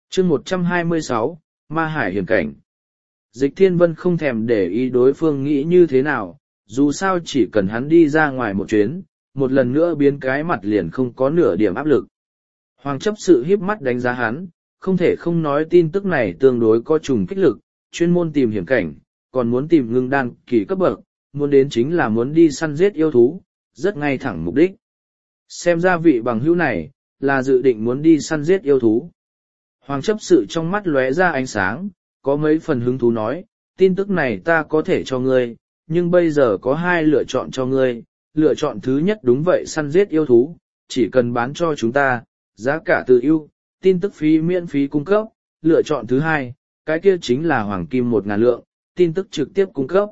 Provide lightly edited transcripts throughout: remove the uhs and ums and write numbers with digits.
Chương 126, Ma Hải hiểm cảnh. Dịch Thiên Vân không thèm để ý đối phương nghĩ như thế nào, dù sao chỉ cần hắn đi ra ngoài một chuyến, một lần nữa biến cái mặt liền không có nửa điểm áp lực. Hoàng chấp sự híp mắt đánh giá hắn, không thể không nói tin tức này tương đối có trùng kích lực, chuyên môn tìm hiểm cảnh, còn muốn tìm ngưng đan kỳ cấp bậc, muốn đến chính là muốn đi săn giết yêu thú, rất ngay thẳng mục đích. Xem ra vị bằng hữu này, là dự định muốn đi săn giết yêu thú. Hoàng chấp sự trong mắt lóe ra ánh sáng, có mấy phần hứng thú nói, tin tức này ta có thể cho ngươi, nhưng bây giờ có hai lựa chọn cho ngươi. Lựa chọn thứ nhất đúng vậy săn giết yêu thú, chỉ cần bán cho chúng ta, giá cả tự ưu, tin tức phí miễn phí cung cấp. Lựa chọn thứ hai, cái kia chính là hoàng kim 1.000 lượng, tin tức trực tiếp cung cấp.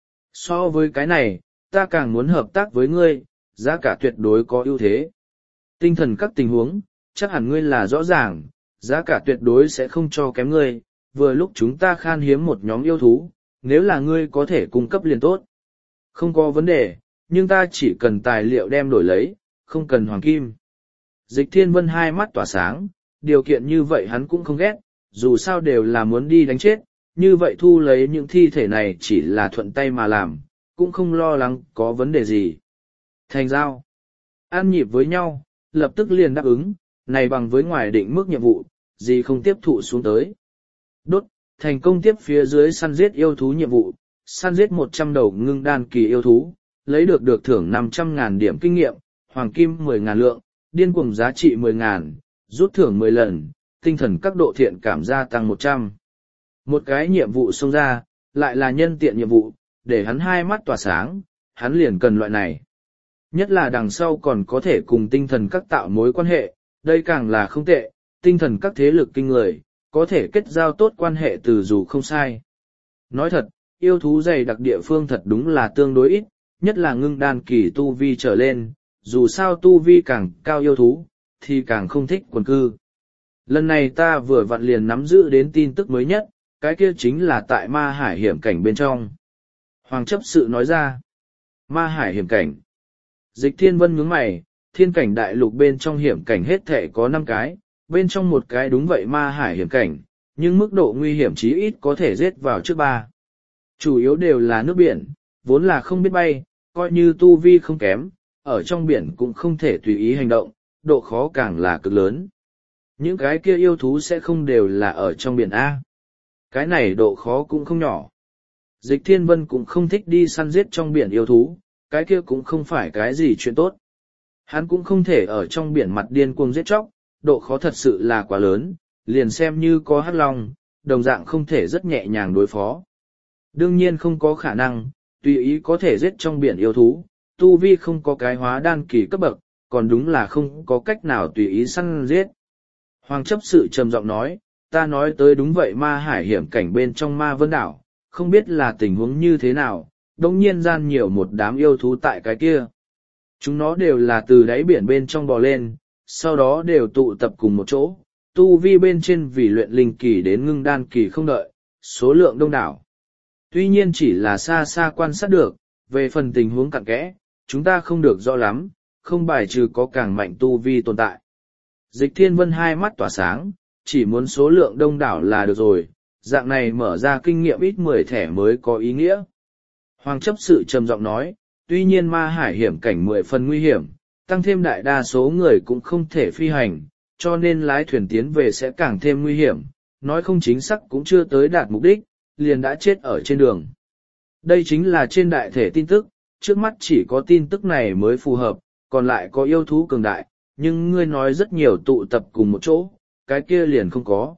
So với cái này, ta càng muốn hợp tác với ngươi, giá cả tuyệt đối có ưu thế. Tinh thần các tình huống, chắc hẳn ngươi là rõ ràng, giá cả tuyệt đối sẽ không cho kém ngươi, vừa lúc chúng ta khan hiếm một nhóm yêu thú, nếu là ngươi có thể cung cấp liền tốt. Không có vấn đề, nhưng ta chỉ cần tài liệu đem đổi lấy, không cần hoàng kim. Dịch Thiên Vân hai mắt tỏa sáng, điều kiện như vậy hắn cũng không ghét, dù sao đều là muốn đi đánh chết, như vậy thu lấy những thi thể này chỉ là thuận tay mà làm, cũng không lo lắng có vấn đề gì. Thành giao. Ăn nhịp với nhau, lập tức liền đáp ứng, này bằng với ngoài định mức nhiệm vụ, gì không tiếp thụ xuống tới. Đốt, thành công tiếp phía dưới săn giết yêu thú nhiệm vụ, săn giết 100 đầu ngưng đan kỳ yêu thú, lấy được thưởng 500.000 điểm kinh nghiệm, hoàng kim 10.000 lượng, điên cuồng giá trị 10.000, rút thưởng 10 lần, tinh thần các độ thiện cảm gia tăng 100. Một cái nhiệm vụ xông ra, lại là nhân tiện nhiệm vụ, để hắn hai mắt tỏa sáng, hắn liền cần loại này. Nhất là đằng sau còn có thể cùng tinh thần các tạo mối quan hệ, đây càng là không tệ, tinh thần các thế lực kinh người, có thể kết giao tốt quan hệ từ dù không sai. Nói thật, yêu thú dày đặc địa phương thật đúng là tương đối ít, nhất là ngưng đan kỳ tu vi trở lên, dù sao tu vi càng cao yêu thú, thì càng không thích quần cư. Lần này ta vừa vặn liền nắm giữ đến tin tức mới nhất, cái kia chính là tại Ma Hải hiểm cảnh bên trong. Hoàng chấp sự nói ra, Ma Hải hiểm cảnh. Dịch Thiên Vân nhướng mày, thiên cảnh đại lục bên trong hiểm cảnh hết thể có 5 cái, bên trong một cái đúng vậy Ma Hải hiểm cảnh, nhưng mức độ nguy hiểm chí ít có thể giết vào trước 3. Chủ yếu đều là nước biển, vốn là không biết bay, coi như tu vi không kém, ở trong biển cũng không thể tùy ý hành động, độ khó càng là cực lớn. Những cái kia yêu thú sẽ không đều là ở trong biển A. Cái này độ khó cũng không nhỏ. Dịch Thiên Vân cũng không thích đi săn giết trong biển yêu thú, cái kia cũng không phải cái gì chuyện tốt. Hắn cũng không thể ở trong biển mặt điên cuồng giết chóc, độ khó thật sự là quá lớn, liền xem như có hắc long, đồng dạng không thể rất nhẹ nhàng đối phó. Đương nhiên không có khả năng, tùy ý có thể giết trong biển yêu thú, tu vi không có cái hóa đan kỳ cấp bậc, còn đúng là không có cách nào tùy ý săn giết. Hoàng chấp sự trầm giọng nói, ta nói tới đúng vậy Ma Hải hiểm cảnh bên trong Ma Vân Đảo, không biết là tình huống như thế nào, đống nhiên gian nhiều một đám yêu thú tại cái kia. Chúng nó đều là từ đáy biển bên trong bò lên, sau đó đều tụ tập cùng một chỗ, tu vi bên trên vì luyện linh kỳ đến ngưng đan kỳ không đợi, số lượng đông đảo. Tuy nhiên chỉ là xa xa quan sát được, về phần tình huống cặn kẽ, chúng ta không được rõ lắm, không bài trừ có càng mạnh tu vi tồn tại. Dịch Thiên Vân hai mắt tỏa sáng, chỉ muốn số lượng đông đảo là được rồi, dạng này mở ra kinh nghiệm ít 10 thẻ mới có ý nghĩa. Hoàng chấp sự trầm giọng nói, tuy nhiên Ma Hải hiểm cảnh 10 phần nguy hiểm, tăng thêm đại đa số người cũng không thể phi hành, cho nên lái thuyền tiến về sẽ càng thêm nguy hiểm, nói không chính xác cũng chưa tới đạt mục đích, liền đã chết ở trên đường. Đây chính là trên đại thể tin tức, trước mắt chỉ có tin tức này mới phù hợp, còn lại có yêu thú cường đại, nhưng ngươi nói rất nhiều tụ tập cùng một chỗ, cái kia liền không có.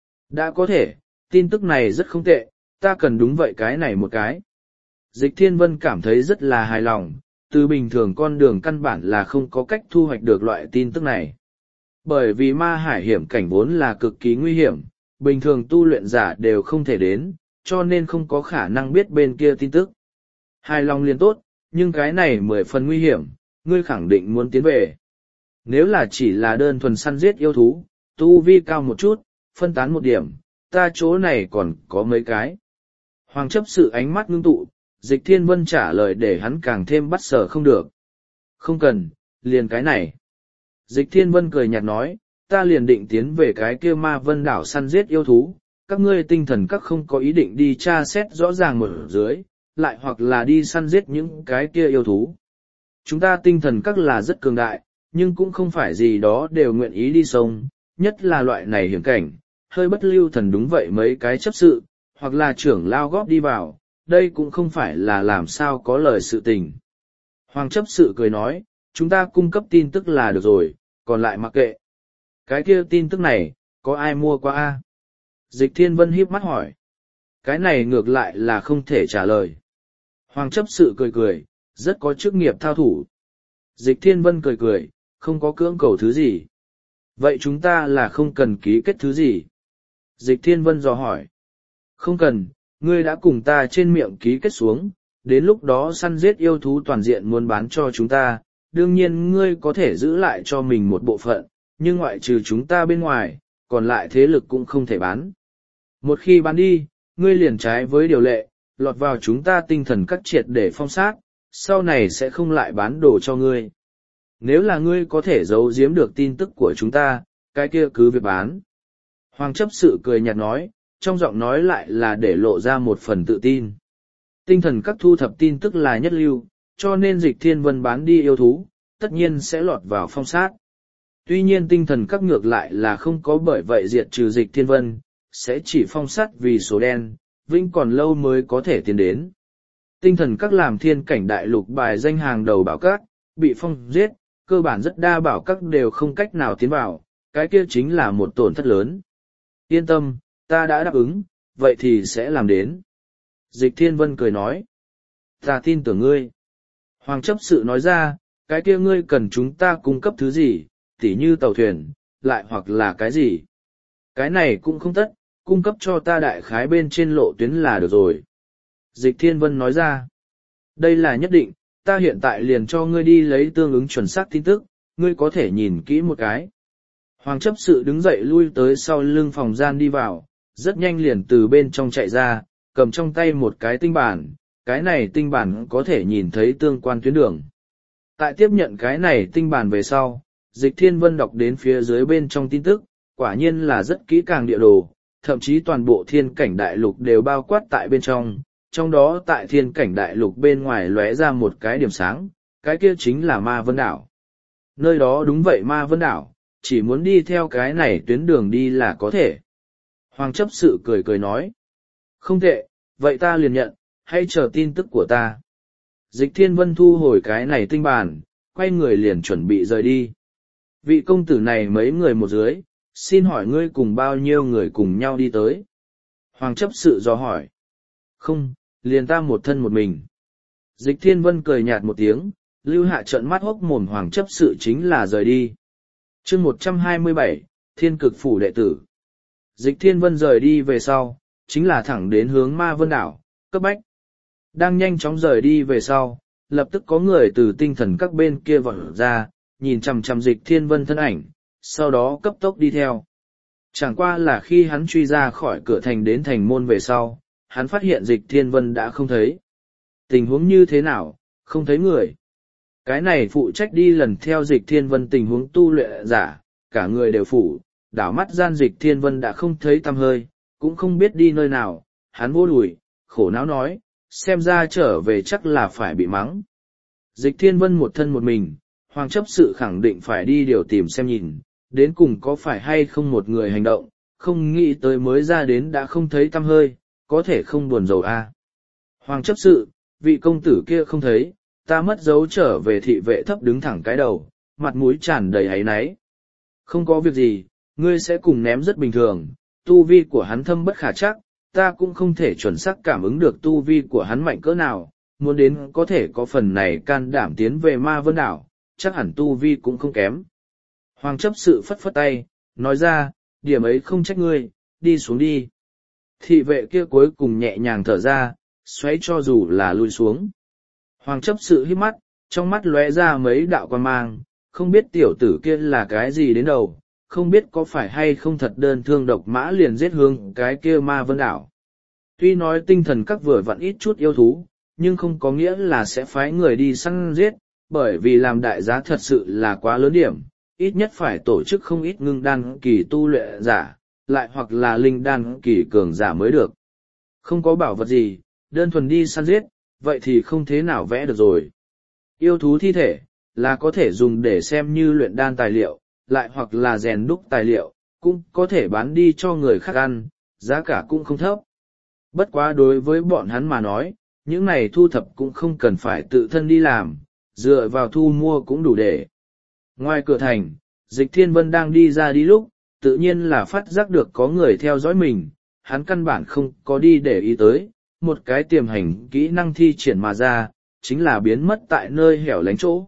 Đã có thể, tin tức này rất không tệ, ta cần đúng vậy cái này một cái. Dịch Thiên Vân cảm thấy rất là hài lòng, từ bình thường con đường căn bản là không có cách thu hoạch được loại tin tức này. Bởi vì Ma Hải hiểm cảnh vốn là cực kỳ nguy hiểm, bình thường tu luyện giả đều không thể đến, cho nên không có khả năng biết bên kia tin tức. Hài lòng liền tốt, nhưng cái này 10 phần nguy hiểm, ngươi khẳng định muốn tiến về. Nếu là chỉ là đơn thuần săn giết yêu thú, tu vi cao một chút, phân tán một điểm, ta chỗ này còn có mấy cái. Hoàng chấp sự ánh mắt ngưng tụ, Dịch Thiên Vân trả lời để hắn càng thêm bắt sở không được. Không cần, liền cái này. Dịch Thiên Vân cười nhạt nói, ta liền định tiến về cái kia ma vân đảo săn giết yêu thú, các ngươi tinh thần các không có ý định đi tra xét rõ ràng một dưới, lại hoặc là đi săn giết những cái kia yêu thú. Chúng ta tinh thần các là rất cường đại, nhưng cũng không phải gì đó đều nguyện ý đi sông, nhất là loại này hiểm cảnh, hơi bất lưu thần đúng vậy mấy cái chấp sự, hoặc là trưởng lao góp đi vào, đây cũng không phải là làm sao có lời sự tình. Hoàng chấp sự cười nói, chúng ta cung cấp tin tức là được rồi, còn lại mặc kệ. Cái kia tin tức này, có ai mua qua a? Dịch Thiên Vân híp mắt hỏi. Cái này ngược lại là không thể trả lời. Hoàng chấp sự cười cười, rất có chức nghiệp thao thủ. Dịch Thiên Vân cười cười, không có cưỡng cầu thứ gì. Vậy chúng ta là không cần ký kết thứ gì? Dịch Thiên Vân dò hỏi. Không cần, ngươi đã cùng ta trên miệng ký kết xuống, đến lúc đó săn giết yêu thú toàn diện muốn bán cho chúng ta, đương nhiên ngươi có thể giữ lại cho mình một bộ phận, nhưng ngoại trừ chúng ta bên ngoài, còn lại thế lực cũng không thể bán. Một khi bán đi, ngươi liền trái với điều lệ, lọt vào chúng ta tinh thần cắt triệt để phong sát, sau này sẽ không lại bán đồ cho ngươi. Nếu là ngươi có thể giấu giếm được tin tức của chúng ta, cái kia cứ việc bán. Hoàng chấp sự cười nhạt nói, trong giọng nói lại là để lộ ra một phần tự tin. Tinh thần các thu thập tin tức là nhất lưu, cho nên Dịch Thiên Vân bán đi yêu thú, tất nhiên sẽ lọt vào phong sát. Tuy nhiên tinh thần các ngược lại là không có bởi vậy diệt trừ Dịch Thiên Vân, sẽ chỉ phong sát vì số đen, vĩnh còn lâu mới có thể tiến đến. Tinh thần các làm thiên cảnh đại lục bài danh hàng đầu bảo các, bị phong giết, cơ bản rất đa bảo các đều không cách nào tiến vào, cái kia chính là một tổn thất lớn. Yên tâm, ta đã đáp ứng, vậy thì sẽ làm đến. Dịch Thiên Vân cười nói. Ta tin tưởng ngươi. Hoàng chấp sự nói ra, cái kia ngươi cần chúng ta cung cấp thứ gì, tỉ như tàu thuyền, lại hoặc là cái gì. Cái này cũng không tất, cung cấp cho ta đại khái bên trên lộ tuyến là được rồi. Dịch Thiên Vân nói ra. Đây là nhất định, ta hiện tại liền cho ngươi đi lấy tương ứng chuẩn xác tin tức, ngươi có thể nhìn kỹ một cái. Hoàng chấp sự đứng dậy lui tới sau lưng phòng gian đi vào, rất nhanh liền từ bên trong chạy ra, cầm trong tay một cái tinh bản, cái này tinh bản có thể nhìn thấy tương quan tuyến đường. Tại tiếp nhận cái này tinh bản về sau, Dịch Thiên Vân đọc đến phía dưới bên trong tin tức, quả nhiên là rất kỹ càng địa đồ, thậm chí toàn bộ thiên cảnh đại lục đều bao quát tại bên trong đó tại thiên cảnh đại lục bên ngoài lóe ra một cái điểm sáng, cái kia chính là Ma Vân Đảo. Nơi đó đúng vậy Ma Vân Đảo, chỉ muốn đi theo cái này tuyến đường đi là có thể. Hoàng chấp sự cười cười nói. Không tệ, vậy ta liền nhận, hãy chờ tin tức của ta. Dịch Thiên Vân thu hồi cái này tinh bản, quay người liền chuẩn bị rời đi. Vị công tử này mấy người một dưới, xin hỏi ngươi cùng bao nhiêu người cùng nhau đi tới? Hoàng chấp sự dò hỏi. Không, liền ta một thân một mình. Dịch Thiên Vân cười nhạt một tiếng, lưu hạ trợn mắt hốc mồm hoàng chấp sự chính là rời đi. Chương 127, Thiên Cực Phủ đệ tử. Dịch Thiên Vân rời đi về sau, chính là thẳng đến hướng Ma Vân Đảo, cấp bách. Đang nhanh chóng rời đi về sau, lập tức có người từ tinh thần các bên kia vọt ra, nhìn chằm chằm Dịch Thiên Vân thân ảnh, sau đó cấp tốc đi theo. Chẳng qua là khi hắn truy ra khỏi cửa thành đến thành môn về sau, hắn phát hiện Dịch Thiên Vân đã không thấy. Tình huống như thế nào, không thấy người. Cái này phụ trách đi lần theo Dịch Thiên Vân tình huống tu luyện giả, cả người đều phủ, đảo mắt gian Dịch Thiên Vân đã không thấy tăm hơi, cũng không biết đi nơi nào, hắn vô đùi, khổ não nói, xem ra trở về chắc là phải bị mắng. Dịch Thiên Vân một thân một mình, Hoàng chấp sự khẳng định phải đi điều tìm xem nhìn, đến cùng có phải hay không một người hành động, không nghĩ tới mới ra đến đã không thấy tăm hơi, có thể không buồn rầu a. Hoàng chấp sự, vị công tử kia không thấy, ta mất dấu trở về thị vệ thấp đứng thẳng cái đầu, mặt mũi tràn đầy áy náy. Không có việc gì, ngươi sẽ cùng ném rất bình thường, tu vi của hắn thâm bất khả chắc, ta cũng không thể chuẩn xác cảm ứng được tu vi của hắn mạnh cỡ nào, muốn đến có thể có phần này can đảm tiến về Ma Vân Đảo, chắc hẳn tu vi cũng không kém. Hoàng chấp sự phất phất tay, nói ra, điểm ấy không trách ngươi, đi xuống đi. Thị vệ kia cuối cùng nhẹ nhàng thở ra, xoáy cho dù là lui xuống. Hoàng chấp sự hít mắt, trong mắt lóe ra mấy đạo quan mang, không biết tiểu tử kia là cái gì đến đầu, không biết có phải hay không thật đơn thương độc mã liền giết hướng cái kia Ma Vân Đảo. Tuy nói tinh thần các vừa vặn ít chút yêu thú, nhưng không có nghĩa là sẽ phái người đi săn giết, bởi vì làm đại giá thật sự là quá lớn điểm, ít nhất phải tổ chức không ít ngưng đan kỳ tu luyện giả, lại hoặc là linh đan kỳ cường giả mới được. Không có bảo vật gì, đơn thuần đi săn giết, vậy thì không thế nào vẽ được rồi. Yêu thú thi thể, là có thể dùng để xem như luyện đan tài liệu, lại hoặc là rèn đúc tài liệu, cũng có thể bán đi cho người khác ăn, giá cả cũng không thấp. Bất quá đối với bọn hắn mà nói, những này thu thập cũng không cần phải tự thân đi làm, dựa vào thu mua cũng đủ để. Ngoài cửa thành, Dịch Thiên Vân đang đi ra đi lúc, tự nhiên là phát giác được có người theo dõi mình, hắn căn bản không có đi để ý tới, một cái tiềm hành kỹ năng thi triển mà ra, chính là biến mất tại nơi hẻo lánh chỗ.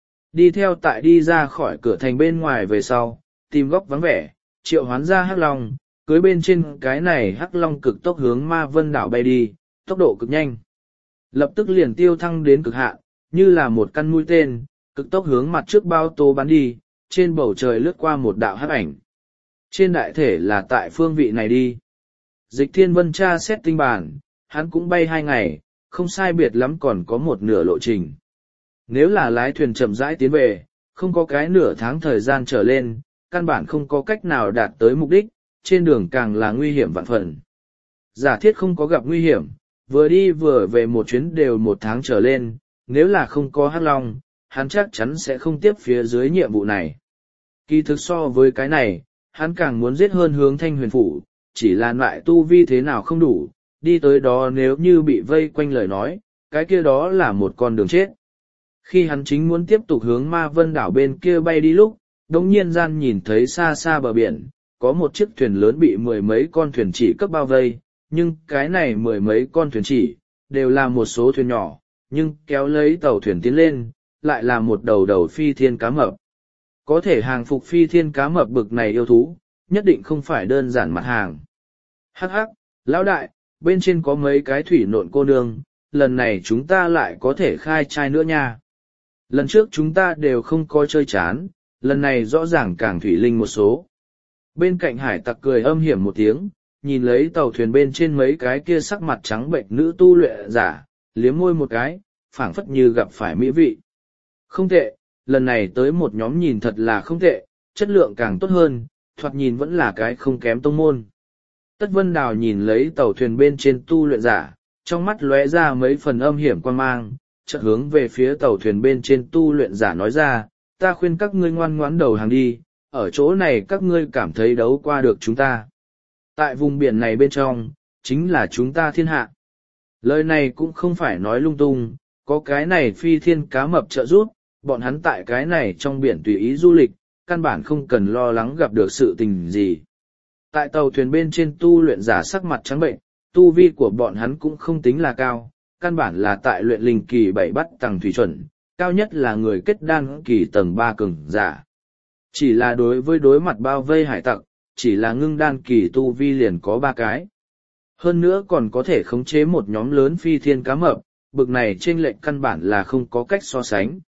Đi theo tại đi ra khỏi cửa thành bên ngoài về sau, tìm góc vắng vẻ, triệu hoán ra hắc long, cưới bên trên cái này hắc long cực tốc hướng Ma Vân đảo bay đi, tốc độ cực nhanh. Lập tức liền tiêu thăng đến cực hạn, như là một căn mũi tên, cực tốc hướng mặt trước bao tố bắn đi, trên bầu trời lướt qua một đạo hắc ảnh. Trên đại thể là tại phương vị này đi. Dịch Thiên Vân tra xét tinh bản, hắn cũng bay 2 ngày, không sai biệt lắm còn có một nửa lộ trình. Nếu là lái thuyền chậm rãi tiến về, không có cái nửa tháng thời gian trở lên, căn bản không có cách nào đạt tới mục đích, trên đường càng là nguy hiểm vạn phần. Giả thiết không có gặp nguy hiểm, vừa đi vừa về một chuyến đều 1 tháng trở lên, nếu là không có hắc long, hắn chắc chắn sẽ không tiếp phía dưới nhiệm vụ này. Kỳ thực so với cái này, hắn càng muốn giết hơn hướng Thanh Huyền Phủ, chỉ là loại tu vi thế nào không đủ, đi tới đó nếu như bị vây quanh lời nói, cái kia đó là một con đường chết. Khi hắn chính muốn tiếp tục hướng Ma Vân đảo bên kia bay đi lúc, đống nhiên gian nhìn thấy xa xa bờ biển, có một chiếc thuyền lớn bị 10 mấy con thuyền chỉ cấp bao vây, nhưng cái này 10 mấy con thuyền chỉ, đều là một số thuyền nhỏ, nhưng kéo lấy tàu thuyền tiến lên, lại là một đầu đầu phi thiên cá mập. Có thể hàng phục phi thiên cá mập bực này yêu thú, nhất định không phải đơn giản mặt hàng. Hắc hắc, lão đại, bên trên có mấy cái thủy nộn cô nương, lần này chúng ta lại có thể khai trai nữa nha. Lần trước chúng ta đều không có chơi chán, lần này rõ ràng càng thủy linh một số. Bên cạnh hải tặc cười âm hiểm một tiếng, nhìn lấy tàu thuyền bên trên mấy cái kia sắc mặt trắng bệnh nữ tu luyện giả, liếm môi một cái, phảng phất như gặp phải mỹ vị. Không tệ, lần này tới một nhóm nhìn thật là không tệ, chất lượng càng tốt hơn, thoạt nhìn vẫn là cái không kém tông môn. Tất Vân Đào nhìn lấy tàu thuyền bên trên tu luyện giả, trong mắt lóe ra mấy phần âm hiểm quan mang, chợt hướng về phía tàu thuyền bên trên tu luyện giả nói ra, ta khuyên các ngươi ngoan ngoãn đầu hàng đi, ở chỗ này các ngươi cảm thấy đấu qua được chúng ta. Tại vùng biển này bên trong, chính là chúng ta thiên hạ. Lời này cũng không phải nói lung tung, có cái này phi thiên cá mập trợ giúp, bọn hắn tại cái này trong biển tùy ý du lịch, căn bản không cần lo lắng gặp được sự tình gì. Tại tàu thuyền bên trên tu luyện giả sắc mặt trắng bệnh, tu vi của bọn hắn cũng không tính là cao, căn bản là tại luyện linh kỳ 7 bắt tầng thủy chuẩn, cao nhất là người kết đan kỳ tầng 3 cường giả. Chỉ là đối với đối mặt bao vây hải tặc, chỉ là ngưng đan kỳ tu vi liền có 3 cái. Hơn nữa còn có thể khống chế một nhóm lớn phi thiên cá mập, bực này chênh lệch căn bản là không có cách so sánh.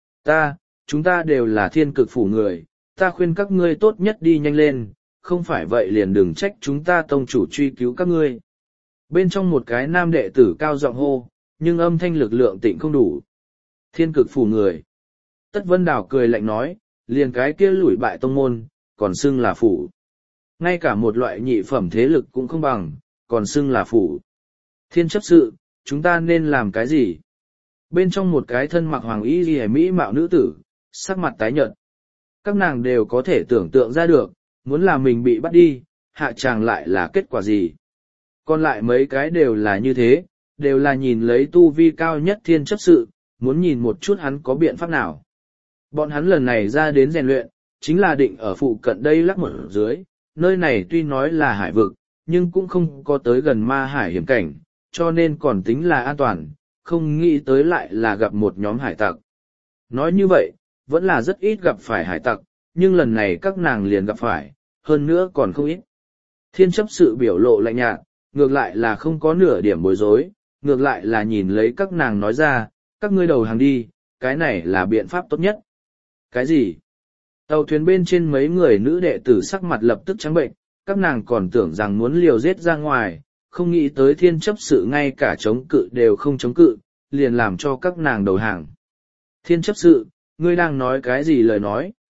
Chúng ta đều là thiên cực phủ người, ta khuyên các ngươi tốt nhất đi nhanh lên, không phải vậy liền đừng trách chúng ta tông chủ truy cứu các ngươi. Bên trong một cái nam đệ tử cao giọng hô, nhưng âm thanh lực lượng tịnh không đủ. Thiên cực phủ người. Tất Vân Đào cười lạnh nói, liền cái kia lủi bại tông môn, còn xưng là phủ. Ngay cả một loại nhị phẩm thế lực cũng không bằng, còn xưng là phủ. Thiên chấp sự, chúng ta nên làm cái gì? Bên trong một cái thân mặc hoàng y ghi mỹ mạo nữ tử, sắc mặt tái nhợt. Các nàng đều có thể tưởng tượng ra được, muốn là mình bị bắt đi, hạ tràng lại là kết quả gì. Còn lại mấy cái đều là như thế, đều là nhìn lấy tu vi cao nhất thiên chấp sự, muốn nhìn một chút hắn có biện pháp nào. Bọn hắn lần này ra đến rèn luyện, chính là định ở phụ cận đây lắc một dưới, nơi này tuy nói là hải vực, nhưng cũng không có tới gần ma hải hiểm cảnh, cho nên còn tính là an toàn, không nghĩ tới lại là gặp một nhóm hải tặc. Nói như vậy, vẫn là rất ít gặp phải hải tặc, nhưng lần này các nàng liền gặp phải, hơn nữa còn không ít. Thiên chấp sự biểu lộ lạnh nhạt, ngược lại là không có nửa điểm bối rối, ngược lại là nhìn lấy các nàng nói ra, các ngươi đầu hàng đi, cái này là biện pháp tốt nhất. Cái gì? Tàu thuyền bên trên mấy người nữ đệ tử sắc mặt lập tức trắng bệnh, các nàng còn tưởng rằng muốn liều giết ra ngoài, không nghĩ tới thiên chấp sự ngay cả chống cự đều không chống cự, liền làm cho các nàng đầu hàng. Thiên chấp sự, ngươi đang nói cái gì lời nói?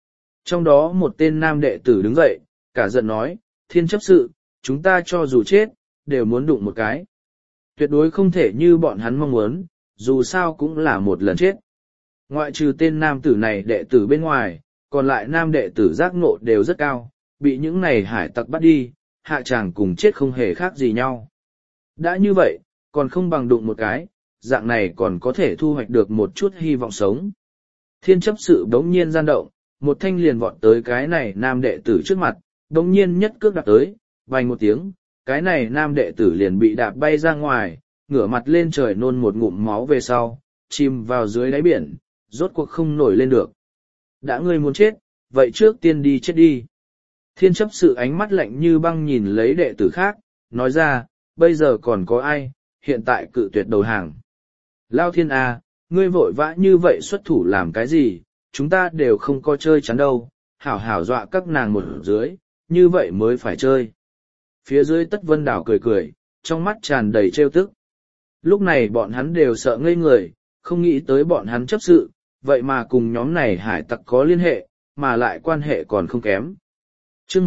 Trong đó một tên nam đệ tử đứng dậy, cả giận nói, thiên chấp sự, chúng ta cho dù chết, đều muốn đụng một cái. Tuyệt đối không thể như bọn hắn mong muốn, dù sao cũng là một lần chết. Ngoại trừ tên nam tử này đệ tử bên ngoài, còn lại nam đệ tử giác ngộ đều rất cao, bị những này hải tặc bắt đi, hạ tràng cùng chết không hề khác gì nhau. Đã như vậy, còn không bằng đụng một cái, dạng này còn có thể thu hoạch được một chút hy vọng sống. Thiên chấp sự đống nhiên gian động, một thanh liền vọt tới cái này nam đệ tử trước mặt, đống nhiên nhất cước đạp tới, vành một tiếng, cái này nam đệ tử liền bị đạp bay ra ngoài, ngửa mặt lên trời nôn một ngụm máu về sau, chìm vào dưới đáy biển, rốt cuộc không nổi lên được. Đã ngươi muốn chết, vậy trước tiên đi chết đi. Thiên chấp sự ánh mắt lạnh như băng nhìn lấy đệ tử khác, nói ra, bây giờ còn có ai, hiện tại cự tuyệt đầu hàng. Lao thiên à, ngươi vội vã như vậy xuất thủ làm cái gì, chúng ta đều không có chơi chắn đâu, hảo hảo dọa các nàng một dưới, như vậy mới phải chơi. Phía dưới Tất Vân Đảo cười cười, trong mắt tràn đầy trêu tức. Lúc này bọn hắn đều sợ ngây người, không nghĩ tới bọn hắn chấp sự, vậy mà cùng nhóm này hải tặc có liên hệ, mà lại quan hệ còn không kém. chương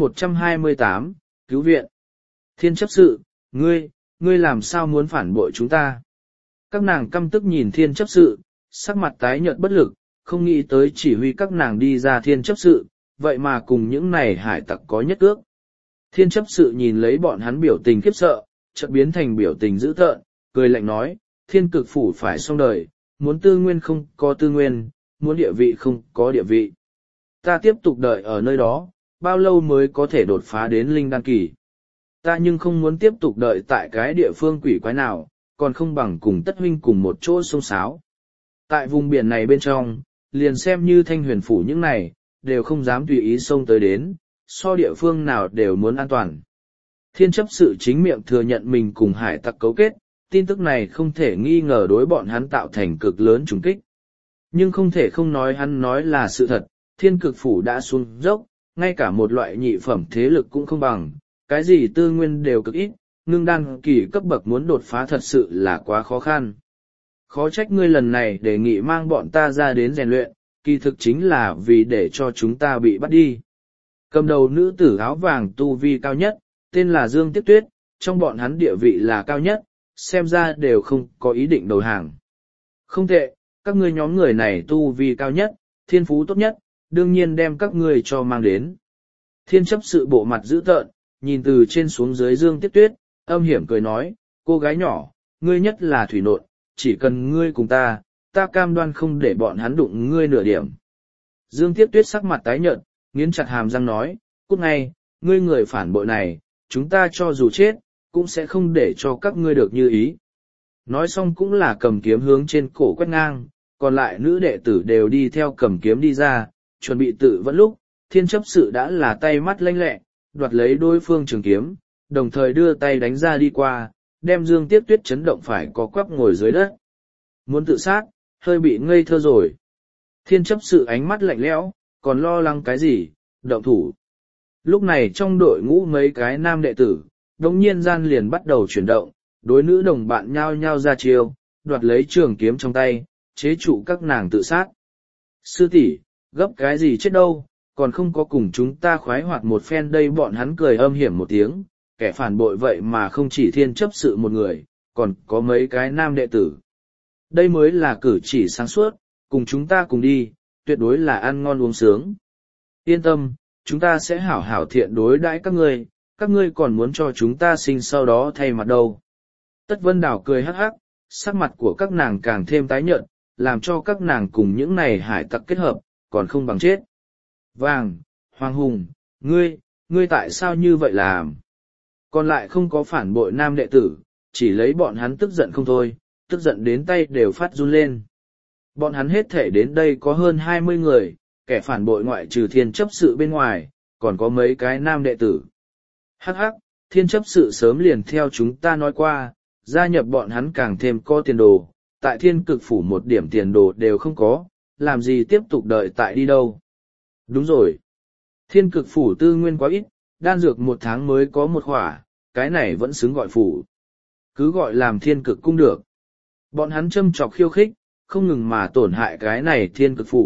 128, cứu viện. Thiên chấp sự, ngươi làm sao muốn phản bội chúng ta? Các nàng căm tức nhìn thiên chấp sự, sắc mặt tái nhợt bất lực, không nghĩ tới chỉ huy các nàng đi ra thiên chấp sự, vậy mà cùng những này hải tặc có nhất ước. Thiên chấp sự nhìn lấy bọn hắn biểu tình khiếp sợ, chợt biến thành biểu tình dữ tợn, cười lạnh nói, thiên cực phủ phải xong đời, muốn tư nguyên không có tư nguyên, muốn địa vị không có địa vị. Ta tiếp tục đợi ở nơi đó, bao lâu mới có thể đột phá đến linh đan kỳ. Ta nhưng không muốn tiếp tục đợi tại cái địa phương quỷ quái nào, còn không bằng cùng Tất huynh cùng một chỗ sông sáo. Tại vùng biển này bên trong, liền xem như Thanh Huyền phủ những này, đều không dám tùy ý xông tới đến, so địa phương nào đều muốn an toàn. Thiên chấp sự chính miệng thừa nhận mình cùng hải tặc cấu kết, tin tức này không thể nghi ngờ đối bọn hắn tạo thành cực lớn trùng kích. Nhưng không thể không nói hắn nói là sự thật, thiên cực phủ đã xuống dốc, ngay cả một loại nhị phẩm thế lực cũng không bằng, cái gì tư nguyên đều cực ít, ngưng đan kỳ cấp bậc muốn đột phá thật sự là quá khó khăn. Khó trách ngươi lần này đề nghị mang bọn ta ra đến rèn luyện, kỳ thực chính là vì để cho chúng ta bị bắt đi. Cầm đầu nữ tử áo vàng tu vi cao nhất, tên là Dương Tiếp Tuyết, trong bọn hắn địa vị là cao nhất, xem ra đều không có ý định đầu hàng. Không tệ, các ngươi nhóm người này tu vi cao nhất, thiên phú tốt nhất, đương nhiên đem các ngươi cho mang đến. Thiên chấp sự bộ mặt dữ tợn, nhìn từ trên xuống dưới Dương Tiếp Tuyết, âm hiểm cười nói, cô gái nhỏ, ngươi nhất là thủy nộn, chỉ cần ngươi cùng ta cam đoan không để bọn hắn đụng ngươi nửa điểm. Dương Tiếp Tuyết sắc mặt tái nhợt, nghiến chặt hàm răng nói, cút ngay, ngươi người phản bội này, chúng ta cho dù chết, cũng sẽ không để cho các ngươi được như ý. Nói xong cũng là cầm kiếm hướng trên cổ quét ngang, còn lại nữ đệ tử đều đi theo cầm kiếm đi ra, chuẩn bị tự vẫn lúc, thiên chấp sự đã là tay mắt lanh lẹ, đoạt lấy đối phương trường kiếm, đồng thời đưa tay đánh ra đi qua, đem Dương Tiếp Tuyết chấn động phải có quắp ngồi dưới đất. Muốn tự sát, hơi bị ngây thơ rồi. Thiên chấp sự ánh mắt lạnh lẽo, còn lo lắng cái gì, động thủ. Lúc này trong đội ngũ mấy cái nam đệ tử, đống nhiên gian liền bắt đầu chuyển động, đối nữ đồng bạn nhao nhao ra chiêu, đoạt lấy trường kiếm trong tay, chế trụ các nàng tự sát. Sư tỷ, gấp cái gì chết đâu, còn không có cùng chúng ta khoái hoạt một phen đây. Bọn hắn cười âm hiểm một tiếng, kẻ phản bội vậy mà không chỉ thiên chấp sự một người, còn có mấy cái nam đệ tử. Đây mới là cử chỉ sáng suốt, cùng chúng ta cùng đi, tuyệt đối là ăn ngon uống sướng. Yên tâm, chúng ta sẽ hảo hảo thiện đối đãi các ngươi còn muốn cho chúng ta sinh sau đó thay mặt đâu. Tất Vân Đảo cười hắc hắc, sắc mặt của các nàng càng thêm tái nhợt, làm cho các nàng cùng những này hải tặc kết hợp, còn không bằng chết. Vàng, Hoàng Hùng, ngươi tại sao như vậy làm? Còn lại không có phản bội nam đệ tử, chỉ lấy bọn hắn tức giận không thôi, tức giận đến tay đều phát run lên. Bọn hắn hết thể đến đây có hơn 20 người, kẻ phản bội ngoại trừ thiên chấp sự bên ngoài, còn có mấy cái nam đệ tử. Hắc hắc, thiên chấp sự sớm liền theo chúng ta nói qua, gia nhập bọn hắn càng thêm có tiền đồ, tại thiên cực phủ một điểm tiền đồ đều không có, làm gì tiếp tục đợi tại đi đâu. Đúng rồi. Thiên cực phủ tư nguyên quá ít, đan dược 1 tháng mới có 1 khỏa, cái này vẫn xứng gọi phủ. Cứ gọi làm thiên cực cung được. Bọn hắn châm chọc khiêu khích, không ngừng mà tổn hại cái này thiên cực phủ,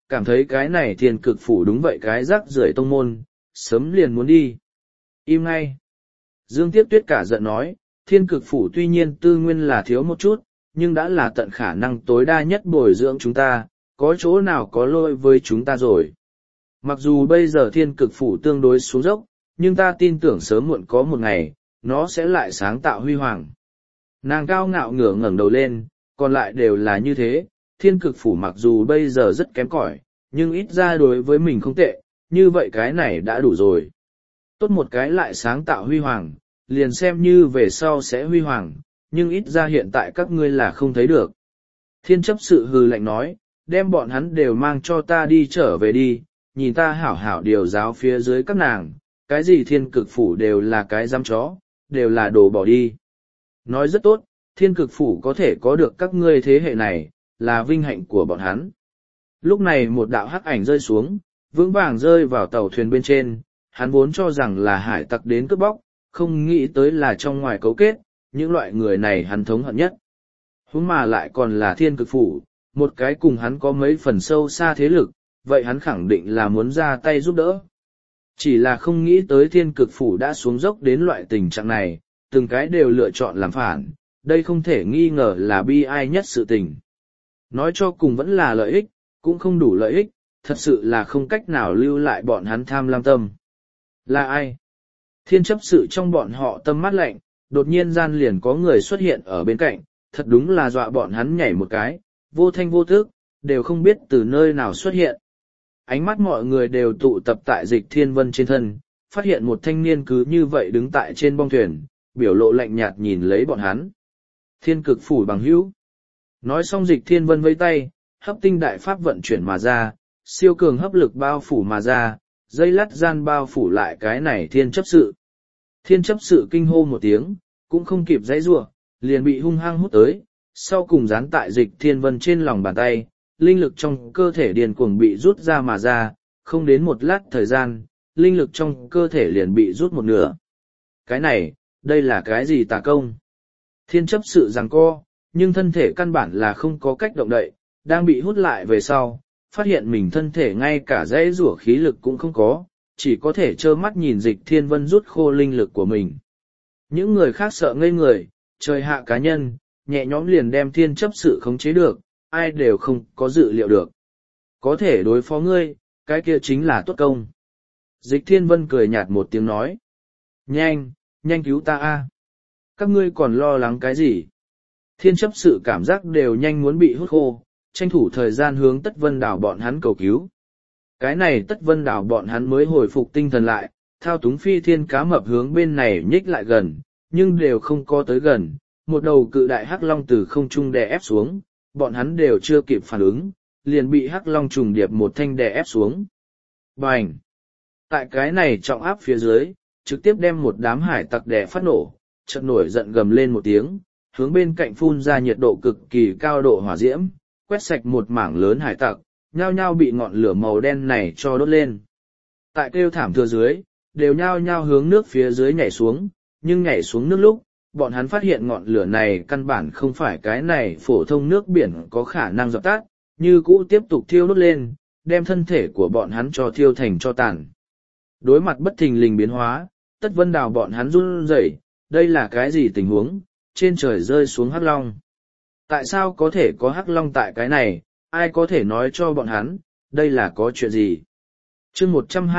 cảm thấy cái này thiên cực phủ đúng vậy cái rác rưởi tông môn, sớm liền muốn đi. Im ngay. Dương Tiếp Tuyết cả giận nói, thiên cực phủ tuy nhiên tư nguyên là thiếu một chút, nhưng đã là tận khả năng tối đa nhất bồi dưỡng chúng ta, có chỗ nào có lỗi với chúng ta rồi. Mặc dù bây giờ thiên cực phủ tương đối xuống dốc, nhưng ta tin tưởng sớm muộn có một ngày, nó sẽ lại sáng tạo huy hoàng. Nàng cao ngạo ngẩng đầu lên, còn lại đều là như thế, thiên cực phủ mặc dù bây giờ rất kém cỏi, nhưng ít ra đối với mình không tệ, như vậy cái này đã đủ rồi. Tốt một cái lại sáng tạo huy hoàng, liền xem như về sau sẽ huy hoàng, nhưng ít ra hiện tại các ngươi là không thấy được. Thiên chấp sự hừ lạnh nói, đem bọn hắn đều mang cho ta đi trở về đi, nhìn ta hảo hảo điều giáo phía dưới các nàng, cái gì thiên cực phủ đều là cái giam chó, đều là đồ bỏ đi. Nói rất tốt, thiên cực phủ có thể có được các ngươi thế hệ này, là vinh hạnh của bọn hắn. Lúc này một đạo hắc ảnh rơi xuống, vững vàng rơi vào tàu thuyền bên trên, hắn vốn cho rằng là hải tặc đến cướp bóc, không nghĩ tới là trong ngoài cấu kết, những loại người này hắn thống hận nhất. Huống mà lại còn là thiên cực phủ, một cái cùng hắn có mấy phần sâu xa thế lực, vậy hắn khẳng định là muốn ra tay giúp đỡ. Chỉ là không nghĩ tới thiên cực phủ đã xuống dốc đến loại tình trạng này, từng cái đều lựa chọn làm phản, đây không thể nghi ngờ là bi ai nhất sự tình. Nói cho cùng vẫn là lợi ích, cũng không đủ lợi ích, thật sự là không cách nào lưu lại bọn hắn tham lam tâm. Là ai? Thiên chấp sự trong bọn họ tâm mắt lạnh, đột nhiên gian liền có người xuất hiện ở bên cạnh, thật đúng là dọa bọn hắn nhảy một cái, vô thanh vô thức, đều không biết từ nơi nào xuất hiện. Ánh mắt mọi người đều tụ tập tại Dịch Thiên Vân trên thân, phát hiện một thanh niên cứ như vậy đứng tại trên bong thuyền, biểu lộ lạnh nhạt nhìn lấy bọn hắn. Thiên cực phủ bằng hữu. Nói xong Dịch Thiên Vân vẫy tay, hấp tinh đại pháp vận chuyển mà ra, siêu cường hấp lực bao phủ mà ra, dây lắt gian bao phủ lại cái này thiên chấp sự. Thiên chấp sự kinh hô một tiếng, cũng không kịp dãy giụa, liền bị hung hăng hút tới, sau cùng dán tại Dịch Thiên Vân trên lòng bàn tay, linh lực trong cơ thể điền cuồng bị rút ra mà ra, không đến một lát thời gian, linh lực trong cơ thể liền bị rút một nửa. Cái này, đây là cái gì tà công? Thiên chấp sự giằng co, nhưng thân thể căn bản là không có cách động đậy, đang bị hút lại về sau, phát hiện mình thân thể ngay cả dãy rủa khí lực cũng không có, chỉ có thể trơ mắt nhìn Dịch Thiên Vân rút khô linh lực của mình. Những người khác sợ ngây người, trời hạ cá nhân, nhẹ nhõm liền đem thiên chấp sự khống chế được, ai đều không có dự liệu được. Có thể đối phó ngươi, cái kia chính là tốt công. Dịch Thiên Vân cười nhạt một tiếng nói. Nhanh, nhanh cứu ta a! Các ngươi còn lo lắng cái gì? Thiên chấp sự cảm giác đều nhanh muốn bị hút khô, tranh thủ thời gian hướng Tất Vân Đảo bọn hắn cầu cứu. Cái này Tất Vân Đảo bọn hắn mới hồi phục tinh thần lại, thao túng phi thiên cá mập hướng bên này nhích lại gần, nhưng đều không có tới gần. Một đầu cự đại hắc long từ không trung đè ép xuống, bọn hắn đều chưa kịp phản ứng, liền bị hắc long trùng điệp một thanh đè ép xuống. Bành! Tại cái này trọng áp phía dưới, trực tiếp đem một đám hải tặc đè phát nổ, chợt nổi giận gầm lên một tiếng, hướng bên cạnh phun ra nhiệt độ cực kỳ cao độ hỏa diễm, quét sạch một mảng lớn hải tặc, nhao nhao bị ngọn lửa màu đen này cho đốt lên. Tại kêu thảm thừa dưới, đều nhao nhao hướng nước phía dưới nhảy xuống, nhưng nhảy xuống nước lúc, bọn hắn phát hiện ngọn lửa này căn bản không phải cái này phổ thông nước biển có khả năng dập tắt, như cũ tiếp tục thiêu đốt lên, đem thân thể của bọn hắn cho thiêu thành cho tàn. Đối mặt bất thình lình biến hóa, Tất Vân Đào bọn hắn run rẩy, đây là cái gì tình huống, trên trời rơi xuống hắc long. Tại sao có thể có hắc long tại cái này, ai có thể nói cho bọn hắn, đây là có chuyện gì? Chương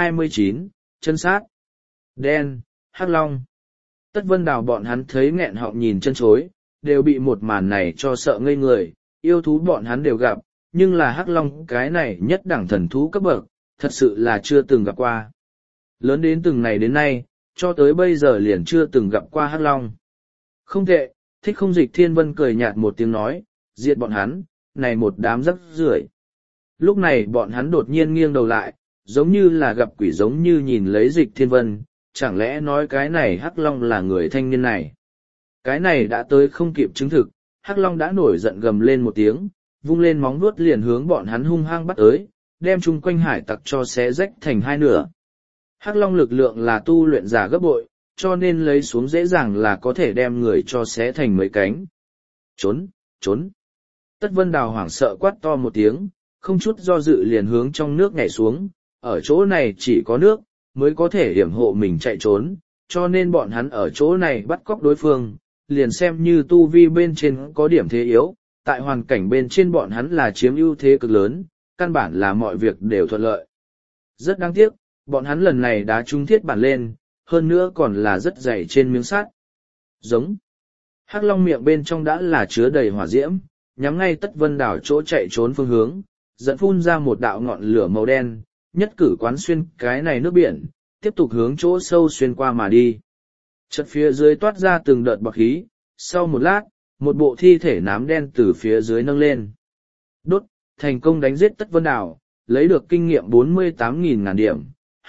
129, chân sát. Đen, hắc long. Tất Vân Đào bọn hắn thấy nghẹn họng nhìn chân chối, đều bị một màn này cho sợ ngây người, yêu thú bọn hắn đều gặp, nhưng là hắc long cái này nhất đẳng thần thú cấp bậc, thật sự là chưa từng gặp qua. Lớn đến từng này đến nay, cho tới bây giờ liền chưa từng gặp qua hắc long. Không tệ, thích không Dịch Thiên Vân cười nhạt một tiếng nói, diệt bọn hắn, này một đám rắc rưởi. Lúc này bọn hắn đột nhiên nghiêng đầu lại, giống như là gặp quỷ giống như nhìn lấy Dịch Thiên Vân, chẳng lẽ nói cái này hắc long là người thanh niên này. Cái này đã tới không kịp chứng thực, hắc long đã nổi giận gầm lên một tiếng, vung lên móng vuốt liền hướng bọn hắn hung hăng bắt tới, đem chung quanh hải tặc cho xé rách thành hai nửa. Hắc long lực lượng là tu luyện giả gấp bội, cho nên lấy xuống dễ dàng là có thể đem người cho xé thành mấy cánh. Trốn, trốn. Tất Vân Đào hoảng sợ quát to một tiếng, không chút do dự liền hướng trong nước nhảy xuống, ở chỗ này chỉ có nước, mới có thể hiểm hộ mình chạy trốn, cho nên bọn hắn ở chỗ này bắt cóc đối phương, liền xem như tu vi bên trên có điểm thế yếu, tại hoàn cảnh bên trên bọn hắn là chiếm ưu thế cực lớn, căn bản là mọi việc đều thuận lợi. Rất đáng tiếc, bọn hắn lần này đá trúng thiết bản lên, hơn nữa còn là rất dày trên miếng sắt. Giống. Hắc Long miệng bên trong đã là chứa đầy hỏa diễm, nhắm ngay Tất Vân Đảo chỗ chạy trốn phương hướng, dẫn phun ra một đạo ngọn lửa màu đen, nhất cử quán xuyên cái này nước biển, tiếp tục hướng chỗ sâu xuyên qua mà đi. Chợt phía dưới toát ra từng đợt bọt khí, sau một lát, một bộ thi thể nám đen từ phía dưới nâng lên. Đốt, thành công đánh giết Tất Vân Đảo, lấy được kinh nghiệm 48.000 ngàn điểm,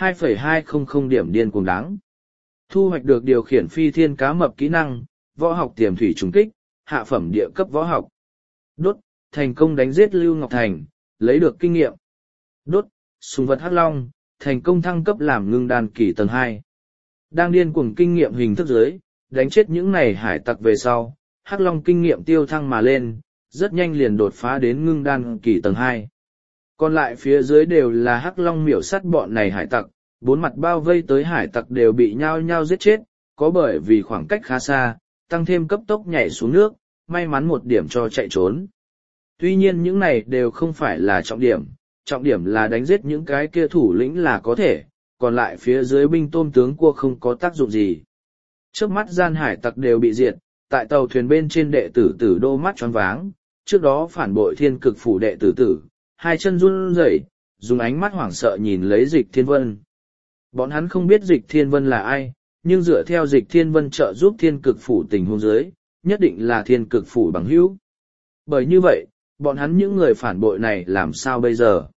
2,200 điểm điên cuồng đáng. Thu hoạch được điều khiển phi thiên cá mập kỹ năng, võ học tiềm thủy trùng kích, hạ phẩm địa cấp võ học. Đốt, thành công đánh giết Lưu Ngọc Thành, lấy được kinh nghiệm. Đốt, sùng vật Hắc Long, thành công thăng cấp làm ngưng đan kỳ tầng 2. Đang điên cuồng kinh nghiệm hình thức dưới, đánh chết những này hải tặc về sau, Hắc Long kinh nghiệm tiêu thăng mà lên, rất nhanh liền đột phá đến ngưng đan kỳ tầng 2. Còn lại phía dưới đều là Hắc Long miểu sát bọn này hải tặc, bốn mặt bao vây tới hải tặc đều bị nhao nhao giết chết, có bởi vì khoảng cách khá xa, tăng thêm cấp tốc nhảy xuống nước, may mắn một điểm cho chạy trốn. Tuy nhiên những này đều không phải là trọng điểm là đánh giết những cái kia thủ lĩnh là có thể, còn lại phía dưới binh tôm tướng cua không có tác dụng gì. Trước mắt gian hải tặc đều bị diệt, tại tàu thuyền bên trên đệ tử Tử Đô mắt choáng váng, trước đó phản bội Thiên Cực phủ đệ tử Tử, hai chân run rẩy, dùng ánh mắt hoảng sợ nhìn lấy Dịch Thiên Vân. Bọn hắn không biết Dịch Thiên Vân là ai, nhưng dựa theo Dịch Thiên Vân trợ giúp Thiên Cực phủ tình huống dưới, nhất định là Thiên Cực phủ bằng hữu. Bởi như vậy, bọn hắn những người phản bội này làm sao bây giờ?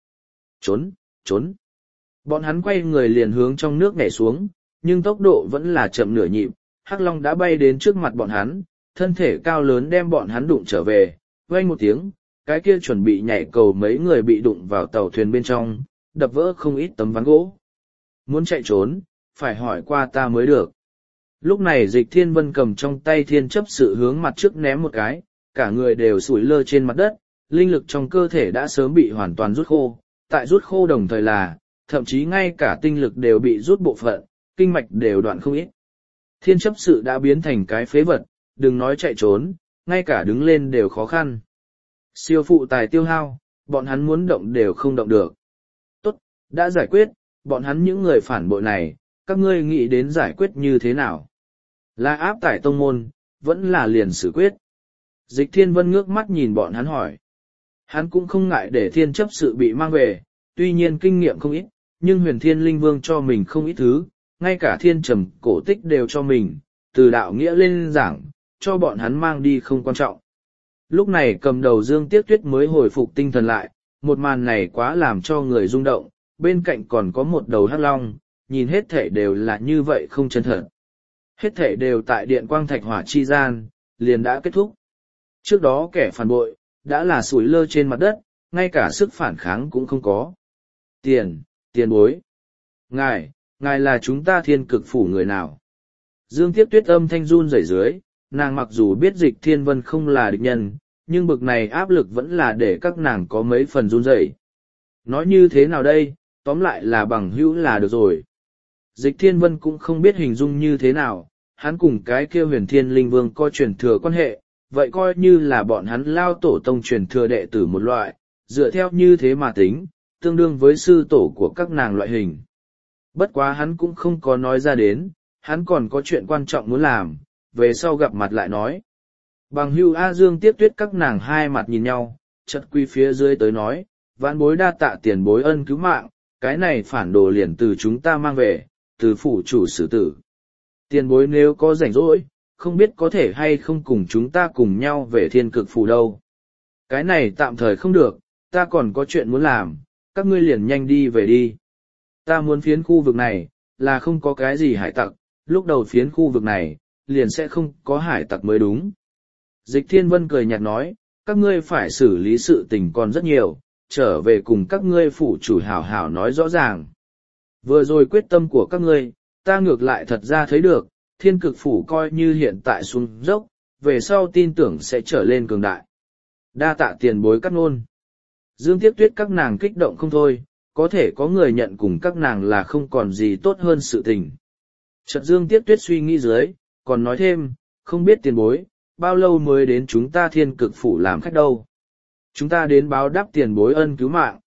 Trốn! Bọn hắn quay người liền hướng trong nước nhảy xuống, nhưng tốc độ vẫn là chậm nửa nhịp. Hắc Long đã bay đến trước mặt bọn hắn, thân thể cao lớn đem bọn hắn đụng trở về, vang một tiếng, cái kia chuẩn bị nhảy cầu mấy người bị đụng vào tàu thuyền bên trong, đập vỡ không ít tấm ván gỗ. Muốn chạy trốn, phải hỏi qua ta mới được. Lúc này Dịch Thiên Vân cầm trong tay thiên chấp sự hướng mặt trước ném một cái, cả người đều sủi lơ trên mặt đất, linh lực trong cơ thể đã sớm bị hoàn toàn rút khô, tại rút khô đồng thời là, thậm chí ngay cả tinh lực đều bị rút bộ phận, kinh mạch đều đoạn không ít. Thiên chấp sự đã biến thành cái phế vật, đừng nói chạy trốn, ngay cả đứng lên đều khó khăn. Siêu phụ tài tiêu hao, bọn hắn muốn động đều không động được. Tốt, đã giải quyết, bọn hắn những người phản bội này, các ngươi nghĩ đến giải quyết như thế nào? Là áp tải tông môn, vẫn là liền xử quyết. Dịch Thiên Vân ngước mắt nhìn bọn hắn hỏi. Hắn cũng không ngại để thiên chấp sự bị mang về, tuy nhiên kinh nghiệm không ít, nhưng huyền thiên linh vương cho mình không ít thứ, ngay cả thiên trầm cổ tích đều cho mình, từ đạo nghĩa lên giảng, cho bọn hắn mang đi không quan trọng. Lúc này cầm đầu Dương Tiếc Tuyết mới hồi phục tinh thần lại, một màn này quá làm cho người rung động, bên cạnh còn có một đầu hắc long, nhìn hết thể đều là như vậy không chân thật. Hết thể đều tại điện quang thạch hỏa chi gian, liền đã kết thúc. Trước đó kẻ phản bội, đã là sủi lơ trên mặt đất, ngay cả sức phản kháng cũng không có. Tiền bối. Ngài là chúng ta Thiên Cực phủ người nào? Dương Tiếc Tuyết âm thanh run rẩy dưới, nàng mặc dù biết Dịch Thiên Vân không là địch nhân, nhưng bực này áp lực vẫn là để các nàng có mấy phần run rẩy. Nói như thế nào đây, tóm lại là bằng hữu là được rồi. Dịch Thiên Vân cũng không biết hình dung như thế nào, hắn cùng cái kia huyền thiên linh vương có truyền thừa quan hệ, vậy coi như là bọn hắn lao tổ tông truyền thừa đệ tử một loại, dựa theo như thế mà tính, tương đương với sư tổ của các nàng loại hình. Bất quá hắn cũng không có nói ra đến, hắn còn có chuyện quan trọng muốn làm, về sau gặp mặt lại nói. Bằng hưu A Dương Tiếc Tuyết các nàng hai mặt nhìn nhau, chợt quy phía dưới tới nói, vãn bối đa tạ tiền bối ân cứu mạng, cái này phản đồ liền từ chúng ta mang về, từ phủ chủ xử tử. Tiền bối nếu có rảnh rỗi, không biết có thể hay không cùng chúng ta cùng nhau về Thiên Cực phủ đâu. Cái này tạm thời không được, ta còn có chuyện muốn làm, các ngươi liền nhanh đi về đi. Ta muốn phiến khu vực này, là không có cái gì hải tặc, lúc đầu phiến khu vực này, liền sẽ không có hải tặc mới đúng. Dịch Thiên Vân cười nhạt nói, các ngươi phải xử lý sự tình còn rất nhiều, trở về cùng các ngươi phủ chủ hảo hảo nói rõ ràng. Vừa rồi quyết tâm của các ngươi, ta ngược lại thật ra thấy được, Thiên Cực phủ coi như hiện tại xuống dốc, về sau tin tưởng sẽ trở lên cường đại. Đa tạ tiền bối cắt ngôn. Dương Tiếc Tuyết các nàng kích động không thôi, có thể có người nhận cùng các nàng là không còn gì tốt hơn sự tình. Chợt Dương Tiếc Tuyết suy nghĩ dưới, còn nói thêm, không biết tiền bối, bao lâu mới đến chúng ta Thiên Cực Phủ làm khách đâu. Chúng ta đến báo đáp tiền bối ân cứu mạng.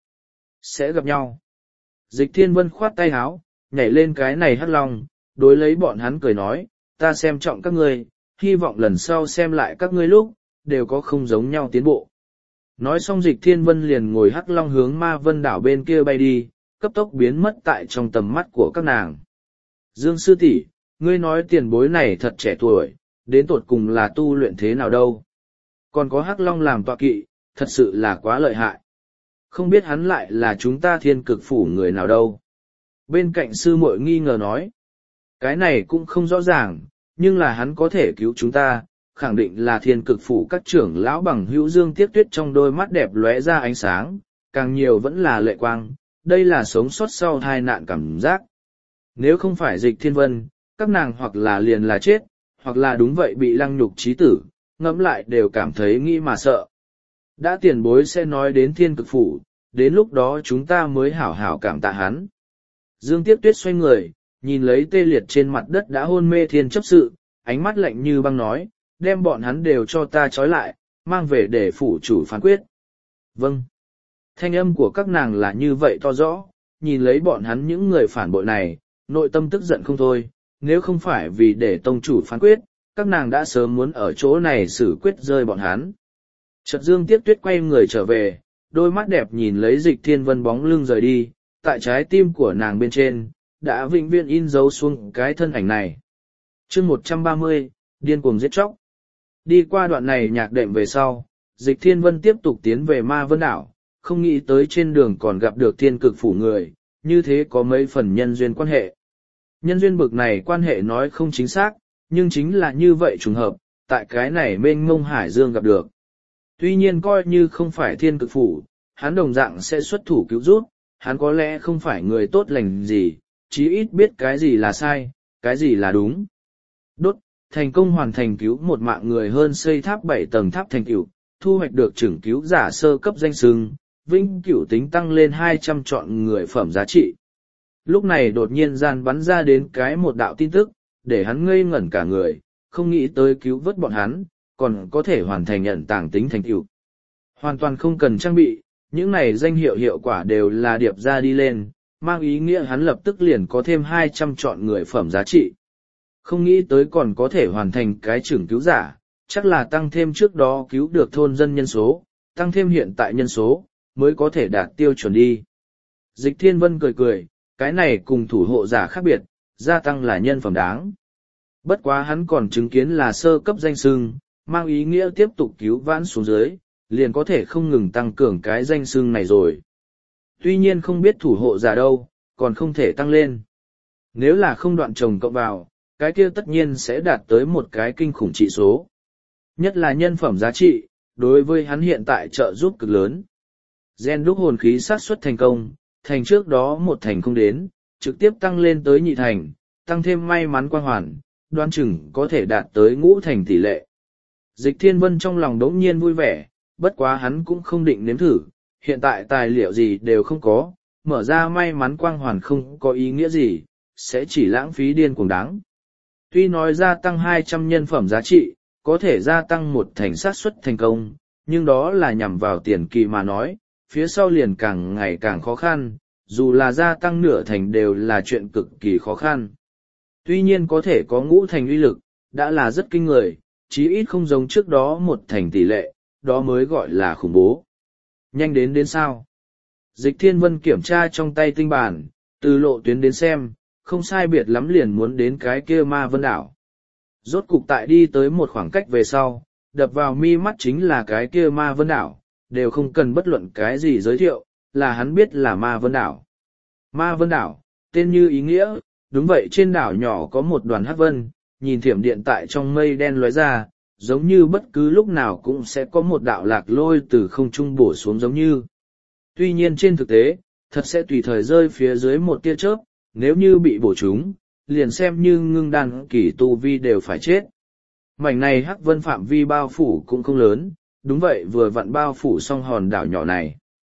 Sẽ gặp nhau. Dịch Thiên Vân khoát tay áo, nhảy lên cái này hắc long, đối lấy bọn hắn cười nói, ta xem trọng các ngươi, hy vọng lần sau xem lại các ngươi lúc, đều có không giống nhau tiến bộ. Nói xong Dịch Thiên Vân liền ngồi hắc long hướng Ma Vân đảo bên kia bay đi, cấp tốc biến mất tại trong tầm mắt của các nàng. Dương sư tỷ, ngươi nói tiền bối này thật trẻ tuổi, đến tột cùng là tu luyện thế nào đâu. Còn có hắc long làm tọa kỵ, thật sự là quá lợi hại. Không biết hắn lại là chúng ta Thiên Cực Phủ người nào đâu. Bên cạnh sư muội nghi ngờ nói, cái này cũng không rõ ràng, nhưng là hắn có thể cứu chúng ta, khẳng định là Thiên Cực Phủ các trưởng lão bằng hữu. Dương Tiếc Tuyết trong đôi mắt đẹp lóe ra ánh sáng, càng nhiều vẫn là lệ quang, đây là sống sót sau tai nạn cảm giác. Nếu không phải Dịch Thiên Vân, các nàng hoặc là liền là chết, hoặc là đúng vậy bị lăng nhục chí tử, ngẫm lại đều cảm thấy nghĩ mà sợ. Đã tiền bối sẽ nói đến Thiên Cực Phủ, đến lúc đó chúng ta mới hảo hảo cảm tạ hắn. Dương Tiếc Tuyết xoay người, nhìn lấy tê liệt trên mặt đất đã hôn mê Thiên chấp sự, ánh mắt lạnh như băng nói, đem bọn hắn đều cho ta trói lại, mang về để phủ chủ phán quyết. Vâng. Thanh âm của các nàng là như vậy to rõ, nhìn lấy bọn hắn những người phản bội này, nội tâm tức giận không thôi, nếu không phải vì để tông chủ phán quyết, các nàng đã sớm muốn ở chỗ này xử quyết rơi bọn hắn. Chợt Dương Tiếc Tuyết quay người trở về, đôi mắt đẹp nhìn lấy Dịch Thiên Vân bóng lưng rời đi, tại trái tim của nàng bên trên, đã vĩnh viễn in dấu xuống cái thân ảnh này. chương 130, điên cuồng giết chóc. Đi qua đoạn này nhạc đệm về sau, Dịch Thiên Vân tiếp tục tiến về Ma Vân đảo, không nghĩ tới trên đường còn gặp được Thiên Cực Phủ người, như thế có mấy phần nhân duyên quan hệ. Nhân duyên bực này quan hệ nói không chính xác, nhưng chính là như vậy trùng hợp, tại cái này mênh mông hải dương gặp được. Tuy nhiên coi như không phải Thiên Cực Phủ, hắn đồng dạng sẽ xuất thủ cứu giúp, hắn có lẽ không phải người tốt lành gì, chí ít biết cái gì là sai, cái gì là đúng. Đốt, thành công hoàn thành cứu một mạng người hơn xây tháp 7 tầng tháp thành tựu, thu hoạch được trưởng cứu giả sơ cấp danh xưng, vinh cửu tính tăng lên 200 trọn người phẩm giá trị. Lúc này đột nhiên gian bắn ra đến cái một đạo tin tức, để hắn ngây ngẩn cả người, không nghĩ tới cứu vớt bọn hắn, còn có thể hoàn thành nhận tàng tính thành tựu. Hoàn toàn không cần trang bị, những này danh hiệu hiệu quả đều là điệp ra đi lên, mang ý nghĩa hắn lập tức liền có thêm 200 trọn người phẩm giá trị. Không nghĩ tới còn có thể hoàn thành cái trưởng cứu giả, chắc là tăng thêm trước đó cứu được thôn dân nhân số, tăng thêm hiện tại nhân số, mới có thể đạt tiêu chuẩn đi. Dịch Thiên Vân cười cười, cái này cùng thủ hộ giả khác biệt, gia tăng là nhân phẩm đáng. Bất quá hắn còn chứng kiến là sơ cấp danh xưng, mang ý nghĩa tiếp tục cứu vãn xuống dưới, liền có thể không ngừng tăng cường cái danh xưng này rồi. Tuy nhiên không biết thủ hộ giả đâu, còn không thể tăng lên. Nếu là không đoạn chồng cộng vào, cái kia tất nhiên sẽ đạt tới một cái kinh khủng trị số. Nhất là nhân phẩm giá trị, đối với hắn hiện tại trợ giúp cực lớn. Gen đúc hồn khí sát xuất thành công, thành trước đó một thành không đến, trực tiếp tăng lên tới nhị thành, tăng thêm may mắn quang hoàn, đoán chừng có thể đạt tới ngũ thành tỷ lệ. Dịch Thiên Vân trong lòng đống nhiên vui vẻ, bất quá hắn cũng không định nếm thử, hiện tại tài liệu gì đều không có, mở ra may mắn quang hoàn không có ý nghĩa gì, sẽ chỉ lãng phí điên cuồng đáng. Tuy nói gia tăng 200 nhân phẩm giá trị, có thể gia tăng một thành xác suất thành công, nhưng đó là nhằm vào tiền kỳ mà nói, phía sau liền càng ngày càng khó khăn, dù là gia tăng nửa thành đều là chuyện cực kỳ khó khăn. Tuy nhiên có thể có ngũ thành uy lực, đã là rất kinh người, chí ít không giống trước đó một thành tỷ lệ, đó mới gọi là khủng bố. Nhanh đến sao? Dịch Thiên Vân kiểm tra trong tay tinh bản, từ lộ tuyến đến xem, không sai biệt lắm liền muốn đến cái kia Ma Vân đảo. Rốt cục tại đi tới một khoảng cách về sau, đập vào mi mắt chính là cái kia Ma Vân đảo, đều không cần bất luận cái gì giới thiệu, là hắn biết là Ma Vân đảo. Ma Vân đảo, tên như ý nghĩa, đúng vậy, trên đảo nhỏ có một đoàn hắc vân, nhìn thiểm điện tại trong mây đen lóe ra, giống như bất cứ lúc nào cũng sẽ có một đạo lạc lôi từ không trung bổ xuống giống như. Tuy nhiên trên thực tế, thật sẽ tùy thời rơi phía dưới một tia chớp, nếu như bị bổ trúng, liền xem như ngưng đan kỳ tu vi đều phải chết. Mảnh này hắc vân phạm vi bao phủ cũng không lớn, đúng vậy vừa vặn bao phủ xong hòn đảo nhỏ này.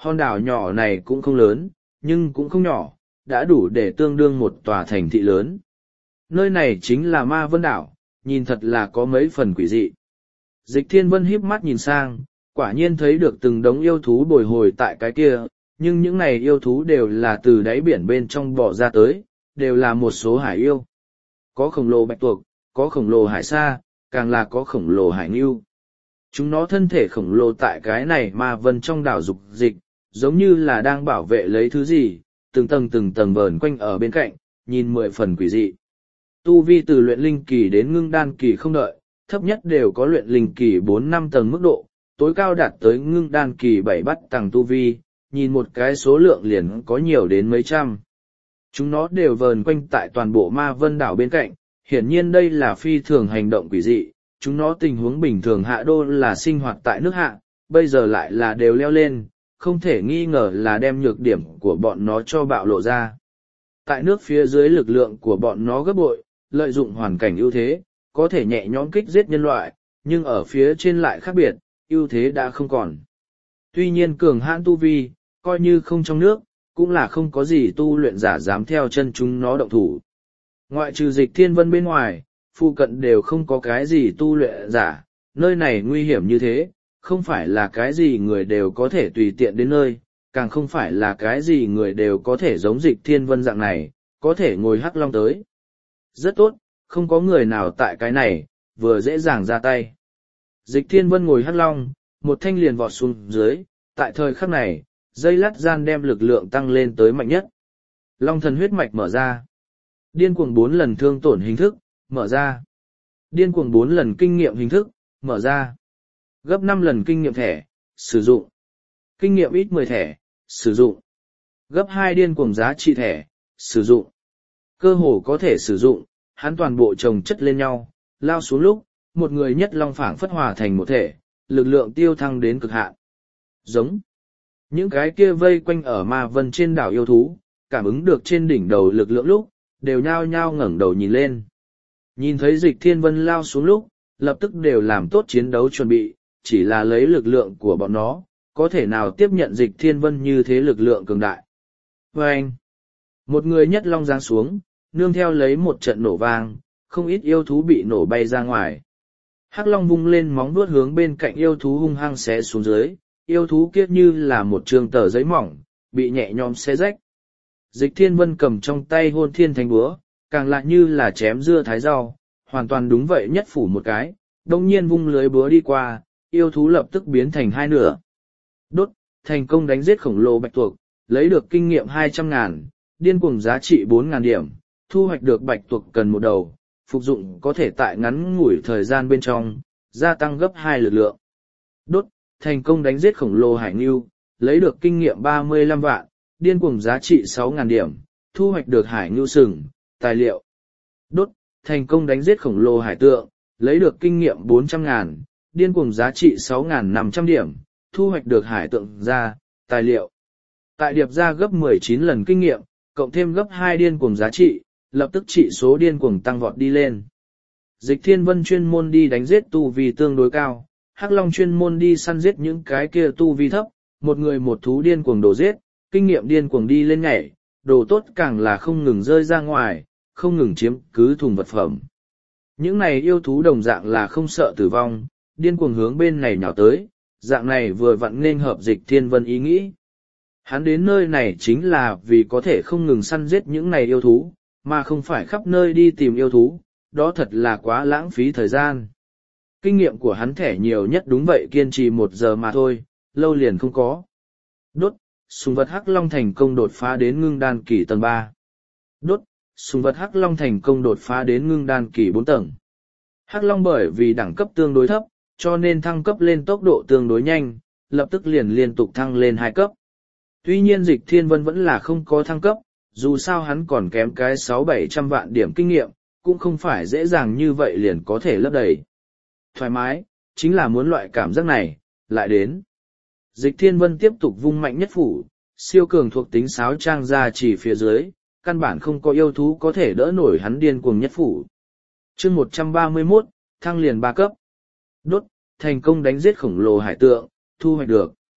Hòn đảo nhỏ này cũng không lớn, nhưng cũng không nhỏ, đã đủ để tương đương một tòa thành thị lớn. Nơi này chính là Ma Vân Đảo, nhìn thật là có mấy phần quỷ dị. Dịch Thiên Vân híp mắt nhìn sang, quả nhiên thấy được từng đống yêu thú bồi hồi tại cái kia, nhưng những này yêu thú đều là từ đáy biển bên trong bò ra tới, đều là một số hải yêu. Có khổng lồ bạch tuộc, có khổng lồ hải sa, càng là có khổng lồ hải ngưu. Chúng nó thân thể khổng lồ tại cái này Ma Vân trong đảo dục dịch, giống như là đang bảo vệ lấy thứ gì, từng tầng vờn quanh ở bên cạnh, nhìn 10 phần quỷ dị. Tu vi từ luyện linh kỳ đến ngưng đan kỳ không đợi, thấp nhất đều có luyện linh kỳ 4-5 tầng mức độ, tối cao đạt tới ngưng đan kỳ 7-8 tầng tu vi, nhìn một cái số lượng liền có nhiều đến mấy trăm. Chúng nó đều vờn quanh tại toàn bộ Ma Vân đảo bên cạnh, hiển nhiên đây là phi thường hành động quỷ dị, chúng nó tình huống bình thường hạ đô là sinh hoạt tại nước hạ, bây giờ lại là đều leo lên, không thể nghi ngờ là đem nhược điểm của bọn nó cho bạo lộ ra. Tại nước phía dưới lực lượng của bọn nó gấp bội, lợi dụng hoàn cảnh ưu thế, có thể nhẹ nhõm kích giết nhân loại, nhưng ở phía trên lại khác biệt, ưu thế đã không còn. Tuy nhiên cường hãn tu vi, coi như không trong nước, cũng là không có gì tu luyện giả dám theo chân chúng nó động thủ. Ngoại trừ Dịch Thiên Vân bên ngoài, phụ cận đều không có cái gì tu luyện giả, nơi này nguy hiểm như thế, không phải là cái gì người đều có thể tùy tiện đến nơi, càng không phải là cái gì người đều có thể giống Dịch Thiên Vân dạng này, có thể ngồi hắc long tới. Rất tốt, không có người nào tại cái này, vừa dễ dàng ra tay. Dịch Thiên Vân ngồi hắc long, một thanh liền vọt xuống dưới, tại thời khắc này, dây lát gian đem lực lượng tăng lên tới mạnh nhất. Long thần huyết mạch mở ra. Điên cuồng 4 lần thương tổn hình thức, mở ra. Điên cuồng 4 lần kinh nghiệm hình thức, mở ra. Gấp 5 lần kinh nghiệm thẻ, sử dụng. Kinh nghiệm ít 10 thẻ, sử dụng. Gấp 2 điên cuồng giá trị thẻ, sử dụng. Cơ hồ có thể sử dụng, hắn toàn bộ chồng chất lên nhau, lao xuống lúc, một người nhất long phảng phất hòa thành một thể, lực lượng tiêu thăng đến cực hạn. Giống. Những cái kia vây quanh ở Ma Vân trên đảo yêu thú, cảm ứng được trên đỉnh đầu lực lượng lúc, đều nhao nhao ngẩng đầu nhìn lên. Nhìn thấy Dịch Thiên Vân lao xuống lúc, lập tức đều làm tốt chiến đấu chuẩn bị, chỉ là lấy lực lượng của bọn nó, có thể nào tiếp nhận Dịch Thiên Vân như thế lực lượng cường đại. Và anh, một người nhất long giáng xuống, nương theo lấy một trận nổ vang, không ít yêu thú bị nổ bay ra ngoài. Hắc long vung lên móng vuốt hướng bên cạnh yêu thú hung hăng xé xuống dưới, yêu thú kiết như là một trường tờ giấy mỏng, bị nhẹ nhõm xé rách. Dịch Thiên Vân cầm trong tay Hôn Thiên Thánh Búa, càng lại như là chém dưa thái rau, hoàn toàn đúng vậy nhất phủ một cái, đồng nhiên vung lưới búa đi qua, yêu thú lập tức biến thành hai nửa. Đốt, thành công đánh giết khổng lồ bạch tuộc, lấy được kinh nghiệm 200.000, điên cuồng giá trị 4.000 điểm, thu hoạch được bạch tuộc cần một đầu, phục dụng có thể tại ngắn ngủi thời gian bên trong, gia tăng gấp 2 lực lượng. Đốt, thành công đánh giết khổng lồ hải ngưu, lấy được kinh nghiệm 35 vạn, điên cuồng giá trị 6.000 điểm, thu hoạch được hải ngưu sừng, tài liệu. Đốt, thành công đánh giết khổng lồ hải tượng, lấy được kinh nghiệm 400.000, điên cuồng giá trị 6.500 điểm, thu hoạch được hải tượng da, tài liệu. Tại điệp ra gấp 19 lần kinh nghiệm, cộng thêm gấp 2 điên cuồng giá trị, lập tức trị số điên cuồng tăng vọt đi lên. Dịch Thiên Vân chuyên môn đi đánh giết tu vi tương đối cao, Hắc Long chuyên môn đi săn giết những cái kia tu vi thấp, một người một thú điên cuồng đổ giết, kinh nghiệm điên cuồng đi lên nhảy, đồ tốt càng là không ngừng rơi ra ngoài, không ngừng chiếm cứ thùng vật phẩm. Những này yêu thú đồng dạng là không sợ tử vong, điên cuồng hướng bên này nhào tới, dạng này vừa vặn nên hợp Dịch Thiên Vân ý nghĩ. Hắn đến nơi này chính là vì có thể không ngừng săn giết những này yêu thú, mà không phải khắp nơi đi tìm yêu thú, đó thật là quá lãng phí thời gian. Kinh nghiệm của hắn thẻ nhiều nhất đúng vậy kiên trì 1 giờ mà thôi, lâu liền không có. Đốt, sùng vật Hắc Long thành công đột phá đến ngưng đan kỳ tầng 3. Đốt, sùng vật Hắc Long thành công đột phá đến ngưng đan kỳ 4 tầng. Hắc Long bởi vì đẳng cấp tương đối thấp, cho nên thăng cấp lên tốc độ tương đối nhanh, lập tức liền liên tục thăng lên 2 cấp. Tuy nhiên Dịch Thiên Vân vẫn là không có thăng cấp, dù sao hắn còn kém cái 600-700 vạn điểm kinh nghiệm, cũng không phải dễ dàng như vậy liền có thể lấp đầy. Thoải mái, chính là muốn loại cảm giác này, lại đến. Dịch Thiên Vân tiếp tục vung mạnh nhất phủ, siêu cường thuộc tính sáo trang ra chỉ phía dưới, căn bản không có yêu thú có thể đỡ nổi hắn điên cuồng nhất phủ. Chương 131, thăng liền 3 cấp. Đốt, thành công đánh giết khổng lồ hải tượng, thu hoạch được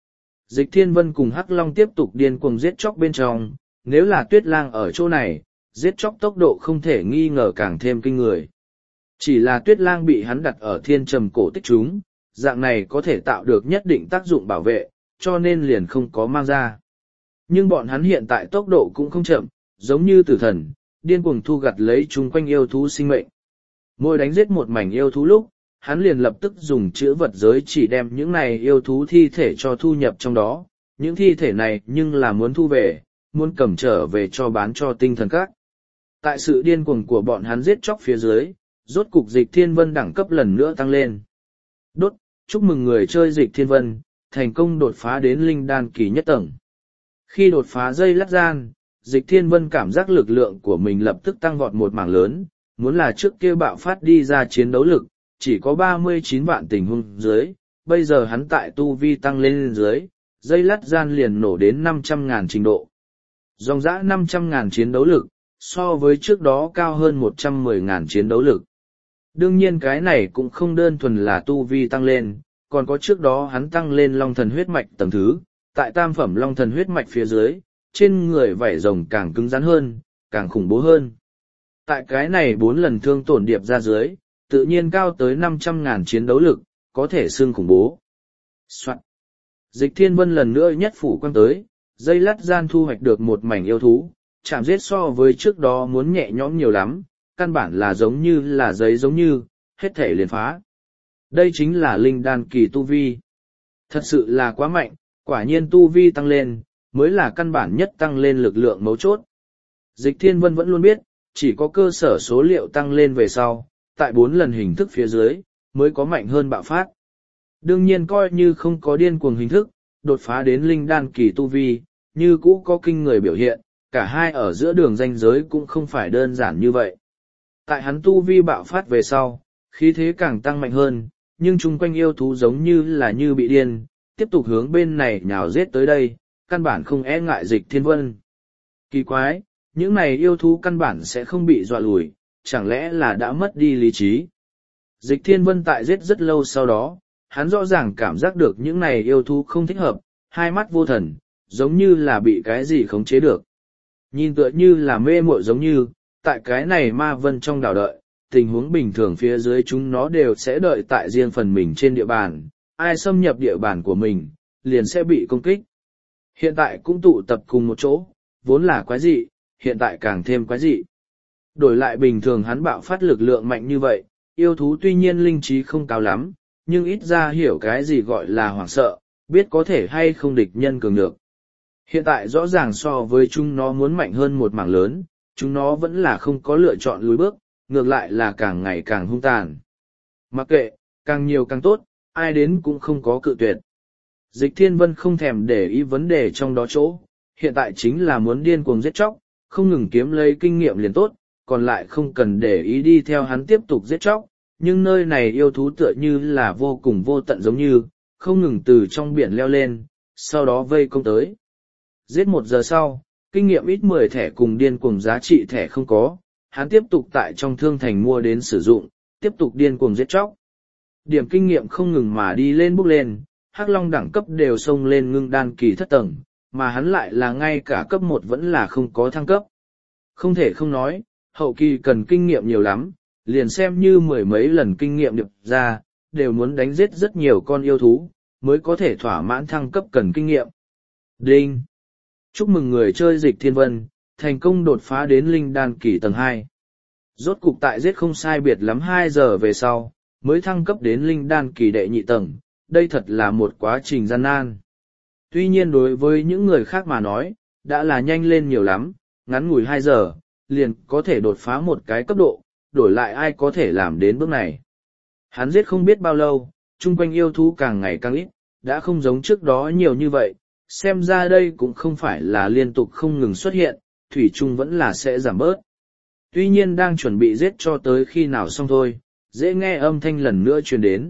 Dịch Thiên Vân cùng Hắc Long tiếp tục điên cuồng giết chóc bên trong, nếu là Tuyết Lang ở chỗ này, giết chóc tốc độ không thể nghi ngờ càng thêm kinh người. Chỉ là Tuyết Lang bị hắn đặt ở thiên trầm cổ tích chúng, dạng này có thể tạo được nhất định tác dụng bảo vệ, cho nên liền không có mang ra. Nhưng bọn hắn hiện tại tốc độ cũng không chậm, giống như tử thần, điên cuồng thu gặt lấy chung quanh yêu thú sinh mệnh. Mỗi đánh giết một mảnh yêu thú lúc, hắn liền lập tức dùng chữ vật giới chỉ đem những này yêu thú thi thể cho thu nhập trong đó, những thi thể này nhưng là muốn thu về, muốn cầm trở về cho bán cho tinh thần các. Tại sự điên cuồng của bọn hắn giết chóc phía dưới, rốt cục Dịch Thiên Vân đẳng cấp lần nữa tăng lên. Đốt, chúc mừng người chơi Dịch Thiên Vân, thành công đột phá đến linh đan kỳ nhất tầng. Khi đột phá dây lát gian, Dịch Thiên Vân cảm giác lực lượng của mình lập tức tăng vọt một mảng lớn, muốn là trước kia bạo phát đi ra chiến đấu lực, chỉ có 39 vạn tình huống dưới, bây giờ hắn tại tu vi tăng lên dưới, dây lát gian liền nổ đến 500.000 trình độ. Dòng dã 500.000 chiến đấu lực, so với trước đó cao hơn 110.000 chiến đấu lực. Đương nhiên cái này cũng không đơn thuần là tu vi tăng lên, còn có trước đó hắn tăng lên long thần huyết mạch tầng thứ, tại tam phẩm long thần huyết mạch phía dưới, trên người vảy rồng càng cứng rắn hơn, càng khủng bố hơn. Tại cái này 4 lần thương tổn điệp ra dưới, tự nhiên cao tới 500.000 chiến đấu lực, có thể xưng khủng bố. Soạn. Dịch Thiên Vân lần nữa nhất phủ quăng tới, dây lát gian thu hoạch được một mảnh yêu thú, chạm giết so với trước đó muốn nhẹ nhõm nhiều lắm, căn bản là giống như là giấy giống như, hết thể liền phá. Đây chính là linh đan kỳ tu vi. Thật sự là quá mạnh, quả nhiên tu vi tăng lên, mới là căn bản nhất tăng lên lực lượng mấu chốt. Dịch Thiên Vân vẫn luôn biết, chỉ có cơ sở số liệu tăng lên về sau, tại 4 lần hình thức phía dưới, mới có mạnh hơn bạo phát. Đương nhiên coi như không có điên cuồng hình thức, đột phá đến linh đan kỳ tu vi, như cũ có kinh người biểu hiện, cả hai ở giữa đường ranh giới cũng không phải đơn giản như vậy. Tại hắn tu vi bạo phát về sau, khí thế càng tăng mạnh hơn, nhưng chung quanh yêu thú giống như bị điên, tiếp tục hướng bên này nhào giết tới đây, căn bản không e ngại Dịch Thiên Vân. Kỳ quái, những này yêu thú căn bản sẽ không bị dọa lùi, chẳng lẽ là đã mất đi lý trí. Dịch Thiên Vân tại giết rất lâu sau đó, hắn rõ ràng cảm giác được những này yêu thú không thích hợp, hai mắt vô thần, giống như là bị cái gì khống chế được. Nhìn tựa như là mê muội giống như, tại cái này ma vân trong đảo đợi, tình huống bình thường phía dưới chúng nó đều sẽ đợi tại riêng phần mình trên địa bàn, ai xâm nhập địa bàn của mình, liền sẽ bị công kích. Hiện tại cũng tụ tập cùng một chỗ, vốn là quái dị, hiện tại càng thêm quái dị. Đổi lại bình thường hắn bạo phát lực lượng mạnh như vậy, yêu thú tuy nhiên linh trí không cao lắm, nhưng ít ra hiểu cái gì gọi là hoảng sợ, biết có thể hay không địch nhân cường được. Hiện tại rõ ràng so với chúng nó muốn mạnh hơn một mảng lớn, chúng nó vẫn là không có lựa chọn lùi bước, ngược lại là càng ngày càng hung tàn. Mặc kệ, càng nhiều càng tốt, ai đến cũng không có cự tuyệt. Dịch Thiên Vân không thèm để ý vấn đề trong đó chỗ, hiện tại chính là muốn điên cuồng giết chóc, không ngừng kiếm lấy kinh nghiệm liền tốt, còn lại không cần để ý đi theo hắn tiếp tục giết chóc, nhưng nơi này yêu thú tựa như là vô cùng vô tận giống như, không ngừng từ trong biển leo lên, sau đó vây công tới. Giết 1 giờ sau, kinh nghiệm ít 10 thẻ cùng điên cuồng giá trị thẻ không có, hắn tiếp tục tại trong thương thành mua đến sử dụng, tiếp tục điên cuồng giết chóc. Điểm kinh nghiệm không ngừng mà đi lên bốc lên, Hắc Long đẳng cấp đều xông lên ngưng đan kỳ thất tầng, mà hắn lại là ngay cả cấp 1 vẫn là không có thăng cấp. Không thể không nói, hậu kỳ cần kinh nghiệm nhiều lắm, liền xem như 10 mấy lần kinh nghiệm điệp ra, đều muốn đánh giết rất nhiều con yêu thú, mới có thể thỏa mãn thăng cấp cần kinh nghiệm. Đinh! Chúc mừng người chơi Dịch Thiên Vân, thành công đột phá đến linh đan kỳ tầng 2. Rốt cục tại giết không sai biệt lắm 2 giờ về sau, mới thăng cấp đến linh đan kỳ đệ nhị tầng, đây thật là một quá trình gian nan. Tuy nhiên đối với những người khác mà nói, đã là nhanh lên nhiều lắm, ngắn ngủi 2 giờ, liền có thể đột phá một cái cấp độ, đổi lại ai có thể làm đến bước này. Hắn giết không biết bao lâu, chung quanh yêu thú càng ngày càng ít, đã không giống trước đó nhiều như vậy, xem ra đây cũng không phải là liên tục không ngừng xuất hiện, thủy chung vẫn là sẽ giảm bớt. Tuy nhiên đang chuẩn bị giết cho tới khi nào xong thôi, dễ nghe âm thanh lần nữa truyền đến.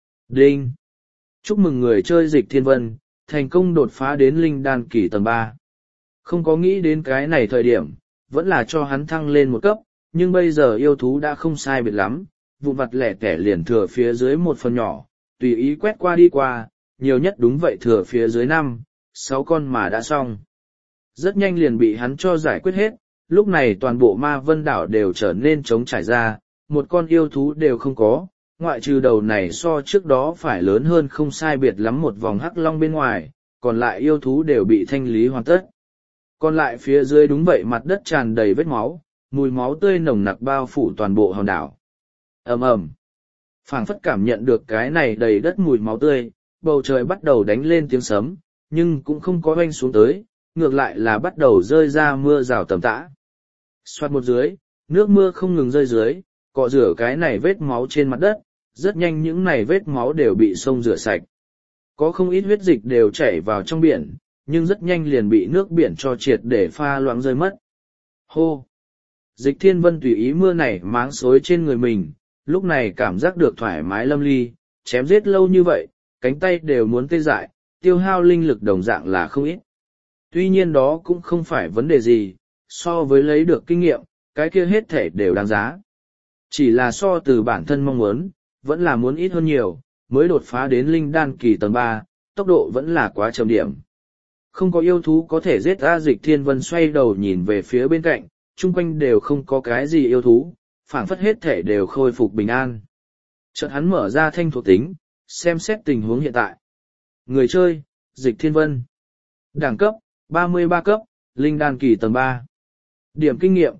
Đinh! Chúc mừng người chơi Dịch Thiên Vân, thành công đột phá đến linh đan kỳ tầng 3. Không có nghĩ đến cái này thời điểm, vẫn là cho hắn thăng lên một cấp, nhưng bây giờ yêu thú đã không sai biệt lắm, vụn vặt lẻ tẻ liền thừa phía dưới một phần nhỏ, tùy ý quét qua đi qua, nhiều nhất đúng vậy thừa phía dưới 5, 6 con mà đã xong. Rất nhanh liền bị hắn cho giải quyết hết, lúc này toàn bộ ma vân đảo đều trở nên trống trải ra, một con yêu thú đều không có, ngoại trừ đầu này so trước đó phải lớn hơn không sai biệt lắm một vòng hắc long bên ngoài, còn lại yêu thú đều bị thanh lý hoàn tất. Còn lại phía dưới đúng vậy mặt đất tràn đầy vết máu, mùi máu tươi nồng nặc bao phủ toàn bộ hòn đảo. Ầm ầm, phảng phất cảm nhận được cái này đầy đất mùi máu tươi, bầu trời bắt đầu đánh lên tiếng sấm, nhưng cũng không có oanh xuống tới, ngược lại là bắt đầu rơi ra mưa rào tầm tã. Xoát một dưới, nước mưa không ngừng rơi dưới, cọ rửa cái này vết máu trên mặt đất, rất nhanh những này vết máu đều bị sông rửa sạch. Có không ít huyết dịch đều chảy vào trong biển, nhưng rất nhanh liền bị nước biển cho triệt để pha loãng rơi mất. Hô! Dịch Thiên Vân tùy ý mưa này máng xối trên người mình, lúc này cảm giác được thoải mái lâm ly, chém giết lâu như vậy, cánh tay đều muốn tê dại, tiêu hao linh lực đồng dạng là không ít. Tuy nhiên đó cũng không phải vấn đề gì, so với lấy được kinh nghiệm, cái kia hết thể đều đáng giá. Chỉ là so từ bản thân mong muốn, vẫn là muốn ít hơn nhiều, mới đột phá đến linh đan kỳ tầng 3, tốc độ vẫn là quá chậm điểm. Không có yêu thú có thể giết ra. Dịch Thiên Vân xoay đầu nhìn về phía bên cạnh, chung quanh đều không có cái gì yêu thú, phảng phất hết thể đều khôi phục bình an. Chợt hắn mở ra thanh thuộc tính, xem xét tình huống hiện tại. Người chơi, Dịch Thiên Vân. Đẳng cấp, 33 cấp, linh đan kỳ tầng 3. Điểm kinh nghiệm,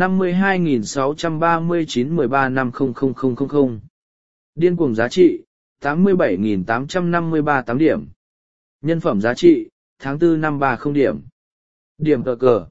52.639-13-50000. Điên cuồng giá trị, 87.853 điểm. Nhân phẩm giá trị, tháng 4 năm 30 điểm. Điểm cờ cờ,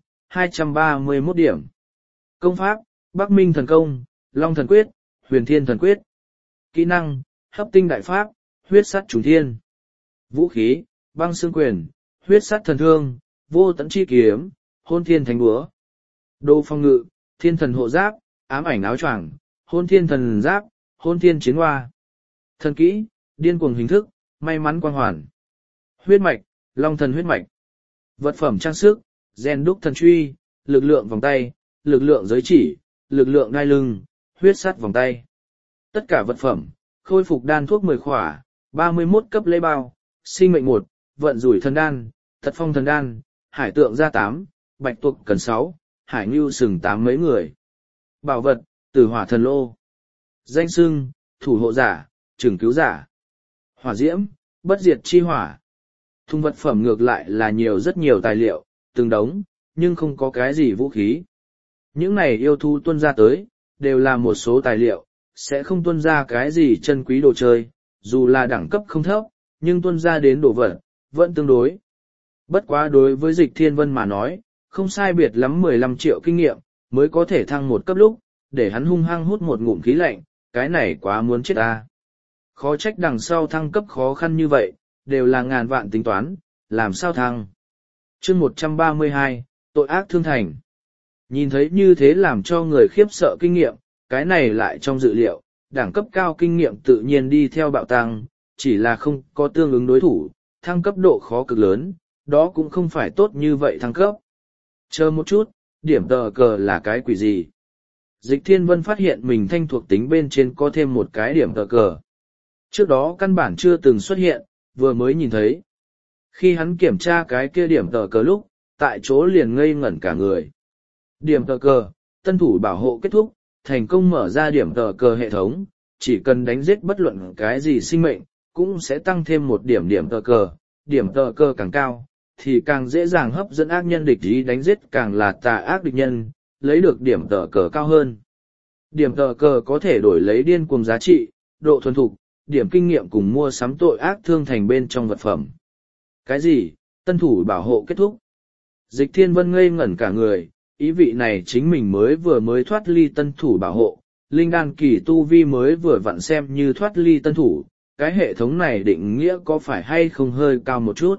231 điểm. Công pháp, Bắc Minh Thần Công, Long Thần Quyết, Huyền Thiên Thần Quyết. Kỹ năng, Hấp Tinh Đại Pháp, Huyết Sắt Trùng Thiên. Vũ khí, Băng Xương Quyền, Huyết Sắt Thần Thương, Vô Tận Chi Kiếm, Hôn Thiên Thánh Búa. Đồ phòng ngự, Thiên Thần Hộ Giáp, Ám Ảnh Áo Choàng, Hôn Thiên Thần Giáp, Hôn Thiên Chiến Hoa. Thần kỹ, Điên Cuồng Hình Thức, May Mắn Quang Hoàn. Huyết mạch, Long Thần Huyết mạch. Vật phẩm trang sức, Gen đúc thần truy, lực lượng vòng tay, lực lượng giới chỉ, lực lượng đai lưng, huyết sắt vòng tay. Tất cả vật phẩm, khôi phục đan thuốc 10 khỏa, 31 cấp lễ bao, sinh mệnh 1, vận rủi thần đan, thật phong thần đan, hải tượng gia 8, bạch tuộc cần 6, hải ngưu sừng 8 mấy người. Bảo vật, tử hỏa thần lô. Danh xưng, thủ hộ giả, trưởng cứu giả. Hỏa diễm, bất diệt chi hỏa. Thùng vật phẩm ngược lại là nhiều rất nhiều tài liệu, từng đống, nhưng không có cái gì vũ khí. Những này yêu thú tuân ra tới, đều là một số tài liệu, sẽ không tuân ra cái gì chân quý đồ chơi, dù là đẳng cấp không thấp, nhưng tuân ra đến đồ vật, vẫn tương đối. Bất quá đối với Dịch Thiên Vân mà nói, không sai biệt lắm 15 triệu kinh nghiệm, mới có thể thăng một cấp lúc, để hắn hung hăng hút một ngụm khí lạnh, cái này quá muốn chết ta. Khó trách đằng sau thăng cấp khó khăn như vậy, đều là ngàn vạn tính toán, làm sao thăng. Chương 132, tội ác thương thành. Nhìn thấy như thế làm cho người khiếp sợ kinh nghiệm, cái này lại trong dự liệu, đẳng cấp cao kinh nghiệm tự nhiên đi theo bạo tăng, chỉ là không có tương ứng đối thủ, thăng cấp độ khó cực lớn, đó cũng không phải tốt như vậy thăng cấp. Chờ một chút, điểm tờ cờ là cái quỷ gì? Dịch Thiên Vân phát hiện mình thanh thuộc tính bên trên có thêm một cái điểm tờ cờ. Trước đó căn bản chưa từng xuất hiện, vừa mới nhìn thấy. Khi hắn kiểm tra cái kia điểm tờ cờ lúc, tại chỗ liền ngây ngẩn cả người. Điểm tờ cờ, tân thủ bảo hộ kết thúc, thành công mở ra điểm tờ cờ hệ thống, chỉ cần đánh giết bất luận cái gì sinh mệnh, cũng sẽ tăng thêm một điểm điểm tờ cờ càng cao, thì càng dễ dàng hấp dẫn ác nhân địch ý, đánh giết càng là tà ác địch nhân, lấy được điểm tờ cờ cao hơn. Điểm tờ cờ có thể đổi lấy điên cuồng giá trị, độ thuần thục, điểm kinh nghiệm cùng mua sắm tội ác thương thành bên trong vật phẩm. Cái gì? Tân thủ bảo hộ kết thúc. Dịch Thiên Vân ngây ngẩn cả người, ý vị này chính mình mới thoát ly tân thủ bảo hộ, linh đan kỳ tu vi mới vừa vặn xem như thoát ly tân thủ, cái hệ thống này định nghĩa có phải hay không hơi cao một chút.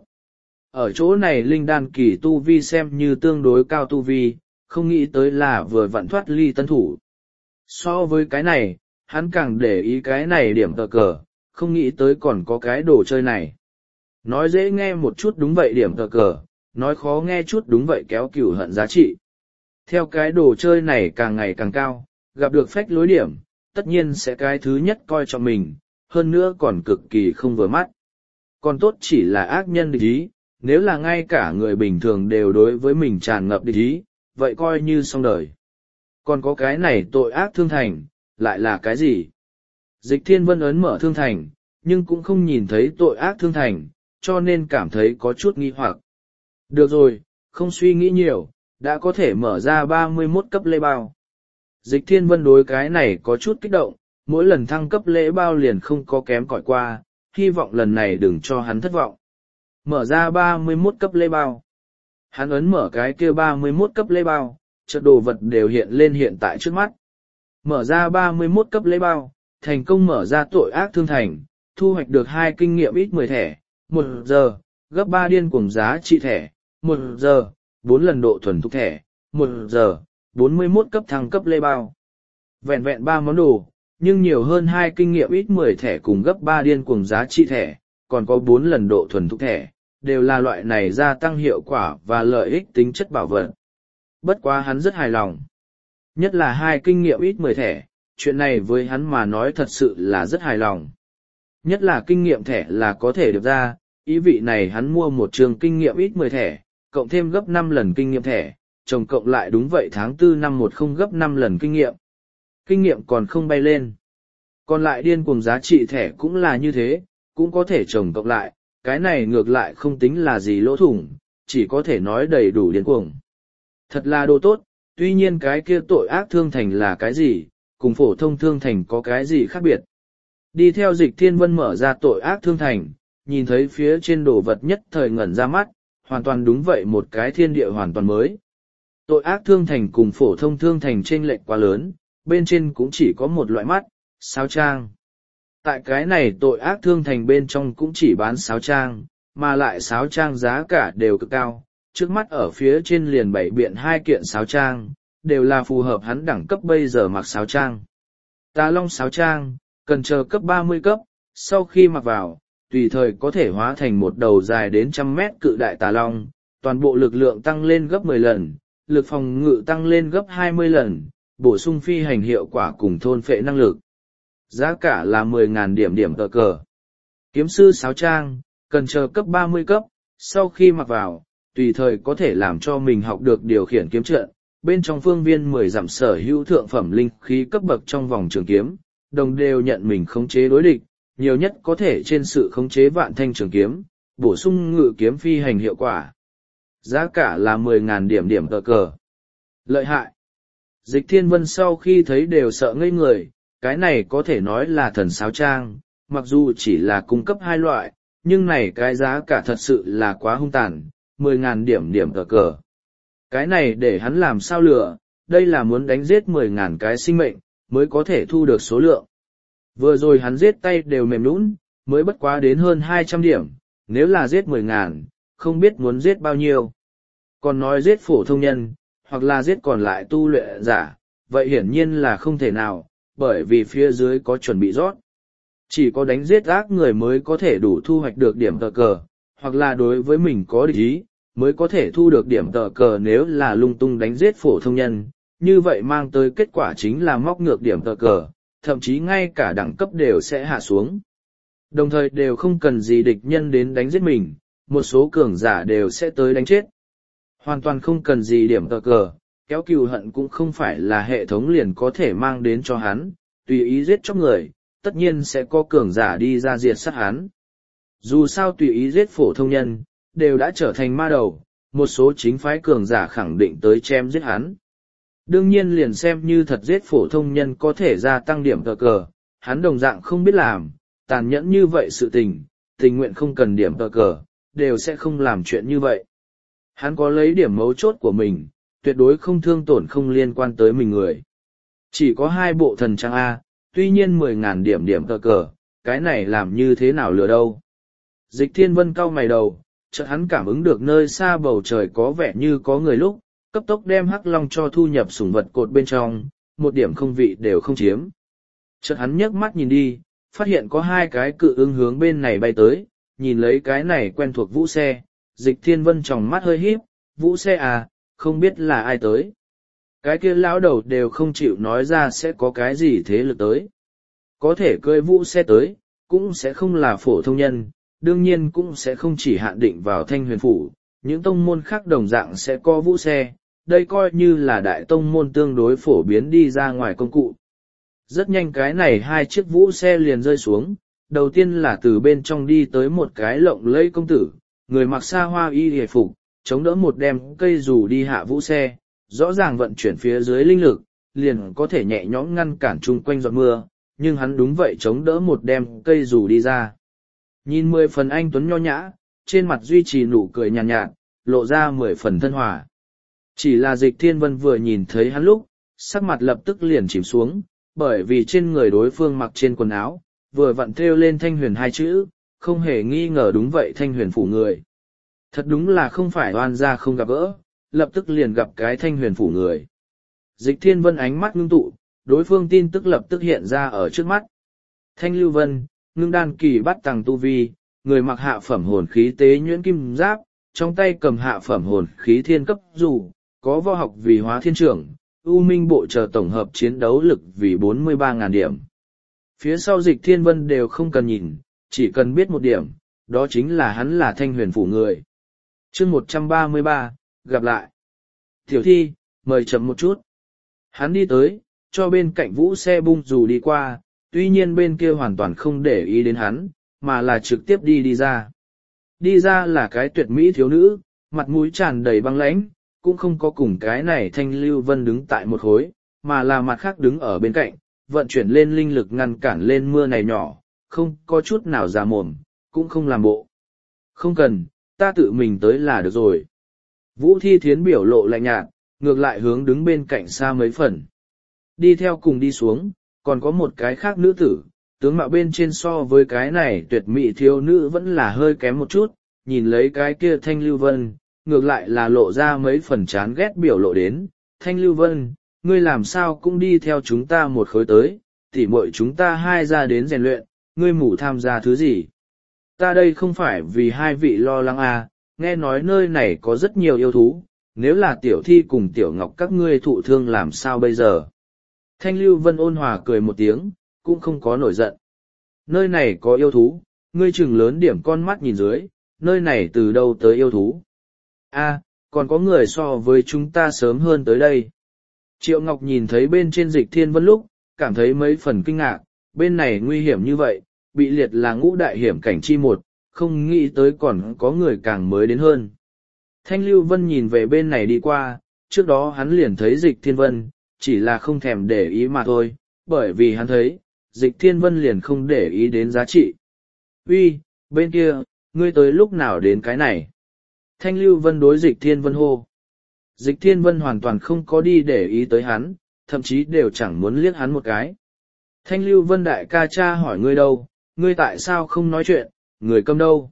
Ở chỗ này linh đan kỳ tu vi xem như tương đối cao tu vi, không nghĩ tới là vừa vặn thoát ly tân thủ. So với cái này, hắn càng để ý cái này điểm tờ cờ, không nghĩ tới còn có cái đồ chơi này. Nói dễ nghe một chút đúng vậy điểm tờ cờ, nói khó nghe chút đúng vậy kéo cửu hận giá trị. Theo cái đồ chơi này càng ngày càng cao, gặp được phách lối điểm, tất nhiên sẽ cái thứ nhất coi trọng mình, hơn nữa còn cực kỳ không vừa mắt. Còn tốt chỉ là ác nhân địch ý, nếu là ngay cả người bình thường đều đối với mình tràn ngập địch ý, vậy coi như xong đời. Còn có cái này tội ác thương thành, lại là cái gì? Dịch Thiên Vân ấn mở thương thành, nhưng cũng không nhìn thấy tội ác thương thành, cho nên cảm thấy có chút nghi hoặc. Được rồi, không suy nghĩ nhiều, đã có thể mở ra 31 cấp lễ bao. Dịch Thiên Vân đối cái này có chút kích động, mỗi lần thăng cấp lễ bao liền không có kém cỏi qua, hy vọng lần này đừng cho hắn thất vọng. Mở ra 31 cấp lễ bao. Hắn ấn mở cái kia 31 cấp lễ bao, chợt đồ vật đều hiện lên hiện tại trước mắt. Mở ra 31 cấp lễ bao, thành công mở ra tội ác thương thành, thu hoạch được 2 kinh nghiệm ít 10 thẻ, 1 giờ, gấp 3 điên cuồng giá trị thẻ, 1 giờ, 4 lần độ thuần thục thẻ, 1 giờ, 41 cấp thăng cấp lễ bao. Vẹn vẹn 3 món đồ, nhưng nhiều hơn 2 kinh nghiệm ít 10 thẻ cùng gấp 3 điên cuồng giá trị thẻ, còn có 4 lần độ thuần thục thẻ, đều là loại này gia tăng hiệu quả và lợi ích tính chất bảo vật. Bất quá hắn rất hài lòng. Nhất là 2 kinh nghiệm ít 10 thẻ, chuyện này với hắn mà nói thật sự là rất hài lòng. Nhất là kinh nghiệm thẻ là có thể được ra, ý vị này hắn mua một trường kinh nghiệm ít 10 thẻ, cộng thêm gấp 5 lần kinh nghiệm thẻ, chồng cộng lại đúng vậy tháng 4 năm 10 gấp 5 lần kinh nghiệm. Kinh nghiệm còn không bay lên. Còn lại điên cuồng giá trị thẻ cũng là như thế, cũng có thể chồng cộng lại, cái này ngược lại không tính là gì lỗ thủng, chỉ có thể nói đầy đủ điên cuồng. Thật là đồ tốt, tuy nhiên cái kia tội ác thương thành là cái gì, cùng phổ thông thương thành có cái gì khác biệt. Đi theo Dịch Thiên Vân mở ra tội ác thương thành, nhìn thấy phía trên đồ vật nhất thời ngẩn ra mắt, hoàn toàn đúng vậy một cái thiên địa hoàn toàn mới. Tội ác thương thành cùng phổ thông thương thành chênh lệch quá lớn, bên trên cũng chỉ có một loại mắt, sáo trang. Tại cái này tội ác thương thành bên trong cũng chỉ bán sáo trang, mà lại sáo trang giá cả đều cực cao, trước mắt ở phía trên liền bày biện 2 kiện sáo trang, đều là phù hợp hắn đẳng cấp bây giờ mặc sáo trang. Tà Long sáo trang, cần chờ cấp 30 cấp, sau khi mặc vào, tùy thời có thể hóa thành một đầu dài đến 100 mét cự đại tà long, toàn bộ lực lượng tăng lên gấp 10 lần, lực phòng ngự tăng lên gấp 20 lần, bổ sung phi hành hiệu quả cùng thôn phệ năng lực. Giá cả là 10.000 điểm tờ cờ. Kiếm sư sáo trang, cần chờ cấp 30 cấp, sau khi mặc vào, tùy thời có thể làm cho mình học được điều khiển kiếm trận, bên trong phương viên 10 dặm sở hữu thượng phẩm linh khí cấp bậc trong vòng trường kiếm, đồng đều nhận mình khống chế đối địch, nhiều nhất có thể trên sự khống chế vạn thanh trường kiếm, bổ sung ngự kiếm phi hành hiệu quả. Giá cả là 10.000 điểm tờ cờ. Lợi hại. Dịch Thiên Vân sau khi thấy đều sợ ngây người, cái này có thể nói là thần sáo trang, mặc dù chỉ là cung cấp 2 loại, nhưng này cái giá cả thật sự là quá hung tàn, 10.000 điểm tờ cờ. Cái này để hắn làm sao lựa, đây là muốn đánh giết 10.000 cái sinh mệnh, mới có thể thu được số lượng. Vừa rồi hắn giết tay đều mềm nũng, mới bất quá đến hơn 200 điểm, nếu là giết 10.000, không biết muốn giết bao nhiêu. Còn nói giết phổ thông nhân, hoặc là giết còn lại tu luyện giả, vậy hiển nhiên là không thể nào, bởi vì phía dưới có chuẩn bị rót. Chỉ có đánh giết ác người mới có thể đủ thu hoạch được điểm tờ cờ, hoặc là đối với mình có địch ý, mới có thể thu được điểm tờ cờ. Nếu là lung tung đánh giết phổ thông nhân, như vậy mang tới kết quả chính là móc ngược điểm tờ cờ, thậm chí ngay cả đẳng cấp đều sẽ hạ xuống. Đồng thời đều không cần gì địch nhân đến đánh giết mình, một số cường giả đều sẽ tới đánh chết. Hoàn toàn không cần gì điểm tờ cờ, kéo cừu hận cũng không phải là hệ thống liền có thể mang đến cho hắn, tùy ý giết chóc người, tất nhiên sẽ có cường giả đi ra diệt sát hắn. Dù sao tùy ý giết phổ thông nhân, đều đã trở thành ma đầu, một số chính phái cường giả khẳng định tới chém giết hắn. Đương nhiên liền xem như thật giết phổ thông nhân có thể gia tăng điểm tờ cờ, hắn đồng dạng không biết làm, tàn nhẫn như vậy sự tình, tình nguyện không cần điểm tờ cờ, đều sẽ không làm chuyện như vậy. Hắn có lấy điểm mấu chốt của mình, tuyệt đối không thương tổn không liên quan tới mình người. Chỉ có 2 bộ thần trang A, tuy nhiên 10.000 điểm tờ cờ, cái này làm như thế nào lừa đâu. Dịch Thiên Vân cau mày đầu, chợt hắn cảm ứng được nơi xa bầu trời có vẻ như có người lúc, cấp tốc đem hắc long cho thu nhập sủng vật cột bên trong, một điểm không vị đều không chiếm. Chợt hắn nhấc mắt nhìn đi, phát hiện có 2 cái cự ưng hướng bên này bay tới, nhìn lấy cái này quen thuộc vũ xe, Dịch Thiên Vân tròng mắt hơi híp, vũ xe à, không biết là ai tới. Cái kia lão đầu đều không chịu nói ra sẽ có cái gì thế lực tới. Có thể cưỡi vũ xe tới, cũng sẽ không là phổ thông nhân, đương nhiên cũng sẽ không chỉ hạn định vào Thanh Huyền Phủ, những tông môn khác đồng dạng sẽ có vũ xe, đây coi như là đại tông môn tương đối phổ biến đi ra ngoài công cụ. Rất nhanh cái này hai chiếc vũ xe liền rơi xuống, đầu tiên là từ bên trong đi tới một cái lộng lẫy công tử, người mặc xa hoa y hề phục, chống đỡ một đem cây dù đi hạ vũ xe, rõ ràng vận chuyển phía dưới linh lực, liền có thể nhẹ nhõm ngăn cản chung quanh giọt mưa, nhưng hắn đúng vậy chống đỡ một đem cây dù đi ra. Nhìn 10 phần anh tuấn nho nhã, trên mặt duy trì nụ cười nhàn nhạt, lộ ra 10 phần thân hòa. Chỉ là Dịch Thiên Vân vừa nhìn thấy hắn lúc, sắc mặt lập tức liền chìm xuống, bởi vì trên người đối phương mặc trên quần áo, vừa vặn thêu lên Thanh Huyền hai chữ, không hề nghi ngờ đúng vậy Thanh Huyền phủ người. Thật đúng là không phải oan gia không gặp gỡ, lập tức liền gặp cái Thanh Huyền phủ người. Dịch Thiên Vân ánh mắt ngưng tụ, đối phương tin tức lập tức hiện ra ở trước mắt. Thanh Lưu Vân, ngưng đan kỳ bắt tàng tu vi, người mặc hạ phẩm hồn khí tế nhuyễn kim giáp, trong tay cầm hạ phẩm hồn khí thiên cấp dù, có võ học vì hóa thiên trưởng, U Minh bộ chờ tổng hợp chiến đấu lực vì 43.000 điểm. Phía sau Dịch Thiên Vân đều không cần nhìn, chỉ cần biết một điểm, đó chính là hắn là Thanh Huyền phủ người. Chương 133, gặp lại. Tiểu thi, mời chậm một chút. Hắn đi tới, cho bên cạnh vũ xe bung dù đi qua, tuy nhiên bên kia hoàn toàn không để ý đến hắn, mà là trực tiếp đi ra. Đi ra là cái tuyệt mỹ thiếu nữ, mặt mũi tràn đầy băng lãnh, cũng không có cùng cái này Thanh Lưu Vân đứng tại một khối, mà là mặt khác đứng ở bên cạnh, vận chuyển lên linh lực ngăn cản lên mưa này nhỏ, không có chút nào già mồm, cũng không làm bộ. Không cần, ta tự mình tới là được rồi. Vũ Thi Thiến biểu lộ lạnh nhạt, ngược lại hướng đứng bên cạnh xa mấy phần. Đi theo cùng đi xuống, còn có một cái khác nữ tử, tướng mạo bên trên so với cái này tuyệt mỹ thiếu nữ vẫn là hơi kém một chút, nhìn lấy cái kia Thanh Lưu Vân, ngược lại là lộ ra mấy phần chán ghét biểu lộ đến. Thanh Lưu Vân, ngươi làm sao cũng đi theo chúng ta một khối tới, tỉ muội chúng ta hai ra đến rèn luyện, ngươi mù tham gia thứ gì? Ta đây không phải vì hai vị lo lắng à, nghe nói nơi này có rất nhiều yêu thú, nếu là Tiểu Thi cùng Tiểu Ngọc các ngươi thụ thương làm sao bây giờ? Thanh Lưu Vân ôn hòa cười một tiếng, cũng không có nổi giận. Nơi này có yêu thú, ngươi chừng lớn điểm con mắt nhìn dưới, nơi này từ đâu tới yêu thú? A, còn có người so với chúng ta sớm hơn tới đây. Triệu Ngọc nhìn thấy bên trên Dịch Thiên Vân lúc, cảm thấy mấy phần kinh ngạc, bên này nguy hiểm như vậy, bị liệt là ngũ đại hiểm cảnh chi một, không nghĩ tới còn có người càng mới đến hơn. Thanh Lưu Vân nhìn về bên này đi qua, trước đó hắn liền thấy Dịch Thiên Vân, chỉ là không thèm để ý mà thôi, bởi vì hắn thấy, Dịch Thiên Vân liền không để ý đến giá trị. Uy, bên kia, ngươi tới lúc nào đến cái này? Thanh Lưu Vân đối Dịch Thiên Vân hô. Dịch Thiên Vân hoàn toàn không có đi để ý tới hắn, thậm chí đều chẳng muốn liếc hắn một cái. Thanh Lưu Vân đại ca cha hỏi ngươi đâu, ngươi tại sao không nói chuyện, người câm đâu?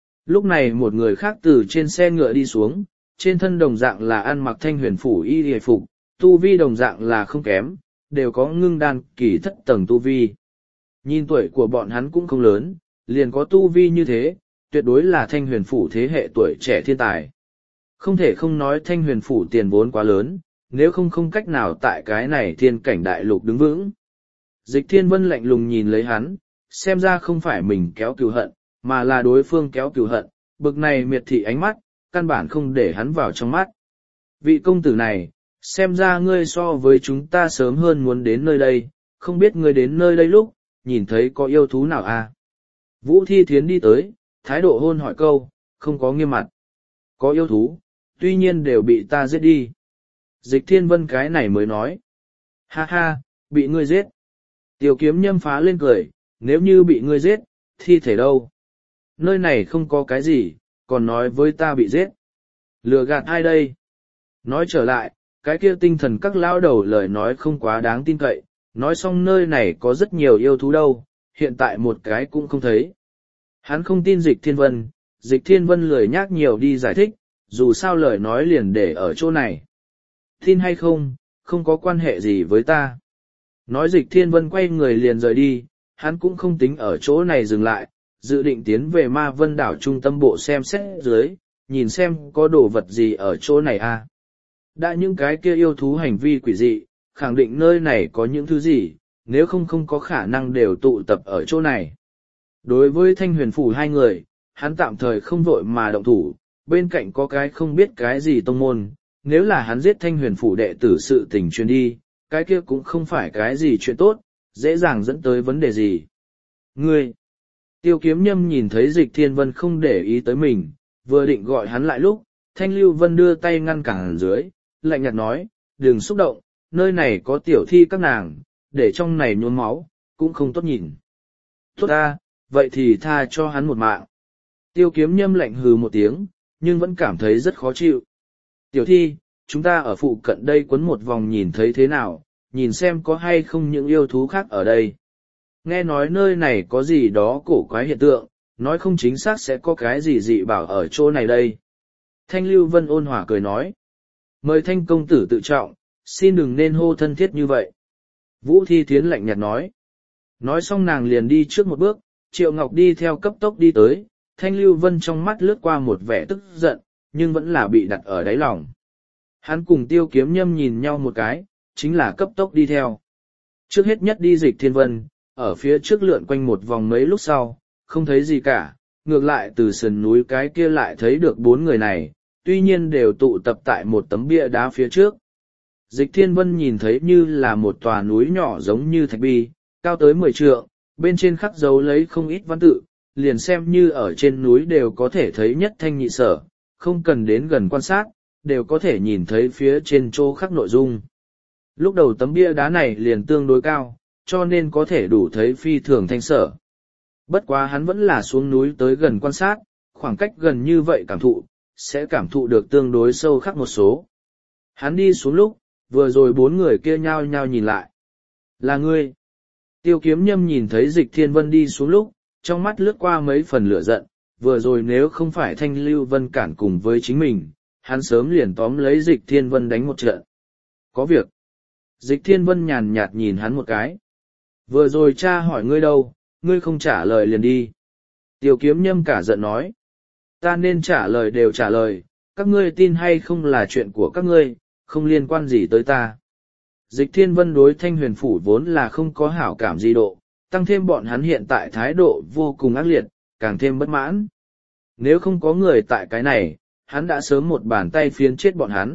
Lúc này một người khác từ trên xe ngựa đi xuống, trên thân đồng dạng là ăn mặc Thanh Huyền phủ y hề phục, tu vi đồng dạng là không kém, đều có ngưng đan kỳ thất tầng tu vi. Nhìn tuổi của bọn hắn cũng không lớn, liền có tu vi như thế, tuyệt đối là Thanh Huyền phủ thế hệ tuổi trẻ thiên tài. Không thể không nói Thanh Huyền phủ tiền vốn quá lớn, nếu không cách nào tại cái này thiên cảnh đại lục đứng vững. Dịch Thiên Vân lạnh lùng nhìn lấy hắn, xem ra không phải mình kéo cừu hận, mà là đối phương kéo cừu hận, bực này miệt thị ánh mắt, căn bản không để hắn vào trong mắt. Vị công tử này, xem ra ngươi so với chúng ta sớm hơn muốn đến nơi đây, không biết ngươi đến nơi đây lúc, nhìn thấy có yêu thú nào à? Vũ Thi Thiến đi tới, thái độ hôn hỏi câu, không có nghiêm mặt. Có yêu thú, tuy nhiên đều bị ta giết đi. Dịch Thiên Vân cái này mới nói. Ha ha, bị ngươi giết. Tiểu kiếm nhâm phá lên cười, nếu như bị ngươi giết, thi thể đâu? Nơi này không có cái gì, còn nói với ta bị giết. Lừa gạt ai đây? Nói trở lại, cái kia tinh thần các lão đầu lời nói không quá đáng tin cậy, nói xong nơi này có rất nhiều yêu thú đâu, hiện tại một cái cũng không thấy. Hắn không tin Dịch Thiên Vân lười nhác nhiều đi giải thích, dù sao lời nói liền để ở chỗ này. Tin hay không, không có quan hệ gì với ta. Nói Dịch Thiên Vân quay người liền rời đi, hắn cũng không tính ở chỗ này dừng lại, dự định tiến về Ma Vân đảo trung tâm bộ xem xét dưới, nhìn xem có đồ vật gì ở chỗ này à. Đã những cái kia yêu thú hành vi quỷ dị, khẳng định nơi này có những thứ gì, nếu không có khả năng đều tụ tập ở chỗ này. Đối với Thanh Huyền phủ hai người, hắn tạm thời không vội mà động thủ, bên cạnh có cái không biết cái gì tông môn, nếu là hắn giết Thanh Huyền phủ đệ tử sự tình truyền đi, cái kia cũng không phải cái gì chuyện tốt, dễ dàng dẫn tới vấn đề gì. Ngươi! Tiêu Kiếm Nhâm nhìn thấy Dịch Thiên Vân không để ý tới mình, vừa định gọi hắn lại lúc, Thanh Lưu Vân đưa tay ngăn cản dưới, lạnh nhạt nói, đừng xúc động, nơi này có tiểu thi các nàng, để trong này nhuốm máu, cũng không tốt nhìn. Tốt ta, vậy thì tha cho hắn một mạng. Tiêu Kiếm Nhâm lạnh hừ một tiếng, nhưng vẫn cảm thấy rất khó chịu. Tiểu thi, chúng ta ở phụ cận đây quấn một vòng nhìn thấy thế nào, nhìn xem có hay không những yêu thú khác ở đây. Nghe nói nơi này có gì đó cổ quái hiện tượng, nói không chính xác sẽ có cái gì dị bảo ở chỗ này đây. Thanh Lưu Vân ôn hòa cười nói. Mời Thanh công tử tự trọng, xin đừng nên hô thân thiết như vậy. Vũ Thi Thiến lạnh nhạt nói. Nói xong nàng liền đi trước một bước, Triệu Ngọc đi theo cấp tốc đi tới, Thanh Lưu Vân trong mắt lướt qua một vẻ tức giận, nhưng vẫn là bị đặt ở đáy lòng. Hắn cùng Tiêu Kiếm Nhâm nhìn nhau một cái, chính là cấp tốc đi theo. Trước hết nhất đi Dịch Thiên Vân, ở phía trước lượn quanh một vòng mấy lúc sau, không thấy gì cả, ngược lại từ sườn núi cái kia lại thấy được 4 người này, tuy nhiên đều tụ tập tại một tấm bia đá phía trước. Dịch Thiên Vân nhìn thấy như là một tòa núi nhỏ giống như thạch bi, cao tới 10 trượng, bên trên khắc dấu lấy không ít văn tự, liền xem như ở trên núi đều có thể thấy nhất thanh nhị sở, không cần đến gần quan sát, đều có thể nhìn thấy phía trên chỗ khắc nội dung. Lúc đầu tấm bia đá này liền tương đối cao, cho nên có thể đủ thấy phi thường thanh sở. Bất quá hắn vẫn là xuống núi tới gần quan sát, khoảng cách gần như vậy sẽ cảm thụ được tương đối sâu khắc một số. Hắn đi xuống lúc, vừa rồi 4 người kia nhao nhao nhìn lại. Là ngươi. Tiêu Kiếm Nhâm nhìn thấy Dịch Thiên Vân đi xuống lúc, trong mắt lướt qua mấy phần lửa giận, vừa rồi nếu không phải Thanh Lưu Vân cản cùng với chính mình, hắn sớm liền tóm lấy Dịch Thiên Vân đánh một trận. Có việc. Dịch Thiên Vân nhàn nhạt nhìn hắn một cái. Vừa rồi cha hỏi ngươi đâu, ngươi không trả lời liền đi. Tiêu Kiếm Nhâm cả giận nói. Ta nên trả lời đều trả lời, các ngươi tin hay không là chuyện của các ngươi, không liên quan gì tới ta. Dịch Thiên Vân đối Thanh Huyền phủ vốn là không có hảo cảm gì độ, tăng thêm bọn hắn hiện tại thái độ vô cùng ác liệt, càng thêm bất mãn. Nếu không có người tại cái này, hắn đã sớm một bàn tay phiến chết bọn hắn.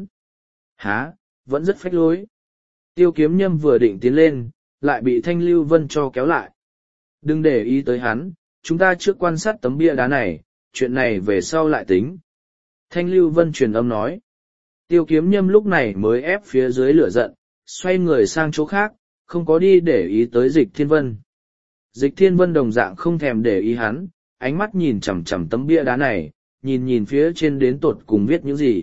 Hả, vẫn rất phách lối. Tiêu Kiếm Nhâm vừa định tiến lên, lại bị Thanh Lưu Vân cho kéo lại. Đừng để ý tới hắn, chúng ta trước quan sát tấm bia đá này, chuyện này về sau lại tính. Thanh Lưu Vân truyền âm nói. Tiêu Kiếm Nhâm lúc này mới ép phía dưới lửa giận, xoay người sang chỗ khác, không có đi để ý tới Dịch Thiên Vân. Dịch Thiên Vân đồng dạng không thèm để ý hắn, ánh mắt nhìn chằm chằm tấm bia đá này, nhìn phía trên đến tột cùng viết những gì.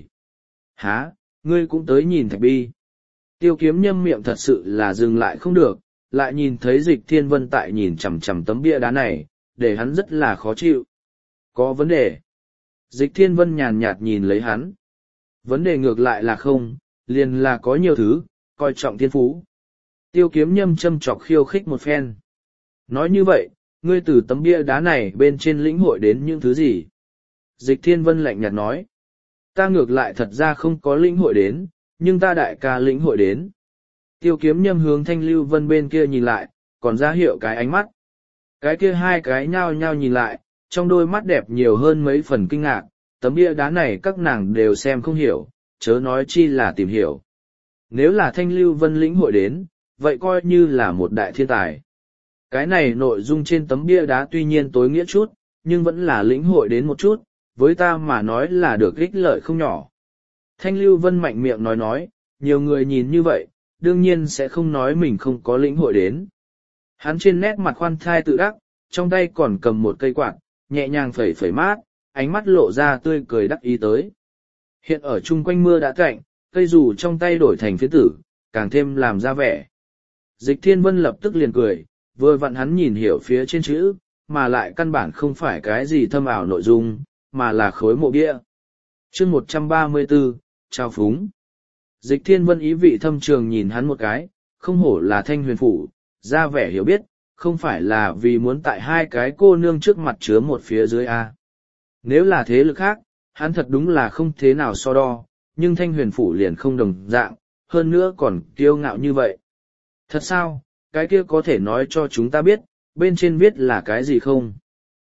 Hả, ngươi cũng tới nhìn thạch bi. Tiêu Kiếm Nhâm miệng thật sự là dừng lại không được, lại nhìn thấy Dịch Thiên Vân tại nhìn chằm chằm tấm bia đá này, để hắn rất là khó chịu. Có vấn đề. Dịch Thiên Vân nhàn nhạt nhìn lấy hắn. Vấn đề ngược lại là không, liền là có nhiều thứ, coi trọng thiên phú. Tiêu Kiếm Nhâm châm chọc khiêu khích một phen. Nói như vậy, ngươi từ tấm bia đá này bên trên lĩnh hội đến những thứ gì? Dịch Thiên Vân lạnh nhạt nói. Ta ngược lại thật ra không có lĩnh hội đến, nhưng ta đại ca lĩnh hội đến. Tiêu Kiếm Nhâm hướng Thanh Lưu Vân bên kia nhìn lại, còn ra hiệu cái ánh mắt. Cái kia hai cái nhao nhao nhìn lại, trong đôi mắt đẹp nhiều hơn mấy phần kinh ngạc, tấm bia đá này các nàng đều xem không hiểu, chớ nói chi là tìm hiểu. Nếu là Thanh Lưu Vân lĩnh hội đến, vậy coi như là một đại thiên tài. Cái này nội dung trên tấm bia đá tuy nhiên tối nghĩa chút, nhưng vẫn là lĩnh hội đến một chút, với ta mà nói là được ích lợi không nhỏ. Thanh Lưu Vân mạnh miệng nói, nhiều người nhìn như vậy, đương nhiên sẽ không nói mình không có lĩnh hội đến. Hắn trên nét mặt khoan thai tự đắc, trong tay còn cầm một cây quạt, nhẹ nhàng phẩy phẩy mát, ánh mắt lộ ra tươi cười đắc ý tới. Hiện ở chung quanh mưa đã cạnh, cây dù trong tay đổi thành phiến tử, càng thêm làm ra vẻ. Dịch Thiên Vân lập tức liền cười, vừa vặn hắn nhìn hiểu phía trên chữ, mà lại căn bản không phải cái gì thâm ảo nội dung, mà là khối mộ bia. Chương 134, Trao Phúng. Dịch Thiên Vân ý vị thâm trường nhìn hắn một cái, không hổ là Thanh Huyền phủ, ra vẻ hiểu biết, không phải là vì muốn tại hai cái cô nương trước mặt chứa một phía dưới A. Nếu là thế lực khác, hắn thật đúng là không thế nào so đo, nhưng Thanh Huyền phủ liền không đồng dạng, hơn nữa còn kiêu ngạo như vậy. Thật sao, cái kia có thể nói cho chúng ta biết, bên trên viết là cái gì không?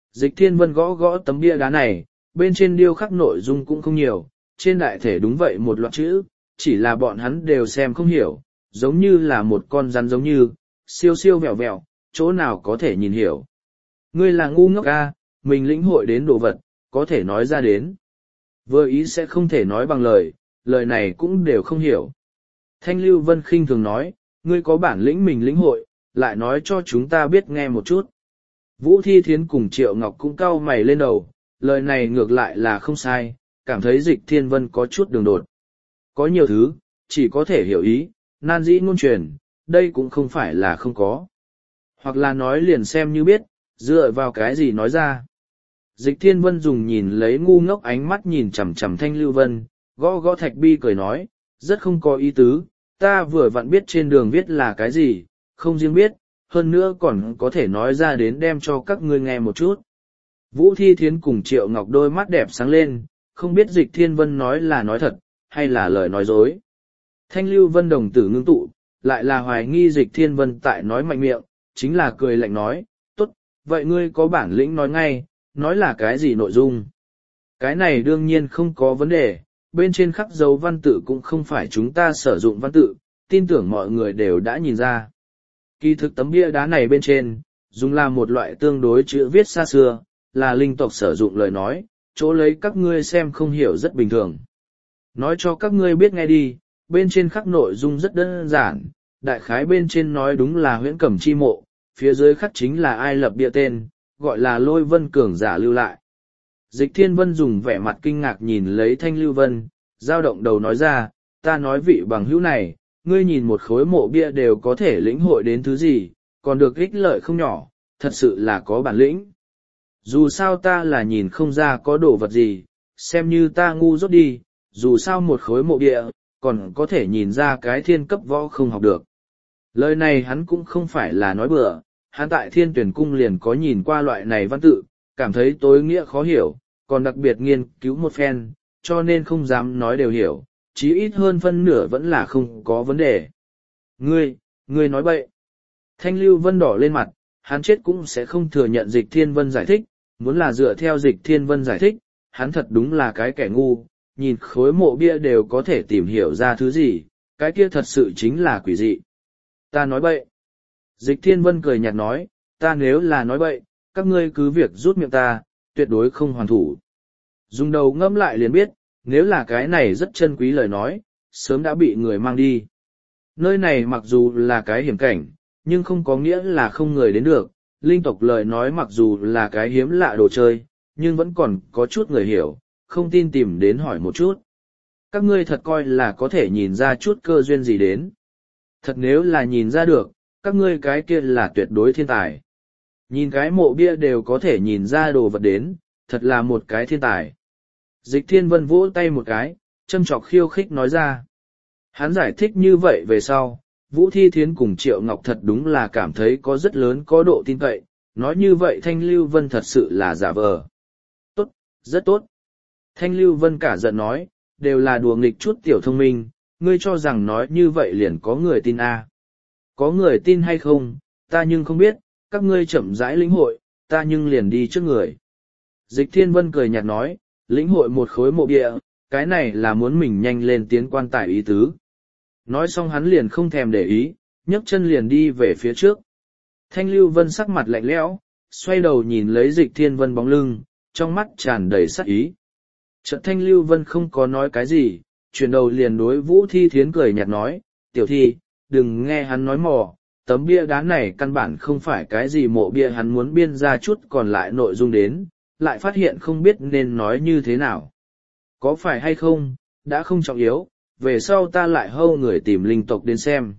Dịch Thiên Vân gõ gõ tấm bia đá này, bên trên điêu khắc nội dung cũng không nhiều, trên đại thể đúng vậy một loạt chữ, chỉ là bọn hắn đều xem không hiểu, giống như là một con rắn giống như, siêu siêu vẹo vẹo, chỗ nào có thể nhìn hiểu. Ngươi là ngu ngốc a, mình lĩnh hội đến đồ vật, có thể nói ra đến. Vừa ý sẽ không thể nói bằng lời, lời này cũng đều không hiểu. Thanh Lưu Vân khinh thường nói, ngươi có bản lĩnh mình lĩnh hội, lại nói cho chúng ta biết nghe một chút. Vũ Thi Thiến cùng Triệu Ngọc cũng cau mày lên đầu, lời này ngược lại là không sai, cảm thấy Dịch Thiên Vân có chút đường đột. Có nhiều thứ, chỉ có thể hiểu ý, nan dĩ ngôn truyền, đây cũng không phải là không có. Hoặc là nói liền xem như biết, dựa vào cái gì nói ra. Dịch Thiên Vân dùng nhìn lấy ngu ngốc ánh mắt nhìn chằm chằm Thanh Lưu Vân, gõ gõ thạch bi cười nói, rất không có ý tứ, ta vừa vặn biết trên đường viết là cái gì, không riêng biết, hơn nữa còn có thể nói ra đến đem cho các ngươi nghe một chút. Vũ Thi Thiến cùng Triệu Ngọc đôi mắt đẹp sáng lên, không biết Dịch Thiên Vân nói là nói thật, hay là lời nói dối. Thanh Lưu Vân đồng tử ngưng tụ, lại là hoài nghi Dịch Thiên Vân tại nói mạnh miệng, chính là cười lạnh nói, tốt, vậy ngươi có bản lĩnh nói ngay, nói là cái gì nội dung. Cái này đương nhiên không có vấn đề, bên trên khắc dấu văn tự cũng không phải chúng ta sử dụng văn tự, tin tưởng mọi người đều đã nhìn ra. Kỳ thực tấm bia đá này bên trên, dùng là một loại tương đối chữ viết xa xưa, là linh tộc sử dụng lời nói, chỗ lấy các ngươi xem không hiểu rất bình thường. Nói cho các ngươi biết nghe đi, bên trên khắc nội dung rất đơn giản, đại khái bên trên nói đúng là huyễn cẩm chi mộ, phía dưới khắc chính là ai lập bia tên, gọi là Lôi Vân cường giả lưu lại. Dịch Thiên Vân dùng vẻ mặt kinh ngạc nhìn lấy Thanh Lưu Vân, dao động đầu nói ra, ta nói vị bằng hữu này, ngươi nhìn một khối mộ bia đều có thể lĩnh hội đến thứ gì, còn được ích lợi không nhỏ, thật sự là có bản lĩnh. Dù sao ta là nhìn không ra có đồ vật gì, xem như ta ngu dốt đi, dù sao một khối mộ bia, còn có thể nhìn ra cái thiên cấp võ không học được. Lời này hắn cũng không phải là nói bừa, hắn tại Thiên Tuyển Cung liền có nhìn qua loại này văn tự, cảm thấy tối nghĩa khó hiểu, còn đặc biệt nghiên cứu một phen, cho nên không dám nói đều hiểu, chí ít hơn phân nửa vẫn là không có vấn đề. Ngươi nói bậy. Thanh Lưu Vân đỏ lên mặt, hắn chết cũng sẽ không thừa nhận Dịch Thiên Vân giải thích, muốn là dựa theo Dịch Thiên Vân giải thích, hắn thật đúng là cái kẻ ngu, nhìn khối mộ bia đều có thể tìm hiểu ra thứ gì, cái kia thật sự chính là quỷ dị. Ta nói bậy. Dịch Thiên Vân cười nhạt nói, ta nếu là nói bậy, các ngươi cứ việc rút miệng ta, tuyệt đối không hoàn thủ. Dùng đầu ngẫm lại liền biết, nếu là cái này rất chân quý lời nói, sớm đã bị người mang đi. Nơi này mặc dù là cái hiểm cảnh, nhưng không có nghĩa là không người đến được, linh tộc lời nói mặc dù là cái hiếm lạ đồ chơi, nhưng vẫn còn có chút người hiểu, không tin tìm đến hỏi một chút. Các ngươi thật coi là có thể nhìn ra chút cơ duyên gì đến. Thật nếu là nhìn ra được, các ngươi cái kia là tuyệt đối thiên tài. Nhìn cái mộ bia đều có thể nhìn ra đồ vật đến, thật là một cái thiên tài. Dịch Thiên Vân vỗ tay một cái, châm chọc khiêu khích nói ra. Hắn giải thích như vậy về sau, Vũ Thi Thiến cùng Triệu Ngọc thật đúng là cảm thấy có rất lớn có độ tin cậy, nói như vậy Thanh Lưu Vân thật sự là giả vờ. Tốt, rất tốt. Thanh Lưu Vân cả giận nói, đều là đùa nghịch chút tiểu thông minh, ngươi cho rằng nói như vậy liền có người tin à. Có người tin hay không, ta nhưng không biết, các ngươi chậm rãi lĩnh hội, ta nhưng liền đi trước người. Dịch Thiên Vân cười nhạt nói, lĩnh hội một khối mộ bia, cái này là muốn mình nhanh lên tiến quan tài ý tứ. Nói xong hắn liền không thèm để ý, nhấc chân liền đi về phía trước. Thanh Lưu Vân sắc mặt lạnh lẽo, xoay đầu nhìn lấy Dịch Thiên Vân bóng lưng, trong mắt tràn đầy sắc ý. Chợt Thanh Lưu Vân không có nói cái gì, chuyển đầu liền đối Vũ Thi Thiến cười nhạt nói, tiểu thi, đừng nghe hắn nói mò, tấm bia đá này căn bản không phải cái gì mộ bia, hắn muốn biên ra chút còn lại nội dung đến, lại phát hiện không biết nên nói như thế nào. Có phải hay không, đã không trọng yếu, về sau ta lại hâu người tìm linh tộc đến xem.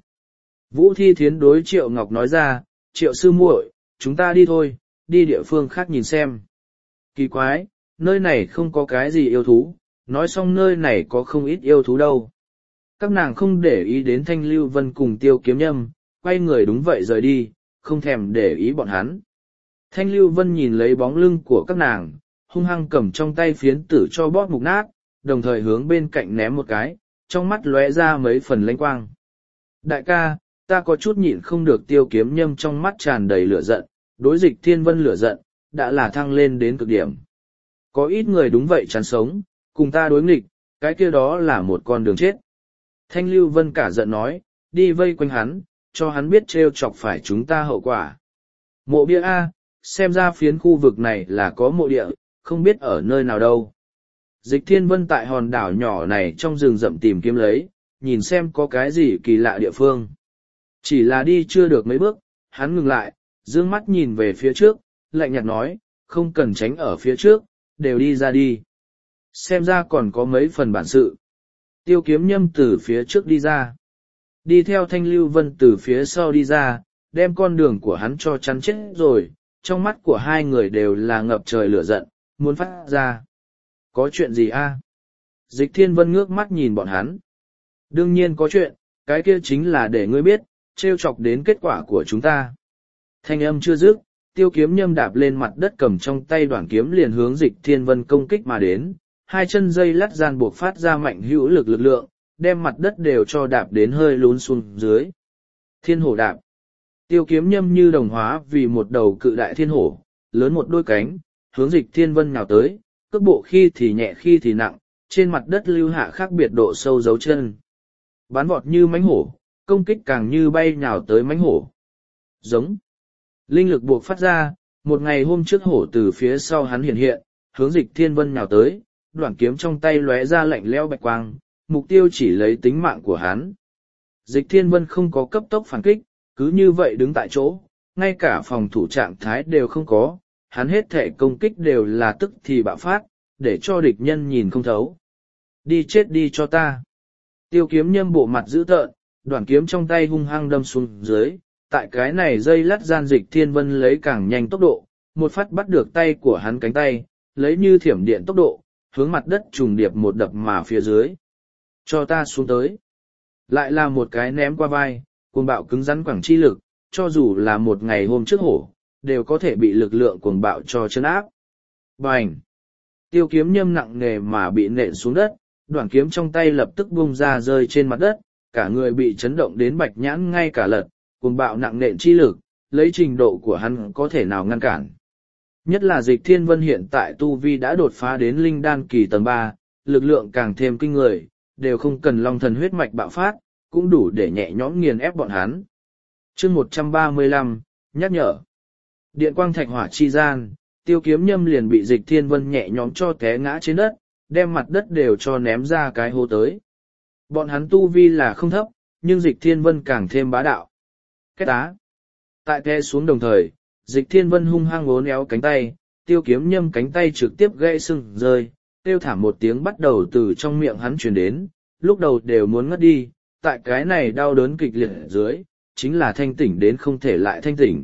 Vũ Thi Thiến đối Triệu Ngọc nói ra, Triệu sư muội, chúng ta đi thôi, đi địa phương khác nhìn xem. Kỳ quái, nơi này không có cái gì yêu thú, nói xong nơi này có không ít yêu thú đâu. Các nàng không để ý đến Thanh Lưu Vân cùng Tiêu Kiếm Nhâm, quay người đúng vậy rời đi, không thèm để ý bọn hắn. Thanh Lưu Vân nhìn lấy bóng lưng của các nàng, hung hăng cầm trong tay phiến tử cho bóp mục nát, đồng thời hướng bên cạnh ném một cái, trong mắt lóe ra mấy phần lanh quang. Đại ca, ta có chút nhịn không được. Tiêu Kiếm Nhâm trong mắt tràn đầy lửa giận, đối Dịch Thiên Vân lửa giận, đã là thăng lên đến cực điểm. Có ít người đúng vậy chán sống, cùng ta đối nghịch, cái kia đó là một con đường chết. Thanh Lưu Vân cả giận nói, đi vây quanh hắn, cho hắn biết trêu chọc phải chúng ta hậu quả. Mộ bia A, xem ra phiến khu vực này là có mộ địa, không biết ở nơi nào đâu. Dịch Thiên Vân tại hòn đảo nhỏ này trong rừng rậm tìm kiếm lấy, nhìn xem có cái gì kỳ lạ địa phương. Chỉ là đi chưa được mấy bước, hắn ngừng lại, dương mắt nhìn về phía trước, lạnh nhạt nói, không cần tránh ở phía trước, đều đi ra đi. Xem ra còn có mấy phần bản sự. Tiêu Kiếm Nhâm từ phía trước đi ra. Đi theo Thanh Lưu Vân từ phía sau đi ra, đem con đường của hắn cho chắn chết rồi, trong mắt của hai người đều là ngập trời lửa giận, muốn phát ra. Có chuyện gì a? Dịch Thiên Vân ngước mắt nhìn bọn hắn. Đương nhiên có chuyện, cái kia chính là để ngươi biết, trêu chọc đến kết quả của chúng ta. Thanh âm chưa dứt, Tiêu Kiếm Nhâm đạp lên mặt đất cầm trong tay đoạn kiếm liền hướng Dịch Thiên Vân công kích mà đến, hai chân dây lắt gian buộc phát ra mạnh hữu lực lực lượng, đem mặt đất đều cho đạp đến hơi lún xuống dưới. Thiên hổ đạp. Tiêu Kiếm Nhâm như đồng hóa vì một đầu cự đại thiên hổ, lớn một đôi cánh, hướng Dịch Thiên Vân nhào tới, cước bộ khi thì nhẹ khi thì nặng, trên mặt đất lưu hạ khác biệt độ sâu dấu chân. Bắn vọt như mãnh hổ, công kích càng như bay nhào tới mãnh hổ. Giống. Linh lực buộc phát ra, một ngày hôm trước hổ từ phía sau hắn hiện hiện, hướng Dịch Thiên Vân nhào tới, đoạn kiếm trong tay lóe ra lạnh lẽo bạch quang, mục tiêu chỉ lấy tính mạng của hắn. Dịch Thiên Vân không có cấp tốc phản kích, cứ như vậy đứng tại chỗ, ngay cả phòng thủ trạng thái đều không có, hắn hết thể công kích đều là tức thì bạo phát, để cho địch nhân nhìn không thấu. Đi chết đi cho ta. Tiêu Kiếm Nhâm bộ mặt dữ tợn, đoạn kiếm trong tay hung hăng đâm xuống dưới, tại cái này dây lắt gian Dịch Thiên Vân lấy càng nhanh tốc độ, một phát bắt được tay của hắn cánh tay, lấy như thiểm điện tốc độ, hướng mặt đất trùng điệp một đập mà phía dưới. Cho ta xuống tới. Lại là một cái ném qua vai, cuồng bạo cứng rắn quẳng chi lực, cho dù là một ngày hôm trước hổ, đều có thể bị lực lượng cuồng bạo cho chân áp. Bành! Tiêu Kiếm Nhâm nặng nề mà bị nện xuống đất, đoạn kiếm trong tay lập tức bung ra rơi trên mặt đất, cả người bị chấn động đến bạch nhãn ngay cả lật, cuồng bạo nặng nện chi lực, lấy trình độ của hắn có thể nào ngăn cản. Nhất là Dịch Thiên Vân hiện tại tu vi đã đột phá đến linh đan kỳ tầng 3, lực lượng càng thêm kinh người, đều không cần long thần huyết mạch bạo phát, cũng đủ để nhẹ nhõm nghiền ép bọn hắn. Chương 135, nhắc nhở. Điện quang thạch hỏa chi gian, Tiêu Kiếm Nhâm liền bị Dịch Thiên Vân nhẹ nhõm cho té ngã trên đất, đem mặt đất đều cho ném ra cái hố tới. Bọn hắn tu vi là không thấp, nhưng Dịch Thiên Vân càng thêm bá đạo. Két á. Tại té xuống đồng thời, Dịch Thiên Vân hung hăng uốn éo cánh tay, Tiêu Kiếm Nhâm cánh tay trực tiếp gãy sưng rơi, kêu thảm một tiếng bắt đầu từ trong miệng hắn truyền đến, lúc đầu đều muốn ngất đi, tại cái này đau đớn kịch liệt dưới, chính là thanh tỉnh đến không thể lại thanh tỉnh.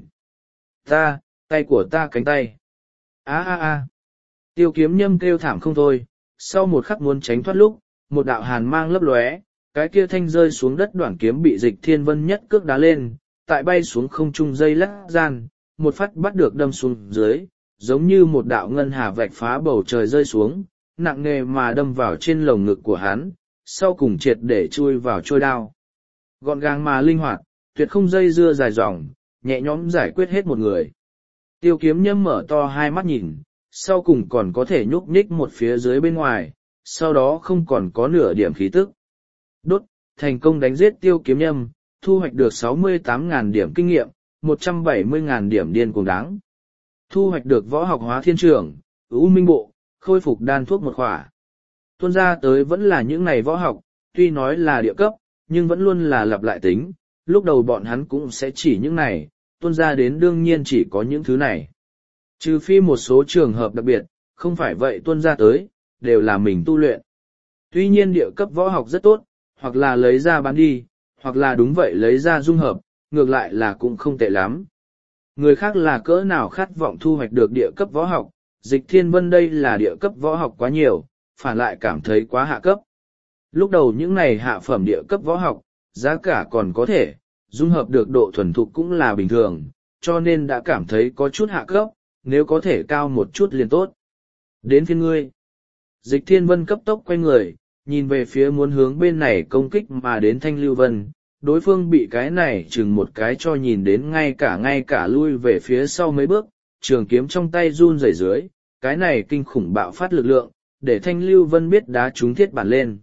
Tay của ta cánh tay. A. Tiêu Kiếm Nhâm kêu thảm không thôi, sau một khắc muốn tránh thoát lúc, một đạo hàn mang lấp lóe, cái kia thanh rơi xuống đất đoạn kiếm bị Dịch Thiên Vân nhất cước đá lên, tại bay xuống không trung dây lát gian, một phát bắt được đâm xuống dưới, giống như một đạo ngân hà vạch phá bầu trời rơi xuống, nặng nề mà đâm vào trên lồng ngực của hắn, sau cùng triệt để chui vào trôi đao. Gọn gàng mà linh hoạt, tuyệt không dây dưa dài dòng, nhẹ nhõm giải quyết hết một người. Tiêu Kiếm Nhâm mở to hai mắt nhìn, sau cùng còn có thể nhúc nhích một phía dưới bên ngoài, sau đó không còn có nửa điểm khí tức. Đốt, thành công đánh giết Tiêu Kiếm Nhâm, thu hoạch được 68.000 điểm kinh nghiệm, 170.000 điểm điên cuồng đáng. Thu hoạch được võ học hóa thiên trường, ưu minh bộ, khôi phục đan thuốc một khỏa. Tuôn ra tới vẫn là những này võ học, tuy nói là địa cấp, nhưng vẫn luôn là lặp lại tính, lúc đầu bọn hắn cũng sẽ chỉ những này, tuôn ra đến đương nhiên chỉ có những thứ này. Trừ phi một số trường hợp đặc biệt, không phải vậy tuôn ra tới, đều là mình tu luyện. Tuy nhiên địa cấp võ học rất tốt, hoặc là lấy ra bán đi, hoặc là đúng vậy lấy ra dung hợp, ngược lại là cũng không tệ lắm. Người khác là cỡ nào khát vọng thu hoạch được địa cấp võ học, Dịch Thiên Vân đây là địa cấp võ học quá nhiều, phản lại cảm thấy quá hạ cấp. Lúc đầu những này hạ phẩm địa cấp võ học, giá cả còn có thể, dung hợp được độ thuần thục cũng là bình thường, cho nên đã cảm thấy có chút hạ cấp, nếu có thể cao một chút liền tốt. Đến phiên ngươi. Dịch Thiên Vân cấp tốc quay người, nhìn về phía muốn hướng bên này công kích mà đến Thanh Lưu Vân, đối phương bị cái này chừng một cái cho nhìn đến ngay cả lui về phía sau mấy bước, trường kiếm trong tay run rẩy dưới, cái này kinh khủng bạo phát lực lượng, để Thanh Lưu Vân biết đá trúng thiết bản lên.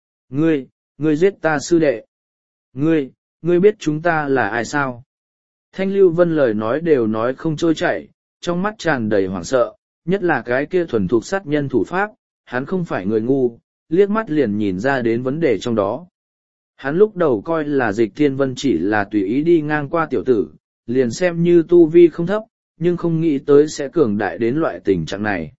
Ngươi giết ta sư đệ. Ngươi biết chúng ta là ai sao? Thanh Lưu Vân lời nói đều nói không trôi chảy, trong mắt tràn đầy hoảng sợ, nhất là cái kia thuần thục sát nhân thủ pháp, hắn không phải người ngu, liếc mắt liền nhìn ra đến vấn đề trong đó. Hắn lúc đầu coi là Dịch Thiên Vân chỉ là tùy ý đi ngang qua tiểu tử, liền xem như tu vi không thấp, nhưng không nghĩ tới sẽ cường đại đến loại tình trạng này.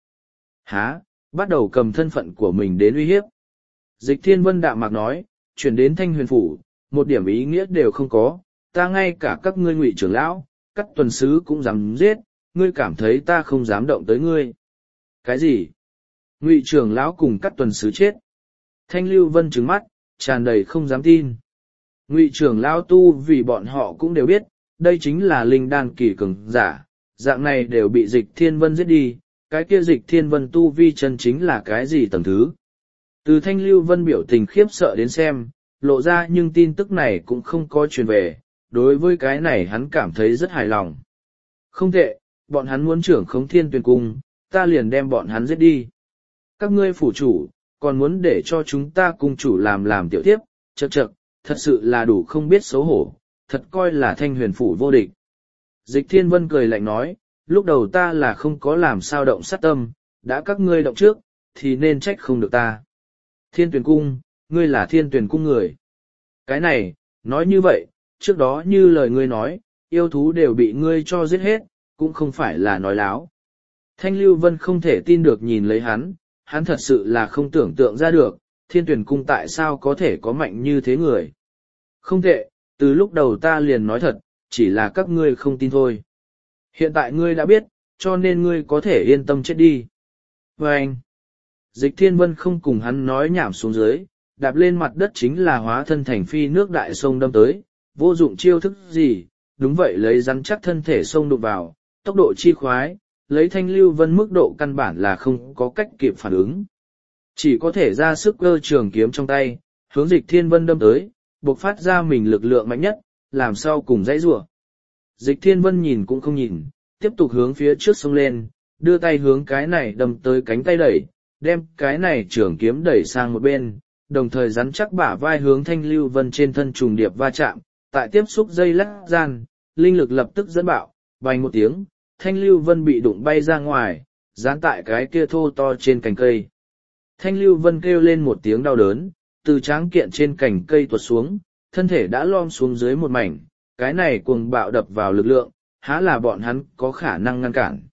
Bắt đầu cầm thân phận của mình đến uy hiếp. Dịch Thiên Vân đạm mạc nói, chuyển đến Thanh Huyền Phủ, một điểm ý nghĩa đều không có, ta ngay cả các ngươi Ngụy trưởng lão, các tuần sứ cũng dám giết, ngươi cảm thấy ta không dám động tới ngươi. Cái gì? Ngụy trưởng lão cùng các tuần sứ chết. Thanh Lưu Vân trừng mắt, tràn đầy không dám tin. Ngụy trưởng lão tu vì bọn họ cũng đều biết, đây chính là linh đan kỳ cường giả, dạng này đều bị Dịch Thiên Vân giết đi, cái kia Dịch Thiên Vân tu vi chân chính là cái gì tầng thứ. Từ Thanh Lưu Vân biểu tình khiếp sợ đến xem, lộ ra nhưng tin tức này cũng không có truyền về, đối với cái này hắn cảm thấy rất hài lòng. Không tệ, bọn hắn muốn trưởng khống Thiên Tuyền Cung, ta liền đem bọn hắn giết đi. Các ngươi phủ chủ, còn muốn để cho chúng ta cung chủ làm tiểu tiếp, chậc, thật sự là đủ không biết xấu hổ, thật coi là Thanh Huyền Phủ vô địch. Dịch Thiên Vân cười lạnh nói, lúc đầu ta là không có làm sao động sát tâm, đã các ngươi động trước, thì nên trách không được ta. Thiên Tuyền Cung, ngươi là Thiên Tuyền Cung người. Cái này, nói như vậy, trước đó như lời ngươi nói, yêu thú đều bị ngươi cho giết hết, cũng không phải là nói láo. Thanh Lưu Vân không thể tin được nhìn lấy hắn thật sự là không tưởng tượng ra được, Thiên Tuyền Cung tại sao có thể có mạnh như thế người. Không tệ, từ lúc đầu ta liền nói thật, chỉ là các ngươi không tin thôi. Hiện tại ngươi đã biết, cho nên ngươi có thể yên tâm chết đi. Và anh, Dịch Thiên Vân không cùng hắn nói nhảm xuống dưới, đạp lên mặt đất chính là hóa thân thành phi nước đại sông đâm tới, vô dụng chiêu thức gì, đúng vậy lấy rắn chắc thân thể sông đụng vào, tốc độ chi khoái, lấy Thanh Lưu Vân mức độ căn bản là không có cách kịp phản ứng. Chỉ có thể ra sức cơ trường kiếm trong tay, hướng Dịch Thiên Vân đâm tới, buộc phát ra mình lực lượng mạnh nhất, làm sao cùng dãy rủa. Dịch Thiên Vân nhìn cũng không nhìn, tiếp tục hướng phía trước sông lên, đưa tay hướng cái này đâm tới cánh tay đẩy, đem cái này trường kiếm đẩy sang một bên, đồng thời rắn chắc bả vai hướng Thanh Lưu Vân trên thân trùng điệp va chạm, tại tiếp xúc dây lắc gian, linh lực lập tức dẫn bạo, bành một tiếng, Thanh Lưu Vân bị đụng bay ra ngoài, dán tại cái kia thô to trên cành cây. Thanh Lưu Vân kêu lên một tiếng đau đớn, từ tráng kiện trên cành cây tuột xuống, thân thể đã lom xuống dưới một mảnh, cái này cuồng bạo đập vào lực lượng, há là bọn hắn có khả năng ngăn cản.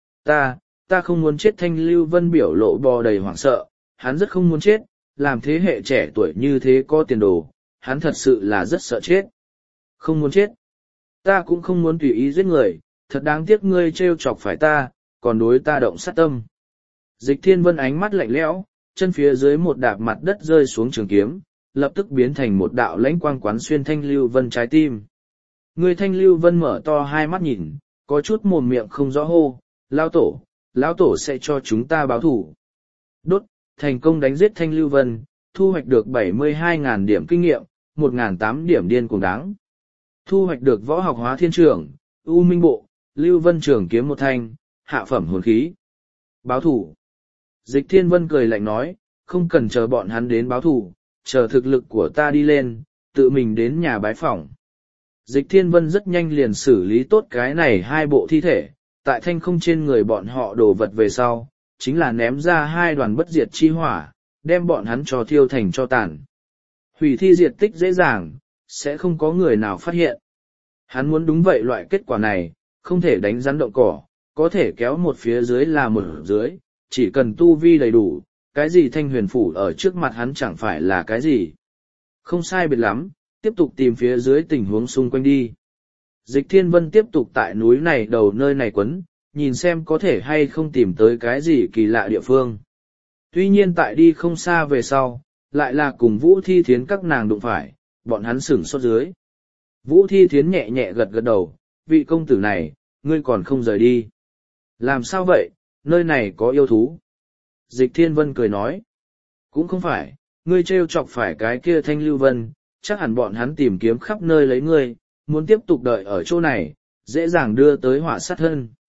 Ta không muốn chết. Thanh Lưu Vân biểu lộ bò đầy hoảng sợ, hắn rất không muốn chết, làm thế hệ trẻ tuổi như thế có tiền đồ, hắn thật sự là rất sợ chết. Không muốn chết. Ta cũng không muốn tùy ý giết người, thật đáng tiếc ngươi trêu chọc phải ta, còn đối ta động sát tâm. Dịch Thiên Vân ánh mắt lạnh lẽo, chân phía dưới một đạp mặt đất rơi xuống trường kiếm, lập tức biến thành một đạo lãnh quang quán xuyên Thanh Lưu Vân trái tim. Người Thanh Lưu Vân mở to hai mắt nhìn, có chút mồm miệng không rõ hô, lão tổ sẽ cho chúng ta báo thủ. Đốt, thành công đánh giết Thanh Lưu Vân, thu hoạch được 72.000 điểm kinh nghiệm, 1.800 điểm điên cuồng đáng. Thu hoạch được võ học hóa thiên trưởng, U Minh Bộ, Lưu Vân trường kiếm một thanh, hạ phẩm hồn khí. Báo thủ. Dịch Thiên Vân cười lạnh nói, không cần chờ bọn hắn đến báo thủ, chờ thực lực của ta đi lên, tự mình đến nhà bái phỏng. Dịch Thiên Vân rất nhanh liền xử lý tốt cái này hai bộ thi thể, tại thanh không trên người bọn họ đổ vật về sau, chính là ném ra hai đoàn bất diệt chi hỏa, đem bọn hắn cho thiêu thành cho tàn. Hủy thi diệt tích dễ dàng, sẽ không có người nào phát hiện. Hắn muốn đúng vậy loại kết quả này, không thể đánh rắn động cỏ, có thể kéo một phía dưới là một dưới, chỉ cần tu vi đầy đủ, cái gì Thanh Huyền Phủ ở trước mặt hắn chẳng phải là cái gì. Không sai biệt lắm, tiếp tục tìm phía dưới tình huống xung quanh đi. Dịch Thiên Vân tiếp tục tại núi này đầu nơi này quấn, nhìn xem có thể hay không tìm tới cái gì kỳ lạ địa phương. Tuy nhiên tại đi không xa về sau, lại là cùng Vũ Thi Thiến các nàng đụng phải, bọn hắn sửng sốt dưới. Vũ Thi Thiến nhẹ nhẹ gật gật đầu, vị công tử này, ngươi còn không rời đi. Làm sao vậy, nơi này có yêu thú. Dịch Thiên Vân cười nói. Cũng không phải, ngươi trêu chọc phải cái kia Thanh Lưu Vân, chắc hẳn bọn hắn tìm kiếm khắp nơi lấy ngươi, muốn tiếp tục đợi ở chỗ này, dễ dàng đưa tới họa sát thân.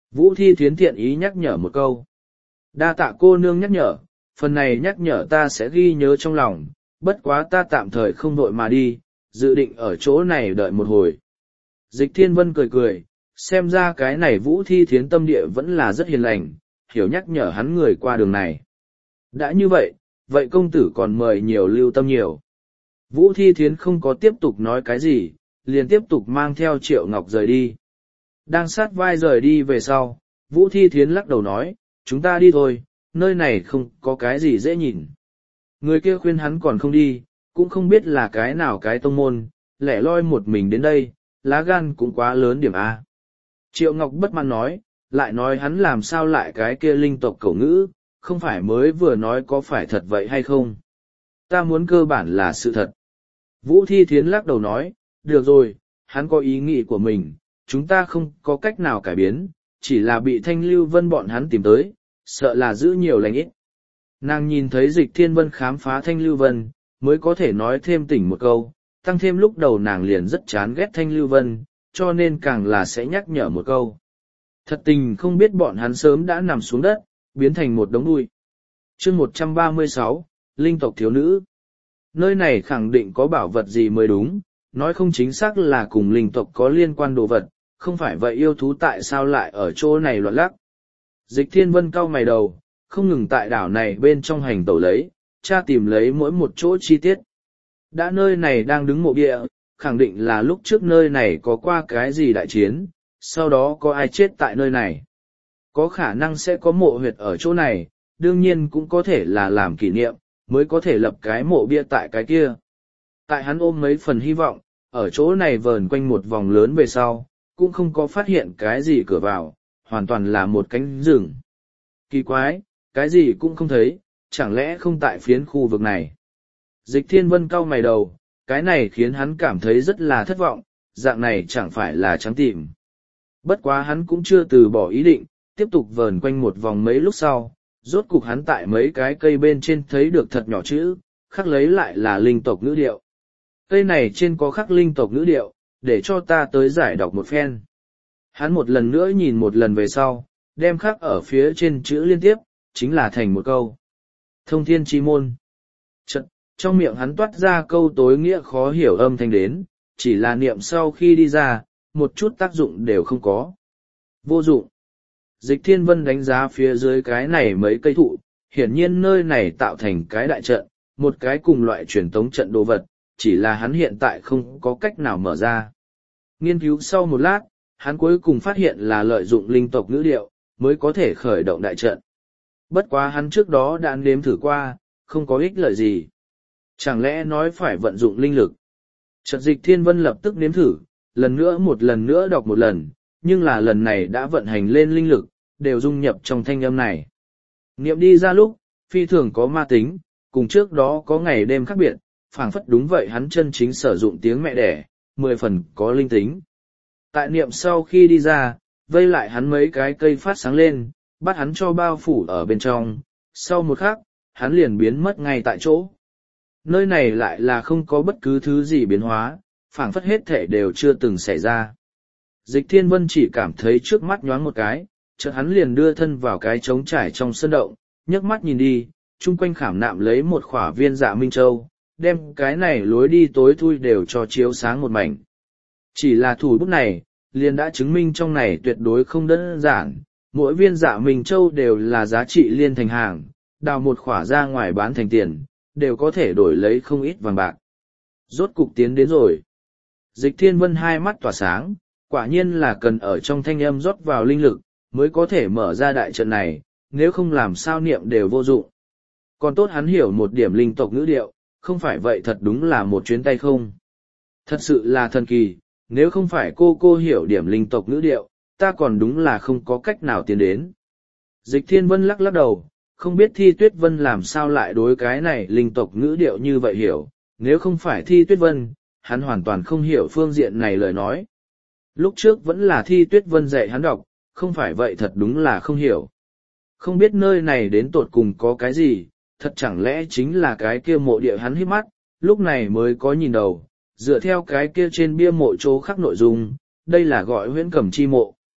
Vũ Thi Thiến thiện ý nhắc nhở một câu. Đa tạ cô nương nhắc nhở, phần này nhắc nhở ta sẽ ghi nhớ trong lòng, bất quá ta tạm thời không vội mà đi, dự định ở chỗ này đợi một hồi. Dịch Thiên Vân cười cười, xem ra cái này Vũ Thi Thiến tâm địa vẫn là rất hiền lành, hiểu nhắc nhở hắn người qua đường này. Đã như vậy, vậy công tử còn mời nhiều lưu tâm nhiều. Vũ Thi Thiến không có tiếp tục nói cái gì, liền tiếp tục mang theo Triệu Ngọc rời đi. Đang sát vai rời đi về sau, Vũ Thi Thiến lắc đầu nói, chúng ta đi thôi, nơi này không có cái gì dễ nhìn. Người kia khuyên hắn còn không đi, cũng không biết là cái nào cái tông môn, lẻ loi một mình đến đây, lá gan cũng quá lớn điểm A. Triệu Ngọc bất mãn nói, lại nói hắn làm sao lại cái kia linh tộc cổ ngữ, không phải mới vừa nói có phải thật vậy hay không. Ta muốn cơ bản là sự thật. Vũ Thi Thiến lắc đầu nói, được rồi, hắn có ý nghĩ của mình, chúng ta không có cách nào cải biến, chỉ là bị Thanh Lưu Vân bọn hắn tìm tới, sợ là giữ nhiều lành ít. Nàng nhìn thấy Dịch Thiên Vân khám phá Thanh Lưu Vân, mới có thể nói thêm tỉnh một câu, tăng thêm lúc đầu nàng liền rất chán ghét Thanh Lưu Vân, cho nên càng là sẽ nhắc nhở một câu. Thật tình không biết bọn hắn sớm đã nằm xuống đất, biến thành một đống đuôi. Chương 136, Linh tộc thiếu nữ. Nơi này khẳng định có bảo vật gì mới đúng, nói không chính xác là cùng linh tộc có liên quan đồ vật, không phải vậy yêu thú tại sao lại ở chỗ này loạn lắc. Dịch Thiên Vân cau mày đầu, không ngừng tại đảo này bên trong hành tẩu lấy, tra tìm lấy mỗi một chỗ chi tiết. Đã nơi này đang đứng mộ địa, khẳng định là lúc trước nơi này có qua cái gì đại chiến, sau đó có ai chết tại nơi này. Có khả năng sẽ có mộ huyệt ở chỗ này, đương nhiên cũng có thể là làm kỷ niệm, mới có thể lập cái mộ bia tại cái kia. Tại hắn ôm mấy phần hy vọng, ở chỗ này vờn quanh một vòng lớn về sau, cũng không có phát hiện cái gì cửa vào, hoàn toàn là một cánh rừng. Kỳ quái, cái gì cũng không thấy, chẳng lẽ không tại phiến khu vực này. Dịch Thiên Vân cau mày đầu, cái này khiến hắn cảm thấy rất là thất vọng, dạng này chẳng phải là trắng tìm. Bất quá hắn cũng chưa từ bỏ ý định, tiếp tục vờn quanh một vòng mấy lúc sau, rốt cục hắn tại mấy cái cây bên trên thấy được thật nhỏ chữ, khắc lấy lại là linh tộc ngữ điệu. Cây này trên có khắc linh tộc ngữ điệu, để cho ta tới giải đọc một phen. Hắn một lần nữa nhìn một lần về sau, đem khắc ở phía trên chữ liên tiếp, chính là thành một câu. Thông thiên chi môn. Chật, trong miệng hắn toát ra câu tối nghĩa khó hiểu âm thanh đến, chỉ là niệm sau khi đi ra, một chút tác dụng đều không có. Vô dụng. Dịch Thiên Vân đánh giá phía dưới cái này mấy cây thụ, hiển nhiên nơi này tạo thành cái đại trận, một cái cùng loại truyền tống trận đồ vật, chỉ là hắn hiện tại không có cách nào mở ra. Nghiên cứu sau một lát, hắn cuối cùng phát hiện là lợi dụng linh tộc ngữ điệu, mới có thể khởi động đại trận. Bất quá hắn trước đó đã nếm thử qua, không có ích lợi gì. Chẳng lẽ nói phải vận dụng linh lực? Chợt Dịch Thiên Vân lập tức nếm thử, một lần nữa đọc một lần, nhưng là lần này đã vận hành lên linh lực, đều dung nhập trong thanh âm này. Niệm đi ra lúc, phi thường có ma tính, cùng trước đó có ngày đêm khác biệt, phảng phất đúng vậy hắn chân chính sử dụng tiếng mẹ đẻ, 10 phần có linh tính. Tại niệm sau khi đi ra, vây lại hắn mấy cái cây phát sáng lên, bắt hắn cho bao phủ ở bên trong, sau một khắc, hắn liền biến mất ngay tại chỗ. Nơi này lại là không có bất cứ thứ gì biến hóa, phảng phất hết thể đều chưa từng xảy ra. Dịch Thiên Vân chỉ cảm thấy trước mắt nhoáng một cái, chợt hắn liền đưa thân vào cái trống trải trong sân động, nhấc mắt nhìn đi, chung quanh khảm nạm lấy một khỏa viên dạ minh châu, đem cái này lối đi tối thui đều cho chiếu sáng một mảnh. Chỉ là thủ bút này, liền đã chứng minh trong này tuyệt đối không đơn giản, mỗi viên dạ minh châu đều là giá trị liên thành hàng, đào một khỏa ra ngoài bán thành tiền, đều có thể đổi lấy không ít vàng bạc. Rốt cục tiến đến rồi. Dịch Thiên Vân hai mắt tỏa sáng, quả nhiên là cần ở trong thanh âm rót vào linh lực, mới có thể mở ra đại trận này, nếu không làm sao niệm đều vô dụng. Còn tốt hắn hiểu một điểm linh tộc ngữ điệu, không phải vậy thật đúng là một chuyến tay không. Thật sự là thần kỳ, nếu không phải cô hiểu điểm linh tộc ngữ điệu, ta còn đúng là không có cách nào tiến đến. Dịch Thiên Vân lắc lắc đầu, không biết Thi Tuyết Vân làm sao lại đối cái này linh tộc ngữ điệu như vậy hiểu, nếu không phải Thi Tuyết Vân, hắn hoàn toàn không hiểu phương diện này lời nói. Lúc trước vẫn là Thi Tuyết Vân dạy hắn đọc, không phải vậy thật đúng là không hiểu. Không biết nơi này đến tột cùng có cái gì, thật chẳng lẽ chính là cái kia mộ địa hắn hít mắt, lúc này mới có nhìn đầu, dựa theo cái kia trên bia mộ chỗ khắc nội dung, đây là gọi huyễn cầm chi mộ.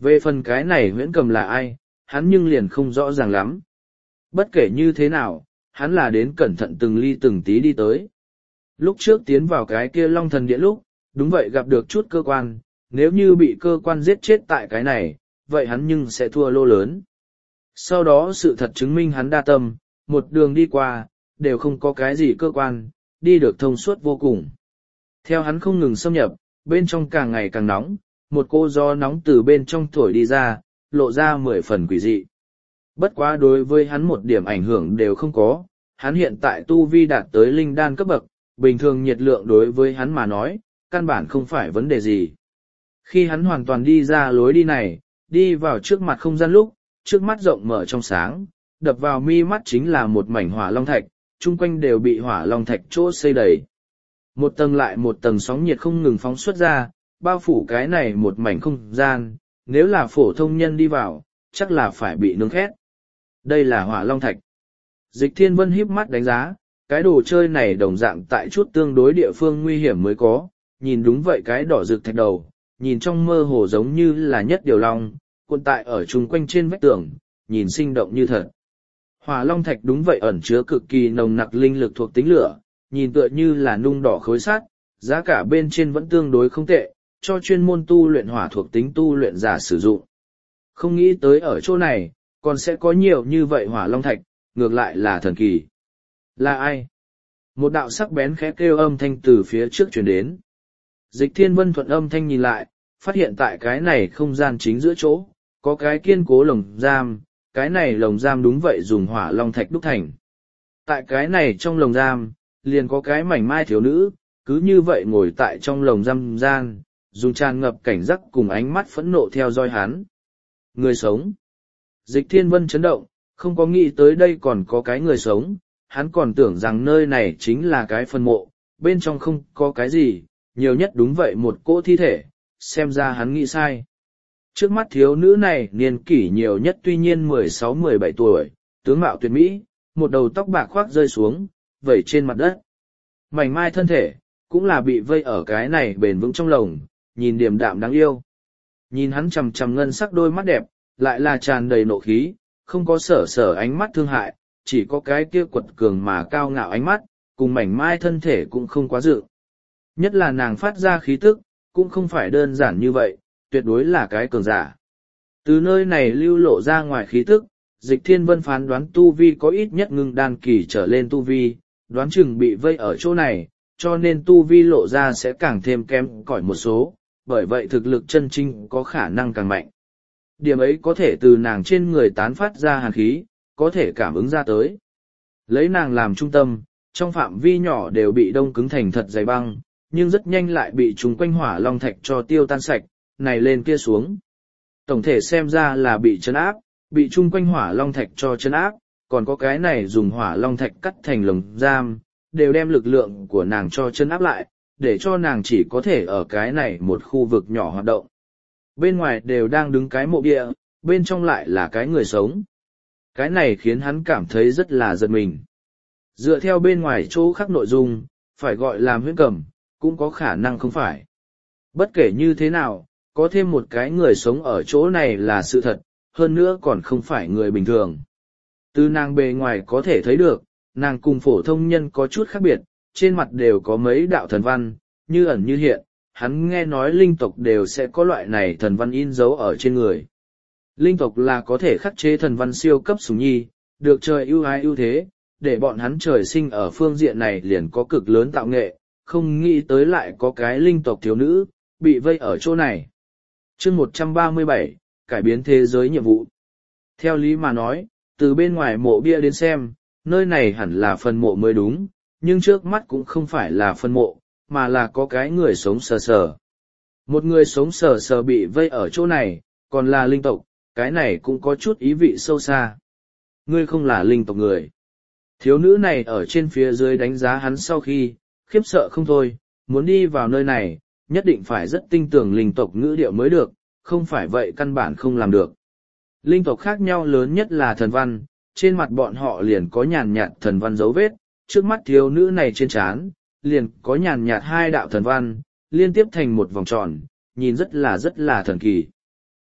Về phần cái này Huyễn Cầm là ai, hắn nhưng liền không rõ ràng lắm. Bất kể như thế nào, hắn là đến cẩn thận từng ly từng tí đi tới. Lúc trước tiến vào cái kia Long Thần Điện lúc, đúng vậy gặp được chút cơ quan, nếu như bị cơ quan giết chết tại cái này, vậy hắn nhưng sẽ thua lô lớn. Sau đó sự thật chứng minh hắn đa tâm, một đường đi qua, đều không có cái gì cơ quan, đi được thông suốt vô cùng. Theo hắn không ngừng xâm nhập, bên trong càng ngày càng nóng, một cô gió nóng từ bên trong thổi đi ra, lộ ra 10 phần quỷ dị. Bất quá đối với hắn một điểm ảnh hưởng đều không có, hắn hiện tại tu vi đạt tới linh đan cấp bậc, bình thường nhiệt lượng đối với hắn mà nói, căn bản không phải vấn đề gì. Khi hắn hoàn toàn đi ra lối đi này, đi vào trước mặt không gian lúc, trước mắt rộng mở trong sáng, đập vào mi mắt chính là một mảnh hỏa long thạch, chung quanh đều bị hỏa long thạch chỗ xây đầy. Một tầng lại một tầng sóng nhiệt không ngừng phóng xuất ra, bao phủ cái này một mảnh không gian, nếu là phổ thông nhân đi vào, chắc là phải bị nướng khét. Đây là hỏa long thạch. Dịch Thiên Vân híp mắt đánh giá, cái đồ chơi này đồng dạng tại chút tương đối địa phương nguy hiểm mới có, nhìn đúng vậy cái đỏ rực thạch đầu, nhìn trong mơ hồ giống như là nhất điều long, cuộn tại ở chung quanh trên vách tường, nhìn sinh động như thật. Hỏa long thạch đúng vậy ẩn chứa cực kỳ nồng nặc linh lực thuộc tính lửa, nhìn tựa như là nung đỏ khối sắt, giá cả bên trên vẫn tương đối không tệ, cho chuyên môn tu luyện hỏa thuộc tính tu luyện giả sử dụng. Không nghĩ tới ở chỗ này, còn sẽ có nhiều như vậy hỏa long thạch, ngược lại là thần kỳ. Là ai? Một đạo sắc bén khẽ kêu âm thanh từ phía trước truyền đến. Dịch Thiên Vân thuận âm thanh nhìn lại, phát hiện tại cái này không gian chính giữa chỗ, có cái kiên cố lồng giam, cái này lồng giam đúng vậy dùng hỏa long thạch đúc thành. Tại cái này trong lồng giam, liền có cái mảnh mai thiếu nữ, cứ như vậy ngồi tại trong lồng giam gian, dùng tràn ngập cảnh giác cùng ánh mắt phẫn nộ theo dõi hắn. Người sống. Dịch Thiên Vân chấn động, không có nghĩ tới đây còn có cái người sống, hắn còn tưởng rằng nơi này chính là cái phân mộ, bên trong không có cái gì, nhiều nhất đúng vậy một cỗ thi thể, xem ra hắn nghĩ sai. Trước mắt thiếu nữ này niên kỷ nhiều nhất tuy nhiên 16-17 tuổi, tướng mạo tuyệt mỹ, một đầu tóc bạc khoác rơi xuống, vẩy trên mặt đất. Mảnh mai thân thể, cũng là bị vây ở cái này bền vững trong lồng, nhìn điềm đạm đáng yêu. Nhìn hắn chằm chằm ngân sắc đôi mắt đẹp, lại là tràn đầy nộ khí, không có sở ánh mắt thương hại, chỉ có cái kia quật cường mà cao ngạo ánh mắt, cùng mảnh mai thân thể cũng không quá dự. Nhất là nàng phát ra khí tức, cũng không phải đơn giản như vậy, tuyệt đối là cái cường giả. Từ nơi này lưu lộ ra ngoài khí tức, Dịch Thiên Vân phán đoán tu vi có ít nhất ngưng đan kỳ trở lên tu vi, đoán chừng bị vây ở chỗ này, cho nên tu vi lộ ra sẽ càng thêm kém cỏi một số, bởi vậy thực lực chân chính có khả năng càng mạnh. Điểm ấy có thể từ nàng trên người tán phát ra hàn khí, có thể cảm ứng ra tới. Lấy nàng làm trung tâm, trong phạm vi nhỏ đều bị đông cứng thành thật dày băng, nhưng rất nhanh lại bị chúng quanh hỏa long thạch cho tiêu tan sạch, này lên kia xuống. Tổng thể xem ra là bị chấn áp, bị chung quanh hỏa long thạch cho chấn áp, còn có cái này dùng hỏa long thạch cắt thành lồng giam, đều đem lực lượng của nàng cho chấn áp lại, để cho nàng chỉ có thể ở cái này một khu vực nhỏ hoạt động. Bên ngoài đều đang đứng cái mộ địa, bên trong lại là cái người sống. Cái này khiến hắn cảm thấy rất là giật mình. Dựa theo bên ngoài chỗ khác nội dung, phải gọi là huyễn cầm, cũng có khả năng không phải. Bất kể như thế nào, có thêm một cái người sống ở chỗ này là sự thật, hơn nữa còn không phải người bình thường. Từ nàng bề ngoài có thể thấy được, nàng cùng phổ thông nhân có chút khác biệt, trên mặt đều có mấy đạo thần văn, như ẩn như hiện, hắn nghe nói linh tộc đều sẽ có loại này thần văn in dấu ở trên người. Linh tộc là có thể khắc chế thần văn siêu cấp sủng nhi, được trời ưu ái ưu thế, để bọn hắn trời sinh ở phương diện này liền có cực lớn tạo nghệ, không nghĩ tới lại có cái linh tộc thiếu nữ, bị vây ở chỗ này. Chương 137, cải biến thế giới nhiệm vụ. Theo lý mà nói, từ bên ngoài mộ bia đến xem, nơi này hẳn là phần mộ mới đúng, nhưng trước mắt cũng không phải là phần mộ, mà là có cái người sống sờ sờ. Một người sống sờ sờ bị vây ở chỗ này, còn là linh tộc, cái này cũng có chút ý vị sâu xa. Ngươi không là linh tộc người. Thiếu nữ này ở trên phía dưới đánh giá hắn sau khi, khiếp sợ không thôi, muốn đi vào nơi này, nhất định phải rất tinh tường linh tộc ngữ điệu mới được, không phải vậy căn bản không làm được. Linh tộc khác nhau lớn nhất là thần văn, trên mặt bọn họ liền có nhàn nhạt thần văn dấu vết, trước mắt thiếu nữ này trên trán, liền có nhàn nhạt hai đạo thần văn, liên tiếp thành một vòng tròn, nhìn rất là thần kỳ.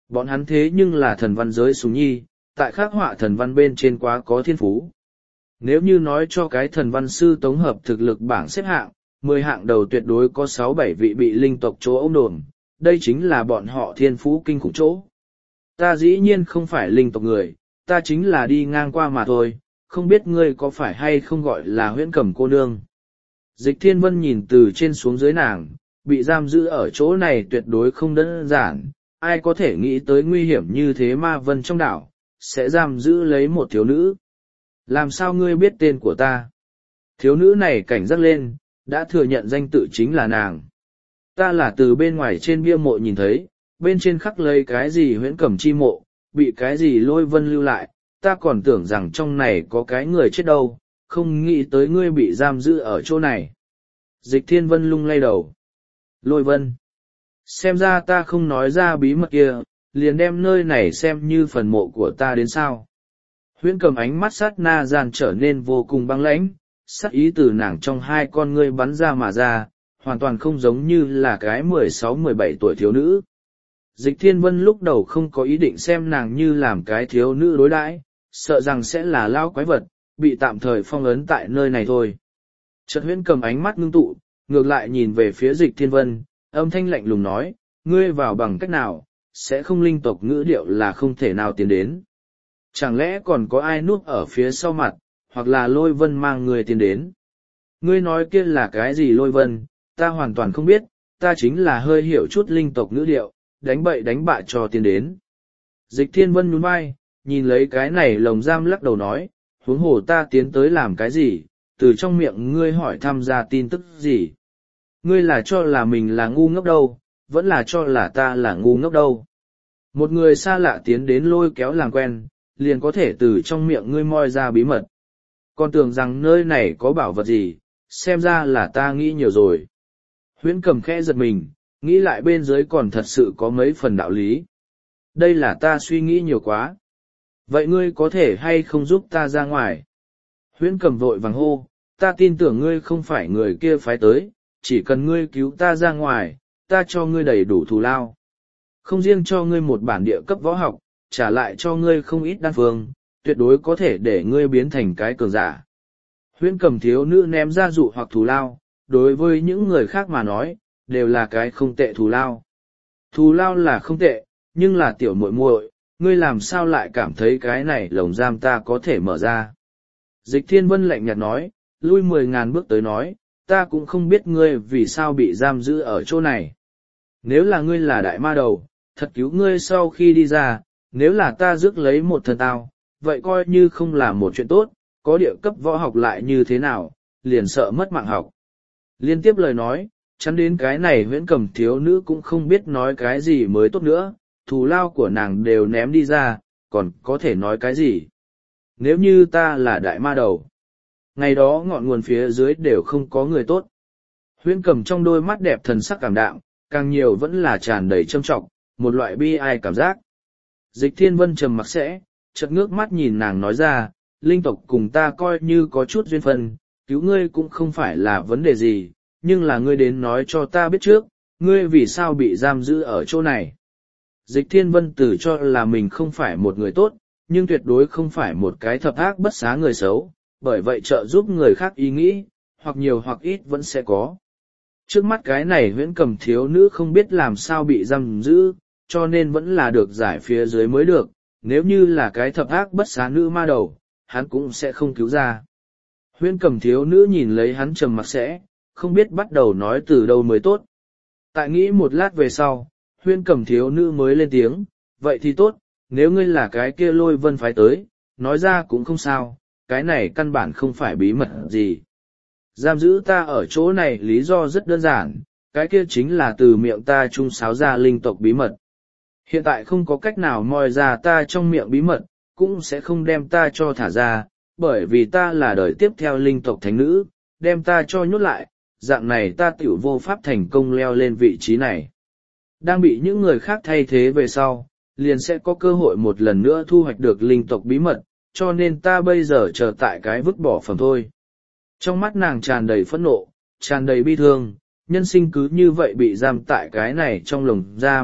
Bọn hắn thế nhưng là thần văn giới súng nhi, tại khắc họa thần văn bên trên quá có thiên phú. Nếu như nói cho cái thần văn sư tổng hợp thực lực bảng xếp hạng, 10 hạng đầu tuyệt đối có 6-7 vị bị linh tộc chỗ ôm đồn, đây chính là bọn họ thiên phú kinh khủng chỗ. Ta dĩ nhiên không phải linh tộc người, ta chính là đi ngang qua mà thôi, không biết ngươi có phải hay không gọi là huyễn cẩm cô nương. Dịch Thiên Vân nhìn từ trên xuống dưới nàng, bị giam giữ ở chỗ này tuyệt đối không đơn giản, ai có thể nghĩ tới nguy hiểm như thế ma vân trong đảo, sẽ giam giữ lấy một thiếu nữ. Làm sao ngươi biết tên của ta? Thiếu nữ này cảnh giác lên, đã thừa nhận danh tự chính là nàng. Ta là từ bên ngoài trên bia mộ nhìn thấy, bên trên khắc lấy cái gì huyễn cẩm chi mộ, bị cái gì lôi vân lưu lại, ta còn tưởng rằng trong này có cái người chết đâu, không nghĩ tới ngươi bị giam giữ ở chỗ này. Dịch Thiên Vân lung lay đầu. Lôi vân. Xem ra ta không nói ra bí mật kia, liền đem nơi này xem như phần mộ của ta đến sao. Huyễn cầm ánh mắt sát na gian trở nên vô cùng băng lãnh, sát ý từ nàng trong hai con ngươi bắn ra mà ra, hoàn toàn không giống như là cái 16-17 tuổi thiếu nữ. Dịch Thiên Vân lúc đầu không có ý định xem nàng như làm cái thiếu nữ đối đãi, sợ rằng sẽ là lao quái vật, bị tạm thời phong ấn tại nơi này thôi. Chợt huyễn cầm ánh mắt ngưng tụ, ngược lại nhìn về phía Dịch Thiên Vân, âm thanh lạnh lùng nói, ngươi vào bằng cách nào, sẽ không linh tộc ngữ điệu là không thể nào tiến đến. Chẳng lẽ còn có ai núp ở phía sau mặt, hoặc là lôi vân mang người tiến đến. Ngươi nói kia là cái gì lôi vân, ta hoàn toàn không biết, ta chính là hơi hiểu chút linh tộc ngữ điệu, đánh bậy đánh bạ cho tiến đến. Dịch Thiên Vân nhún vai, nhìn lấy cái này lồng giam lắc đầu nói, huống hồ ta tiến tới làm cái gì, từ trong miệng ngươi hỏi thăm ra tin tức gì. Ngươi là cho là mình là ngu ngốc đâu, vẫn là cho là ta là ngu ngốc đâu. Một người xa lạ tiến đến lôi kéo làm quen, liền có thể từ trong miệng ngươi moi ra bí mật. Còn tưởng rằng nơi này có bảo vật gì, xem ra là ta nghĩ nhiều rồi. Huyễn cầm khẽ giật mình, nghĩ lại bên dưới còn thật sự có mấy phần đạo lý. Đây là ta suy nghĩ nhiều quá. Vậy ngươi có thể hay không giúp ta ra ngoài? Huyễn cầm vội vàng hô, ta tin tưởng ngươi không phải người kia phái tới, chỉ cần ngươi cứu ta ra ngoài, ta cho ngươi đầy đủ thù lao. Không riêng cho ngươi một bản địa cấp võ học, trả lại cho ngươi không ít đan phương, tuyệt đối có thể để ngươi biến thành cái cường giả. Huyễn cầm thiếu nữ ném ra dụ hoặc thù lao, đối với những người khác mà nói, đều là cái không tệ thù lao. Thù lao là không tệ, nhưng là tiểu muội muội, ngươi làm sao lại cảm thấy cái này lồng giam ta có thể mở ra. Dịch Thiên Vân lạnh nhạt nói, lui 10.000 bước tới nói, ta cũng không biết ngươi vì sao bị giam giữ ở chỗ này. Nếu là ngươi là đại ma đầu, thật cứu ngươi sau khi đi ra, nếu là ta rước lấy một thần tao, vậy coi như không là một chuyện tốt, có địa cấp võ học lại như thế nào, liền sợ mất mạng học. Liên tiếp lời nói, chắn đến cái này huyễn cầm thiếu nữ cũng không biết nói cái gì mới tốt nữa, thù lao của nàng đều ném đi ra, còn có thể nói cái gì. Nếu như ta là đại ma đầu, ngày đó ngọn nguồn phía dưới đều không có người tốt. Huyễn cầm trong đôi mắt đẹp thần sắc cảm đạm, càng nhiều vẫn là tràn đầy châm trọng, một loại bi ai cảm giác. Dịch Thiên Vân trầm mặc sẽ, chợt ngước mắt nhìn nàng nói ra, linh tộc cùng ta coi như có chút duyên phận, cứu ngươi cũng không phải là vấn đề gì, nhưng là ngươi đến nói cho ta biết trước, ngươi vì sao bị giam giữ ở chỗ này. Dịch Thiên Vân tự cho là mình không phải một người tốt, nhưng tuyệt đối không phải một cái thập ác bất xá người xấu, bởi vậy trợ giúp người khác ý nghĩ, hoặc nhiều hoặc ít vẫn sẽ có. Trước mắt cái này huyễn cầm thiếu nữ không biết làm sao bị giam giữ, cho nên vẫn là được giải phía dưới mới được, nếu như là cái thập ác bất xá nữ ma đầu, hắn cũng sẽ không cứu ra. Huyễn cầm thiếu nữ nhìn lấy hắn trầm mặc sẽ, không biết bắt đầu nói từ đâu mới tốt. Tại nghĩ một lát về sau, huyễn cầm thiếu nữ mới lên tiếng, vậy thì tốt, nếu ngươi là cái kia lôi vân phái tới, nói ra cũng không sao, cái này căn bản không phải bí mật gì. Giam giữ ta ở chỗ này lý do rất đơn giản, cái kia chính là từ miệng ta trung sáo ra linh tộc bí mật. Hiện tại không có cách nào moi ra ta trong miệng bí mật, cũng sẽ không đem ta cho thả ra, bởi vì ta là đời tiếp theo linh tộc thánh nữ, đem ta cho nhốt lại, dạng này ta tiểu vô pháp thành công leo lên vị trí này. Đang bị những người khác thay thế về sau, liền sẽ có cơ hội một lần nữa thu hoạch được linh tộc bí mật, cho nên ta bây giờ chờ tại cái vứt bỏ phẩm thôi. Trong mắt nàng tràn đầy phẫn nộ, tràn đầy bi thương, nhân sinh cứ như vậy bị giam tại cái này trong lồng giam,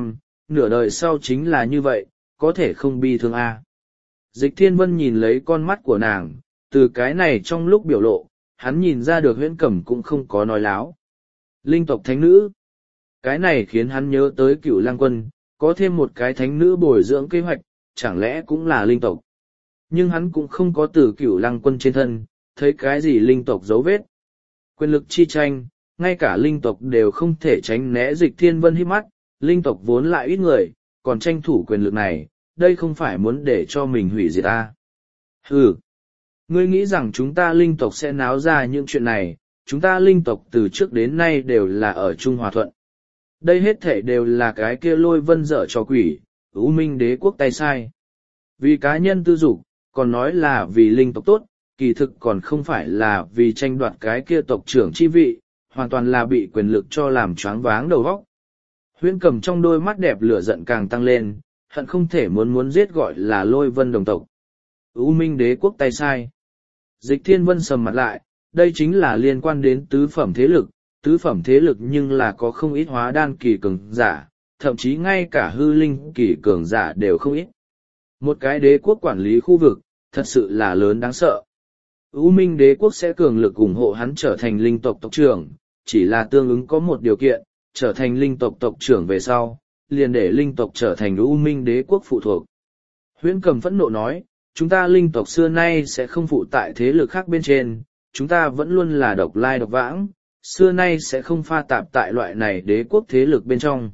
nửa đời sau chính là như vậy, có thể không bi thương à. Dịch Thiên Vân nhìn lấy con mắt của nàng, từ cái này trong lúc biểu lộ, hắn nhìn ra được Huyễn Cẩm cũng không có nói láo. Linh tộc thánh nữ. Cái này khiến hắn nhớ tới Cửu Lăng Quân, có thêm một cái thánh nữ bồi dưỡng kế hoạch, chẳng lẽ cũng là linh tộc. Nhưng hắn cũng không có từ Cửu Lăng Quân trên thân, thấy cái gì linh tộc dấu vết. Quyền lực chi tranh, ngay cả linh tộc đều không thể tránh né. Dịch Thiên Vân híp mắt, linh tộc vốn lại ít người, còn tranh thủ quyền lực này, đây không phải muốn để cho mình hủy diệt ta. Ừ. Ngươi nghĩ rằng chúng ta linh tộc sẽ náo ra những chuyện này, chúng ta linh tộc từ trước đến nay đều là ở chung hòa thuận. Đây hết thể đều là cái kia Lôi Vân dở cho quỷ, U Minh Đế quốc tay sai. Vì cá nhân tư dục, còn nói là vì linh tộc tốt, kỳ thực còn không phải là vì tranh đoạt cái kia tộc trưởng chi vị, hoàn toàn là bị quyền lực cho làm choáng váng đầu óc. Huyễn Cầm trong đôi mắt đẹp lửa giận càng tăng lên, hận không thể muốn giết gọi là Lôi Vân đồng tộc. U Minh Đế quốc tay sai. Dịch Thiên Vân sầm mặt lại, đây chính là liên quan đến tứ phẩm thế lực nhưng là có không ít hóa đan kỳ cường giả, thậm chí ngay cả hư linh kỳ cường giả đều không ít. Một cái đế quốc quản lý khu vực, thật sự là lớn đáng sợ. U Minh Đế quốc sẽ cường lực ủng hộ hắn trở thành linh tộc tộc trưởng, chỉ là tương ứng có một điều kiện, trở thành linh tộc tộc trưởng về sau, liền để linh tộc trở thành U Minh Đế quốc phụ thuộc. Huyễn Cầm phẫn nộ nói, chúng ta linh tộc xưa nay sẽ không phụ tại thế lực khác bên trên, chúng ta vẫn luôn là độc lai độc vãng, xưa nay sẽ không pha tạp tại loại này đế quốc thế lực bên trong.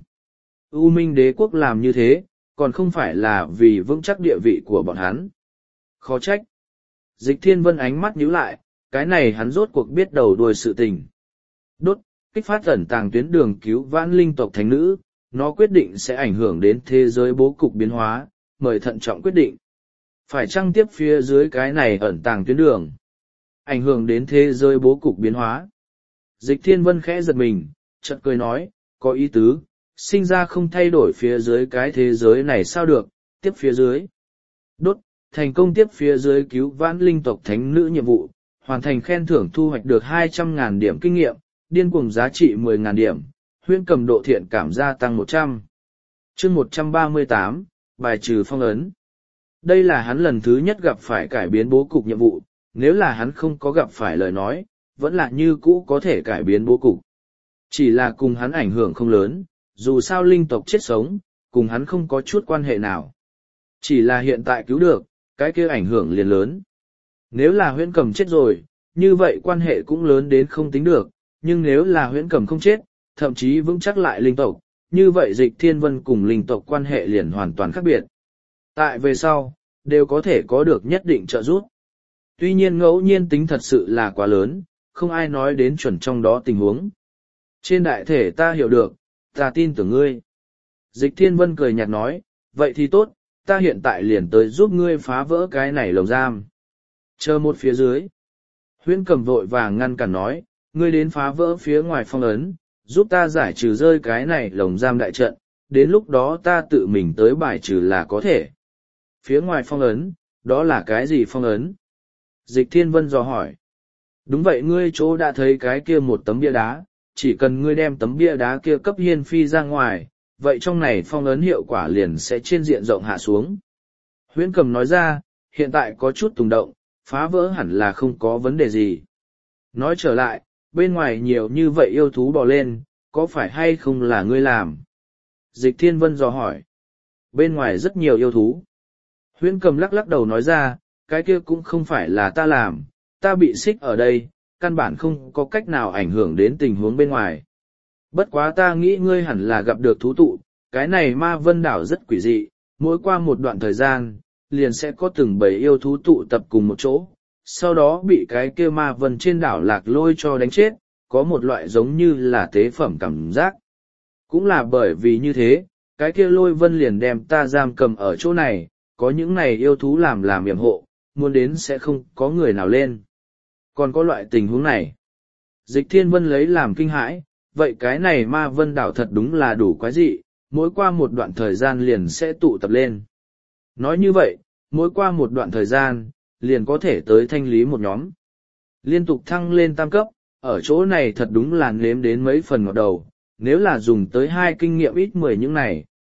U Minh Đế quốc làm như thế, còn không phải là vì vững chắc địa vị của bọn hắn. Khó trách. Dịch Thiên Vân ánh mắt nhíu lại, cái này hắn rốt cuộc biết đầu đuôi sự tình. Đốt, kích phát ẩn tàng tuyến đường cứu vãn linh tộc thánh nữ, nó quyết định sẽ ảnh hưởng đến thế giới bố cục biến hóa, mời thận trọng quyết định. Phải chăng tiếp phía dưới cái này ẩn tàng tuyến đường, ảnh hưởng đến thế giới bố cục biến hóa. Dịch Thiên Vân khẽ giật mình, chợt cười nói, có ý tứ, sinh ra không thay đổi phía dưới cái thế giới này sao được, tiếp phía dưới. Đốt, thành công tiếp phía dưới cứu vãn linh tộc thánh nữ nhiệm vụ, hoàn thành khen thưởng thu hoạch được 200.000 điểm kinh nghiệm, điên cuồng giá trị 10.000 điểm, Huyễn Cầm độ thiện cảm gia tăng 100. Chương 138, bài trừ phong ấn. Đây là hắn lần thứ nhất gặp phải cải biến bố cục nhiệm vụ, nếu là hắn không có gặp phải lời nói, vẫn là như cũ có thể cải biến bố cục. Chỉ là cùng hắn ảnh hưởng không lớn, dù sao linh tộc chết sống, cùng hắn không có chút quan hệ nào. Chỉ là hiện tại cứu được, cái kia ảnh hưởng liền lớn. Nếu là Huyễn Cầm chết rồi, như vậy quan hệ cũng lớn đến không tính được, nhưng nếu là Huyễn Cầm không chết, thậm chí vững chắc lại linh tộc, như vậy Dịch Thiên Vân cùng linh tộc quan hệ liền hoàn toàn khác biệt. Tại về sau, đều có thể có được nhất định trợ giúp. Tuy nhiên ngẫu nhiên tính thật sự là quá lớn, không ai nói đến chuẩn trong đó tình huống. Trên đại thể ta hiểu được, ta tin tưởng ngươi. Dịch Thiên Vân cười nhạt nói, vậy thì tốt, ta hiện tại liền tới giúp ngươi phá vỡ cái này lồng giam. Chờ một phía dưới. Huyễn Cầm vội vàng ngăn cản nói, ngươi đến phá vỡ phía ngoài phong ấn, giúp ta giải trừ rơi cái này lồng giam đại trận, đến lúc đó ta tự mình tới bài trừ là có thể. Phía ngoài phong ấn, đó là cái gì phong ấn? Dịch Thiên Vân dò hỏi. Đúng vậy, ngươi chỗ đã thấy cái kia một tấm bia đá, chỉ cần ngươi đem tấm bia đá kia cấp hiên phi ra ngoài, vậy trong này phong ấn hiệu quả liền sẽ trên diện rộng hạ xuống. Huyễn Cầm nói ra, hiện tại có chút tùng động, phá vỡ hẳn là không có vấn đề gì. Nói trở lại, bên ngoài nhiều như vậy yêu thú bò lên, có phải hay không là ngươi làm? Dịch Thiên Vân dò hỏi. Bên ngoài rất nhiều yêu thú. Huyễn Cầm lắc lắc đầu nói ra, cái kia cũng không phải là ta làm, ta bị xích ở đây, căn bản không có cách nào ảnh hưởng đến tình huống bên ngoài. Bất quá ta nghĩ ngươi hẳn là gặp được thú tụ, cái này Ma Vân đảo rất quỷ dị, mỗi qua một đoạn thời gian, liền sẽ có từng bầy yêu thú tụ tập cùng một chỗ, sau đó bị cái kia Ma Vân trên đảo Lạc Lôi cho đánh chết, có một loại giống như là tế phẩm cảm giác. Cũng là bởi vì như thế, cái kia Lôi Vân liền đem ta giam cầm ở chỗ này, có những này yêu thú làm yểm hộ, muốn đến sẽ không có người nào lên. Còn có loại tình huống này. Dịch Thiên Vân lấy làm kinh hãi, vậy cái này Ma Vân đảo thật đúng là đủ quái dị, mỗi qua một đoạn thời gian liền sẽ tụ tập lên. Nói như vậy, mỗi qua một đoạn thời gian, liền có thể tới thanh lý một nhóm. Liên tục thăng lên tam cấp, ở chỗ này thật đúng là nếm đến mấy phần ngọt đầu, nếu là dùng tới 2 kinh nghiệm ít 10 những này,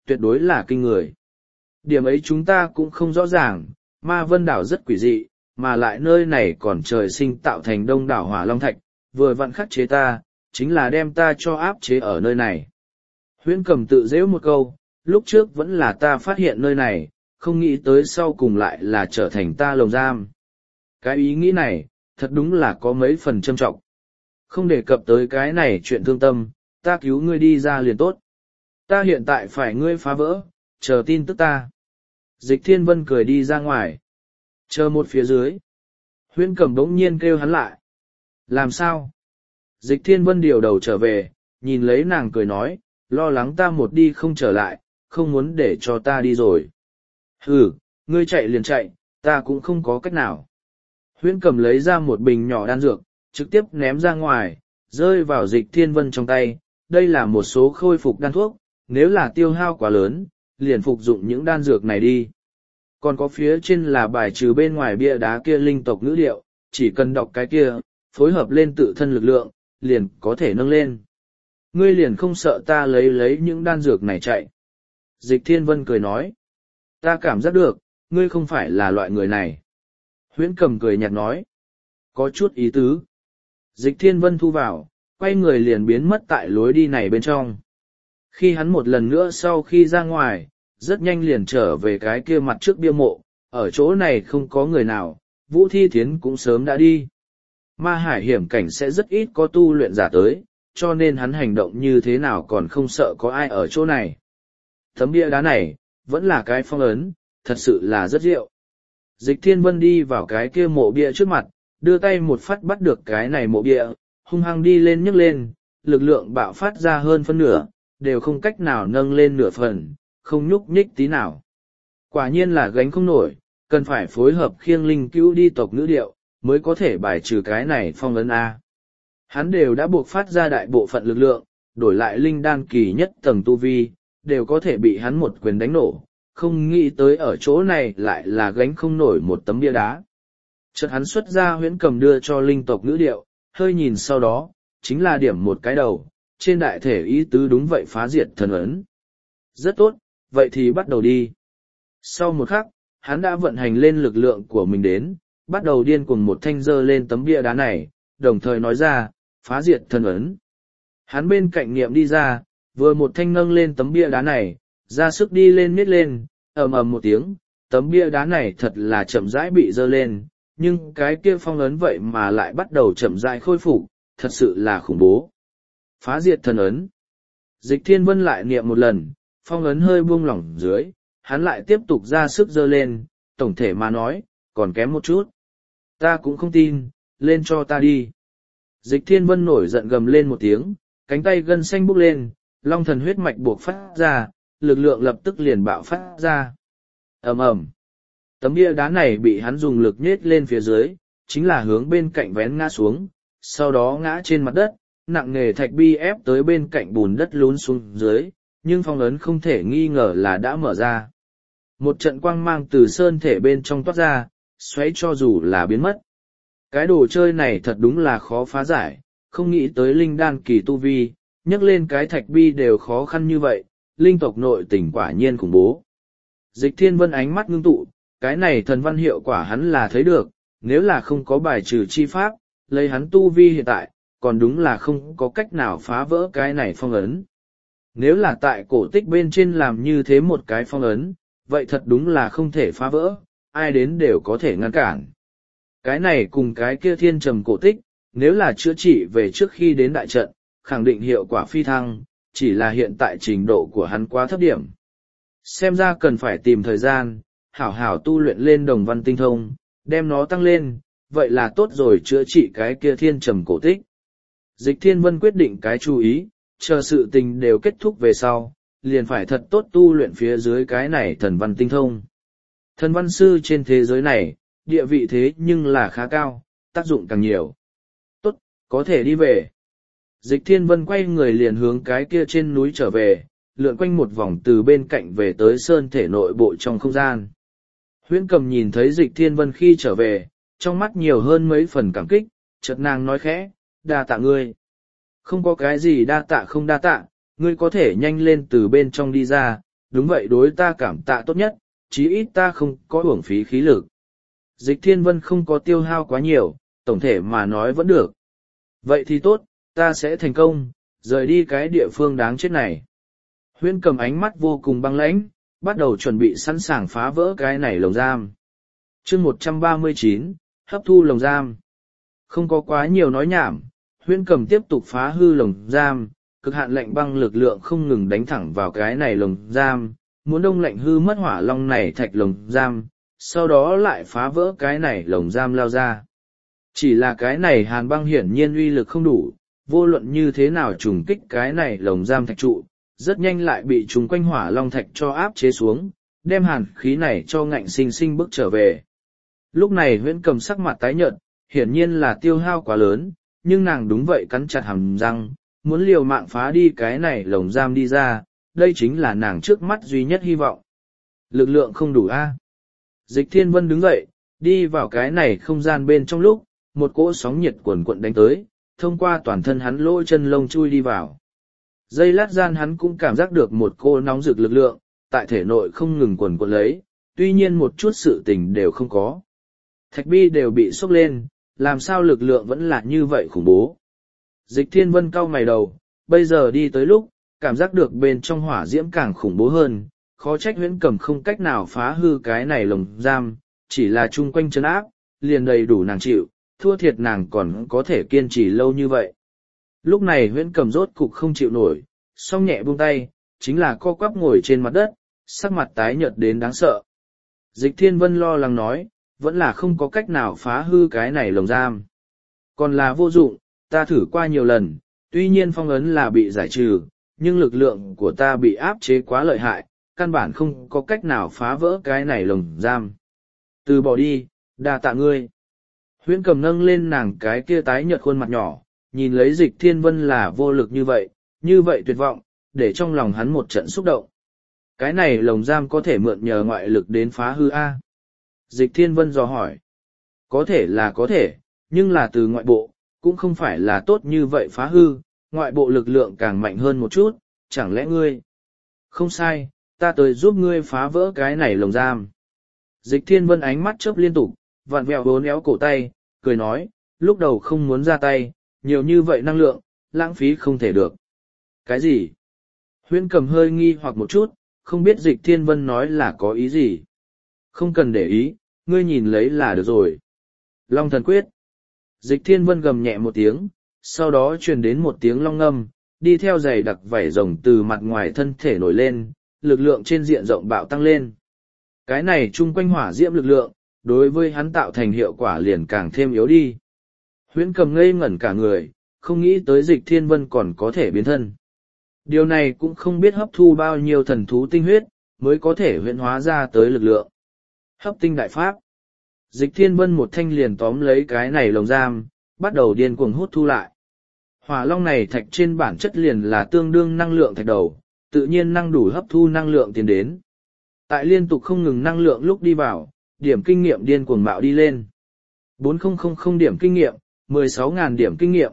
tuyệt đối là kinh người. Điểm ấy chúng ta cũng không rõ ràng, Ma Vân đảo rất quỷ dị, mà lại nơi này còn trời sinh tạo thành đông đảo hỏa long thạch, vừa vặn khắc chế ta, chính là đem ta cho áp chế ở nơi này. Huyễn Cầm tự giễu một câu, lúc trước vẫn là ta phát hiện nơi này, không nghĩ tới sau cùng lại là trở thành ta lồng giam. Cái ý nghĩ này, thật đúng là có mấy phần trâm trọng. Không đề cập tới cái này chuyện thương tâm, ta cứu ngươi đi ra liền tốt. Ta hiện tại phải ngươi phá vỡ, chờ tin tức ta. Dịch Thiên Vân cười đi ra ngoài. Chờ một phía dưới. Huyễn Cầm đống nhiên kêu hắn lại. Làm sao? Dịch Thiên Vân điều đầu trở về, nhìn lấy nàng cười nói, lo lắng ta một đi không trở lại, không muốn để cho ta đi rồi. Ừ, ngươi chạy liền chạy, ta cũng không có cách nào. Huyễn Cầm lấy ra một bình nhỏ đan dược, trực tiếp ném ra ngoài, rơi vào Dịch Thiên Vân trong tay. Đây là một số khôi phục đan thuốc, nếu là tiêu hao quá lớn, liền phục dụng những đan dược này đi. Còn có phía trên là bài trừ bên ngoài bia đá kia linh tộc ngữ điệu, chỉ cần đọc cái kia, phối hợp lên tự thân lực lượng, liền có thể nâng lên. Ngươi liền không sợ ta lấy những đan dược này chạy. Dịch Thiên Vân cười nói. Ta cảm giác được, ngươi không phải là loại người này. Huyễn Cầm cười nhạt nói. Có chút ý tứ. Dịch Thiên Vân thu vào, quay người liền biến mất tại lối đi này bên trong. Khi hắn một lần nữa sau khi ra ngoài, rất nhanh liền trở về cái kia mặt trước bia mộ, ở chỗ này không có người nào, Vũ Thi Thiến cũng sớm đã đi. Ma hải hiểm cảnh sẽ rất ít có tu luyện giả tới, cho nên hắn hành động như thế nào còn không sợ có ai ở chỗ này. Tấm bia đá này, vẫn là cái phong ấn, thật sự là rất diệu. Dịch Thiên Vân đi vào cái kia mộ bia trước mặt, đưa tay một phát bắt được cái này mộ bia, hung hăng đi lên nhấc lên, lực lượng bạo phát ra hơn phân nửa, đều không cách nào nâng lên nửa phần, không nhúc nhích tí nào. Quả nhiên là gánh không nổi, cần phải phối hợp khiêng linh cứu đi tộc ngữ điệu, mới có thể bài trừ cái này phong ấn A. Hắn đều đã buộc phát ra đại bộ phận lực lượng, đổi lại linh đan kỳ nhất tầng tu vi, đều có thể bị hắn một quyền đánh nổ, không nghĩ tới ở chỗ này lại là gánh không nổi một tấm bia đá. Chợt hắn xuất ra Huyễn Cầm đưa cho linh tộc ngữ điệu, hơi nhìn sau đó, chính là điểm một cái đầu, trên đại thể ý tứ đúng vậy phá diệt thần ấn. Rất tốt, vậy thì bắt đầu đi. Sau một khắc, hắn đã vận hành lên lực lượng của mình đến, bắt đầu điên cuồng một thanh dơ lên tấm bia đá này, đồng thời nói ra, phá diệt thần ấn. Hắn bên cạnh niệm đi ra, vừa một thanh nâng lên tấm bia đá này, ra sức đi lên miết lên, ầm ầm một tiếng, tấm bia đá này thật là chậm rãi bị dơ lên, nhưng cái kia phong ấn vậy mà lại bắt đầu chậm rãi khôi phục, thật sự là khủng bố. Phá diệt thần ấn. Dịch Thiên Vân lại niệm một lần, phong ấn hơi buông lỏng dưới, hắn lại tiếp tục ra sức dơ lên, tổng thể mà nói, còn kém một chút. Ta cũng không tin, lên cho ta đi. Dịch Thiên Vân nổi giận gầm lên một tiếng, cánh tay gân xanh bốc lên, long thần huyết mạch buộc phát ra, lực lượng lập tức liền bạo phát ra. Ầm ầm. Tấm bia đá này bị hắn dùng lực nhét lên phía dưới, chính là hướng bên cạnh vén ngã xuống, sau đó ngã trên mặt đất, nặng nề thạch bi ép tới bên cạnh bùn đất lún xuống dưới, nhưng phong ấn không thể nghi ngờ là đã mở ra. Một trận quang mang từ sơn thể bên trong toát ra, xoáy cho dù là biến mất. Cái đồ chơi này thật đúng là khó phá giải, không nghĩ tới linh đan kỳ tu vi, nhấc lên cái thạch bi đều khó khăn như vậy, linh tộc nội tình quả nhiên khủng bố. Dịch Thiên Vân ánh mắt ngưng tụ, cái này thần văn hiệu quả hắn là thấy được, nếu là không có bài trừ chi pháp, lấy hắn tu vi hiện tại, còn đúng là không có cách nào phá vỡ cái này phong ấn. Nếu là tại cổ tích bên trên làm như thế một cái phong ấn, vậy thật đúng là không thể phá vỡ, ai đến đều có thể ngăn cản. Cái này cùng cái kia thiên trầm cổ tích, nếu là chữa trị về trước khi đến đại trận, khẳng định hiệu quả phi thăng, chỉ là hiện tại trình độ của hắn quá thấp điểm. Xem ra cần phải tìm thời gian, hảo hảo tu luyện lên đồng văn tinh thông, đem nó tăng lên, vậy là tốt rồi chữa trị cái kia thiên trầm cổ tích. Dịch Thiên Vân quyết định cái chú ý, chờ sự tình đều kết thúc về sau, liền phải thật tốt tu luyện phía dưới cái này thần văn tinh thông. Thần văn sư trên thế giới này, địa vị thế nhưng là khá cao, tác dụng càng nhiều. Tốt, có thể đi về. Dịch Thiên Vân quay người liền hướng cái kia trên núi trở về, lượn quanh một vòng từ bên cạnh về tới sơn thể nội bộ trong không gian. Huyễn Cầm nhìn thấy Dịch Thiên Vân khi trở về, trong mắt nhiều hơn mấy phần cảm kích, chợt nàng nói khẽ, đa tạ ngươi. Không có cái gì đa tạ không đa tạ, ngươi có thể nhanh lên từ bên trong đi ra, đúng vậy đối ta cảm tạ tốt nhất, chí ít ta không có uổng phí khí lực. Dịch Thiên Vân không có tiêu hao quá nhiều, tổng thể mà nói vẫn được. Vậy thì tốt, ta sẽ thành công, rời đi cái địa phương đáng chết này. Huyễn Cầm ánh mắt vô cùng băng lãnh, bắt đầu chuẩn bị sẵn sàng phá vỡ cái này lồng giam. chương 139, hấp thu lồng giam. Không có quá nhiều nói nhảm, Huyễn Cầm tiếp tục phá hư lồng giam, cực hạn lạnh băng lực lượng không ngừng đánh thẳng vào cái này lồng giam, muốn đông lạnh hư mất hỏa long này thạch lồng giam, sau đó lại phá vỡ cái này lồng giam lao ra. Chỉ là cái này hàn băng hiển nhiên uy lực không đủ, vô luận như thế nào trùng kích cái này lồng giam thạch trụ, rất nhanh lại bị chúng quanh hỏa long thạch cho áp chế xuống, đem hàn khí này cho ngạnh sinh sinh bước trở về. Lúc này Huyễn Cầm sắc mặt tái nhợt, hiển nhiên là tiêu hao quá lớn, nhưng nàng đúng vậy cắn chặt hàm răng, muốn liều mạng phá đi cái này lồng giam đi ra, đây chính là nàng trước mắt duy nhất hy vọng. Lực lượng không đủ a. Dịch Thiên Vân đứng dậy, đi vào cái này không gian bên trong lúc, một cỗ sóng nhiệt cuồn cuộn đánh tới, thông qua toàn thân hắn lỗ chân lông chui đi vào. Giây lát gian hắn cũng cảm giác được một cô nóng rực lực lượng, tại thể nội không ngừng cuồn cuộn lấy, tuy nhiên một chút sự tình đều không có. Thạch bi đều bị sốc lên, làm sao lực lượng vẫn là như vậy khủng bố. Dịch Thiên Vân cau mày đầu, bây giờ đi tới lúc, cảm giác được bên trong hỏa diễm càng khủng bố hơn, khó trách Huyễn Cầm không cách nào phá hư cái này lồng giam, chỉ là chung quanh chân áp, liền đầy đủ nàng chịu, thua thiệt nàng còn có thể kiên trì lâu như vậy. Lúc này Huyễn Cầm rốt cục không chịu nổi, song nhẹ buông tay, chính là co quắp ngồi trên mặt đất, sắc mặt tái nhợt đến đáng sợ. Dịch Thiên Vân lo lắng nói, vẫn là không có cách nào phá hư cái này lồng giam. Còn là vô dụng, ta thử qua nhiều lần, tuy nhiên phong ấn là bị giải trừ, nhưng lực lượng của ta bị áp chế quá lợi hại, căn bản không có cách nào phá vỡ cái này lồng giam. Từ bỏ đi, đa tạ ngươi. Huyễn Cầm nâng lên nàng cái kia tái nhợt khuôn mặt nhỏ, nhìn lấy Dịch Thiên Vân là vô lực như vậy tuyệt vọng, để trong lòng hắn một trận xúc động. Cái này lồng giam có thể mượn nhờ ngoại lực đến phá hư A. Dịch Thiên Vân dò hỏi. Có thể là có thể, nhưng là từ ngoại bộ, cũng không phải là tốt như vậy phá hư, ngoại bộ lực lượng càng mạnh hơn một chút, chẳng lẽ ngươi? Không sai, ta tới giúp ngươi phá vỡ cái này lồng giam. Dịch Thiên Vân ánh mắt chớp liên tục, vặn vẹo vốn éo cổ tay, cười nói, lúc đầu không muốn ra tay, nhiều như vậy năng lượng, lãng phí không thể được. Cái gì? Huyễn Cầm hơi nghi hoặc một chút, không biết Dịch Thiên Vân nói là có ý gì. Không cần để ý, ngươi nhìn lấy là được rồi. Long thần quyết. Dịch Thiên Vân gầm nhẹ một tiếng, sau đó truyền đến một tiếng long ngâm, đi theo giày đặc vảy rồng từ mặt ngoài thân thể nổi lên, lực lượng trên diện rộng bạo tăng lên. Cái này chung quanh hỏa diễm lực lượng, đối với hắn tạo thành hiệu quả liền càng thêm yếu đi. Huyễn Cầm ngây ngẩn cả người, không nghĩ tới Dịch Thiên Vân còn có thể biến thân. Điều này cũng không biết hấp thu bao nhiêu thần thú tinh huyết, mới có thể huyễn hóa ra tới lực lượng. Hấp tinh đại pháp. Dịch Thiên Vân một thanh liền tóm lấy cái này lồng giam, bắt đầu điên cuồng hút thu lại. Hỏa long này thạch trên bản chất liền là tương đương năng lượng thạch đầu, tự nhiên năng đủ hấp thu năng lượng tiến đến. Tại liên tục không ngừng năng lượng lúc đi vào, điểm kinh nghiệm điên cuồng bạo đi lên. 4000 điểm kinh nghiệm, 16.000 điểm kinh nghiệm,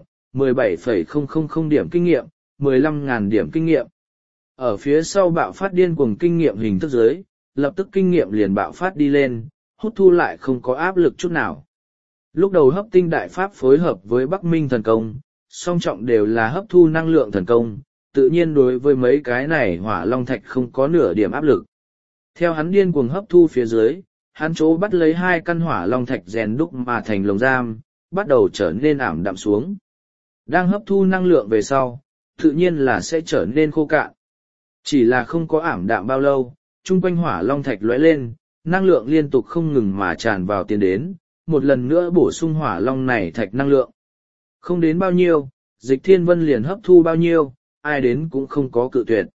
17,000 điểm kinh nghiệm, 15.000 điểm kinh nghiệm. Ở phía sau bạo phát điên cuồng kinh nghiệm hình thức dưới, lập tức kinh nghiệm liền bạo phát đi lên, hút thu lại không có áp lực chút nào. Lúc đầu hấp tinh đại pháp phối hợp với Bắc Minh thần công, song trọng đều là hấp thu năng lượng thần công, tự nhiên đối với mấy cái này hỏa long thạch không có nửa điểm áp lực. Theo hắn điên cuồng hấp thu phía dưới, hắn chỗ bắt lấy 2 căn hỏa long thạch rèn đúc mà thành lồng giam, bắt đầu trở nên ảm đạm xuống. Đang hấp thu năng lượng về sau, tự nhiên là sẽ trở nên khô cạn. Chỉ là không có ảm đạm bao lâu, chung quanh hỏa long thạch lóe lên, năng lượng liên tục không ngừng mà tràn vào tiến đến, một lần nữa bổ sung hỏa long này thạch năng lượng. Không đến bao nhiêu, Dịch Thiên Vân liền hấp thu bao nhiêu, ai đến cũng không có cự tuyệt.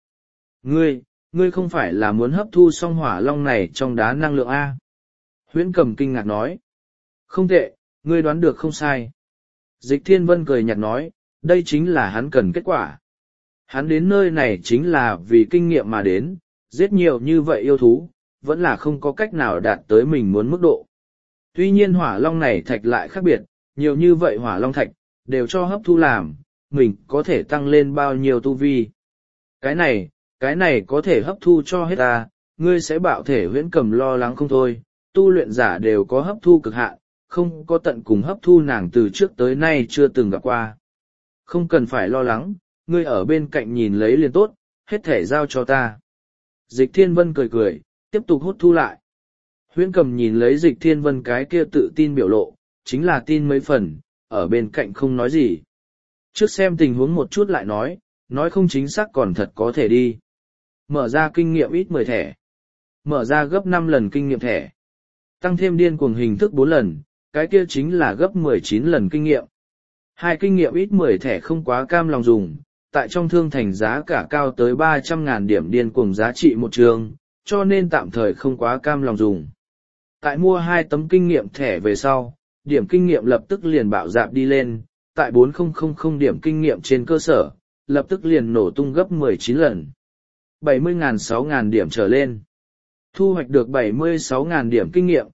Ngươi không phải là muốn hấp thu xong hỏa long này trong đá năng lượng A. Huyễn Cầm kinh ngạc nói. Không tệ, ngươi đoán được không sai. Dịch Thiên Vân cười nhạt nói, đây chính là hắn cần kết quả. Hắn đến nơi này chính là vì kinh nghiệm mà đến, giết nhiều như vậy yêu thú, vẫn là không có cách nào đạt tới mình muốn mức độ. Tuy nhiên hỏa long này thạch lại khác biệt, nhiều như vậy hỏa long thạch, đều cho hấp thu làm, mình có thể tăng lên bao nhiêu tu vi. Cái này có thể hấp thu cho hết ta, ngươi sẽ bạo thể huyễn cầm lo lắng không thôi, tu luyện giả đều có hấp thu cực hạn, không có tận cùng hấp thu nàng từ trước tới nay chưa từng gặp qua. Không cần phải lo lắng, ngươi ở bên cạnh nhìn lấy liền tốt, hết thể giao cho ta. Dịch Thiên Vân cười cười, tiếp tục hút thu lại. Huyễn cầm nhìn lấy Dịch Thiên Vân cái kia tự tin biểu lộ, chính là tin mấy phần, ở bên cạnh không nói gì. Trước xem tình huống một chút lại nói không chính xác còn thật có thể đi. Mở ra kinh nghiệm ít 10 thẻ. Mở ra gấp 5 lần kinh nghiệm thẻ. Tăng thêm điên cuồng hình thức 4 lần, cái kia chính là gấp 19 lần kinh nghiệm. Hai kinh nghiệm ít 10 thẻ không quá cam lòng dùng, tại trong thương thành giá cả cao tới 300.000 điểm điên cuồng giá trị một trường, cho nên tạm thời không quá cam lòng dùng. Tại mua 2 tấm kinh nghiệm thẻ về sau, điểm kinh nghiệm lập tức liền bạo dạp đi lên, tại 4000 điểm kinh nghiệm trên cơ sở, lập tức liền nổ tung gấp 19 lần. 70.000 6.000 điểm trở lên. Thu hoạch được 76.000 điểm kinh nghiệm,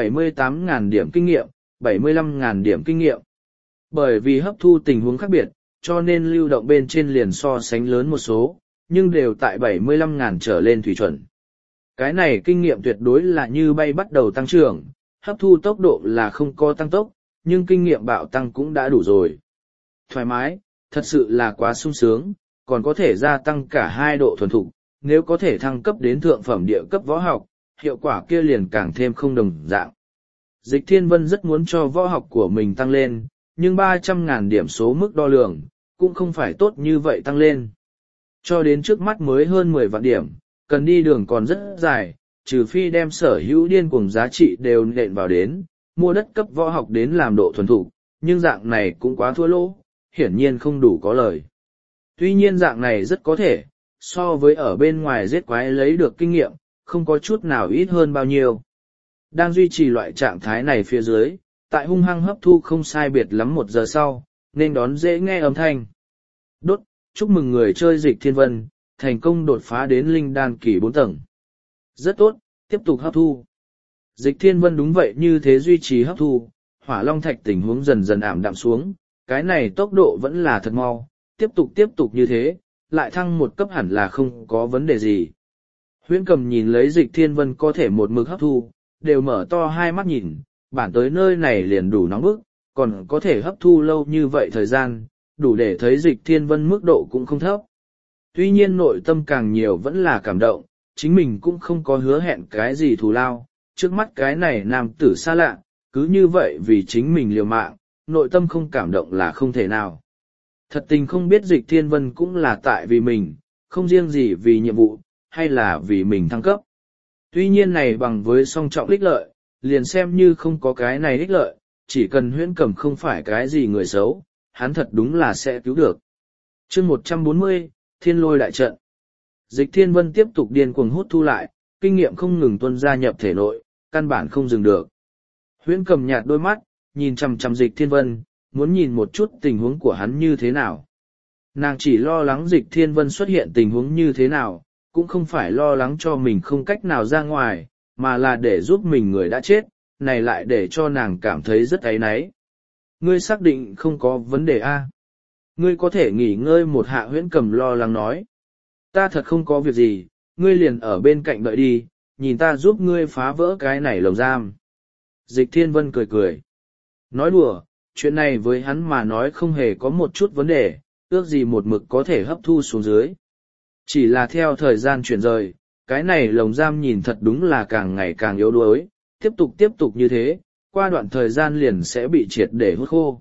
78.000 điểm kinh nghiệm, 75.000 điểm kinh nghiệm. Bởi vì hấp thu tình huống khác biệt, cho nên lưu động bên trên liền so sánh lớn một số, nhưng đều tại 75.000 trở lên thủy chuẩn. Cái này kinh nghiệm tuyệt đối là như bay bắt đầu tăng trưởng, hấp thu tốc độ là không có tăng tốc, nhưng kinh nghiệm bạo tăng cũng đã đủ rồi. Thoải mái, thật sự là quá sung sướng, còn có thể gia tăng cả 2 độ thuần thục, nếu có thể thăng cấp đến thượng phẩm địa cấp võ học, hiệu quả kia liền càng thêm không đồng dạng. Dịch Thiên Vân rất muốn cho võ học của mình tăng lên, nhưng 300.000 điểm số mức đo lường, cũng không phải tốt như vậy tăng lên. Cho đến trước mắt mới hơn 10 vạn điểm, cần đi đường còn rất dài, trừ phi đem sở hữu điên cuồng giá trị đều nện vào đến, mua đất cấp võ học đến làm độ thuần thục, nhưng dạng này cũng quá thua lỗ, hiển nhiên không đủ có lời. Tuy nhiên dạng này rất có thể, so với ở bên ngoài giết quái lấy được kinh nghiệm, không có chút nào ít hơn bao nhiêu. Đang duy trì loại trạng thái này phía dưới, tại hung hăng hấp thu không sai biệt lắm 1 giờ sau, nên đón dễ nghe âm thanh. Đốt, chúc mừng người chơi Dịch Thiên Vân, thành công đột phá đến linh đan kỳ 4 tầng. Rất tốt, tiếp tục hấp thu. Dịch Thiên Vân đúng vậy như thế duy trì hấp thu, hỏa long thạch tình huống dần dần ảm đạm xuống, cái này tốc độ vẫn là thật mau, tiếp tục như thế, lại thăng 1 cấp hẳn là không có vấn đề gì. Huyễn cầm nhìn lấy Dịch Thiên Vân có thể một mực hấp thu, đều mở to hai mắt nhìn, bản tới nơi này liền đủ nóng bức, còn có thể hấp thu lâu như vậy thời gian, đủ để thấy Dịch Thiên Vân mức độ cũng không thấp. Tuy nhiên nội tâm càng nhiều vẫn là cảm động, chính mình cũng không có hứa hẹn cái gì thù lao, trước mắt cái này nam tử xa lạ, cứ như vậy vì chính mình liều mạng, nội tâm không cảm động là không thể nào. Thật tình không biết Dịch Thiên Vân cũng là tại vì mình, không riêng gì vì nhiệm vụ, hay là vì mình thăng cấp. Tuy nhiên này bằng với song trọng ích lợi, liền xem như không có cái này ích lợi, chỉ cần Huyễn Cầm không phải cái gì người xấu, hắn thật đúng là sẽ cứu được. Chương 140, Thiên Lôi đại trận. Dịch Thiên Vân tiếp tục điên cuồng hút thu lại, kinh nghiệm không ngừng tuôn ra nhập thể nội, căn bản không dừng được. Huyễn Cầm nhạt đôi mắt, nhìn chằm chằm Dịch Thiên Vân, muốn nhìn một chút tình huống của hắn như thế nào. Nàng chỉ lo lắng Dịch Thiên Vân xuất hiện tình huống như thế nào, cũng không phải lo lắng cho mình không cách nào ra ngoài, mà là để giúp mình người đã chết, này lại để cho nàng cảm thấy rất áy náy. Ngươi xác định không có vấn đề a? Ngươi có thể nghỉ ngơi một hạ. Huyễn Cầm lo lắng nói. Ta thật không có việc gì, ngươi liền ở bên cạnh đợi đi, nhìn ta giúp ngươi phá vỡ cái này lồng giam. Dịch Thiên Vân cười cười. Nói đùa, chuyện này với hắn mà nói không hề có một chút vấn đề, ước gì một mực có thể hấp thu xuống dưới. Chỉ là theo thời gian chuyển rời, cái này lồng giam nhìn thật đúng là càng ngày càng yếu đuối, tiếp tục như thế, qua đoạn thời gian liền sẽ bị triệt để hút khô.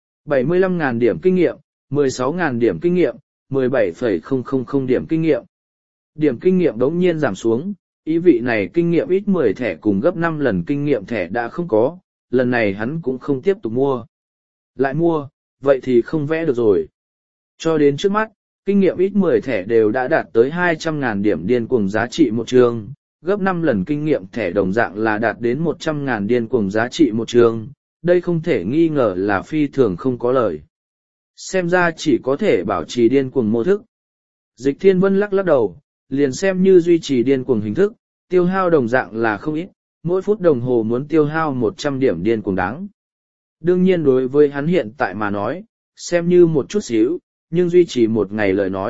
75.000 điểm kinh nghiệm, 16.000 điểm kinh nghiệm, 17,000 điểm kinh nghiệm. Điểm kinh nghiệm đống nhiên giảm xuống, ý vị này kinh nghiệm ít 10 thẻ cùng gấp 5 lần kinh nghiệm thẻ đã không có, lần này hắn cũng không tiếp tục mua. Lại mua, vậy thì không vẽ được rồi. Cho đến trước mắt, kinh nghiệm ít 10 thẻ đều đã đạt tới 200.000 điểm điên cuồng giá trị một trường, gấp 5 lần kinh nghiệm thẻ đồng dạng là đạt đến 100.000 điên cuồng giá trị một trường, đây không thể nghi ngờ là phi thường không có lời. Xem ra chỉ có thể bảo trì điên cuồng mô thức. Dịch Thiên Vân lắc đầu, liền xem như duy trì điên cuồng hình thức, tiêu hao đồng dạng là không ít, mỗi phút đồng hồ muốn tiêu hao 100 điểm điên cuồng đáng. Đương nhiên đối với hắn hiện tại mà nói, xem như một chút xíu, nhưng duy trì một ngày lời nói,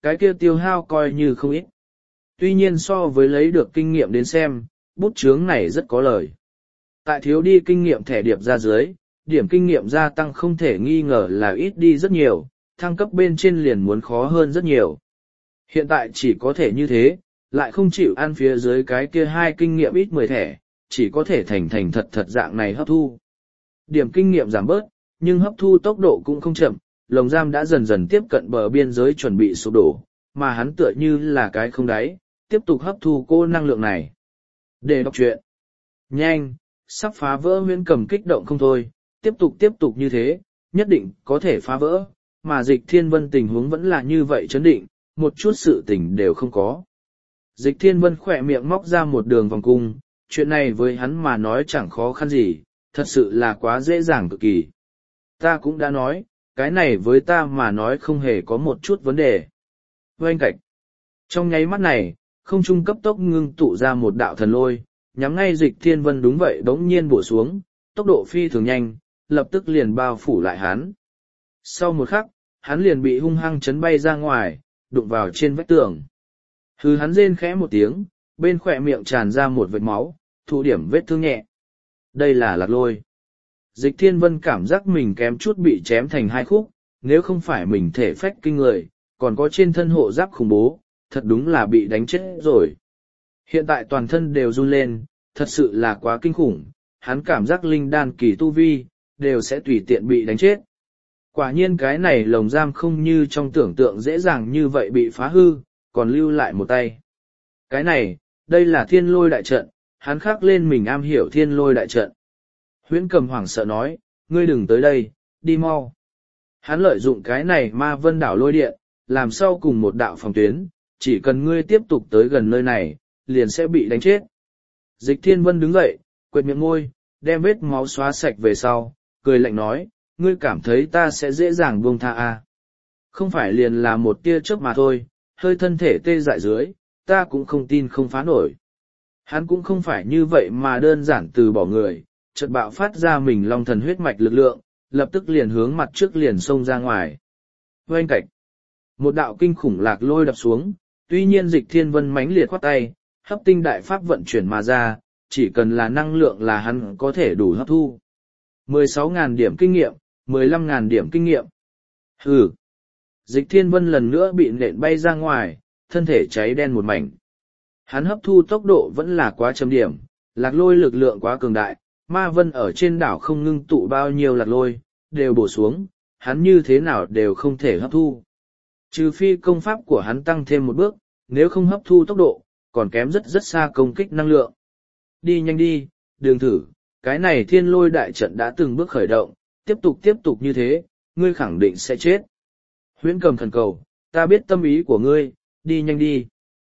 cái kia tiêu hao coi như không ít. Tuy nhiên so với lấy được kinh nghiệm đến xem, bút chướng này rất có lời. Tại thiếu đi kinh nghiệm thẻ điệp ra dưới, điểm kinh nghiệm gia tăng không thể nghi ngờ là ít đi rất nhiều, thăng cấp bên trên liền muốn khó hơn rất nhiều. Hiện tại chỉ có thể như thế, lại không chịu ăn phía dưới cái kia 2 kinh nghiệm ít 10 thẻ, chỉ có thể thành thật dạng này hấp thu. Điểm kinh nghiệm giảm bớt, nhưng hấp thu tốc độ cũng không chậm, lồng giam đã dần dần tiếp cận bờ biên giới chuẩn bị sụp đổ, mà hắn tựa như là cái không đáy, tiếp tục hấp thu cô năng lượng này. Để đọc truyện. Nhanh, sắp phá vỡ. Huyễn Cầm kích động không thôi, tiếp tục như thế, nhất định có thể phá vỡ, mà Dịch Thiên Vân tình huống vẫn là như vậy chấn định, một chút sự tình đều không có. Dịch Thiên Vân khỏe miệng móc ra một đường vòng cung, chuyện này với hắn mà nói chẳng khó khăn gì, thật sự là quá dễ dàng cực kỳ. Ta cũng đã nói, cái này với ta mà nói không hề có một chút vấn đề. Oanh cạch. Trong nháy mắt này, không trung cấp tốc ngưng tụ ra một đạo thần lôi, nhắm ngay Dịch Thiên Vân đúng vậy bỗng nhiên bổ xuống, tốc độ phi thường nhanh, lập tức liền bao phủ lại hắn. Sau một khắc, hắn liền bị hung hăng chấn bay ra ngoài, đụng vào trên vách tường. Hứ, hắn rên khẽ một tiếng, bên khỏe miệng tràn ra một vệt máu, thụ điểm vết thương nhẹ. Đây là Lạc Lôi. Dịch Thiên Vân cảm giác mình kém chút bị chém thành 2 khúc, nếu không phải mình thể phách kinh người, còn có trên thân hộ giáp khủng bố, thật đúng là bị đánh chết rồi. Hiện tại toàn thân đều run lên, thật sự là quá kinh khủng, hắn cảm giác linh đan kỳ tu vi, đều sẽ tùy tiện bị đánh chết. Quả nhiên cái này lồng giam không như trong tưởng tượng dễ dàng như vậy bị phá hư, còn lưu lại một tay. Cái này, đây là Thiên Lôi đại trận, hắn khắc lên mình am hiểu Thiên Lôi đại trận. Huyễn Cầm hoảng sợ nói, ngươi đừng tới đây, đi mau. Hắn lợi dụng cái này ma vân đảo lôi điện, làm sau cùng một đạo phòng tuyến, chỉ cần ngươi tiếp tục tới gần nơi này, liền sẽ bị đánh chết. Dịch Thiên Vân đứng dậy, quệt miệng môi, đem vết máu xóa sạch về sau, cười lạnh nói, ngươi cảm thấy ta sẽ dễ dàng buông tha à. Không phải liền là một tia chớp mà thôi, hơi thân thể tê dại dưới, ta cũng không tin không phá nổi. Hắn cũng không phải như vậy mà đơn giản từ bỏ người, chợt bạo phát ra mình long thần huyết mạch lực lượng, lập tức liền hướng mặt trước liền xông ra ngoài. Oanh cạch. Một đạo kinh khủng lạc lôi đập xuống, tuy nhiên Dịch Thiên Vân mãnh liệt khoát tay, hấp tinh đại pháp vận chuyển mà ra, chỉ cần là năng lượng là hắn có thể đủ hấp thu. 16.000 điểm kinh nghiệm, 15.000 điểm kinh nghiệm. Hừ. Dịch Thiên Vân lần nữa bị nện bay ra ngoài, thân thể cháy đen một mảnh. Hắn hấp thu tốc độ vẫn là quá chậm điểm, lạc lôi lực lượng quá cường đại, ma vân ở trên đảo không ngưng tụ bao nhiêu lạc lôi, đều bổ xuống, hắn như thế nào đều không thể hấp thu. Trừ phi công pháp của hắn tăng thêm một bước, nếu không hấp thu tốc độ, còn kém rất xa công kích năng lượng. Đi nhanh đi, đường thử, cái này Thiên Lôi đại trận đã từng bước khởi động, tiếp tục như thế, ngươi khẳng định sẽ chết. Huyễn Cầm khẩn cầu, ta biết tâm ý của ngươi, đi nhanh đi.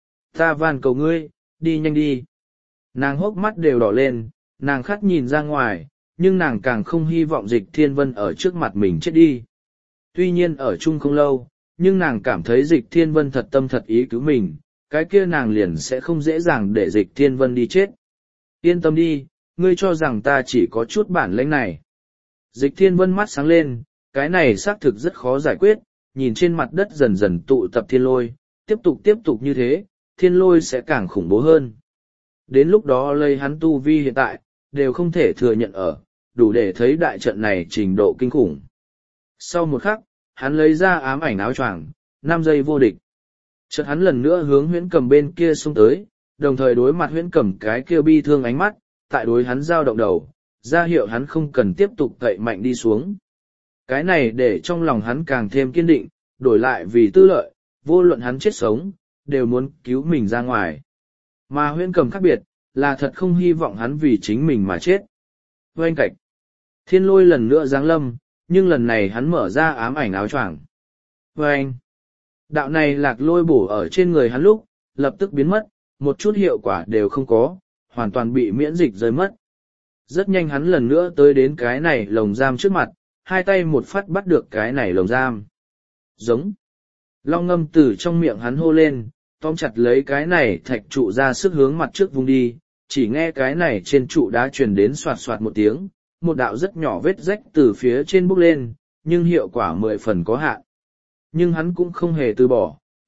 Ta van cầu ngươi, đi nhanh đi. Nàng hốc mắt đều đỏ lên, nàng khát nhìn ra ngoài, nhưng nàng càng không hy vọng Dịch Thiên Vân ở trước mặt mình chết đi. Tuy nhiên ở chung không lâu, nhưng nàng cảm thấy Dịch Thiên Vân thật tâm thật ý cứu mình, cái kia nàng liền sẽ không dễ dàng để Dịch Thiên Vân đi chết. Yên tâm đi, ngươi cho rằng ta chỉ có chút bản lĩnh này. Dịch Thiên Vân mắt sáng lên, cái này xác thực rất khó giải quyết, nhìn trên mặt đất dần dần tụ tập thiên lôi, tiếp tục như thế, thiên lôi sẽ càng khủng bố hơn. Đến lúc đó lấy hắn tu vi hiện tại, đều không thể thừa nhận ở, đủ để thấy đại trận này trình độ kinh khủng. Sau một khắc, hắn lấy ra ám ảnh áo choàng, 5 giây vô địch. Chợt hắn lần nữa hướng Huyễn Cầm bên kia xông tới, đồng thời đối mặt Huyễn Cầm cái kia bi thương ánh mắt, tại đối hắn giao động đầu, ra hiệu hắn không cần tiếp tục cậy mạnh đi xuống. Cái này để trong lòng hắn càng thêm kiên định, đổi lại vì tư lợi, vô luận hắn chết sống, đều muốn cứu mình ra ngoài. Mà Huyễn Cầm khác biệt, là thật không hy vọng hắn vì chính mình mà chết. Oanh cạch. Thiên lôi lần nữa giáng lâm, nhưng lần này hắn mở ra ám ảnh áo choàng. Oanh. Đạo này lạc lôi bổ ở trên người hắn lúc, lập tức biến mất, một chút hiệu quả đều không có, hoàn toàn bị miễn dịch rơi mất. Rất nhanh hắn lần nữa tới đến cái này lồng giam trước mặt, hai tay một phát bắt được cái này lồng giam. Giống. Long ngâm từ trong miệng hắn hô lên, tóm chặt lấy cái này thạch trụ ra sức hướng mặt trước vung đi, chỉ nghe cái này trên trụ đá truyền đến soạt soạt một tiếng, một đạo rất nhỏ vết rách từ phía trên bốc lên, nhưng hiệu quả 10 phần có hạn. Nhưng hắn cũng không hề từ bỏ,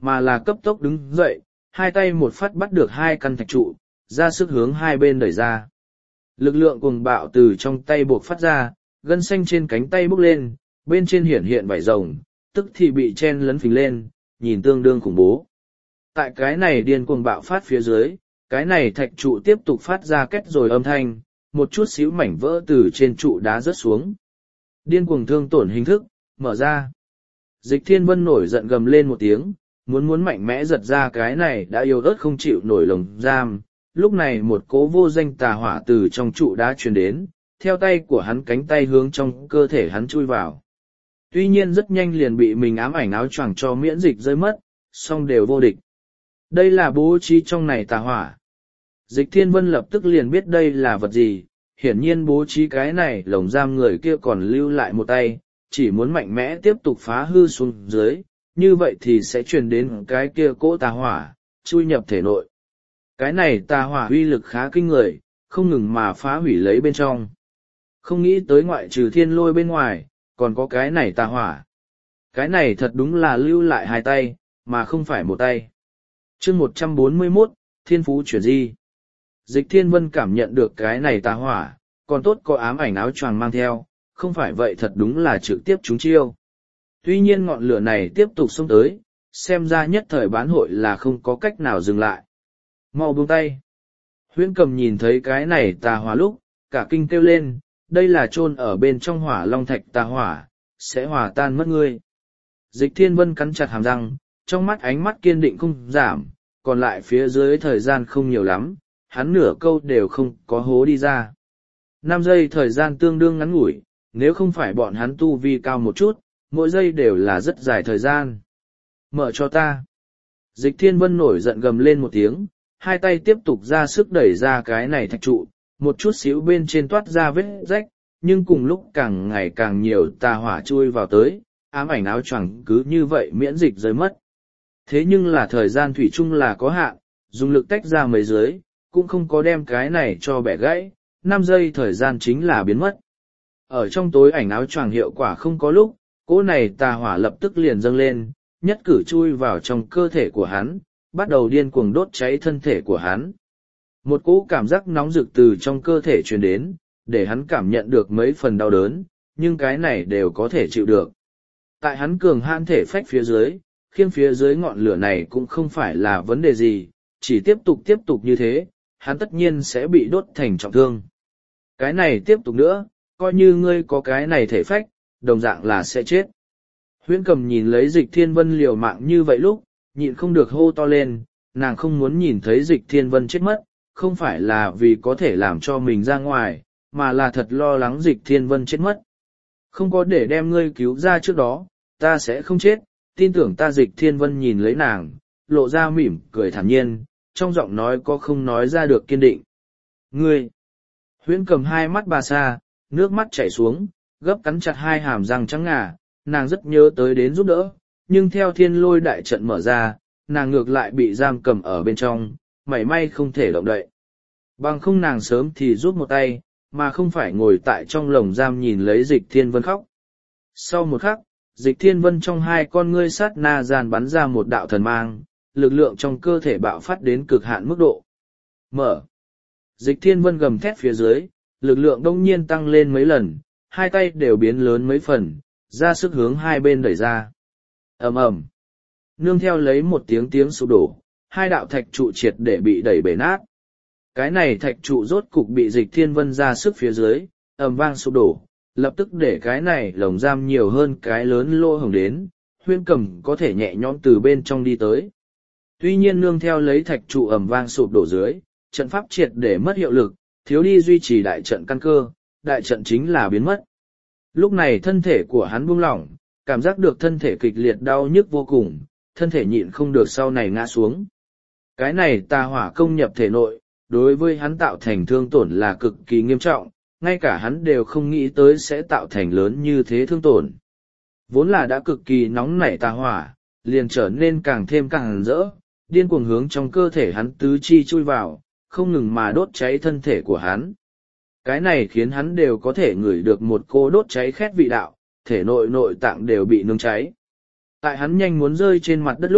mà là cấp tốc đứng dậy, hai tay một phát bắt được hai căn thạch trụ, ra sức hướng hai bên đẩy ra. Lực lượng cuồng bạo từ trong tay buộc phát ra, gân xanh trên cánh tay bốc lên, bên trên hiển hiện vảy rồng, tức thì bị chen lấn phình lên, nhìn tương đương khủng bố. Tại cái này điên cuồng bạo phát phía dưới, cái này thạch trụ tiếp tục phát ra két rồi âm thanh, một chút xíu mảnh vỡ từ trên trụ đá rớt xuống. Điên cuồng thương tổn hình thức, mở ra. Dịch Thiên Vân nổi giận gầm lên một tiếng, muốn mạnh mẽ giật ra cái này đã yếu ớt không chịu nổi lồng giam. Lúc này một cỗ vô danh tà hỏa từ trong trụ đá truyền đến, theo tay của hắn cánh tay hướng trong cơ thể hắn chui vào. Tuy nhiên rất nhanh liền bị mình ám ảnh áo choàng cho miễn dịch rơi mất, song đều vô địch. Đây là bố trí trong này tà hỏa. Dịch Thiên Vân lập tức liền biết đây là vật gì, hiển nhiên bố trí cái này lồng giam người kia còn lưu lại một tay, chỉ muốn mạnh mẽ tiếp tục phá hư xuống dưới, như vậy thì sẽ truyền đến cái kia cỗ tà hỏa, chui nhập thể nội. Cái này tà hỏa uy lực khá kinh người, không ngừng mà phá hủy lấy bên trong. Không nghĩ tới ngoại trừ thiên lôi bên ngoài, còn có cái này tà hỏa. Cái này thật đúng là lưu lại hai tay, mà không phải một tay. chương 141, Thiên Phú chuyển di. Dịch Thiên Vân cảm nhận được cái này tà hỏa, còn tốt có ám ảnh áo choàng mang theo, không phải vậy thật đúng là trực tiếp trúng chiêu. Tuy nhiên ngọn lửa này tiếp tục xông tới, xem ra nhất thời bán hội là không có cách nào dừng lại. Mau buông tay. Huyễn Cầm nhìn thấy cái này tà hỏa lúc, cả kinh kêu lên, đây là chôn ở bên trong hỏa long thạch tà hỏa, sẽ hòa tan mất ngươi. Dịch Thiên Vân cắn chặt hàm răng, trong mắt ánh mắt kiên định không giảm, còn lại phía dưới thời gian không nhiều lắm, hắn nửa câu đều không có hố đi ra. 5 giây thời gian tương đương ngắn ngủi, nếu không phải bọn hắn tu vi cao một chút, mỗi giây đều là rất dài thời gian. Mở cho ta. Dịch Thiên Vân nổi giận gầm lên một tiếng, hai tay tiếp tục ra sức đẩy ra cái này thạch trụ, một chút xíu bên trên toát ra vết rách, nhưng cùng lúc càng ngày càng nhiều tà hỏa chui vào tới, ám ảnh áo choàng cứ như vậy miễn dịch rơi mất. Thế nhưng là thời gian thủy chung là có hạn, dùng lực tách ra mấy dưới, cũng không có đem cái này cho bẻ gãy, 5 giây thời gian chính là biến mất. Ở trong tối ảnh áo choàng hiệu quả không có lúc, cỗ này tà hỏa lập tức liền dâng lên, nhất cử chui vào trong cơ thể của hắn, bắt đầu điên cuồng đốt cháy thân thể của hắn. Một cỗ cảm giác nóng rực từ trong cơ thể truyền đến, để hắn cảm nhận được mấy phần đau đớn, nhưng cái này đều có thể chịu được. Tại hắn cường hãn thể phách phía dưới, khiêng phía dưới ngọn lửa này cũng không phải là vấn đề gì, chỉ tiếp tục như thế, hắn tất nhiên sẽ bị đốt thành trọng thương. Cái này tiếp tục nữa, coi như ngươi có cái này thể phách, đồng dạng là sẽ chết. Huyễn Cầm nhìn lấy Dịch Thiên Vân liều mạng như vậy lúc, nhịn không được hô to lên, nàng không muốn nhìn thấy Dịch Thiên Vân chết mất, không phải là vì có thể làm cho mình ra ngoài, mà là thật lo lắng Dịch Thiên Vân chết mất. Không có để đem ngươi cứu ra trước đó, ta sẽ không chết, tin tưởng ta. Dịch Thiên Vân nhìn lấy nàng, lộ ra mỉm cười thản nhiên, trong giọng nói có không nói ra được kiên định. Ngươi! Huyễn Cầm hai mắt bà sa, nước mắt chảy xuống, gấp cắn chặt hai hàm răng trắng ngà, nàng rất nhớ tới đến giúp đỡ, nhưng theo thiên lôi đại trận mở ra, nàng ngược lại bị giam cầm ở bên trong, mảy may không thể động đậy. Bằng không nàng sớm thì rút một tay, mà không phải ngồi tại trong lồng giam nhìn lấy Dịch Thiên Vân khóc. Sau một khắc, Dịch Thiên Vân trong hai con ngươi sát na gian bắn ra một đạo thần mang, lực lượng trong cơ thể bạo phát đến cực hạn mức độ. Mở. Dịch Thiên Vân gầm thét phía dưới, lực lượng đông nhiên tăng lên mấy lần, hai tay đều biến lớn mấy phần, ra sức hướng hai bên đẩy ra. Ầm ầm. Nương theo lấy một tiếng sụp đổ, hai đạo thạch trụ triệt để bị đẩy bể nát. Cái này thạch trụ rốt cục bị Dịch Thiên Vân ra sức phía dưới, ầm vang sụp đổ, lập tức để cái này lồng giam nhiều hơn cái lớn lỗ hổng đến, Huyễn Cầm có thể nhẹ nhõm từ bên trong đi tới. Tuy nhiên nương theo lấy thạch trụ ầm vang sụp đổ dưới, trận pháp triệt để mất hiệu lực, thiếu đi duy trì đại trận căn cơ, đại trận chính là biến mất. Lúc này thân thể của hắn buông lỏng, cảm giác được thân thể kịch liệt đau nhức vô cùng, thân thể nhịn không được sau này ngã xuống. Cái này tà hỏa công nhập thể nội, đối với hắn tạo thành thương tổn là cực kỳ nghiêm trọng, ngay cả hắn đều không nghĩ tới sẽ tạo thành lớn như thế thương tổn. Vốn là đã cực kỳ nóng nảy tà hỏa, liền trở nên càng thêm càng rỡ, điên cuồng hướng trong cơ thể hắn tứ chi chui vào, không ngừng mà đốt cháy thân thể của hắn. Cái này khiến hắn đều có thể ngửi được một cô đốt cháy khét vị đạo, thể nội nội tạng đều bị nướng cháy. Tại hắn nhanh muốn rơi trên mặt đất lúc,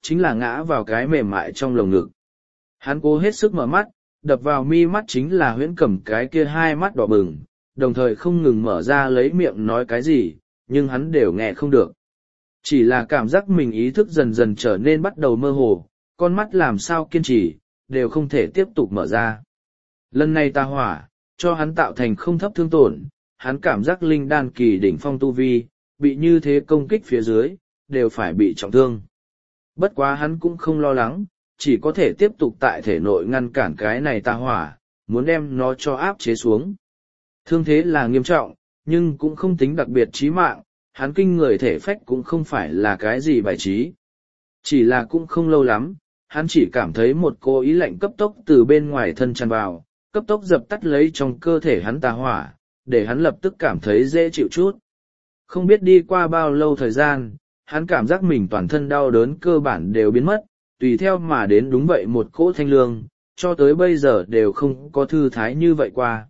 chính là ngã vào cái mềm mại trong lồng ngực. Hắn cố hết sức mở mắt, đập vào mi mắt chính là Huyễn Cầm cái kia hai mắt đỏ bừng, đồng thời không ngừng mở ra lấy miệng nói cái gì, nhưng hắn đều nghe không được. Chỉ là cảm giác mình ý thức dần dần trở nên bắt đầu mơ hồ, con mắt làm sao kiên trì, đều không thể tiếp tục mở ra. Lần này tà hỏa, cho hắn tạo thành không thấp thương tổn, hắn cảm giác linh đan kỳ đỉnh phong tu vi, bị như thế công kích phía dưới, đều phải bị trọng thương. Bất quá hắn cũng không lo lắng, chỉ có thể tiếp tục tại thể nội ngăn cản cái này tà hỏa, muốn đem nó cho áp chế xuống. Thương thế là nghiêm trọng, nhưng cũng không tính đặc biệt chí mạng, hắn kinh người thể phách cũng không phải là cái gì bài trí. Chỉ là cũng không lâu lắm, hắn chỉ cảm thấy một cô ý lạnh cấp tốc từ bên ngoài thân tràn vào, cấp tốc dập tắt lấy trong cơ thể hắn tà hỏa, để hắn lập tức cảm thấy dễ chịu chút. Không biết đi qua bao lâu thời gian, hắn cảm giác mình toàn thân đau đớn cơ bản đều biến mất, tùy theo mà đến đúng vậy một cỗ thanh lương, cho tới bây giờ đều không có thư thái như vậy qua.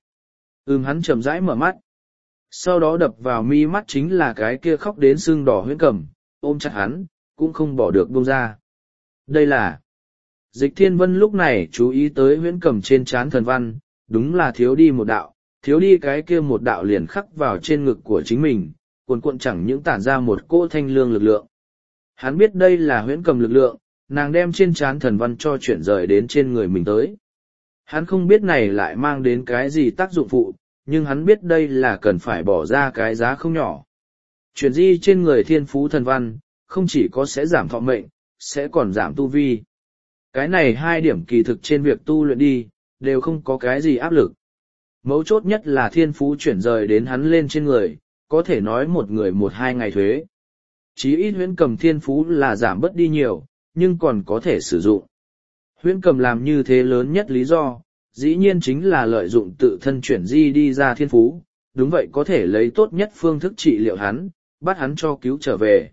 Hắn chậm rãi mở mắt. Sau đó đập vào mi mắt chính là cái kia khóc đến sưng đỏ Huyễn Cầm, ôm chặt hắn, cũng không bỏ được buông ra. Đây là... Dịch Thiên Vân lúc này chú ý tới Huyễn Cầm trên trán thần văn, đúng là thiếu đi một đạo, thiếu đi cái kia một đạo liền khắc vào trên ngực của chính mình, cuồn cuộn chẳng những tản ra một cỗ thanh lương lực lượng. Hắn biết đây là Huyễn Cầm lực lượng, nàng đem trên trán thần văn cho chuyển rời đến trên người mình tới. Hắn không biết này lại mang đến cái gì tác dụng phụ, nhưng hắn biết đây là cần phải bỏ ra cái giá không nhỏ. Chuyển di trên người thiên phú thần văn, không chỉ có sẽ giảm thọ mệnh, sẽ còn giảm tu vi. Cái này hai điểm kỳ thực trên việc tu luyện đi, đều không có cái gì áp lực. Mấu chốt nhất là thiên phú chuyển rời đến hắn lên trên người, có thể nói một người 1-2 ngày thuế. Chí ít Huyễn Cầm thiên phú là giảm bớt đi nhiều, nhưng còn có thể sử dụng. Huyễn Cầm làm như thế lớn nhất lý do, dĩ nhiên chính là lợi dụng tự thân chuyển di đi ra thiên phú, đúng vậy có thể lấy tốt nhất phương thức trị liệu hắn, bắt hắn cho cứu trở về.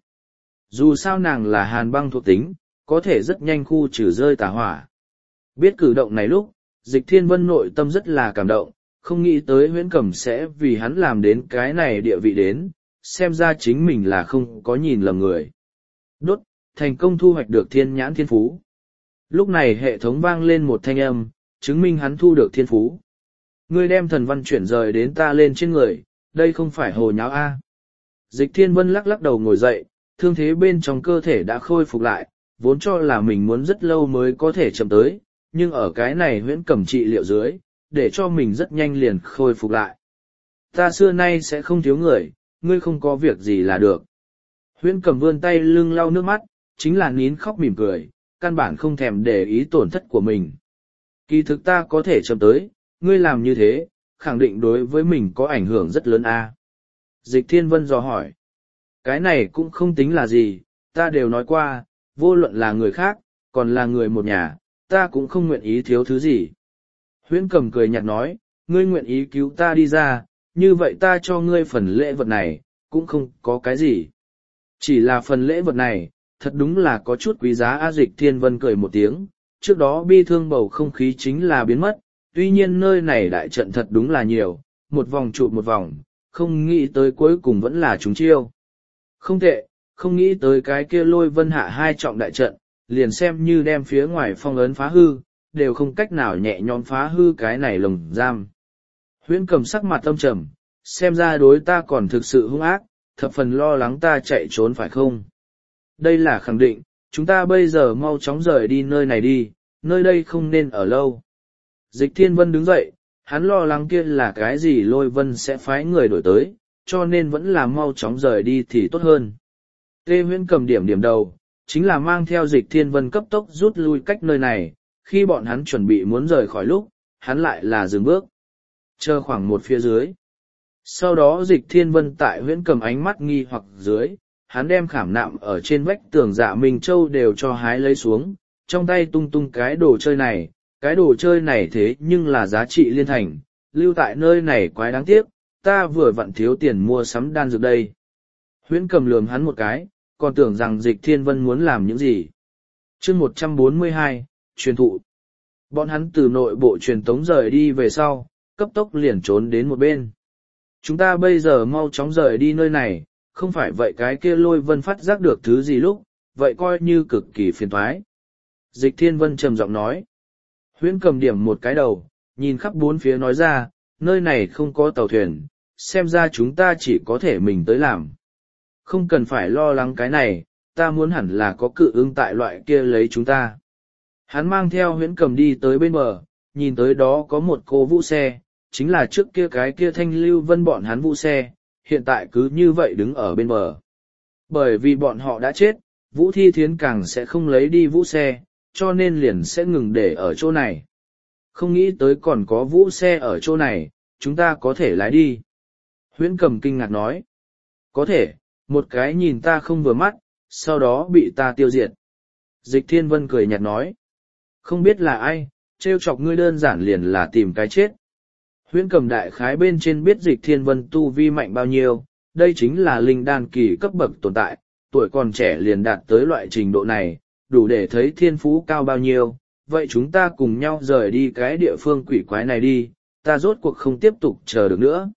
Dù sao nàng là hàn băng thuộc tính, có thể rất nhanh khu trừ rơi tà hỏa. Biết cử động này lúc, Dịch Thiên Vân nội tâm rất là cảm động, không nghĩ tới Huyễn Cầm sẽ vì hắn làm đến cái này địa vị đến, xem ra chính mình là không có nhìn lầm người. Đốt, thành công thu hoạch được thiên nhãn thiên phú. Lúc này hệ thống vang lên một thanh âm, chứng minh hắn thu được thiên phú. Ngươi đem thần văn chuyển rời đến ta lên trên người, đây không phải hồ nháo a. Dịch Thiên Vân lắc lắc đầu ngồi dậy, thương thế bên trong cơ thể đã khôi phục lại, vốn cho là mình muốn rất lâu mới có thể chậm tới, nhưng ở cái này Huyễn Cầm trị liệu dưới, để cho mình rất nhanh liền khôi phục lại. Ta xưa nay sẽ không thiếu người, ngươi không có việc gì là được. Huyễn Cầm vươn tay lưng lau nước mắt, chính là nín khóc mỉm cười, căn bản không thèm để ý tổn thất của mình. Kỳ thực ta có thể chậm tới, ngươi làm như thế, khẳng định đối với mình có ảnh hưởng rất lớn a. Dịch Thiên Vân dò hỏi. Cái này cũng không tính là gì, ta đều nói qua, vô luận là người khác, còn là người một nhà, ta cũng không nguyện ý thiếu thứ gì. Huyễn Cầm cười nhạt nói, ngươi nguyện ý cứu ta đi ra, như vậy ta cho ngươi phần lễ vật này, cũng không có cái gì. Chỉ là phần lễ vật này, thật đúng là có chút quý giá a. Dịch Thiên Vân cười một tiếng, trước đó bi thương bầu không khí chính là biến mất, tuy nhiên nơi này đại trận thật đúng là nhiều, một vòng trụ một vòng, không nghĩ tới cuối cùng vẫn là chúng chiêu. Không tệ, không nghĩ tới cái kia Lôi Vân hạ hai trọng đại trận, liền xem như đem phía ngoài phong ấn phá hư, đều không cách nào nhẹ nhõm phá hư cái này lồng giam. Huyễn Cầm sắc mặt tâm trầm, xem ra đối ta còn thực sự hung ác, thập phần lo lắng ta chạy trốn phải không? Đây là khẳng định, chúng ta bây giờ mau chóng rời đi nơi này đi, nơi đây không nên ở lâu. Dịch Thiên Vân đứng dậy, hắn lo lắng kia là cái gì Lôi Vân sẽ phái người đổi tới, cho nên vẫn là mau chóng rời đi thì tốt hơn. Tê Huyễn Cầm điểm đầu, chính là mang theo Dịch Thiên Vân cấp tốc rút lui cách nơi này, khi bọn hắn chuẩn bị muốn rời khỏi lúc, hắn lại là dừng bước. Chờ khoảng một phía dưới. Sau đó Dịch Thiên Vân tại Huyễn Cầm ánh mắt nghi hoặc dưới, hắn đem khảm nạm ở trên vách tường Dạ Minh Châu đều cho hái lấy xuống, trong tay tung tung cái đồ chơi này thế nhưng là giá trị liên thành, lưu tại nơi này quái đáng tiếc, ta vừa vặn thiếu tiền mua sắm đan dược đây. Huyễn Cầm lườm hắn một cái, còn tưởng rằng Dịch Thiên Vân muốn làm những gì. Chương 142, truyền thụ. Bọn hắn từ nội bộ truyền tống rời đi về sau, cấp tốc liền trốn đến một bên. Chúng ta bây giờ mau chóng rời đi nơi này, không phải vậy cái kia Lôi Vân phát giác được thứ gì lúc, vậy coi như cực kỳ phiền toái. Dịch Thiên Vân trầm giọng nói. Huyễn Cầm điểm một cái đầu, nhìn khắp bốn phía nói ra, nơi này không có tàu thuyền, xem ra chúng ta chỉ có thể mình tới làm. Không cần phải lo lắng cái này, ta muốn hẳn là có cự ứng tại loại kia lấy chúng ta. Hắn mang theo Huyễn Cầm đi tới bên bờ, nhìn tới đó có một cô vũ xe, chính là trước kia cái kia Thanh Lưu Vân bọn hắn vũ xe, hiện tại cứ như vậy đứng ở bên bờ. Bởi vì bọn họ đã chết, Vũ Thi Thiến càng sẽ không lấy đi vũ xe, cho nên liền sẽ ngừng để ở chỗ này. Không nghĩ tới còn có vũ xe ở chỗ này, chúng ta có thể lái đi. Huyễn Cầm kinh ngạc nói. Có thể, một cái nhìn ta không vừa mắt, sau đó bị ta tiêu diệt. Dịch Thiên Vân cười nhạt nói. Không biết là ai, trêu chọc ngươi đơn giản liền là tìm cái chết. Huyễn Cầm đại khái bên trên biết Dịch Thiên Vân tu vi mạnh bao nhiêu, đây chính là linh đan kỳ cấp bậc tồn tại, tuổi còn trẻ liền đạt tới loại trình độ này, đủ để thấy thiên phú cao bao nhiêu. Vậy chúng ta cùng nhau rời đi cái địa phương quỷ quái này đi, ta rốt cuộc không tiếp tục chờ được nữa.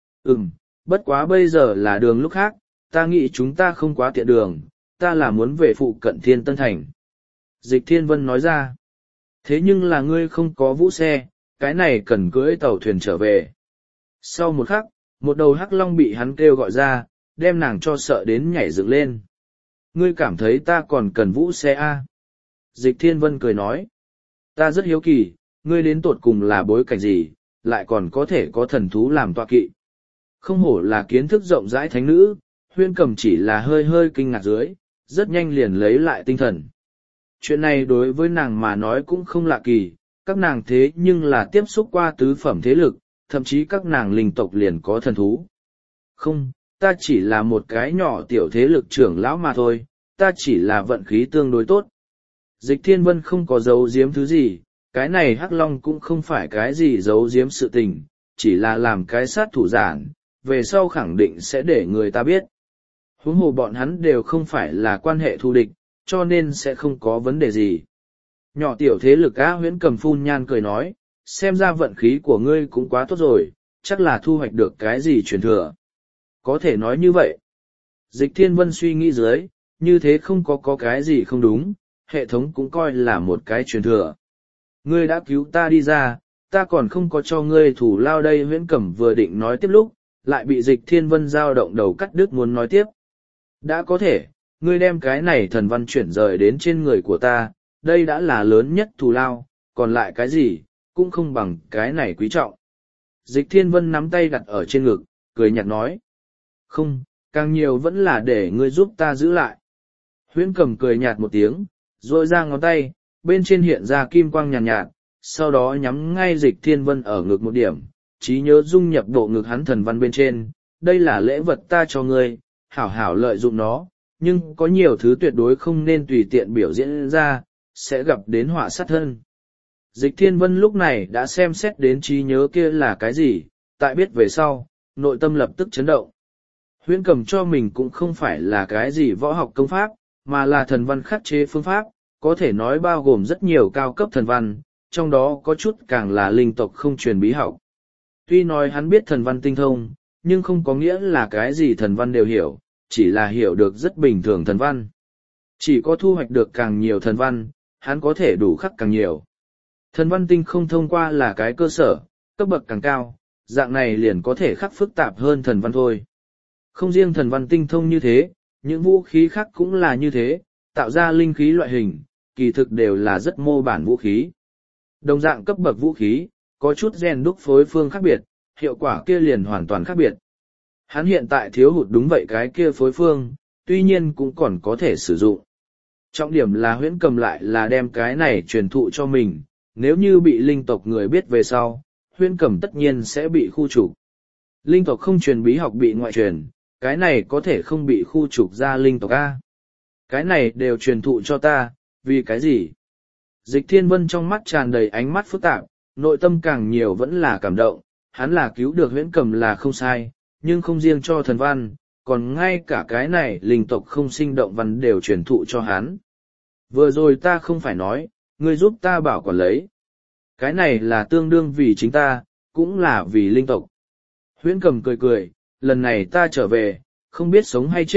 Bất quá bây giờ là đường lúc khác, ta nghĩ chúng ta không quá tiện đường, ta là muốn về phụ cận Thiên Tân Thành. Dịch Thiên Vân nói ra. Thế nhưng là ngươi không có vũ xe, cái này cần cưỡi tàu thuyền trở về. Sau một khắc, một đầu hắc long bị hắn kêu gọi ra, đem nàng cho sợ đến nhảy dựng lên. Ngươi cảm thấy ta còn cần vũ xe à? Dịch Thiên Vân cười nói. Ta rất hiếu kỳ, ngươi đến tột cùng là bối cảnh gì, lại còn có thể có thần thú làm tọa kỵ. Không hổ là kiến thức rộng rãi thánh nữ, Huyễn Cầm chỉ là hơi hơi kinh ngạc dưới, rất nhanh liền lấy lại tinh thần. Chuyện này đối với nàng mà nói cũng không lạ kỳ, các nàng thế nhưng là tiếp xúc qua tứ phẩm thế lực, thậm chí các nàng linh tộc liền có thần thú. Không, ta chỉ là một cái nhỏ tiểu thế lực trưởng lão mà thôi, ta chỉ là vận khí tương đối tốt. Dịch Thiên Vân không có giấu giếm thứ gì, cái này Hắc Long cũng không phải cái gì giấu giếm sự tình, chỉ là làm cái sát thủ giản, về sau khẳng định sẽ để người ta biết. Huống hồ bọn hắn đều không phải là quan hệ thù địch, cho nên sẽ không có vấn đề gì. Nhỏ tiểu thế lực á, Huyễn Cầm phun nhan cười nói, xem ra vận khí của ngươi cũng quá tốt rồi, chắc là thu hoạch được cái gì truyền thừa. Có thể nói như vậy. Dịch Thiên Vân suy nghĩ dưới, như thế không có cái gì không đúng, hệ thống cũng coi là một cái truyền thừa. Ngươi đã cứu ta đi ra, ta còn không có cho ngươi thủ lao đây. Huyễn Cầm vừa định nói tiếp lúc, lại bị Dịch Thiên Vân giao động đầu cắt đứt muốn nói tiếp. Đã có thể, ngươi đem cái này thần văn chuyển rời đến trên người của ta, đây đã là lớn nhất thù lao, còn lại cái gì, cũng không bằng cái này quý trọng. Dịch Thiên Vân nắm tay đặt ở trên ngực, cười nhạt nói. Không, càng nhiều vẫn là để ngươi giúp ta giữ lại. Huyễn Cầm cười nhạt một tiếng, rồi ra ngón tay, bên trên hiện ra kim quang nhàn nhạt, sau đó nhắm ngay Dịch Thiên Vân ở ngực một điểm, trí nhớ dung nhập bộ ngực hắn thần văn bên trên. Đây là lễ vật ta cho ngươi, hảo hảo lợi dụng nó, nhưng có nhiều thứ tuyệt đối không nên tùy tiện biểu diễn ra, sẽ gặp đến họa sát thân. Dịch Thiên Vân lúc này đã xem xét đến trí nhớ kia là cái gì, tại biết về sau, nội tâm lập tức chấn động. Huyễn Cầm cho mình cũng không phải là cái gì võ học công pháp, mà là thần văn khắc chế phương pháp, có thể nói bao gồm rất nhiều cao cấp thần văn, trong đó có chút càng là linh tộc không truyền bí học. Tuy nói hắn biết thần văn tinh thông, nhưng không có nghĩa là cái gì thần văn đều hiểu, chỉ là hiểu được rất bình thường thần văn. Chỉ có thu hoạch được càng nhiều thần văn, hắn có thể đủ khắc càng nhiều. Thần văn tinh không thông qua là cái cơ sở, cấp bậc càng cao, dạng này liền có thể khắc phức tạp hơn thần văn thôi. Không riêng thần văn tinh thông như thế, những vũ khí khác cũng là như thế, tạo ra linh khí loại hình, kỳ thực đều là rất mô bản vũ khí. Đồng dạng cấp bậc vũ khí, có chút gen đúc phối phương khác biệt, hiệu quả kia liền hoàn toàn khác biệt. Hắn hiện tại thiếu hụt đúng vậy cái kia phối phương, tuy nhiên cũng còn có thể sử dụng. Trọng điểm là Huyễn Cầm lại là đem cái này truyền thụ cho mình, nếu như bị linh tộc người biết về sau, Huyễn Cầm tất nhiên sẽ bị khu trục. Linh tộc không truyền bí học bị ngoại truyền, cái này có thể không bị khu trục ra linh tộc A. Cái này đều truyền thụ cho ta, vì cái gì? Dịch Thiên Vân trong mắt tràn đầy ánh mắt phức tạp, nội tâm càng nhiều vẫn là cảm động, hắn là cứu được Huyễn Cầm là không sai, nhưng không riêng cho thần văn, còn ngay cả cái này linh tộc không sinh động văn đều truyền thụ cho hắn. Vừa rồi ta không phải nói, ngươi giúp ta bảo quản lấy. Cái này là tương đương vì chính ta, cũng là vì linh tộc. Huyễn Cầm cười cười, lần này ta trở về, không biết sống hay chết,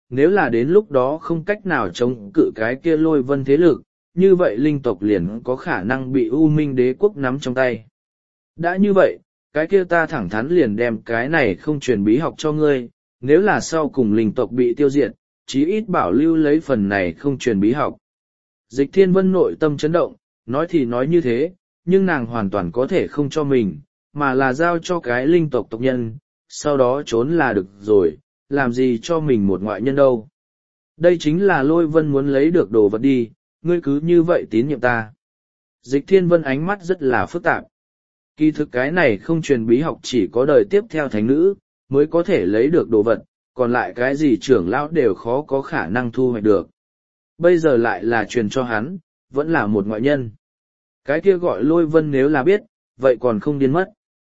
nếu là đến lúc đó không cách nào chống cự cái kia lôi vân thế lực, như vậy linh tộc liền có khả năng bị U Minh đế quốc nắm trong tay. Đã như vậy, cái kia ta thẳng thắn liền đem cái này không truyền bí học cho ngươi, nếu là sau cùng linh tộc bị tiêu diệt, chí ít bảo lưu lấy phần này không truyền bí học. Dịch Thiên Vân nội tâm chấn động, nói thì nói như thế, nhưng nàng hoàn toàn có thể không cho mình, mà là giao cho cái linh tộc tộc nhân, sau đó trốn là được rồi, làm gì cho mình một ngoại nhân đâu. Đây chính là Lôi Vân muốn lấy được đồ vật đi, ngươi cứ như vậy tín nhiệm ta. Dịch Thiên Vân ánh mắt rất là phức tạp. Kỳ thực cái này không truyền bí học chỉ có đời tiếp theo thánh nữ, mới có thể lấy được đồ vật, còn lại cái gì trưởng lão đều khó có khả năng thu hoạch được. Bây giờ lại là truyền cho hắn, vẫn là một ngoại nhân. Cái kia gọi Lôi Vân nếu là biết, vậy còn không điên mất.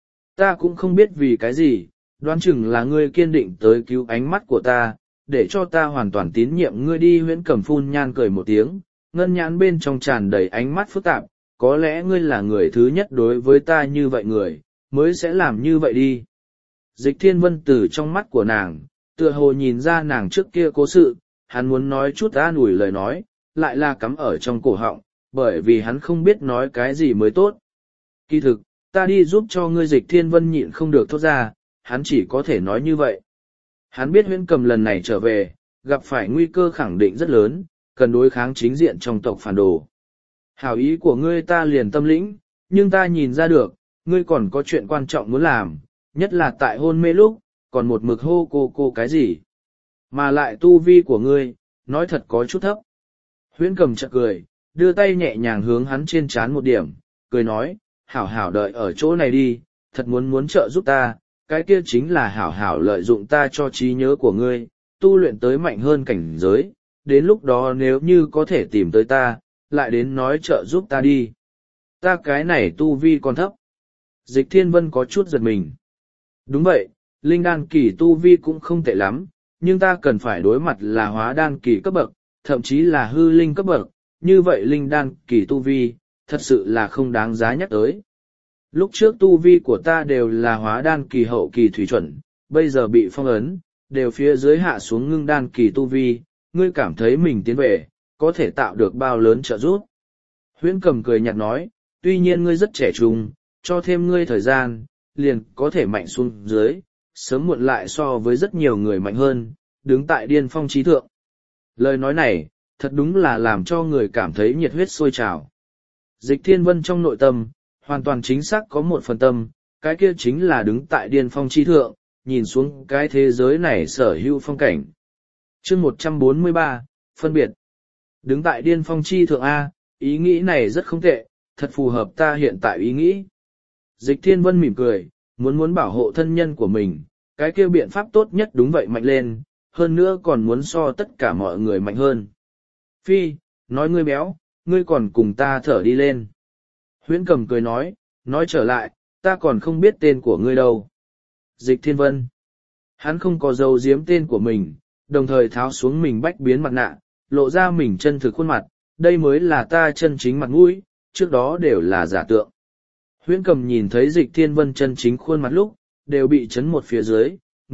Ta cũng không biết vì cái gì, đoán chừng là ngươi kiên định tới cứu ánh mắt của ta, để cho ta hoàn toàn tín nhiệm ngươi đi. Huyễn Cầm phun nhan cười một tiếng, ngân nhãn bên trong tràn đầy ánh mắt phức tạp, có lẽ ngươi là người thứ nhất đối với ta như vậy người, mới sẽ làm như vậy đi. Dịch Thiên Vân từ trong mắt của nàng, tựa hồ nhìn ra nàng trước kia cố sự, hắn muốn nói chút an ủi lời nói, lại là cắm ở trong cổ họng, bởi vì hắn không biết nói cái gì mới tốt. Kỳ thực, ta đi giúp cho ngươi. Dịch Thiên Vân nhịn không được thốt ra, hắn chỉ có thể nói như vậy. Hắn biết Huyễn Cầm lần này trở về, gặp phải nguy cơ khẳng định rất lớn, cần đối kháng chính diện trong tộc phản đồ. Hảo ý của ngươi ta liền tâm lĩnh, nhưng ta nhìn ra được, ngươi còn có chuyện quan trọng muốn làm, nhất là tại hôn mê lúc, còn một mực hô cô cái gì. Mà lại tu vi của ngươi, nói thật có chút thấp. Huyễn Cầm chợt cười, đưa tay nhẹ nhàng hướng hắn trên trán một điểm, cười nói, hảo hảo đợi ở chỗ này đi, thật muốn trợ giúp ta, cái kia chính là hảo hảo lợi dụng ta cho trí nhớ của ngươi, tu luyện tới mạnh hơn cảnh giới, đến lúc đó nếu như có thể tìm tới ta, lại đến nói trợ giúp ta đi. Ta cái này tu vi còn thấp. Dịch Thiên Vân có chút giật mình. Đúng vậy, linh đan kỳ tu vi cũng không tệ lắm, nhưng ta cần phải đối mặt là hóa đan kỳ cấp bậc, thậm chí là hư linh cấp bậc, như vậy linh đan kỳ tu vi, thật sự là không đáng giá nhắc tới. Lúc trước tu vi của ta đều là hóa đan kỳ hậu kỳ thủy chuẩn, bây giờ bị phong ấn, đều phía dưới hạ xuống ngưng đan kỳ tu vi, ngươi cảm thấy mình tiến về, có thể tạo được bao lớn trợ giúp. Huyễn Cầm cười nhạt nói, tuy nhiên ngươi rất trẻ trung, cho thêm ngươi thời gian, liền có thể mạnh xuống dưới, sớm muộn lại so với rất nhiều người mạnh hơn, đứng tại điên phong trí thượng. Lời nói này, thật đúng là làm cho người cảm thấy nhiệt huyết sôi trào. Dịch Thiên Vân trong nội tâm, hoàn toàn chính xác có một phần tâm, cái kia chính là đứng tại điên phong chi thượng, nhìn xuống cái thế giới này sở hữu phong cảnh. Chương 143, phân biệt. Đứng tại điên phong chi thượng A, ý nghĩ này rất không tệ, thật phù hợp ta hiện tại ý nghĩ. Dịch Thiên Vân mỉm cười, muốn bảo hộ thân nhân của mình, cái kia biện pháp tốt nhất đúng vậy mạnh lên, hơn nữa còn muốn so tất cả mọi người mạnh hơn. Phi, nói ngươi béo, ngươi còn cùng ta thở đi lên. Huyễn Cầm cười nói trở lại, ta còn không biết tên của ngươi đâu. Dịch Thiên Vân. Hắn không có dấu giếm tên của mình, đồng thời tháo xuống mình bách biến mặt nạ, lộ ra mình chân thực khuôn mặt, đây mới là ta chân chính mặt mũi, trước đó đều là giả tượng. Huyễn Cầm nhìn thấy Dịch Thiên Vân chân chính khuôn mặt lúc, đều bị chấn một phía dưới,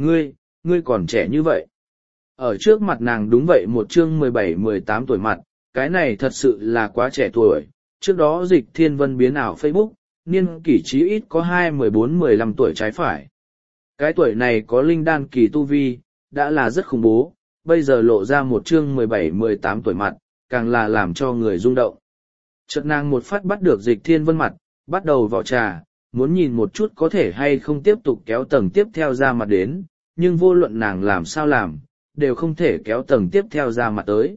ngươi còn trẻ như vậy. Ở trước mặt nàng đúng vậy một chương 17-18 tuổi mặt, cái này thật sự là quá trẻ tuổi. Trước đó Dịch Thiên Vân biến ảo Facebook, niên kỷ chí ít có 14-15 tuổi trái phải. Cái tuổi này có linh đan kỳ tu vi, đã là rất khủng bố, bây giờ lộ ra một chương 17-18 tuổi mặt, càng là làm cho người rung động. Chợt nàng một phát bắt được Dịch Thiên Vân mặt, bắt đầu vào trà, muốn nhìn một chút có thể hay không tiếp tục kéo tầng tiếp theo ra mặt đến, nhưng vô luận nàng làm sao làm, đều không thể kéo tầng tiếp theo ra mặt tới.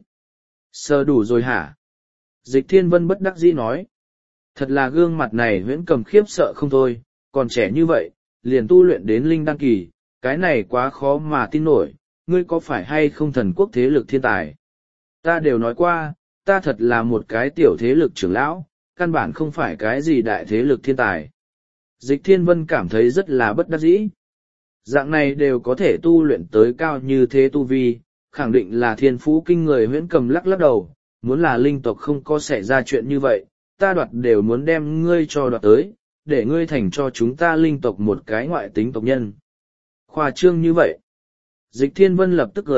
Sờ đủ rồi hả? Dịch Thiên Vân bất đắc dĩ nói. Thật là gương mặt này Huyễn Cầm khiếp sợ không thôi, còn trẻ như vậy, liền tu luyện đến linh đăng kỳ, cái này quá khó mà tin nổi, ngươi có phải hay không thần quốc thế lực thiên tài? Ta đều nói qua, ta thật là một cái tiểu thế lực trưởng lão, căn bản không phải cái gì đại thế lực thiên tài. Dịch Thiên Vân cảm thấy rất là bất đắc dĩ. Dạng này đều có thể tu luyện tới cao như thế tu vi, khẳng định là thiên phú kinh người. Huyễn Cầm lắc lắc đầu, muốn là linh tộc không có xảy ra chuyện như vậy, ta đoạt đều muốn đem ngươi cho đoạt tới, để ngươi thành cho chúng ta linh tộc một cái ngoại tính tộc nhân. Khoa trương như vậy. Dịch Thiên Vân lập tức cười,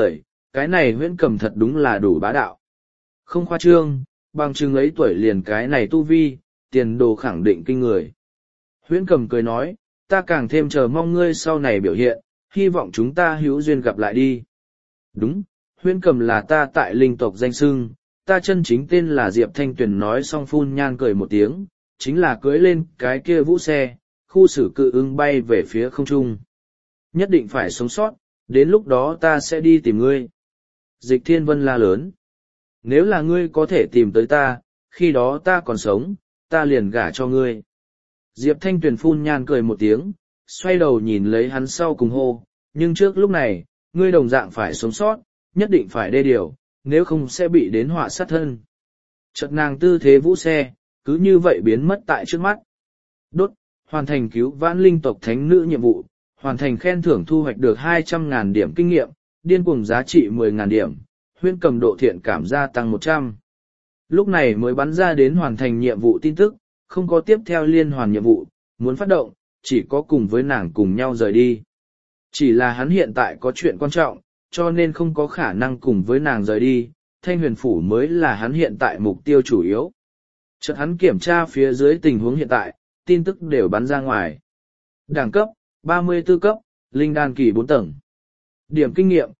cái này huyễn cầm thật đúng là đủ bá đạo. Không khoa trương, bằng chừng ấy tuổi liền cái này tu vi, tiền đồ khẳng định kinh người. Huyễn cầm cười nói, ta càng thêm chờ mong ngươi sau này biểu hiện, hy vọng chúng ta hữu duyên gặp lại đi. Đúng, huyễn cầm là ta tại linh tộc danh xưng, ta chân chính tên là Diệp Thanh Tuyền nói xong phun nhan cười một tiếng, chính là cưới lên cái kia vũ xe, khu xử cự ưng bay về phía không trung. Nhất định phải sống sót, đến lúc đó ta sẽ đi tìm ngươi. Dịch Thiên Vân la lớn. Nếu là ngươi có thể tìm tới ta, khi đó ta còn sống, ta liền gả cho ngươi. Diệp Thanh Tuyền phun nhan cười một tiếng, xoay đầu nhìn lấy hắn sau cùng hô, nhưng trước lúc này, ngươi đồng dạng phải sống sót, nhất định phải đê điều, nếu không sẽ bị đến họa sát thân. Chợt nàng tư thế vũ xe, cứ như vậy biến mất tại trước mắt. Đốt, hoàn thành cứu vãn linh tộc thánh nữ nhiệm vụ, hoàn thành khen thưởng thu hoạch được 200.000 điểm kinh nghiệm, điên cuồng giá trị 10.000 điểm, huyễn cầm độ thiện cảm gia tăng 100. Lúc này mới bắn ra đến hoàn thành nhiệm vụ tin tức, không có tiếp theo liên hoàn nhiệm vụ, muốn phát động, chỉ có cùng với nàng cùng nhau rời đi. Chỉ là hắn hiện tại có chuyện quan trọng, cho nên không có khả năng cùng với nàng rời đi, Thanh Huyền Phủ mới là hắn hiện tại mục tiêu chủ yếu. Chợt hắn kiểm tra phía dưới tình huống hiện tại, tin tức đều bắn ra ngoài. Đẳng cấp, 34 cấp, linh đan kỳ 4 tầng. Điểm kinh nghiệm,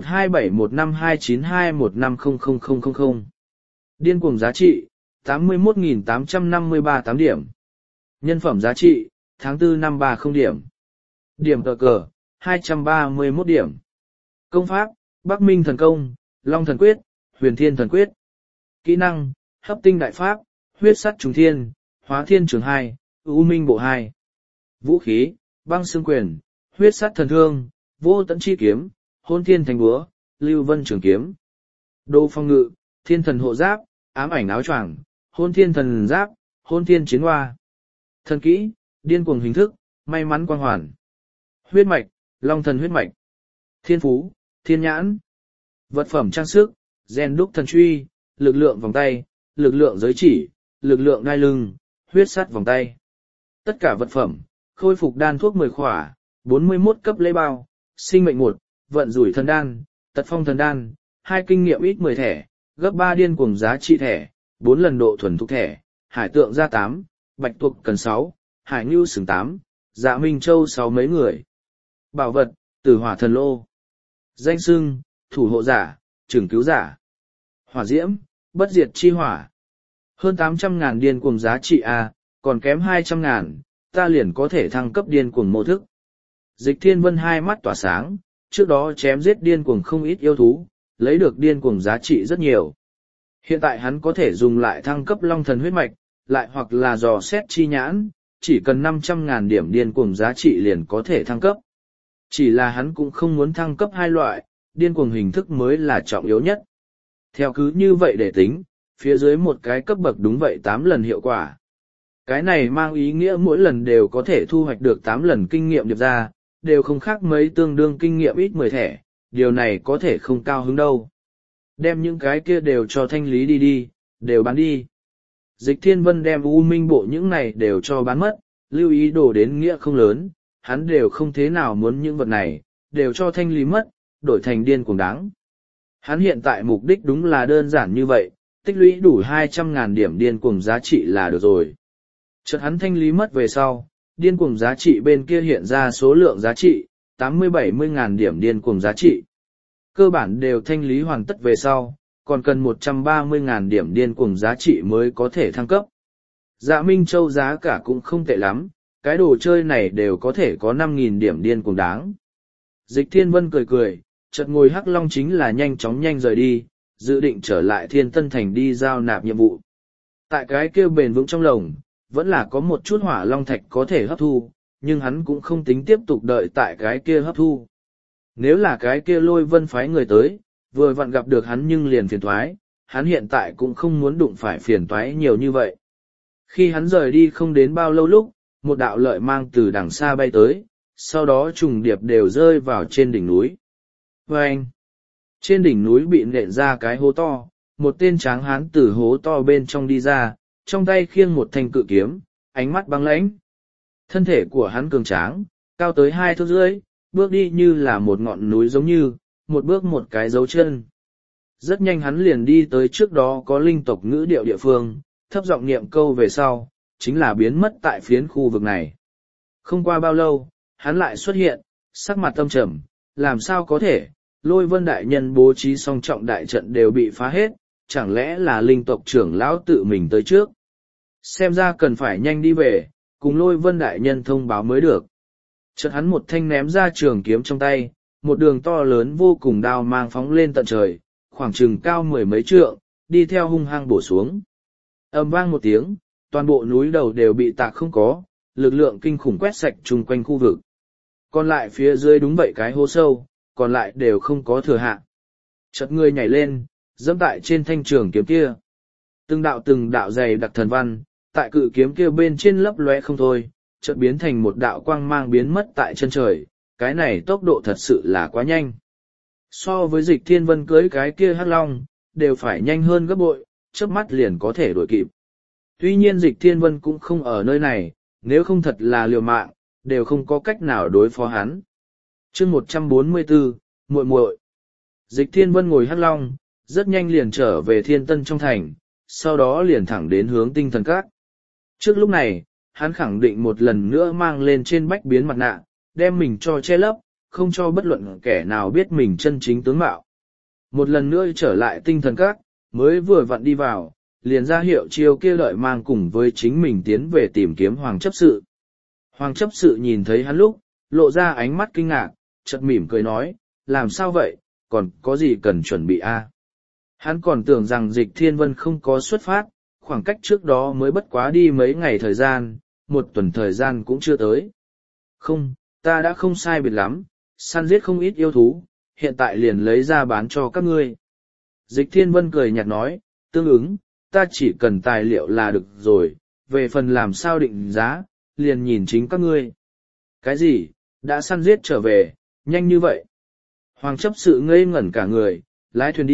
127152921500000. Điên cuồng giá trị, 81.853 điểm. Nhân phẩm giá trị, tháng 4 năm 30 điểm. Điểm cờ cờ, 231 điểm. Công pháp, Bắc Minh Thần Công, Long Thần Quyết, Huyền Thiên Thần Quyết. Kỹ năng, Hấp Tinh Đại Pháp, Huyết Sắt Trùng Thiên, Hóa Thiên Trường 2, U Minh Bộ 2. Vũ khí, Băng Xương Quyền, Huyết Sắt Thần Thương, Vô Tận Chi Kiếm, Hôn Thiên Thành Búa, Lưu Vân Trường Kiếm. Đồ phòng ngự, Thiên Thần Hộ Giáp, Ám Ảnh Áo Choàng, Hôn Thiên Thần Giáp, Hôn Thiên Chiến Hoa. Thần kỹ, Điên Cuồng Hình Thức, May Mắn Quang Hoàn. Huyết mạch, Long Thần Huyết mạch. Thiên phú, Thiên Nhãn. Vật phẩm trang sức, Gen đúc thần truy, lực lượng vòng tay, lực lượng giới chỉ, lực lượng đai lưng, huyết sắt vòng tay. Tất cả vật phẩm, khôi phục đan thuốc 10 khỏa, 41 cấp lễ bao, sinh mệnh 1, vận rủi thần đan, tật phong thần đan, 2 kinh nghiệm ít 10 thẻ, gấp 3 điên cuồng giá trị thẻ, 4 lần độ thuần thục thẻ, hải tượng ra 8, bạch tuộc cần 6, hải ngưu sừng 8, dạ minh châu 6 mấy người. Bảo vật, tử hỏa thần lô. Danh xưng, thủ hộ giả, trưởng cứu giả. Hỏa diễm, bất diệt chi hỏa. Hơn 800.000 điên cuồng giá trị A, còn kém 200.000, ta liền có thể thăng cấp điên cuồng mô thức. Dịch Thiên Vân hai mắt tỏa sáng, trước đó chém giết điên cuồng không ít yêu thú, lấy được điên cuồng giá trị rất nhiều. Hiện tại hắn có thể dùng lại thăng cấp long thần huyết mạch, lại hoặc là dò xét chi nhãn, chỉ cần 500.000 điểm điên cuồng giá trị liền có thể thăng cấp. Chỉ là hắn cũng không muốn thăng cấp hai loại, điên cuồng hình thức mới là trọng yếu nhất. Theo cứ như vậy để tính, phía dưới một cái cấp bậc đúng vậy 8 lần hiệu quả. Cái này mang ý nghĩa mỗi lần đều có thể thu hoạch được 8 lần kinh nghiệm điệp ra, đều không khác mấy tương đương kinh nghiệm ít 10 thẻ, điều này có thể không cao hứng đâu. Đem những cái kia đều cho thanh lý đi, đều bán đi. Dịch Thiên Vân đem U Minh Bộ những này đều cho bán mất, lưu ý đồ đến nghĩa không lớn, hắn đều không thế nào muốn những vật này, đều cho thanh lý mất, đổi thành điên cuồng đáng. Hắn hiện tại mục đích đúng là đơn giản như vậy, tích lũy đủ 200.000 điểm điên cuồng giá trị là được rồi. Chợt hắn thanh lý mất về sau, điên cuồng giá trị bên kia hiện ra số lượng giá trị, 80-70.000 điểm điên cuồng giá trị. Cơ bản đều thanh lý hoàn tất về sau, còn cần 130.000 điểm điên cuồng giá trị mới có thể thăng cấp. Dạ Minh Châu giá cả cũng không tệ lắm, cái đồ chơi này đều có thể có 5.000 điểm điên cuồng đáng. Dịch Thiên Vân cười, chợt ngồi Hắc Long chính là nhanh chóng rời đi, dự định trở lại Thiên Tân Thành đi giao nạp nhiệm vụ. Tại cái kia bền vững trong lồng, vẫn là có một chút hỏa long thạch có thể hấp thu, nhưng hắn cũng không tính tiếp tục đợi tại cái kia hấp thu. Nếu là cái kia Lôi Vân phái người tới, vừa vặn gặp được hắn nhưng liền phiền toái, hắn hiện tại cũng không muốn đụng phải phiền toái nhiều như vậy. Khi hắn rời đi không đến bao lâu lúc, một đạo lợi mang từ đằng xa bay tới, sau đó trùng điệp đều rơi vào trên đỉnh núi. Vâng! Trên đỉnh núi bị nện ra cái hố to, một tên tráng hán từ hố to bên trong đi ra, trong tay khiêng một thanh cự kiếm, ánh mắt băng lãnh. Thân thể của hắn cường tráng, cao tới 2 thước rưỡi, bước đi như là một ngọn núi giống như, một bước một cái dấu chân. Rất nhanh hắn liền đi tới trước đó có linh tộc ngữ điệu địa phương, thấp giọng niệm câu về sau, chính là biến mất tại phiến khu vực này. Không qua bao lâu, hắn lại xuất hiện, sắc mặt tâm trầm, làm sao có thể, Lôi Vân đại nhân bố trí song trọng đại trận đều bị phá hết, chẳng lẽ là linh tộc trưởng lão tự mình tới trước. Xem ra cần phải nhanh đi về, cùng Lôi Vân đại nhân thông báo mới được. Chợt hắn một thanh ném ra trường kiếm trong tay, một đường to lớn vô cùng đao mang phóng lên tận trời, khoảng chừng cao 10 mấy trượng, đi theo hung hăng bổ xuống. Ầm vang một tiếng, toàn bộ núi đầu đều bị tạc không có, lực lượng kinh khủng quét sạch chung quanh khu vực. Còn lại phía dưới đúng vậy cái hố sâu, còn lại đều không có thừa hạ. Chợt người nhảy lên, dẫm tại trên thanh trường kiếm kia. Từng đạo dày đặc thần văn, tại cự kiếm kia bên trên lấp lóe không thôi, chợt biến thành một đạo quang mang biến mất tại chân trời, cái này tốc độ thật sự là quá nhanh. So với Dịch Thiên Vân cưới cái kia hắc long, đều phải nhanh hơn gấp bội, chớp mắt liền có thể đuổi kịp. Tuy nhiên Dịch Thiên Vân cũng không ở nơi này, nếu không thật là liều mạng, đều không có cách nào đối phó hắn. Chương 144, muội muội. Dịch Thiên Vân ngồi hắc long, rất nhanh liền trở về Thiên Tân trong thành, sau đó liền thẳng đến hướng Tinh Thần Các. Trước lúc này, hắn khẳng định một lần nữa mang lên trên bách biến mặt nạ, đem mình cho che lấp, không cho bất luận kẻ nào biết mình chân chính tướng mạo. Một lần nữa trở lại Tinh Thần Các, mới vừa vặn đi vào, liền ra hiệu chiêu kia lợi mang cùng với chính mình tiến về tìm kiếm Hoàng chấp sự. Hoàng chấp sự nhìn thấy hắn lúc, lộ ra ánh mắt kinh ngạc, chợt mỉm cười nói, làm sao vậy, còn có gì cần chuẩn bị a? Hắn còn tưởng rằng Dịch Thiên Vân không có xuất phát, khoảng cách trước đó mới bất quá đi mấy ngày thời gian, một tuần thời gian cũng chưa tới. Không, ta đã không sai biệt lắm, săn giết không ít yêu thú, hiện tại liền lấy ra bán cho các ngươi. Dịch Thiên Vân cười nhạt nói, tương ứng, ta chỉ cần tài liệu là được rồi, về phần làm sao định giá, liền nhìn chính các ngươi. Cái gì, đã săn giết trở về, nhanh như vậy. Hoàng chấp sự ngây ngẩn cả người, lái thuyền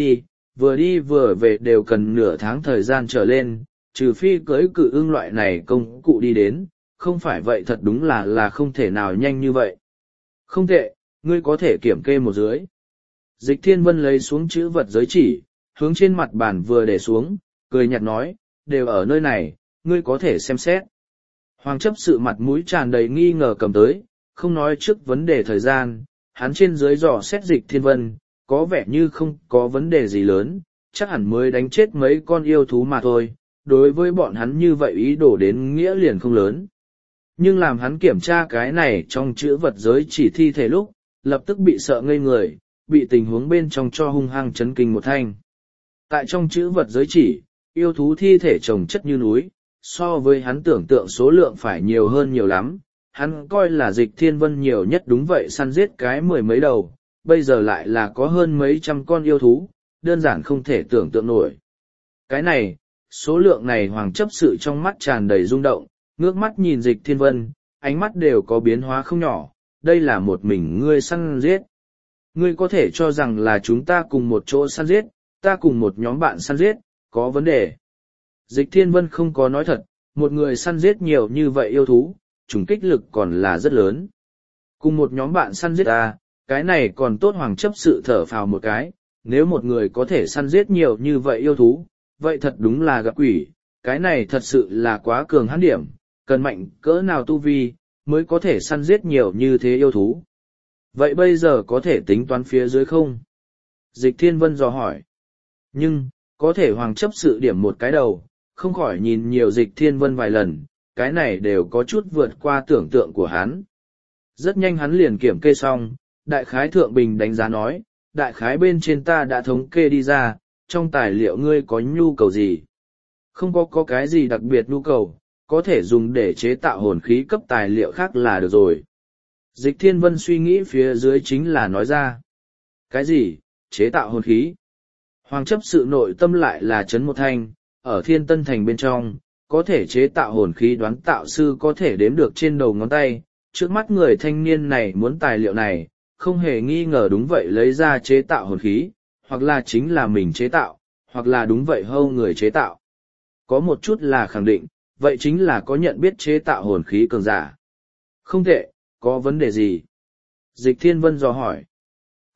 đi vừa về đều cần nửa tháng thời gian trở lên, trừ phi cưới cự ưng loại này công cụ đi đến, không phải vậy thật đúng là không thể nào nhanh như vậy. Không tệ, ngươi có thể kiểm kê một dưới. Dịch Thiên Vân lấy xuống chữ vật giới chỉ, hướng trên mặt bàn vừa để xuống, cười nhạt nói, đều ở nơi này, ngươi có thể xem xét. Hoàng chấp sự mặt mũi tràn đầy nghi ngờ cầm tới, không nói trước vấn đề thời gian, hắn trên dưới dò xét Dịch Thiên Vân, có vẻ như không có vấn đề gì lớn, chắc hẳn mới đánh chết mấy con yêu thú mà thôi, đối với bọn hắn như vậy ý đồ đến nghĩa liền không lớn. Nhưng làm hắn kiểm tra cái này trong chữ vật giới chỉ thi thể lúc, lập tức bị sợ ngây người, bị tình huống bên trong cho hung hăng chấn kinh một thanh. Tại trong chữ vật giới chỉ, yêu thú thi thể chồng chất như núi, so với hắn tưởng tượng số lượng phải nhiều hơn nhiều lắm, hắn coi là Dịch Thiên Vân nhiều nhất đúng vậy săn giết cái 10 mấy đầu, bây giờ lại là có hơn mấy trăm con yêu thú, đơn giản không thể tưởng tượng nổi. Cái này, số lượng này Hoàng chấp sự trong mắt tràn đầy rung động, ngước mắt nhìn Dịch Thiên Vân, ánh mắt đều có biến hóa không nhỏ, đây là một mình ngươi săn giết. Ngươi có thể cho rằng là chúng ta cùng một chỗ săn giết, ta cùng một nhóm bạn săn giết, có vấn đề. Dịch Thiên Vân không có nói thật, một người săn giết nhiều như vậy yêu thú, trùng kích lực còn là rất lớn. Cùng một nhóm bạn săn giết ta, cái này còn tốt. Hoàng chấp sự thở phào một cái, nếu một người có thể săn giết nhiều như vậy yêu thú, vậy thật đúng là gặp quỷ, cái này thật sự là quá cường hãn điểm, cần mạnh cỡ nào tu vi, mới có thể săn giết nhiều như thế yêu thú. Vậy bây giờ có thể tính toán phía dưới không? Dịch Thiên Vân dò hỏi. Nhưng, có thể Hoàng chấp sự điểm một cái đầu, không khỏi nhìn nhiều Dịch Thiên Vân vài lần, cái này đều có chút vượt qua tưởng tượng của hắn. Rất nhanh hắn liền kiểm kê xong, đại khái thượng bình đánh giá nói, đại khái bên trên ta đã thống kê đi ra, trong tài liệu ngươi có nhu cầu gì? Không có cái gì đặc biệt nhu cầu, có thể dùng để chế tạo hồn khí cấp tài liệu khác là được rồi. Dịch Thiên Vân suy nghĩ phía dưới chính là nói ra. Cái gì, chế tạo hồn khí? Hoàng chấp sự nội tâm lại là chấn một thanh, ở Thiên Tân Thành bên trong, có thể chế tạo hồn khí đoán tạo sư có thể đếm được trên đầu ngón tay, trước mắt người thanh niên này muốn tài liệu này, không hề nghi ngờ đúng vậy lấy ra chế tạo hồn khí, hoặc là chính là mình chế tạo, hoặc là đúng vậy hâu người chế tạo. Có một chút là khẳng định, vậy chính là có nhận biết chế tạo hồn khí cường giả. Không tệ, có vấn đề gì? Dịch Thiên Vân dò hỏi.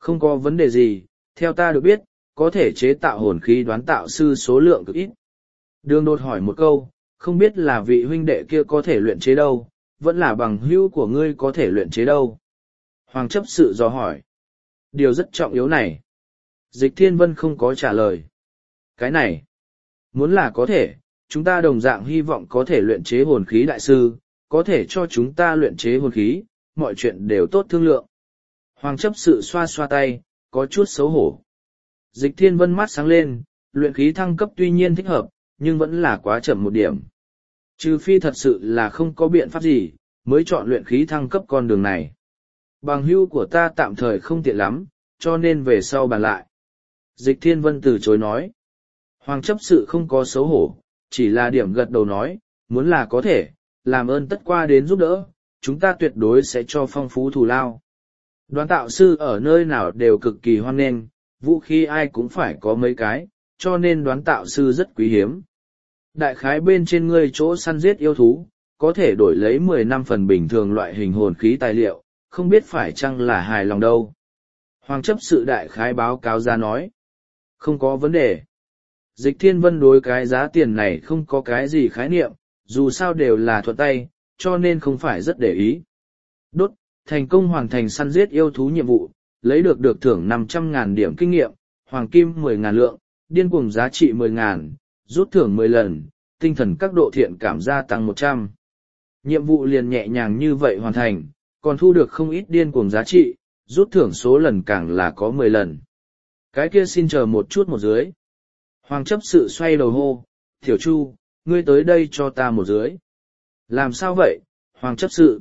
Không có vấn đề gì, theo ta được biết, có thể chế tạo hồn khí đoán tạo sư số lượng cực ít. Đường đột hỏi một câu, không biết là vị huynh đệ kia có thể luyện chế đâu, vẫn là bằng hữu của ngươi có thể luyện chế đâu. Hoàng chấp sự dò hỏi. Điều rất trọng yếu này. Dịch Thiên Vân không có trả lời. Cái này, muốn là có thể, chúng ta đồng dạng hy vọng có thể luyện chế hồn khí đại sư, có thể cho chúng ta luyện chế hồn khí, mọi chuyện đều tốt thương lượng. Hoàng chấp sự xoa xoa tay, có chút xấu hổ. Dịch Thiên Vân mắt sáng lên, luyện khí thăng cấp tuy nhiên thích hợp, nhưng vẫn là quá chậm một điểm. Trừ phi thật sự là không có biện pháp gì, mới chọn luyện khí thăng cấp con đường này. Bằng hữu của ta tạm thời không tiện lắm, cho nên về sau bàn lại. Dịch Thiên Vân từ chối nói. Hoàng chấp sự không có xấu hổ, chỉ là điểm gật đầu nói, muốn là có thể, làm ơn tất qua đến giúp đỡ, chúng ta tuyệt đối sẽ cho phong phú thù lao. Đoán tạo sư ở nơi nào đều cực kỳ hoan nghênh, vũ khí ai cũng phải có mấy cái, cho nên đoán tạo sư rất quý hiếm. Đại khái bên trên ngươi chỗ săn giết yêu thú, có thể đổi lấy 10 năm phần bình thường loại hình hồn khí tài liệu, không biết phải chăng là hài lòng đâu. Hoàng chấp sự đại khái báo cáo ra nói. Không có vấn đề. Dịch Thiên Vân đối cái giá tiền này không có cái gì khái niệm, dù sao đều là thuận tay, cho nên không phải rất để ý. Đốt, thành công hoàn thành săn giết yêu thú nhiệm vụ, lấy được thưởng 500.000 điểm kinh nghiệm, hoàng kim 10.000 lượng, điên cuồng giá trị 10.000, rút thưởng 10 lần, tinh thần các độ thiện cảm gia tăng 100. Nhiệm vụ liền nhẹ nhàng như vậy hoàn thành, còn thu được không ít điên cuồng giá trị, rút thưởng số lần càng là có 10 lần. Cái kia xin chờ một chút một dưới. Hoàng chấp sự xoay đầu hô, Tiểu Chu, ngươi tới đây cho ta một dưới. Làm sao vậy, Hoàng chấp sự?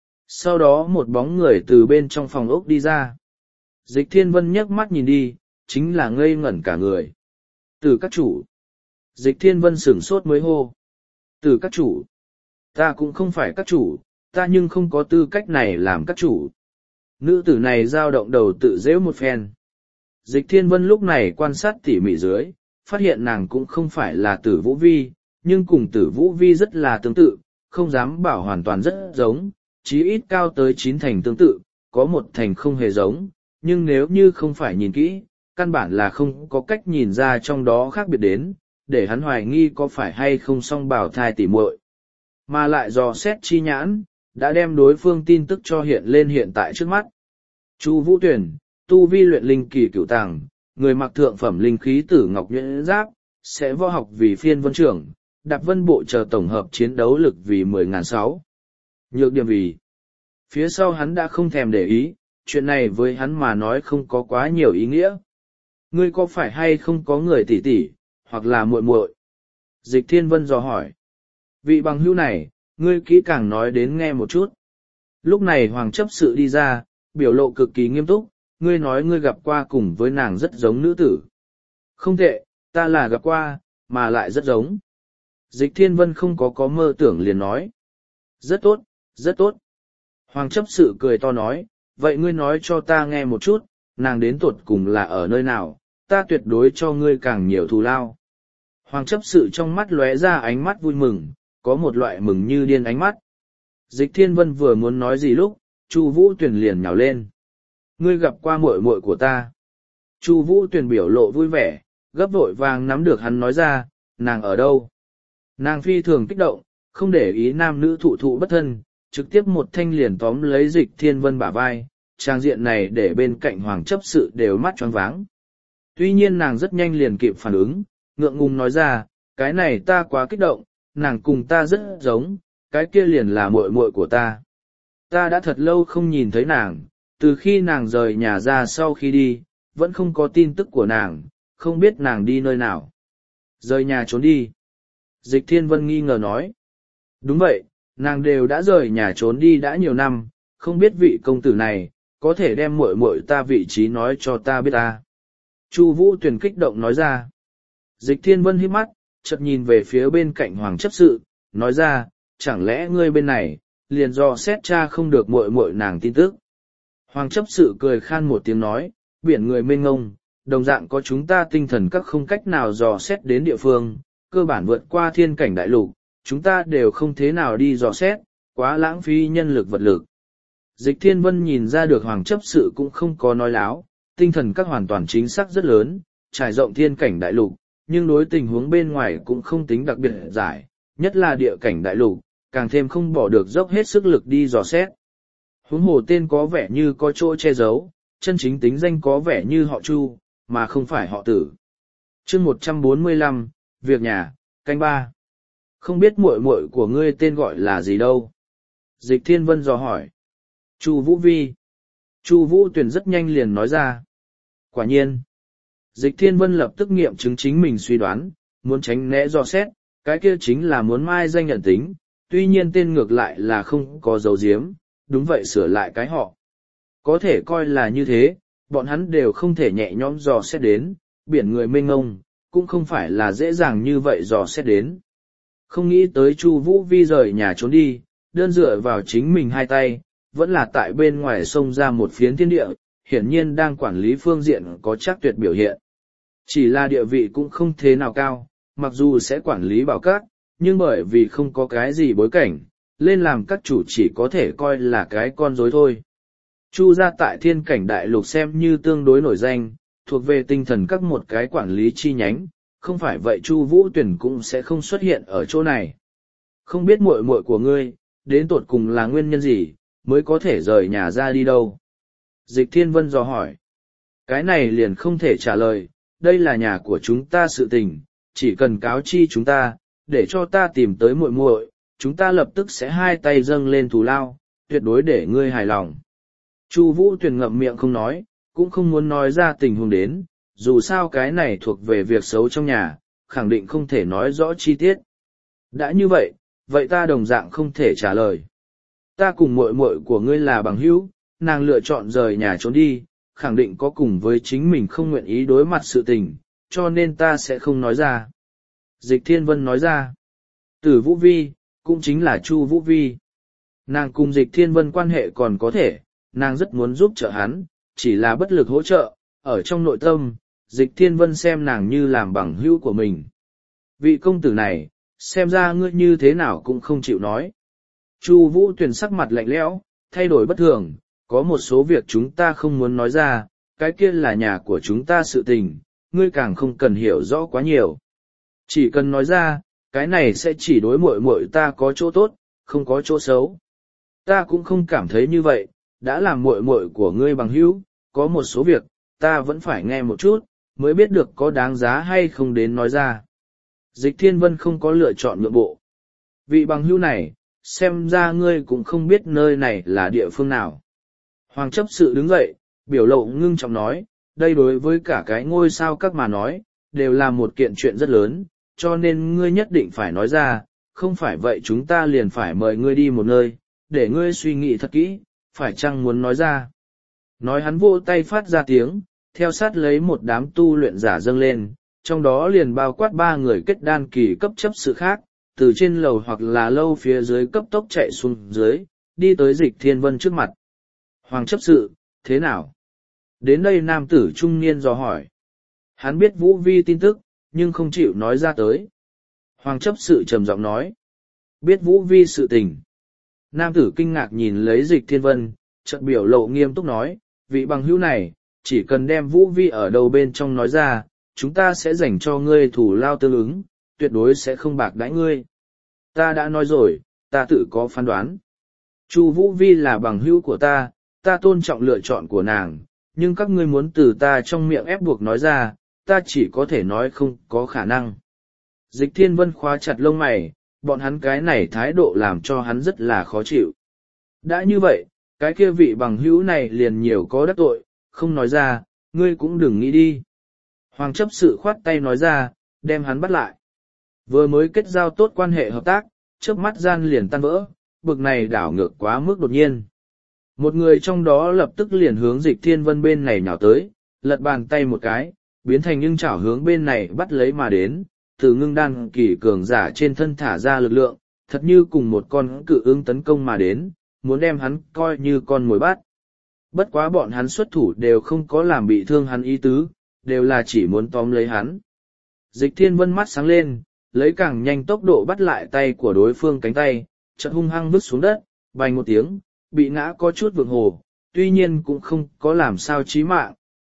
Sau đó một bóng người từ bên trong phòng ốc đi ra. Dịch Thiên Vân nhấc mắt nhìn đi, chính là ngây ngẩn cả người. Từ các chủ. Dịch Thiên Vân sửng sốt mới hô. Từ các chủ. Ta cũng không phải các chủ, ta nhưng không có tư cách này làm các chủ. Nữ tử này dao động đầu tự dễu một phen. Dịch Thiên Vân lúc này quan sát tỉ mỉ dưới, phát hiện nàng cũng không phải là Tử Vũ Vi, nhưng cùng Tử Vũ Vi rất là tương tự, không dám bảo hoàn toàn rất giống, chí ít cao tới 9 thành tương tự, có 1 thành không hề giống, nhưng nếu như không phải nhìn kỹ, căn bản là không có cách nhìn ra trong đó khác biệt đến, để hắn hoài nghi có phải hay không song bảo thai tỉ muội, mà lại dò xét chi nhãn, đã đem đối phương tin tức cho hiện lên hiện tại trước mắt. Chu Vũ Tuyển, tu vi luyện linh kỳ cửu tàng, người mặc thượng phẩm linh khí tử ngọc nhuyễn giáp, sẽ võ học vì phiên vân trưởng, đạp vân bộ chờ tổng hợp chiến đấu lực vì 10.600. Nhược điểm vì. Phía sau hắn đã không thèm để ý, chuyện này với hắn mà nói không có quá nhiều ý nghĩa. Ngươi có phải hay không có người tỷ tỷ, hoặc là muội muội? Dịch Thiên Vân dò hỏi. Vị bằng hữu này, ngươi kỹ càng nói đến nghe một chút. Lúc này Hoàng chấp sự đi ra, biểu lộ cực kỳ nghiêm túc, ngươi nói ngươi gặp qua cùng với nàng rất giống nữ tử. Không tệ, ta là gặp qua, mà lại rất giống. Dịch Thiên Vân không có mơ tưởng liền nói. Rất tốt, rất tốt. Hoàng chấp sự cười to nói, vậy ngươi nói cho ta nghe một chút, nàng đến tột cùng là ở nơi nào, ta tuyệt đối cho ngươi càng nhiều thù lao. Hoàng chấp sự trong mắt lóe ra ánh mắt vui mừng, có một loại mừng như điên ánh mắt. Dịch Thiên Vân vừa muốn nói gì lúc, Chu Vũ Tuyền liền nhào lên. Ngươi gặp qua muội muội của ta. Chu Vũ Tuyền biểu lộ vui vẻ, gấp vội vàng nắm được hắn nói ra, nàng ở đâu? Nàng phi thường kích động, không để ý nam nữ thụ thụ bất thân, trực tiếp một thanh liền tóm lấy Dịch Thiên Vân bả vai, trang diện này để bên cạnh Hoàng chấp sự đều mắt choáng váng. Tuy nhiên nàng rất nhanh liền kịp phản ứng, ngượng ngùng nói ra, cái này ta quá kích động, nàng cùng ta rất giống, cái kia liền là muội muội của ta. Ta đã thật lâu không nhìn thấy nàng, từ khi nàng rời nhà ra sau khi đi, vẫn không có tin tức của nàng, không biết nàng đi nơi nào. Rời nhà trốn đi. Dịch Thiên Vân nghi ngờ nói. Đúng vậy, nàng đều đã rời nhà trốn đi đã nhiều năm, không biết vị công tử này, có thể đem muội muội ta vị trí nói cho ta biết ta. Chu Vũ Tuyền kích động nói ra. Dịch Thiên Vân híp mắt, chợt nhìn về phía bên cạnh Hoàng chấp sự, nói ra, chẳng lẽ ngươi bên này, liền dò xét cha không được muội muội nàng tin tức. Hoàng chấp sự cười khan một tiếng nói, biển người mênh ngông, đồng dạng có chúng ta tinh thần các không cách nào dò xét đến địa phương, cơ bản vượt qua thiên cảnh đại lục, chúng ta đều không thế nào đi dò xét, quá lãng phí nhân lực vật lực. Dịch Thiên Vân nhìn ra được Hoàng chấp sự cũng không có nói láo, tinh thần các hoàn toàn chính xác rất lớn, trải rộng thiên cảnh đại lục, nhưng đối tình huống bên ngoài cũng không tính đặc biệt giải, nhất là địa cảnh đại lục, càng thêm không bỏ được dốc hết sức lực đi dò xét. Huống hồ tên có vẻ như có chỗ che giấu, chân chính tính danh có vẻ như họ Chu, mà không phải họ Tử. Chương 145, việc nhà, canh ba. Không biết muội muội của ngươi tên gọi là gì đâu? Dịch Thiên Vân dò hỏi. Chu Vũ Vi. Chu Vũ Tuyền rất nhanh liền nói ra. Quả nhiên. Dịch Thiên Vân lập tức nghiệm chứng chính mình suy đoán, muốn tránh né dò xét, cái kia chính là muốn mai danh nhận tính, tuy nhiên tên ngược lại là không có dấu diếm, đúng vậy sửa lại cái họ. Có thể coi là như thế, bọn hắn đều không thể nhẹ nhõm dò xét đến, biển người mênh mông, cũng không phải là dễ dàng như vậy dò xét đến. Không nghĩ tới Chu Vũ Vi rời nhà trốn đi, đơn dựa vào chính mình hai tay, vẫn là tại bên ngoài sông ra một phiến thiên địa, hiển nhiên đang quản lý phương diện có chắc tuyệt biểu hiện. Chỉ là địa vị cũng không thế nào cao, mặc dù sẽ quản lý bảo các, nhưng bởi vì không có cái gì bối cảnh, lên làm các chủ chỉ có thể coi là cái con rối thôi. Chu gia tại thiên cảnh đại lục xem như tương đối nổi danh, thuộc về tinh thần các một cái quản lý chi nhánh, không phải vậy Chu Vũ Tuyển cũng sẽ không xuất hiện ở chỗ này. Không biết muội muội của ngươi, đến tột cùng là nguyên nhân gì, mới có thể rời nhà ra đi đâu? Dịch Thiên Vân dò hỏi. Cái này liền không thể trả lời, đây là nhà của chúng ta sự tình, chỉ cần cáo chi chúng ta, để cho ta tìm tới muội muội, chúng ta lập tức sẽ hai tay dâng lên thù lao, tuyệt đối để ngươi hài lòng. Chu Vũ Tuyền ngậm miệng không nói, cũng không muốn nói ra tình huống đến, dù sao cái này thuộc về việc xấu trong nhà, khẳng định không thể nói rõ chi tiết. Đã như vậy, vậy ta đồng dạng không thể trả lời. Ta cùng muội muội của ngươi là bằng hữu, nàng lựa chọn rời nhà trốn đi, khẳng định có cùng với chính mình không nguyện ý đối mặt sự tình, cho nên ta sẽ không nói ra. Dịch Thiên Vân nói ra. Tử Vũ Vi, cũng chính là Chu Vũ Vi. Nàng cùng Dịch Thiên Vân quan hệ còn có thể, nàng rất muốn giúp trợ hắn, chỉ là bất lực hỗ trợ, ở trong nội tâm, Dịch Thiên Vân xem nàng như làm bằng hữu của mình. Vị công tử này, xem ra ngươi như thế nào cũng không chịu nói. Chu Vũ Tuyền sắc mặt lạnh lẽo, thay đổi bất thường, có một số việc chúng ta không muốn nói ra, cái kia là nhà của chúng ta sự tình, ngươi càng không cần hiểu rõ quá nhiều. Chỉ cần nói ra, cái này sẽ chỉ đối muội muội ta có chỗ tốt, không có chỗ xấu. Ta cũng không cảm thấy như vậy, đã làm muội muội của ngươi bằng hữu, có một số việc, ta vẫn phải nghe một chút, mới biết được có đáng giá hay không đến nói ra. Dịch Thiên Vân không có lựa chọn nhượng bộ. Vị bằng hữu này, xem ra ngươi cũng không biết nơi này là địa phương nào. Hoàng chấp sự đứng dậy, biểu lộ ngưng trọng nói, đây đối với cả cái ngôi sao các mà nói, đều là một kiện chuyện rất lớn, cho nên ngươi nhất định phải nói ra, không phải vậy chúng ta liền phải mời ngươi đi một nơi, để ngươi suy nghĩ thật kỹ, phải chăng muốn nói ra. Nói hắn vỗ tay phát ra tiếng, theo sát lấy một đám tu luyện giả dâng lên, trong đó liền bao quát 3 người kết đan kỳ cấp chấp sự khác, từ trên lầu hoặc là lâu phía dưới cấp tốc chạy xuống dưới, đi tới Dịch Thiên Vân trước mặt. Hoàng chấp sự, thế nào? Đến đây nam tử trung niên dò hỏi. Hắn biết Vũ Vi tin tức, nhưng không chịu nói ra tới. Hoàng chấp sự trầm giọng nói. Biết Vũ Vi sự tình. Nam tử kinh ngạc nhìn lấy Dịch Thiên Vân, chợt biểu lộ nghiêm túc nói, vị bằng hữu này, chỉ cần đem Vũ Vi ở đầu bên trong nói ra, chúng ta sẽ dành cho ngươi thủ lao tương ứng, tuyệt đối sẽ không bạc đãi ngươi. Ta đã nói rồi, ta tự có phán đoán. Chu Vũ Vi là bằng hữu của ta, ta tôn trọng lựa chọn của nàng, nhưng các ngươi muốn từ ta trong miệng ép buộc nói ra, ta chỉ có thể nói không có khả năng. Dịch Thiên Vân khóa chặt lông mày, bọn hắn cái này thái độ làm cho hắn rất là khó chịu. Đã như vậy, cái kia vị bằng hữu này liền nhiều có đắc tội, không nói ra, ngươi cũng đừng nghĩ đi. Hoàng chấp sự khoát tay nói ra, đem hắn bắt lại. Vừa mới kết giao tốt quan hệ hợp tác, trước mắt gian liền tan vỡ, bực này đảo ngược quá mức đột nhiên. Một người trong đó lập tức liền hướng Dịch Thiên Vân bên này nhào tới, lật bàn tay một cái, biến thành nhưng chảo hướng bên này bắt lấy mà đến, từ ngưng đan kỳ cường giả trên thân thả ra lực lượng, thật như cùng một con cự ưng tấn công mà đến, muốn đem hắn coi như con mồi bắt. Bất quá bọn hắn xuất thủ đều không có làm bị thương hắn ý tứ, đều là chỉ muốn tóm lấy hắn. Dịch Thiên Vân mắt sáng lên, lấy càng nhanh tốc độ bắt lại tay của đối phương cánh tay, chợt hung hăng vứt xuống đất, bành một tiếng, bị ngã có chút vượng hồ, tuy nhiên cũng không có làm sao chí mạng,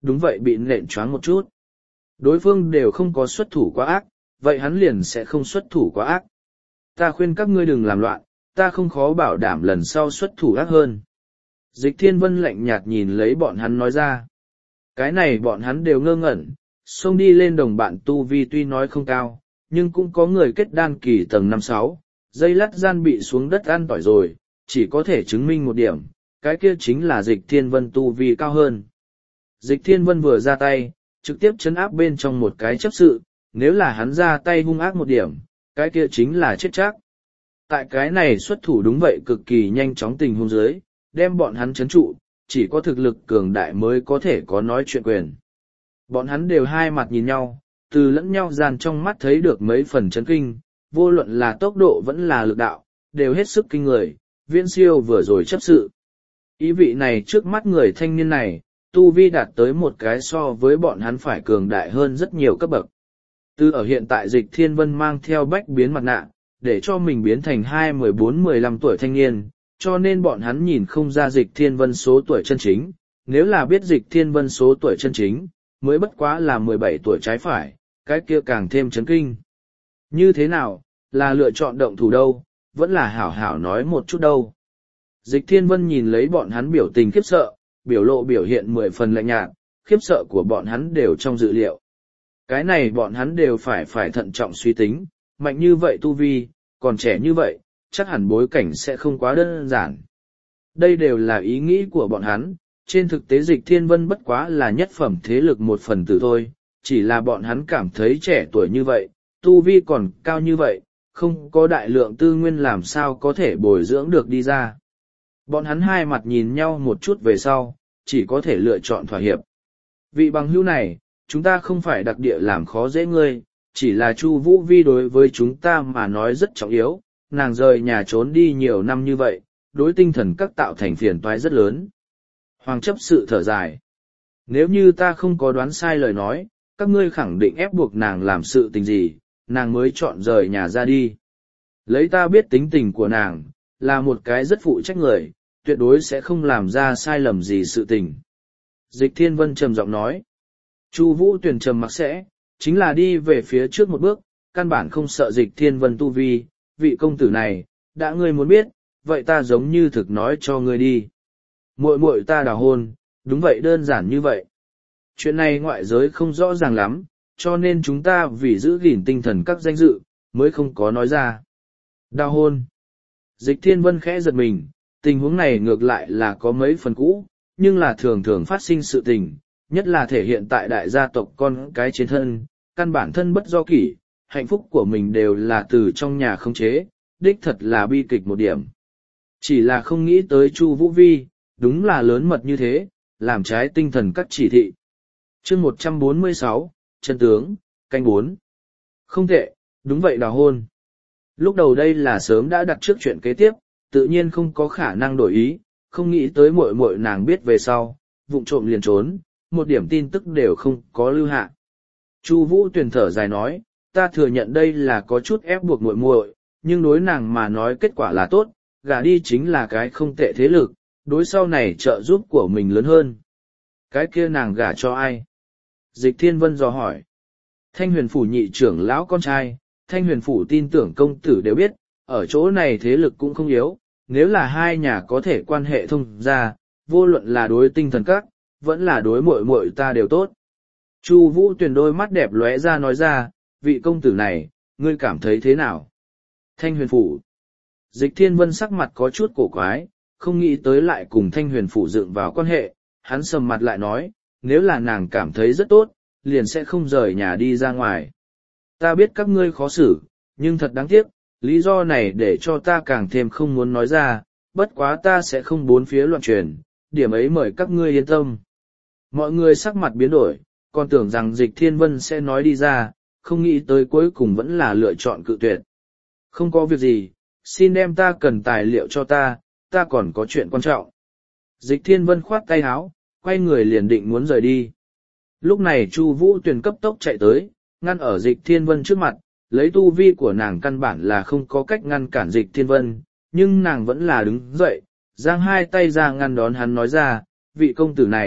đúng vậy bị nện choáng một chút. Đối phương đều không có xuất thủ quá ác, vậy hắn liền sẽ không xuất thủ quá ác. Ta khuyên các ngươi đừng làm loạn, ta không khó bảo đảm lần sau xuất thủ ác hơn. Dịch Thiên Vân lạnh nhạt nhìn lấy bọn hắn nói ra. Cái này bọn hắn đều ngơ ngẩn, xông đi lên đồng bạn tu vi tuy nói không cao, nhưng cũng có người kết đan kỳ tầng 5-6, dây lắt gian bị xuống đất ăn tỏi rồi, chỉ có thể chứng minh một điểm, cái kia chính là Dịch Thiên Vân tu vi cao hơn. Dịch Thiên Vân vừa ra tay, trực tiếp chấn áp bên trong một cái chấp sự, nếu là hắn ra tay hung ác một điểm, cái kia chính là chết chắc. Tại cái này xuất thủ đúng vậy cực kỳ nhanh chóng tình huống dưới, đem bọn hắn chấn trụ, chỉ có thực lực cường đại mới có thể có nói chuyện quyền. Bọn hắn đều hai mặt nhìn nhau, từ lẫn nhau gian trong mắt thấy được mấy phần chấn kinh, vô luận là tốc độ vẫn là lực đạo, đều hết sức kinh người, Viễn Siêu vừa rồi chấp sự. Ý vị này trước mắt người thanh niên này, tu vi đạt tới một cái so với bọn hắn phải cường đại hơn rất nhiều cấp bậc. Từ ở hiện tại Dịch Thiên Vân mang theo bách biến mặt nạ, để cho mình biến thành 14-15 tuổi thanh niên, cho nên bọn hắn nhìn không ra Dịch Thiên Vân số tuổi chân chính. Nếu là biết Dịch Thiên Vân số tuổi chân chính, mới bất quá là 17 tuổi trái phải, cái kia càng thêm chấn kinh. Như thế nào, là lựa chọn động thủ đâu, vẫn là hảo hảo nói một chút đâu. Dịch Thiên Vân nhìn lấy bọn hắn biểu tình khiếp sợ, biểu lộ biểu hiện 10 phần lạnh nhạt, khiếp sợ của bọn hắn đều trong dự liệu. Cái này bọn hắn đều phải thận trọng suy tính, mạnh như vậy tu vi, còn trẻ như vậy, chắc hẳn bối cảnh sẽ không quá đơn giản. Đây đều là ý nghĩ của bọn hắn, trên thực tế Dịch Thiên Vân bất quá là nhất phẩm thế lực một phần tử thôi, chỉ là bọn hắn cảm thấy trẻ tuổi như vậy, tu vi còn cao như vậy, không có đại lượng tư nguyên làm sao có thể bồi dưỡng được đi ra. Bọn hắn hai mặt nhìn nhau một chút về sau, chỉ có thể lựa chọn thỏa hiệp. Vị bằng hữu này, chúng ta không phải đặc địa làm khó dễ ngươi, chỉ là Chu Vũ Vi đối với chúng ta mà nói rất trọng yếu, nàng rời nhà trốn đi nhiều năm như vậy, đối tinh thần các tạo thành phiền toái rất lớn. Hoàng chấp sự thở dài. Nếu như ta không có đoán sai lời nói, các ngươi khẳng định ép buộc nàng làm sự tình gì, nàng mới chọn rời nhà ra đi. Lấy ta biết tính tình của nàng, là một cái rất phụ trách người, tuyệt đối sẽ không làm ra sai lầm gì sự tình. Dịch Thiên Vân trầm giọng nói. Chu Vũ Tuyền trầm mặc sẽ, chính là đi về phía trước một bước, căn bản không sợ Dịch Thiên Vân tu vi, vị công tử này, đã ngươi muốn biết, vậy ta giống như thực nói cho ngươi đi. Muội muội ta đào hôn, đúng vậy đơn giản như vậy. Chuyện này ngoại giới không rõ ràng lắm, cho nên chúng ta vì giữ gìn tinh thần các danh dự, mới không có nói ra. Đào hôn. Dịch Thiên Vân khẽ giật mình, tình huống này ngược lại là có mấy phần cũ, nhưng là thường thường phát sinh sự tình, nhất là thể hiện tại đại gia tộc con cái trên thân, căn bản thân bất do kỷ, hạnh phúc của mình đều là từ trong nhà khống chế, đích thật là bi kịch một điểm. Chỉ là không nghĩ tới Chu Vũ Vi, đúng là lớn mật như thế, làm trái tinh thần các chỉ thị. Chương 146, chân tướng, canh 4. Không tệ, đúng vậy đào hôn. Lúc đầu đây là sớm đã đặt trước chuyện kế tiếp, tự nhiên không có khả năng đổi ý, không nghĩ tới muội muội nàng biết về sau, vụng trộm liền trốn, một điểm tin tức đều không có lưu hạ. Chu Vũ Tuyền thở dài nói, ta thừa nhận đây là có chút ép buộc muội muội, nhưng đối nàng mà nói kết quả là tốt, gả đi chính là cái không tệ thế lực, đối sau này trợ giúp của mình lớn hơn. Cái kia nàng gả cho ai? Dịch Thiên Vân dò hỏi. Thanh Huyền Phủ nhị trưởng lão con trai, Thanh Huyền Phủ tin tưởng công tử đều biết, ở chỗ này thế lực cũng không yếu, nếu là hai nhà có thể quan hệ thông ra, vô luận là đối tinh thần các, vẫn là đối muội muội ta đều tốt. Chu Vũ Tuyền đôi mắt đẹp lóe ra nói ra, vị công tử này, ngươi cảm thấy thế nào? Thanh Huyền Phủ. Dịch Thiên Vân sắc mặt có chút cổ quái, không nghĩ tới lại cùng Thanh Huyền Phủ dựng vào quan hệ, hắn sầm mặt lại nói, nếu là nàng cảm thấy rất tốt, liền sẽ không rời nhà đi ra ngoài. Ta biết các ngươi khó xử, nhưng thật đáng tiếc, lý do này để cho ta càng thêm không muốn nói ra, bất quá ta sẽ không bốn phía loạn truyền, điểm ấy mời các ngươi yên tâm. Mọi người sắc mặt biến đổi, còn tưởng rằng Dịch Thiên Vân sẽ nói đi ra, không nghĩ tới cuối cùng vẫn là lựa chọn cự tuyệt. Không có việc gì, xin đem ta cần tài liệu cho ta còn có chuyện quan trọng. Dịch Thiên Vân khoát tay áo, quay người liền định muốn rời đi. Lúc này Chu Vũ Tuyền cấp tốc chạy tới, ngăn ở Dịch Thiên Vân trước mặt, lấy tu vi của nàng căn bản là không có cách ngăn cản Dịch Thiên Vân, nhưng nàng vẫn là đứng dậy, giang hai tay ra ngăn đón hắn nói ra, vị công tử này,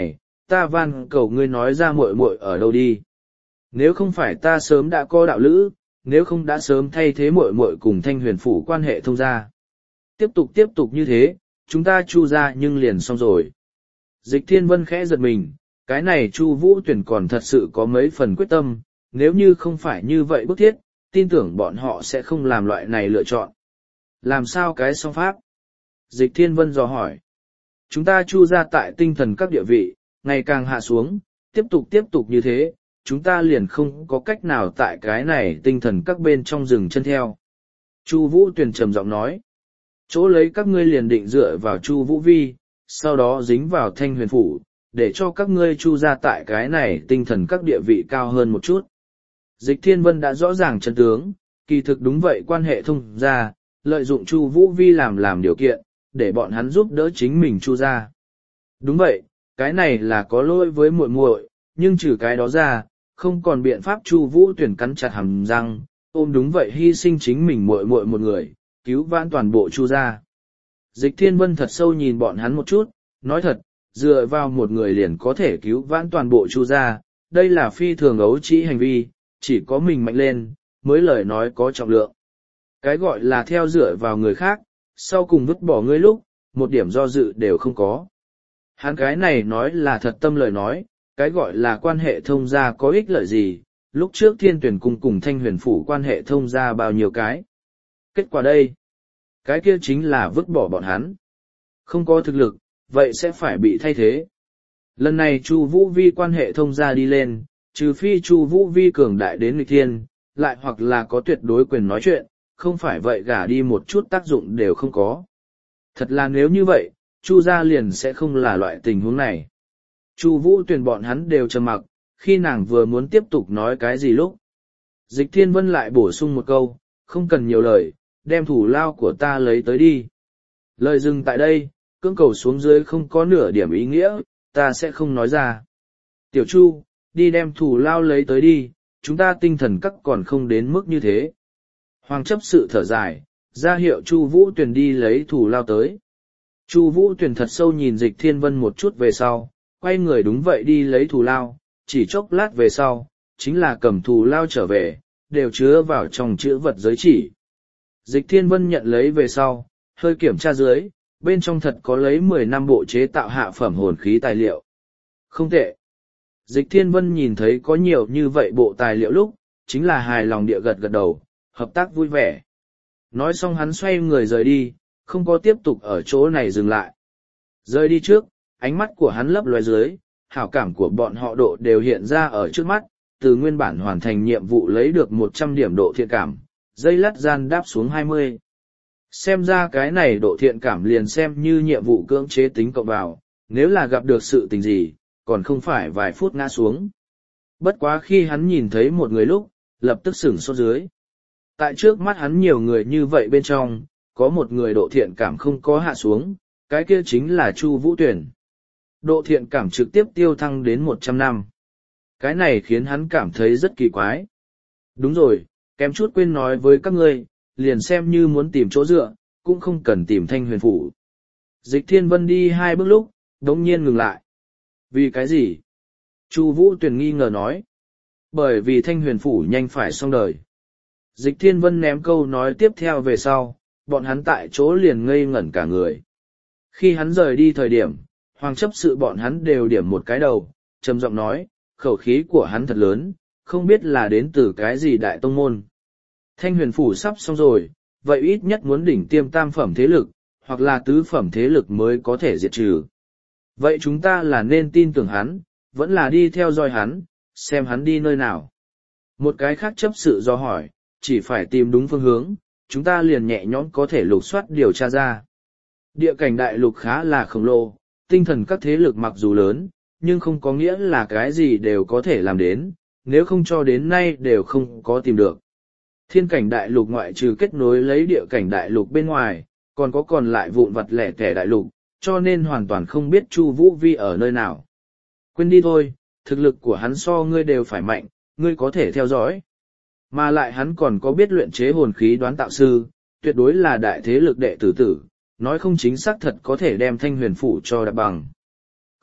ta van cầu ngươi nói ra muội muội ở đâu đi. Nếu không phải ta sớm đã có đạo lữ, nếu không đã sớm thay thế muội muội cùng Thanh Huyền phủ quan hệ thông gia. Tiếp tục như thế, chúng ta Chu ra nhưng liền xong rồi. Dịch Thiên Vân khẽ giật mình, cái này Chu Vũ Tuyển còn thật sự có mấy phần quyết tâm, nếu như không phải như vậy bức thiết, tin tưởng bọn họ sẽ không làm loại này lựa chọn. Làm sao cái song pháp? Dịch Thiên Vân dò hỏi. Chúng ta Chu ra tại tinh thần các địa vị, ngày càng hạ xuống, tiếp tục như thế, chúng ta liền không có cách nào tại cái này tinh thần các bên trong rừng chân theo. Chu Vũ Tuyển trầm giọng nói. Chỗ lấy các ngươi liền định dựa vào Chu Vũ Vi, sau đó dính vào Thanh Huyền phủ, để cho các ngươi Chu ra tại cái này tinh thần các địa vị cao hơn một chút. Dịch Thiên Vân đã rõ ràng chân tướng, kỳ thực đúng vậy quan hệ thông ra, lợi dụng Chu Vũ Vi làm điều kiện, để bọn hắn giúp đỡ chính mình Chu ra. Đúng vậy, cái này là có lỗi với muội muội, nhưng trừ cái đó ra, không còn biện pháp. Chu Vũ Tuyển cắn chặt hàm răng, ôm đúng vậy hy sinh chính mình muội muội một người, cứu vãn toàn bộ Chu gia. Dịch Thiên Vân thật sâu nhìn bọn hắn một chút, nói thật, dựa vào một người liền có thể cứu vãn toàn bộ Chu gia, đây là phi thường ấu trĩ hành vi, chỉ có mình mạnh lên, mới lời nói có trọng lượng. Cái gọi là theo dựa vào người khác, sau cùng vứt bỏ ngươi lúc, một điểm do dự đều không có. Hắn cái này nói là thật tâm lời nói, cái gọi là quan hệ thông gia có ích lợi gì, lúc trước Thiên Tuyển Cung cùng Thanh Huyền phủ quan hệ thông gia bao nhiêu cái. Kết quả đây, cái kia chính là vứt bỏ bọn hắn. Không có thực lực, vậy sẽ phải bị thay thế. Lần này Chu Vũ Vi quan hệ thông gia đi lên, trừ phi Chu Vũ Vi cường đại đến nghịch thiên, lại hoặc là có tuyệt đối quyền nói chuyện, không phải vậy gả đi một chút tác dụng đều không có. Thật là nếu như vậy, Chu gia liền sẽ không là loại tình huống này. Chu Vũ Tuyển bọn hắn đều trầm mặc, khi nàng vừa muốn tiếp tục nói cái gì lúc. Dịch Thiên Vân lại bổ sung một câu, không cần nhiều lời, đem thủ lao của ta lấy tới đi. Lời dừng tại đây, cưỡng cầu xuống dưới không có nửa điểm ý nghĩa, ta sẽ không nói ra. Tiểu Chu, đi đem thủ lao lấy tới đi, chúng ta tinh thần các còn không đến mức như thế. Hoàng chấp sự thở dài, ra hiệu Chu Vũ Tuyển đi lấy thủ lao tới. Chu Vũ Tuyển thật sâu nhìn Dịch Thiên Vân một chút về sau, quay người đúng vậy đi lấy thủ lao, chỉ chốc lát về sau, chính là cầm thủ lao trở về, đều chứa vào trong chữ vật giới chỉ. Dịch Thiên Vân nhận lấy về sau, hơi kiểm tra dưới, bên trong thật có lấy 10 năm bộ chế tạo hạ phẩm hồn khí tài liệu. Không tệ. Dịch Thiên Vân nhìn thấy có nhiều như vậy bộ tài liệu lúc, chính là hài lòng địa gật gật đầu, hợp tác vui vẻ. Nói xong hắn xoay người rời đi, không có tiếp tục ở chỗ này dừng lại. Rời đi trước, ánh mắt của hắn lấp loé dưới, hảo cảm của bọn họ độ đều hiện ra ở trước mắt, từ nguyên bản hoàn thành nhiệm vụ lấy được 100 điểm độ thiện cảm, dây lát gian đáp xuống 20. Xem ra cái này độ thiện cảm liền xem như nhiệm vụ cưỡng chế tính cộng vào, nếu là gặp được sự tình gì, còn không phải vài phút ngã xuống. Bất quá khi hắn nhìn thấy một người lúc, lập tức sửng sốt dưới. Tại trước mắt hắn nhiều người như vậy bên trong, có một người độ thiện cảm không có hạ xuống, cái kia chính là Chu Vũ Tuyển. Độ thiện cảm trực tiếp tiêu thăng đến 100 năm. Cái này khiến hắn cảm thấy rất kỳ quái. Đúng rồi, kém chút quên nói với các ngươi, liền xem như muốn tìm chỗ dựa, cũng không cần tìm Thanh Huyền phủ. Dịch Thiên Vân đi 2 bước lúc, đống nhiên ngừng lại. Vì cái gì? Chu Vũ Tuyển nghi ngờ nói. Bởi vì Thanh Huyền phủ nhanh phải xong đời. Dịch Thiên Vân ném câu nói tiếp theo về sau, bọn hắn tại chỗ liền ngây ngẩn cả người. Khi hắn rời đi thời điểm, Hoàng chấp sự bọn hắn đều điểm một cái đầu, trầm giọng nói, khẩu khí của hắn thật lớn, không biết là đến từ cái gì đại tông môn. Thanh Huyền phủ sắp xong rồi, vậy ít nhất muốn đỉnh tiêm tam phẩm thế lực, hoặc là tứ phẩm thế lực mới có thể diệt trừ. Vậy chúng ta là nên tin tưởng hắn, vẫn là đi theo dõi hắn, xem hắn đi nơi nào. Một cái khác chấp sự do hỏi, chỉ phải tìm đúng phương hướng, chúng ta liền nhẹ nhõm có thể lục soát điều tra ra. Địa cảnh đại lục khá là khổng lồ, tinh thần các thế lực mặc dù lớn, nhưng không có nghĩa là cái gì đều có thể làm đến, nếu không cho đến nay đều không có tìm được. Thiên cảnh đại lục ngoại trừ kết nối lấy địa cảnh đại lục bên ngoài, còn lại vụn vặt lẻ tẻ đại lục, cho nên hoàn toàn không biết Chu Vũ Vi ở nơi nào. Quên đi thôi, thực lực của hắn so ngươi đều phải mạnh, ngươi có thể theo dõi. Mà lại hắn còn có biết luyện chế hồn khí đoán tạo sư, tuyệt đối là đại thế lực đệ tử tử, nói không chính xác thật có thể đem Thanh Huyền phủ cho đạp bằng.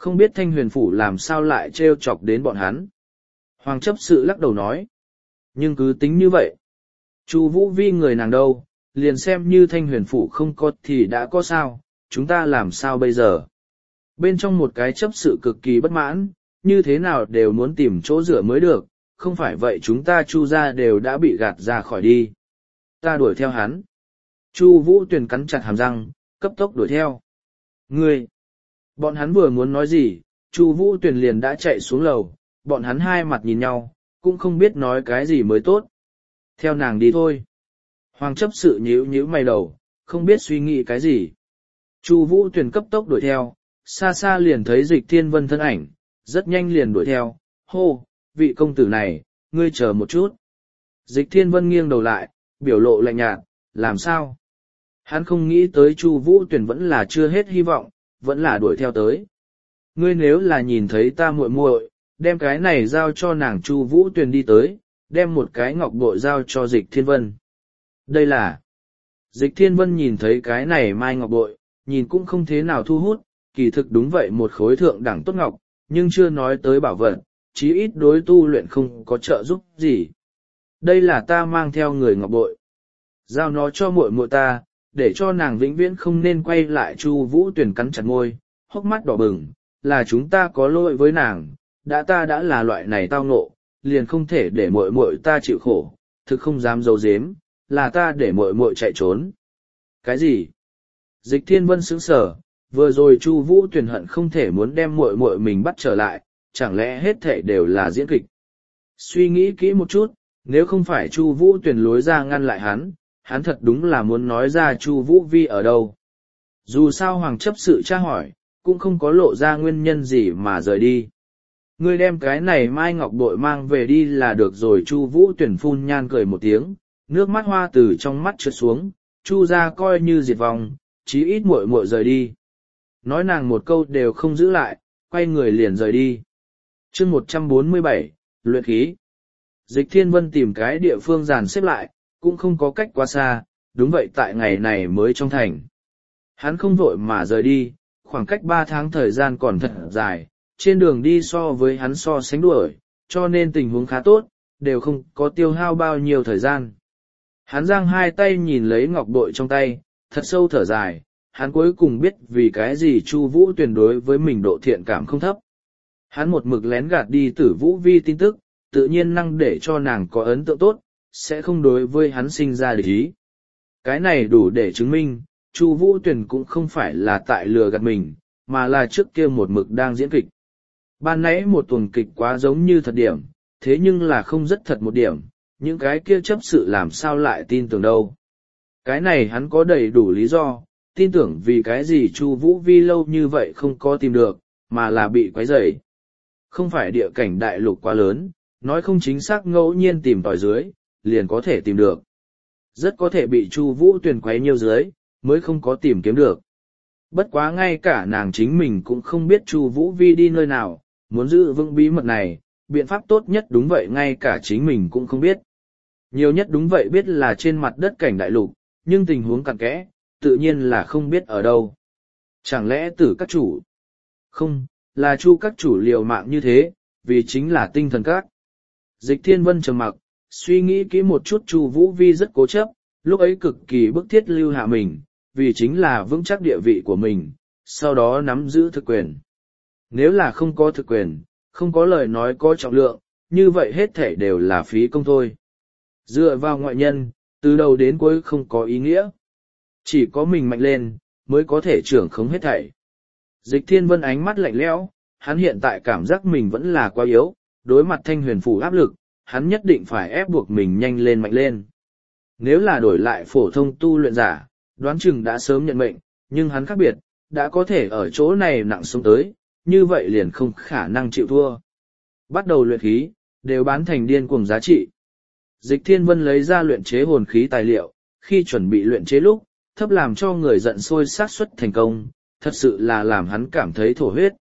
Không biết Thanh Huyền Phủ làm sao lại trêu chọc đến bọn hắn. Hoàng chấp sự lắc đầu nói. Nhưng cứ tính như vậy. Chu Vũ Vi người nàng đâu, liền xem như Thanh Huyền Phủ không có thì đã có sao, chúng ta làm sao bây giờ? Bên trong một cái chấp sự cực kỳ bất mãn, như thế nào đều muốn tìm chỗ dựa mới được, không phải vậy chúng ta Chu gia đều đã bị gạt ra khỏi đi. Ta đuổi theo hắn. Chu Vũ Tuyền cắn chặt hàm răng, cấp tốc đuổi theo. Ngươi! Bọn hắn vừa muốn nói gì, Chu Vũ Tuyền liền đã chạy xuống lầu, bọn hắn hai mặt nhìn nhau, cũng không biết nói cái gì mới tốt. Theo nàng đi thôi. Hoàng chấp sự nhíu nhíu mày đầu, không biết suy nghĩ cái gì. Chu Vũ Tuyền cấp tốc đuổi theo, xa xa liền thấy Dịch Thiên Vân thân ảnh, rất nhanh liền đuổi theo, hô, vị công tử này, ngươi chờ một chút. Dịch Thiên Vân nghiêng đầu lại, biểu lộ lạnh nhạt, làm sao? Hắn không nghĩ tới Chu Vũ Tuyền vẫn là chưa hết hy vọng, vẫn là đuổi theo tới. Ngươi nếu là nhìn thấy ta muội muội, đem cái này giao cho nàng. Chu Vũ Tuyền đi tới, đem một cái ngọc bội giao cho Dịch Thiên Vân. Đây là... Dịch Thiên Vân nhìn thấy cái này mai ngọc bội, nhìn cũng không thế nào thu hút, kỳ thực đúng vậy một khối thượng đẳng tốt ngọc, nhưng chưa nói tới bảo vật, chí ít đối tu luyện không có trợ giúp gì. Đây là ta mang theo người ngọc bội. Giao nó cho muội muội ta, để cho nàng vĩnh viễn không nên quay lại. Chu Vũ Tuyền cắn chặt môi, hốc mắt đỏ bừng, là chúng ta có lỗi với nàng, ta đã là loại này tao ngộ, liền không thể để muội muội ta chịu khổ, thực không dám giấu giếm, là ta để muội muội chạy trốn. Cái gì? Dịch Thiên Vân sững sờ, vừa rồi Chu Vũ Tuyền hận không thể muốn đem muội muội mình bắt trở lại, chẳng lẽ hết thảy đều là diễn kịch? Suy nghĩ kỹ một chút, nếu không phải Chu Vũ Tuyền lối ra ngăn lại hắn thật đúng là muốn nói ra Chu Vũ Vi ở đâu. Dù sao Hoàng chấp sự tra hỏi, cũng không có lộ ra nguyên nhân gì mà rời đi. Ngươi đem cái này mai ngọc bội mang về đi là được rồi. Chu Vũ Tuyền phun nhan cười một tiếng, nước mắt hoa từ trong mắt trượt xuống, Chu gia coi như diệt vong, chí ít muội muội rời đi. Nói nàng một câu đều không giữ lại, quay người liền rời đi. Chương 147, luyện khí. Dịch Thiên Vân tìm cái địa phương dàn xếp lại, cũng không có cách quá xa, đúng vậy tại ngày này mới trong thành. Hắn không vội mà rời đi, khoảng cách 3 tháng thời gian còn thật dài, trên đường đi so với hắn so sánh đuổi, cho nên tình huống khá tốt, đều không có tiêu hao bao nhiêu thời gian. Hắn giang hai tay nhìn lấy ngọc bội trong tay, thật sâu thở dài, hắn cuối cùng biết vì cái gì Chu Vũ Tuyền đối với mình độ thiện cảm không thấp. Hắn một mực lén gạt đi Tử Vũ Vi tin tức, tự nhiên năng để cho nàng có ấn tượng tốt, sẽ không đối với hắn sinh ra địch ý. Cái này đủ để chứng minh, Chu Vũ Tuyền cũng không phải là tại lừa gạt mình, mà là trước kia một mực đang diễn kịch. Ban nãy một tuần kịch quá giống như thật điểm, thế nhưng là không rất thật một điểm, những cái kia chấp sự làm sao lại tin tưởng đâu. Cái này hắn có đầy đủ lý do, tin tưởng vì cái gì Chu Vũ Vi lâu như vậy không có tìm được, mà là bị quấy rầy. Không phải địa cảnh đại lục quá lớn, nói không chính xác ngẫu nhiên tìm tòi dưới, liền có thể tìm được. Rất có thể bị Chu Vũ Tuyền quấy nhiều dưới, mới không có tìm kiếm được. Bất quá ngay cả nàng chính mình cũng không biết Chu Vũ Vi đi nơi nào, muốn giữ vững bí mật này, biện pháp tốt nhất đúng vậy ngay cả chính mình cũng không biết. Nhiều nhất đúng vậy biết là trên mặt đất cảnh đại lục, nhưng tình huống cặn kẽ, tự nhiên là không biết ở đâu. Chẳng lẽ Tử các chủ? Không, là Chu các chủ liều mạng như thế, vì chính là tinh thần các. Dịch Thiên Vân trầm mặc, suy nghĩ kỹ một chút. Chu Vũ Vi rất cố chấp, lúc ấy cực kỳ bức thiết lưu hạ mình, vì chính là vững chắc địa vị của mình, sau đó nắm giữ thực quyền. Nếu là không có thực quyền, không có lời nói có trọng lượng, như vậy hết thể đều là phí công thôi. Dựa vào ngoại nhân, từ đầu đến cuối không có ý nghĩa. Chỉ có mình mạnh lên, mới có thể trưởng khống hết thảy. Dịch Thiên Vân ánh mắt lạnh lẽo, hắn hiện tại cảm giác mình vẫn là quá yếu, đối mặt Thanh Huyền Phủ áp lực, hắn nhất định phải ép buộc mình nhanh lên mạnh lên. Nếu là đổi lại phổ thông tu luyện giả, đoán chừng đã sớm nhận mệnh, nhưng hắn khác biệt, đã có thể ở chỗ này nặng sống tới, như vậy liền không khả năng chịu thua. Bắt đầu luyện khí, đều bán thành điên cuồng giá trị. Dịch Thiên Vân lấy ra luyện chế hồn khí tài liệu, khi chuẩn bị luyện chế lúc, thấp làm cho người giận sôi xác suất thành công, thật sự là làm hắn cảm thấy thổ huyết.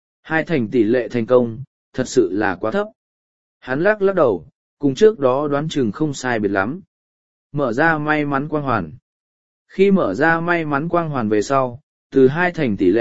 2 thành tỷ lệ thành công, thật sự là quá thấp. Hắn lắc lắc đầu, cùng trước đó đoán chừng không sai biệt lắm. Mở ra may mắn quang hoàn. Khi mở ra may mắn quang hoàn về sau, từ 2 thành tỷ lệ,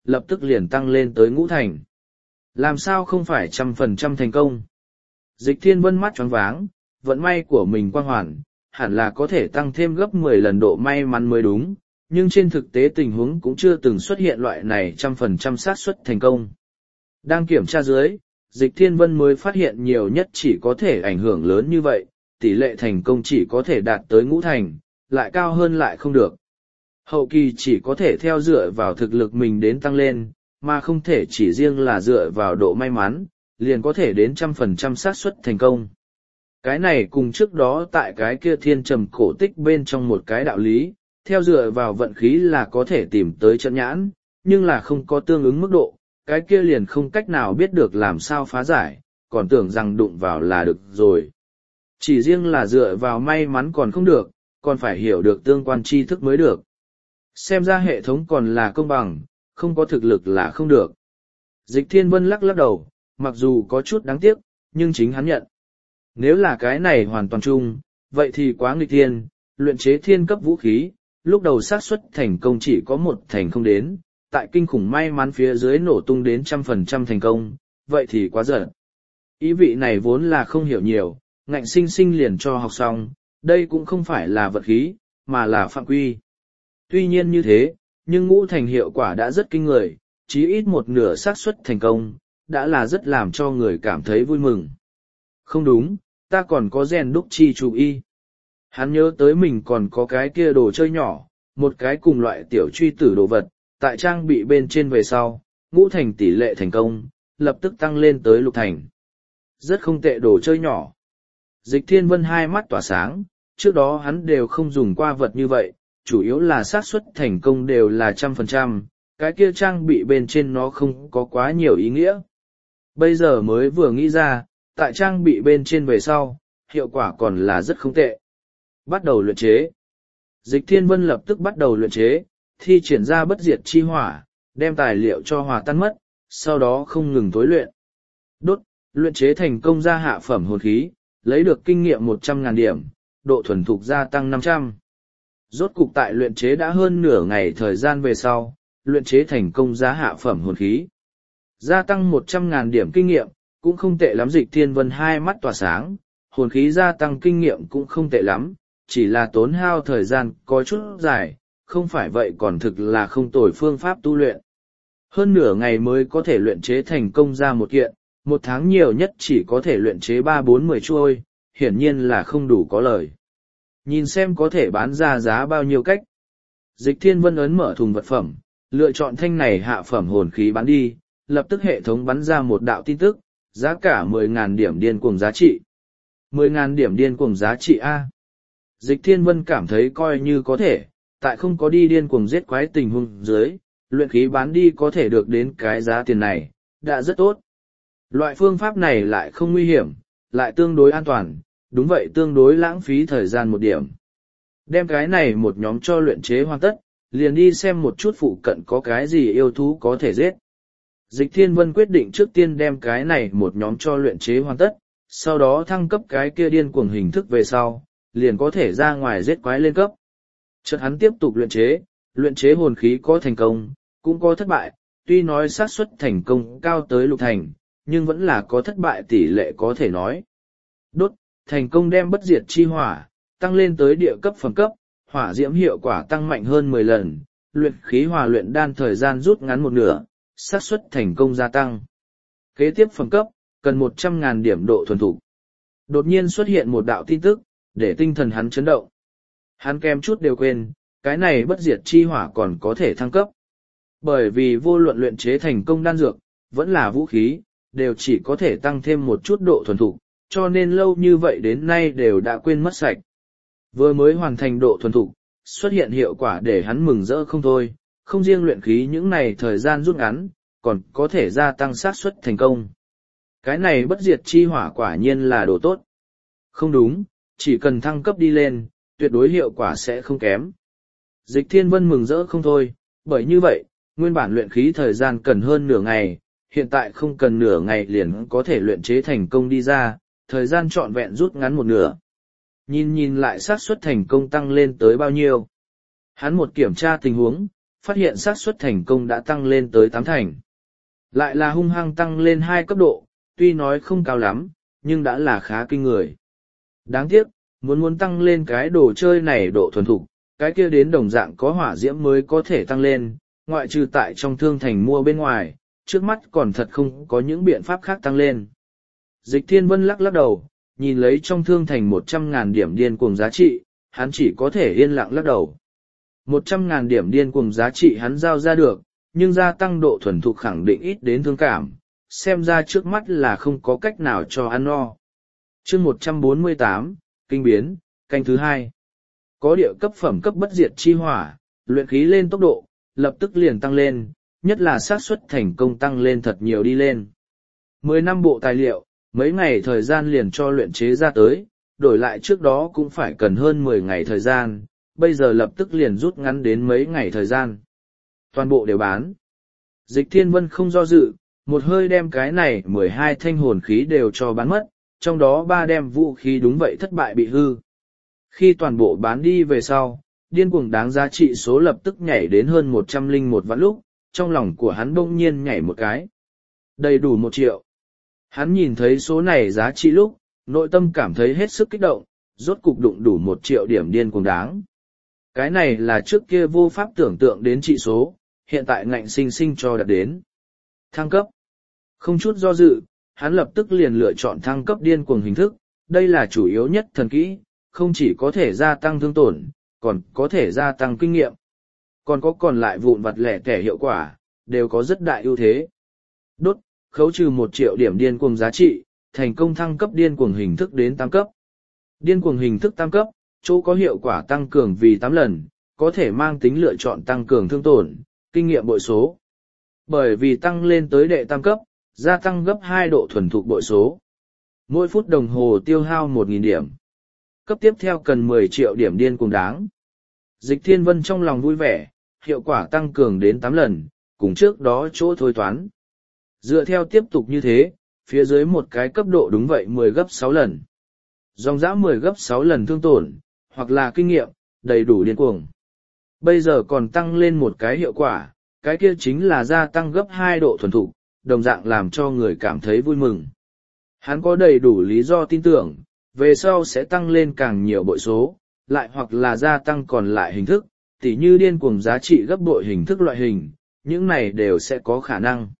lập tức liền tăng lên tới ngũ thành. Làm sao không phải 100% thành công? Dịch Thiên Vân mắt choáng váng, vận may của mình quang hoàn, hẳn là có thể tăng thêm gấp 10 lần độ may mắn mới đúng, nhưng trên thực tế tình huống cũng chưa từng xuất hiện loại này 100% xác suất thành công. Đang kiểm tra dưới, Dịch Thiên Vân mới phát hiện nhiều nhất chỉ có thể ảnh hưởng lớn như vậy, tỷ lệ thành công chỉ có thể đạt tới ngũ thành, lại cao hơn lại không được. Hậu kỳ chỉ có thể theo dựa vào thực lực mình đến tăng lên, mà không thể chỉ riêng là dựa vào độ may mắn, liền có thể đến 100% xác suất thành công. Cái này cùng trước đó tại cái kia thiên trầm cổ tích bên trong một cái đạo lý, theo dựa vào vận khí là có thể tìm tới trận nhãn, nhưng là không có tương ứng mức độ, cái kia liền không cách nào biết được làm sao phá giải, còn tưởng rằng đụng vào là được rồi. Chỉ riêng là dựa vào may mắn còn không được, còn phải hiểu được tương quan tri thức mới được. Xem ra hệ thống còn là công bằng, không có thực lực là không được. Dịch Thiên Vân lắc lắc đầu, mặc dù có chút đáng tiếc, nhưng chính hắn nhận. Nếu là cái này hoàn toàn chung, vậy thì quá nghịch thiên, luyện chế thiên cấp vũ khí, lúc đầu xác suất thành công chỉ có 1 thành không đến, tại kinh khủng may mắn phía dưới nổ tung đến 100% thành công, vậy thì quá dở. Ý vị này vốn là không hiểu nhiều, ngạnh sinh sinh liền cho học xong, đây cũng không phải là vật khí, mà là phạm quy. Tuy nhiên như thế, nhưng ngũ thành hiệu quả đã rất kinh người, chí ít một nửa xác suất thành công, đã là rất làm cho người cảm thấy vui mừng. Không đúng, ta còn có rèn đúc chi chủ y. Hắn nhớ tới mình còn có cái kia đồ chơi nhỏ, một cái cùng loại tiểu truy tử đồ vật, tại trang bị bên trên về sau, ngũ thành tỷ lệ thành công, lập tức tăng lên tới lục thành. Rất không tệ đồ chơi nhỏ. Dịch Thiên Vân hai mắt tỏa sáng, trước đó hắn đều không dùng qua vật như vậy, chủ yếu là xác suất thành công đều là 100%, cái kia trang bị bên trên nó không có quá nhiều ý nghĩa. Bây giờ mới vừa nghĩ ra, tại trang bị bên trên về sau, hiệu quả còn là rất không tệ. Bắt đầu luyện chế. Dịch Thiên Vân lập tức bắt đầu luyện chế, thi triển ra bất diệt chi hỏa, đem tài liệu cho hòa tan mất, sau đó không ngừng tối luyện. Đốt, luyện chế thành công ra hạ phẩm hồn khí, lấy được kinh nghiệm 100.000 điểm, độ thuần thục gia tăng 500. Rốt cục tại luyện chế đã hơn nửa ngày thời gian về sau, luyện chế thành công giá hạ phẩm hồn khí. Gia tăng 100.000 điểm kinh nghiệm, cũng không tệ lắm. Dịch Thiên Vân hai mắt tỏa sáng, hồn khí gia tăng kinh nghiệm cũng không tệ lắm, chỉ là tốn hao thời gian có chút dài, không phải vậy còn thực là không tồi phương pháp tu luyện. Hơn nửa ngày mới có thể luyện chế thành công ra một kiện, 1 tháng nhiều nhất chỉ có thể luyện chế 3-4-10 chuôi, hiển nhiên là không đủ có lời. Nhìn xem có thể bán ra giá bao nhiêu cách. Dịch Thiên Vân ấn mở thùng vật phẩm, lựa chọn thanh này hạ phẩm hồn khí bán đi, lập tức hệ thống bắn ra một đạo tin tức, giá cả 10.000 điểm điên cuồng giá trị. 10.000 điểm điên cuồng giá trị A. Dịch Thiên Vân cảm thấy coi như có thể, tại không có đi điên cuồng giết quái tình huống dưới, luyện khí bán đi có thể được đến cái giá tiền này, đã rất tốt. Loại phương pháp này lại không nguy hiểm, lại tương đối an toàn, đúng vậy tương đối lãng phí thời gian một điểm. Đem cái này một nhóm cho luyện chế hoàn tất, liền đi xem một chút phụ cận có cái gì yêu thú có thể giết. Dịch Thiên Vân quyết định trước tiên đem cái này một nhóm cho luyện chế hoàn tất, sau đó thăng cấp cái kia điên cuồng hình thức về sau, liền có thể ra ngoài giết quái lên cấp. Chợt hắn tiếp tục luyện chế hồn khí có thành công, cũng có thất bại, tuy nói xác suất thành công cao tới lục thành, nhưng vẫn là có thất bại tỷ lệ có thể nói. Đốt, thành công đem bất diệt chi hỏa, tăng lên tới địa cấp phẩm cấp, hỏa diễm hiệu quả tăng mạnh hơn 10 lần, luyện khí hòa luyện đan thời gian rút ngắn một nửa, xác suất thành công gia tăng. Kế tiếp phẩm cấp, cần 100.000 điểm độ thuần thục. Đột nhiên xuất hiện một đạo tin tức, để tinh thần hắn chấn động. Hắn kém chút đều quên, cái này bất diệt chi hỏa còn có thể thăng cấp. Bởi vì vô luận luyện chế thành công đan dược, vẫn là vũ khí, đều chỉ có thể tăng thêm một chút độ thuần thục, cho nên lâu như vậy đến nay đều đã quên mất sạch. Vừa mới hoàn thành độ thuần thục, xuất hiện hiệu quả để hắn mừng rỡ không thôi, không riêng luyện khí những này thời gian rút ngắn, còn có thể gia tăng xác suất thành công. Cái này bất diệt chi hỏa quả nhiên là đồ tốt. Không đúng, chỉ cần thăng cấp đi lên, tuyệt đối hiệu quả sẽ không kém. Dịch Thiên Vân mừng rỡ không thôi, bởi như vậy, nguyên bản luyện khí thời gian cần hơn nửa ngày, hiện tại không cần nửa ngày liền có thể luyện chế thành công đi ra, thời gian trọn vẹn rút ngắn một nửa. Nhìn lại xác suất thành công tăng lên tới bao nhiêu. Hắn một kiểm tra tình huống, phát hiện xác suất thành công đã tăng lên tới 8 thành. Lại là hung hăng tăng lên 2 cấp độ, tuy nói không cao lắm, nhưng đã là khá kinh người. Đáng tiếc, muốn tăng lên cái đồ chơi này độ thuần thục, cái kia đến đồng dạng có hỏa diễm mới có thể tăng lên, ngoại trừ tại trong thương thành mua bên ngoài, trước mắt còn thật không có những biện pháp khác tăng lên. Dịch Thiên Vân lắc lắc đầu, nhìn lấy trong thương thành 100.000 điểm điên cuồng giá trị, hắn chỉ có thể yên lặng lắc đầu. 100.000 điểm điên cuồng giá trị hắn giao ra được, nhưng gia tăng độ thuần thục khẳng định ít đến thương cảm, xem ra trước mắt là không có cách nào cho ăn no. Chương 148, Kinh biến, canh thứ 2. Có địa cấp phẩm cấp bất diệt chi hỏa, luyện khí lên tốc độ, lập tức liền tăng lên, nhất là xác suất thành công tăng lên thật nhiều đi lên. 10 năm bộ tài liệu, mấy ngày thời gian liền cho luyện chế ra tới, đổi lại trước đó cũng phải cần hơn 10 ngày thời gian, bây giờ lập tức liền rút ngắn đến mấy ngày thời gian. Toàn bộ đều bán. Dịch Thiên Vân không do dự, một hơi đem cái này 12 thanh hồn khí đều cho bán mất, trong đó 3 đem vũ khí đúng vậy thất bại bị hư. Khi toàn bộ bán đi về sau, điên cuồng đáng giá trị số lập tức nhảy đến hơn 101 vạn lúc, trong lòng của hắn bỗng nhiên nhảy một cái. Đầy đủ 1 triệu. Hắn nhìn thấy số này giá trị lúc, nội tâm cảm thấy hết sức kích động, rốt cục đụng đủ 1 triệu điểm điên cuồng đáng. Cái này là trước kia vô pháp tưởng tượng đến trị số, hiện tại ngạnh sinh sinh cho đạt đến. Thăng cấp. Không chút do dự, hắn lập tức liền lựa chọn thăng cấp điên cuồng hình thức, đây là chủ yếu nhất thần kỹ, không chỉ có thể gia tăng thương tổn, còn có thể gia tăng kinh nghiệm. Còn có còn lại vụn vặt lẻ tẻ hiệu quả, đều có rất đại ưu thế. Đốt, khấu trừ 1 triệu điểm điên cuồng giá trị, thành công thăng cấp điên cuồng hình thức đến 8 cấp. Điên cuồng hình thức 8 cấp, chỗ có hiệu quả tăng cường vì 8 lần, có thể mang tính lựa chọn tăng cường thương tổn, kinh nghiệm bội số. Bởi vì tăng lên tới đệ tam cấp, gia tăng gấp 2 độ thuần thục bội số. Mỗi phút đồng hồ tiêu hao 1.000 điểm. Cấp tiếp theo cần 10 triệu điểm điên cuồng đáng. Dịch Thiên Vân trong lòng vui vẻ, hiệu quả tăng cường đến 8 lần, cùng trước đó chỗ thôi toán. Dựa theo tiếp tục như thế, phía dưới một cái cấp độ đúng vậy 10 gấp 6 lần. Dòng dã 10 gấp 6 lần thương tổn, hoặc là kinh nghiệm, đầy đủ điên cuồng. Bây giờ còn tăng lên một cái hiệu quả, cái kia chính là gia tăng gấp 2 độ thuần thục, đồng dạng làm cho người cảm thấy vui mừng. Hắn có đầy đủ lý do tin tưởng, về sau sẽ tăng lên càng nhiều bội số, lại hoặc là gia tăng còn lại hình thức, tỉ như điên cuồng giá trị gấp bội hình thức loại hình, những này đều sẽ có khả năng.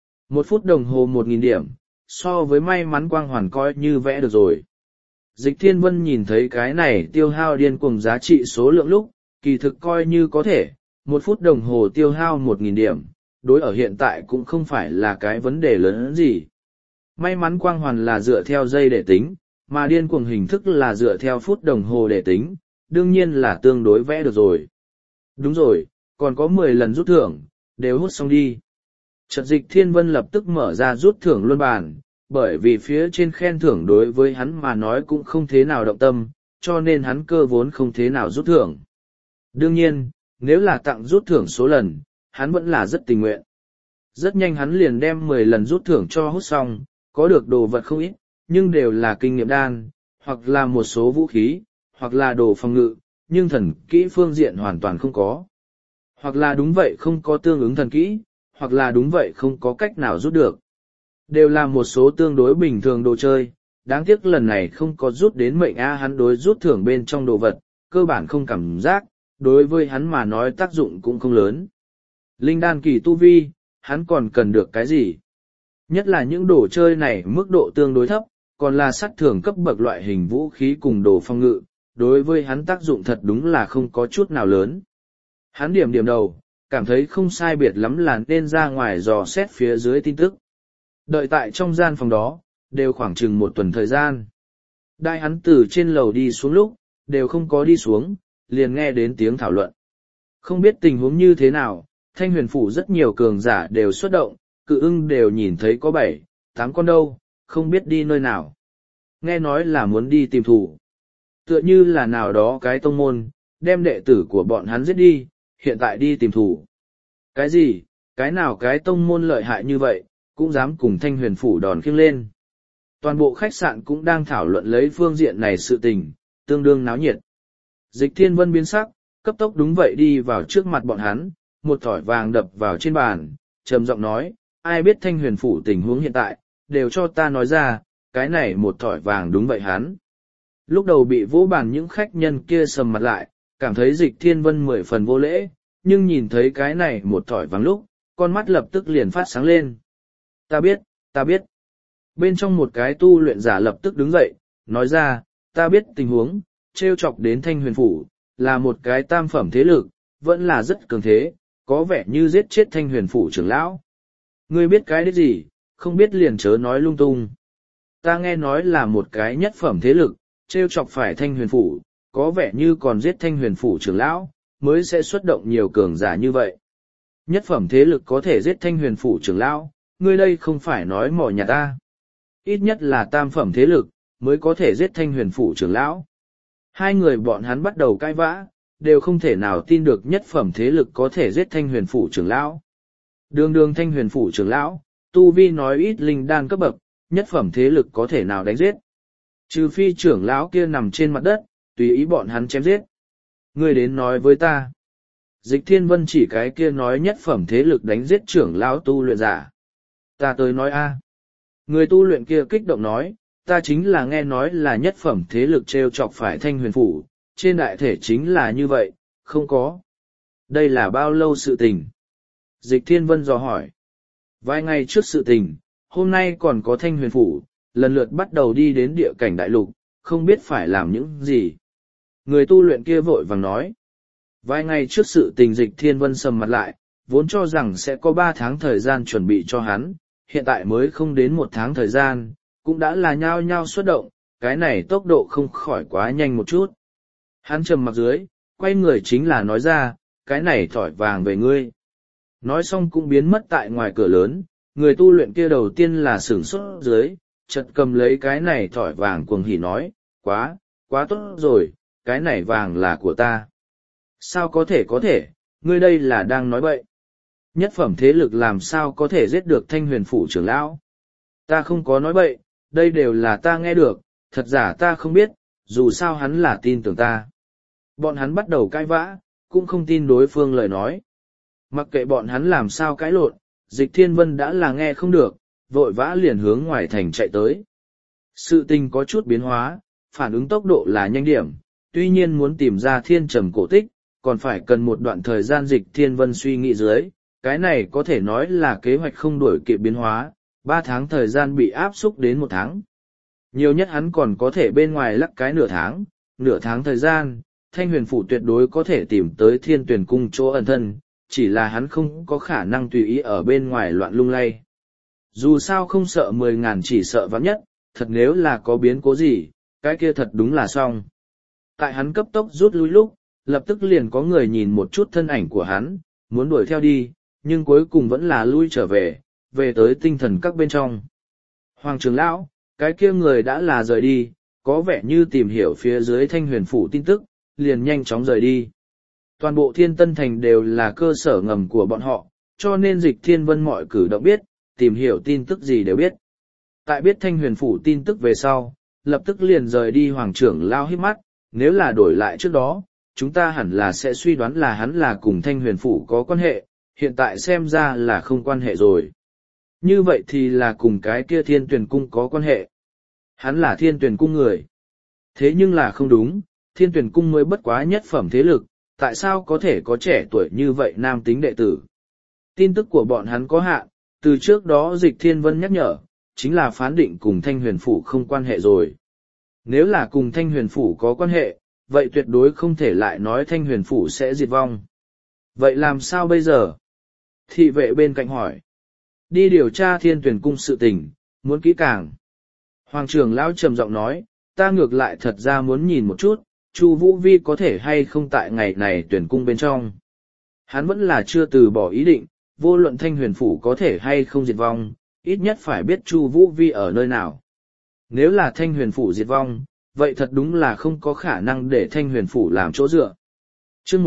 1 phút đồng hồ 1.000 điểm, so với may mắn quang hoàn coi như vẽ được rồi. Dịch Thiên Vân nhìn thấy cái này tiêu hao điên cuồng giá trị số lượng lúc, kỳ thực coi như có thể, 1 phút đồng hồ tiêu hao 1.000 điểm, đối ở hiện tại cũng không phải là cái vấn đề lớn gì. May mắn quang hoàn là dựa theo giây để tính, mà điên cuồng hình thức là dựa theo phút đồng hồ để tính, đương nhiên là tương đối vẽ được rồi. Đúng rồi, còn có 10 lần rút thưởng, đều hút xong đi. Chợt Dịch Thiên Vân lập tức mở ra rút thưởng luân bàn, bởi vì phía trên khen thưởng đối với hắn mà nói cũng không thế nào động tâm, cho nên hắn cơ vốn không thế nào rút thưởng. Đương nhiên, nếu là tặng rút thưởng số lần, hắn vẫn là rất tình nguyện. Rất nhanh hắn liền đem 10 lần rút thưởng cho hút xong, có được đồ vật không ít, nhưng đều là kinh nghiệm đan, hoặc là một số vũ khí, hoặc là đồ phòng ngự, nhưng thần kỹ phương diện hoàn toàn không có. Hoặc là đúng vậy không có tương ứng thần kỹ, hoặc là đúng vậy không có cách nào rút được. Đều là một số tương đối bình thường đồ chơi, đáng tiếc lần này không có rút đến mệnh A, hắn đối rút thưởng bên trong đồ vật, cơ bản không cảm giác, đối với hắn mà nói tác dụng cũng không lớn. Linh đan kỳ tu vi, hắn còn cần được cái gì? Nhất là những đồ chơi này mức độ tương đối thấp, còn là sát thưởng cấp bậc loại hình vũ khí cùng đồ phòng ngự, đối với hắn tác dụng thật đúng là không có chút nào lớn. Hắn điểm đầu, cảm thấy không sai biệt lắm là nên ra ngoài dò xét phía dưới tin tức. Đợi tại trong gian phòng đó, đều khoảng chừng 1 tuần thời gian. Đại hắn từ trên lầu đi xuống lúc, đều không có đi xuống, liền nghe đến tiếng thảo luận. Không biết tình huống như thế nào, Thanh Huyền Phủ rất nhiều cường giả đều xuất động, Cự Ưng đều nhìn thấy có 7, 8 con đâu, không biết đi nơi nào. Nghe nói là muốn đi tìm thủ. Tựa như là nào đó cái tông môn, đem đệ tử của bọn hắn giết đi, hiện tại đi tìm thủ. Cái gì, cái nào cái tông môn lợi hại như vậy, cũng dám cùng Thanh Huyền Phủ đòn khiêng lên. Toàn bộ khách sạn cũng đang thảo luận lấy phương diện này sự tình, tương đương náo nhiệt. Dịch Thiên Vân biến sắc, cấp tốc đúng vậy đi vào trước mặt bọn hắn, một thỏi vàng đập vào trên bàn, trầm giọng nói, ai biết Thanh Huyền Phủ tình huống hiện tại, đều cho ta nói ra, cái này một thỏi vàng đúng vậy hắn. Lúc đầu bị vỗ bàn những khách nhân kia sầm mặt lại, cảm thấy Dịch Thiên Vân 10 phần vô lễ, nhưng nhìn thấy cái này một thỏi vàng lúc, con mắt lập tức liền phát sáng lên. Ta biết. Bên trong một cái tu luyện giả lập tức đứng dậy, nói ra, ta biết tình huống, trêu chọc đến Thanh Huyền Phủ, là một cái tam phẩm thế lực, vẫn là rất cường thế, có vẻ như giết chết Thanh Huyền Phủ trưởng lão. Ngươi biết cái đấy gì, không biết liền chớ nói lung tung. Ta nghe nói là một cái nhất phẩm thế lực, trêu chọc phải Thanh Huyền Phủ, có vẻ như còn giết Thanh Huyền Phủ trưởng lão, mới sẽ xuất động nhiều cường giả như vậy. Nhất phẩm thế lực có thể giết Thanh Huyền Phủ trưởng lão, ngươi đây không phải nói mỏ nhà ta. Ít nhất là tam phẩm thế lực, mới có thể giết Thanh Huyền Phủ trưởng lão. Hai người bọn hắn bắt đầu cãi vã, đều không thể nào tin được nhất phẩm thế lực có thể giết Thanh Huyền Phủ trưởng lão. Đường Thanh Huyền Phủ trưởng lão, tu vi nói ít linh đan cấp bậc, nhất phẩm thế lực có thể nào đánh giết. Trừ phi trưởng lão kia nằm trên mặt đất, tùy ý bọn hắn chém giết. Ngươi đến nói với ta. Dịch Thiên Vân chỉ cái kia nói nhất phẩm thế lực đánh giết trưởng lão tu luyện giả. Ta tới nói a. Người tu luyện kia kích động nói, ta chính là nghe nói là nhất phẩm thế lực trêu chọc phải Thanh Huyền Phủ, trên đại thể chính là như vậy, không có. Đây là bao lâu sự tình? Dịch Thiên Vân dò hỏi. Vài ngày trước sự tình, hôm nay còn có Thanh Huyền Phủ, lần lượt bắt đầu đi đến địa cảnh đại lục, không biết phải làm những gì. Người tu luyện kia vội vàng nói. Vài ngày trước sự tình Dịch Thiên Vân sầm mặt lại, vốn cho rằng sẽ có 3 tháng thời gian chuẩn bị cho hắn, hiện tại mới không đến 1 tháng thời gian, cũng đã là nhao nhao xuất động, cái này tốc độ không khỏi quá nhanh một chút. Hắn trầm mặc dưới, quay người chính là nói ra, cái này thỏi vàng về ngươi. Nói xong cũng biến mất tại ngoài cửa lớn, người tu luyện kia đầu tiên là sửng sốt dưới, chợt cầm lấy cái này thỏi vàng cuồng hỉ nói, quá tốt rồi, cái này vàng là của ta. Sao có thể, ngươi đây là đang nói bậy. Nhất phẩm thế lực làm sao có thể giết được Thanh Huyền Phủ trưởng lão. Ta không có nói bậy, đây đều là ta nghe được, thật giả ta không biết, dù sao hắn là tin tưởng ta. Bọn hắn bắt đầu cãi vã, cũng không tin đối phương lời nói. Mặc kệ bọn hắn làm sao cãi lộn, Dịch Thiên Vân đã là nghe không được, vội vã liền hướng ngoài thành chạy tới. Sự tình có chút biến hóa, phản ứng tốc độ là nhanh điểm, tuy nhiên muốn tìm ra thiên trầm cổ tích, còn phải cần một đoạn thời gian. Dịch Thiên Vân suy nghĩ dưới, cái này có thể nói là kế hoạch không đổi kịp biến hóa, 3 tháng thời gian bị áp xúc đến 1 tháng. Nhiều nhất hắn còn có thể bên ngoài lắc cái nửa tháng thời gian, Thanh Huyền Phủ tuyệt đối có thể tìm tới Thiên Tuyển Cung chỗ ẩn thân, chỉ là hắn không có khả năng tùy ý ở bên ngoài loạn lung lay. Dù sao không sợ 10.000 chỉ sợ vắng nhất, thật nếu là có biến cố gì, cái kia thật đúng là xong. Tại hắn cấp tốc rút lui lúc, lập tức liền có người nhìn một chút thân ảnh của hắn, muốn đuổi theo đi, nhưng cuối cùng vẫn là lui trở về tới tinh thần các bên trong. Hoàng trưởng lão, cái kia người đã là rời đi, có vẻ như tìm hiểu phía dưới Thanh Huyền Phủ tin tức, liền nhanh chóng rời đi. Toàn bộ Thiên Tân Thành đều là cơ sở ngầm của bọn họ, cho nên Dịch Thiên Vân mọi cử động biết, tìm hiểu tin tức gì đều biết. Tại biết Thanh Huyền Phủ tin tức về sau, lập tức liền rời đi. Hoàng trưởng lão híp mắt, nếu là đổi lại trước đó, chúng ta hẳn là sẽ suy đoán là hắn là cùng Thanh Huyền Phủ có quan hệ, hiện tại xem ra là không quan hệ rồi. Như vậy thì là cùng cái kia Thiên Tuyển Cung có quan hệ. Hắn là Thiên Tuyển Cung người. Thế nhưng là không đúng, Thiên Tuyển Cung mới bất quá nhất phẩm thế lực, tại sao có thể có trẻ tuổi như vậy nam tính đệ tử. Tin tức của bọn hắn có hạn, từ trước đó Dịch Thiên Vân nhắc nhở, chính là phán định cùng Thanh Huyền Phủ không quan hệ rồi. Nếu là cùng Thanh Huyền Phủ có quan hệ, vậy tuyệt đối không thể lại nói Thanh Huyền Phủ sẽ diệt vong. Vậy làm sao bây giờ? Thị vệ bên cạnh hỏi. Đi điều tra Thiên Tuyển Cung sự tình, muốn kỹ càng. Hoàng trưởng lão trầm giọng nói, ta ngược lại thật ra muốn nhìn một chút, Chu Vũ Vi có thể hay không tại ngày này tuyển cung bên trong. Hắn vẫn là chưa từ bỏ ý định, vô luận Thanh Huyền Phủ có thể hay không diệt vong, ít nhất phải biết Chu Vũ Vi ở nơi nào. Nếu là Thanh Huyền Phủ diệt vong, vậy thật đúng là không có khả năng để Thanh Huyền Phủ làm chỗ dựa. Chương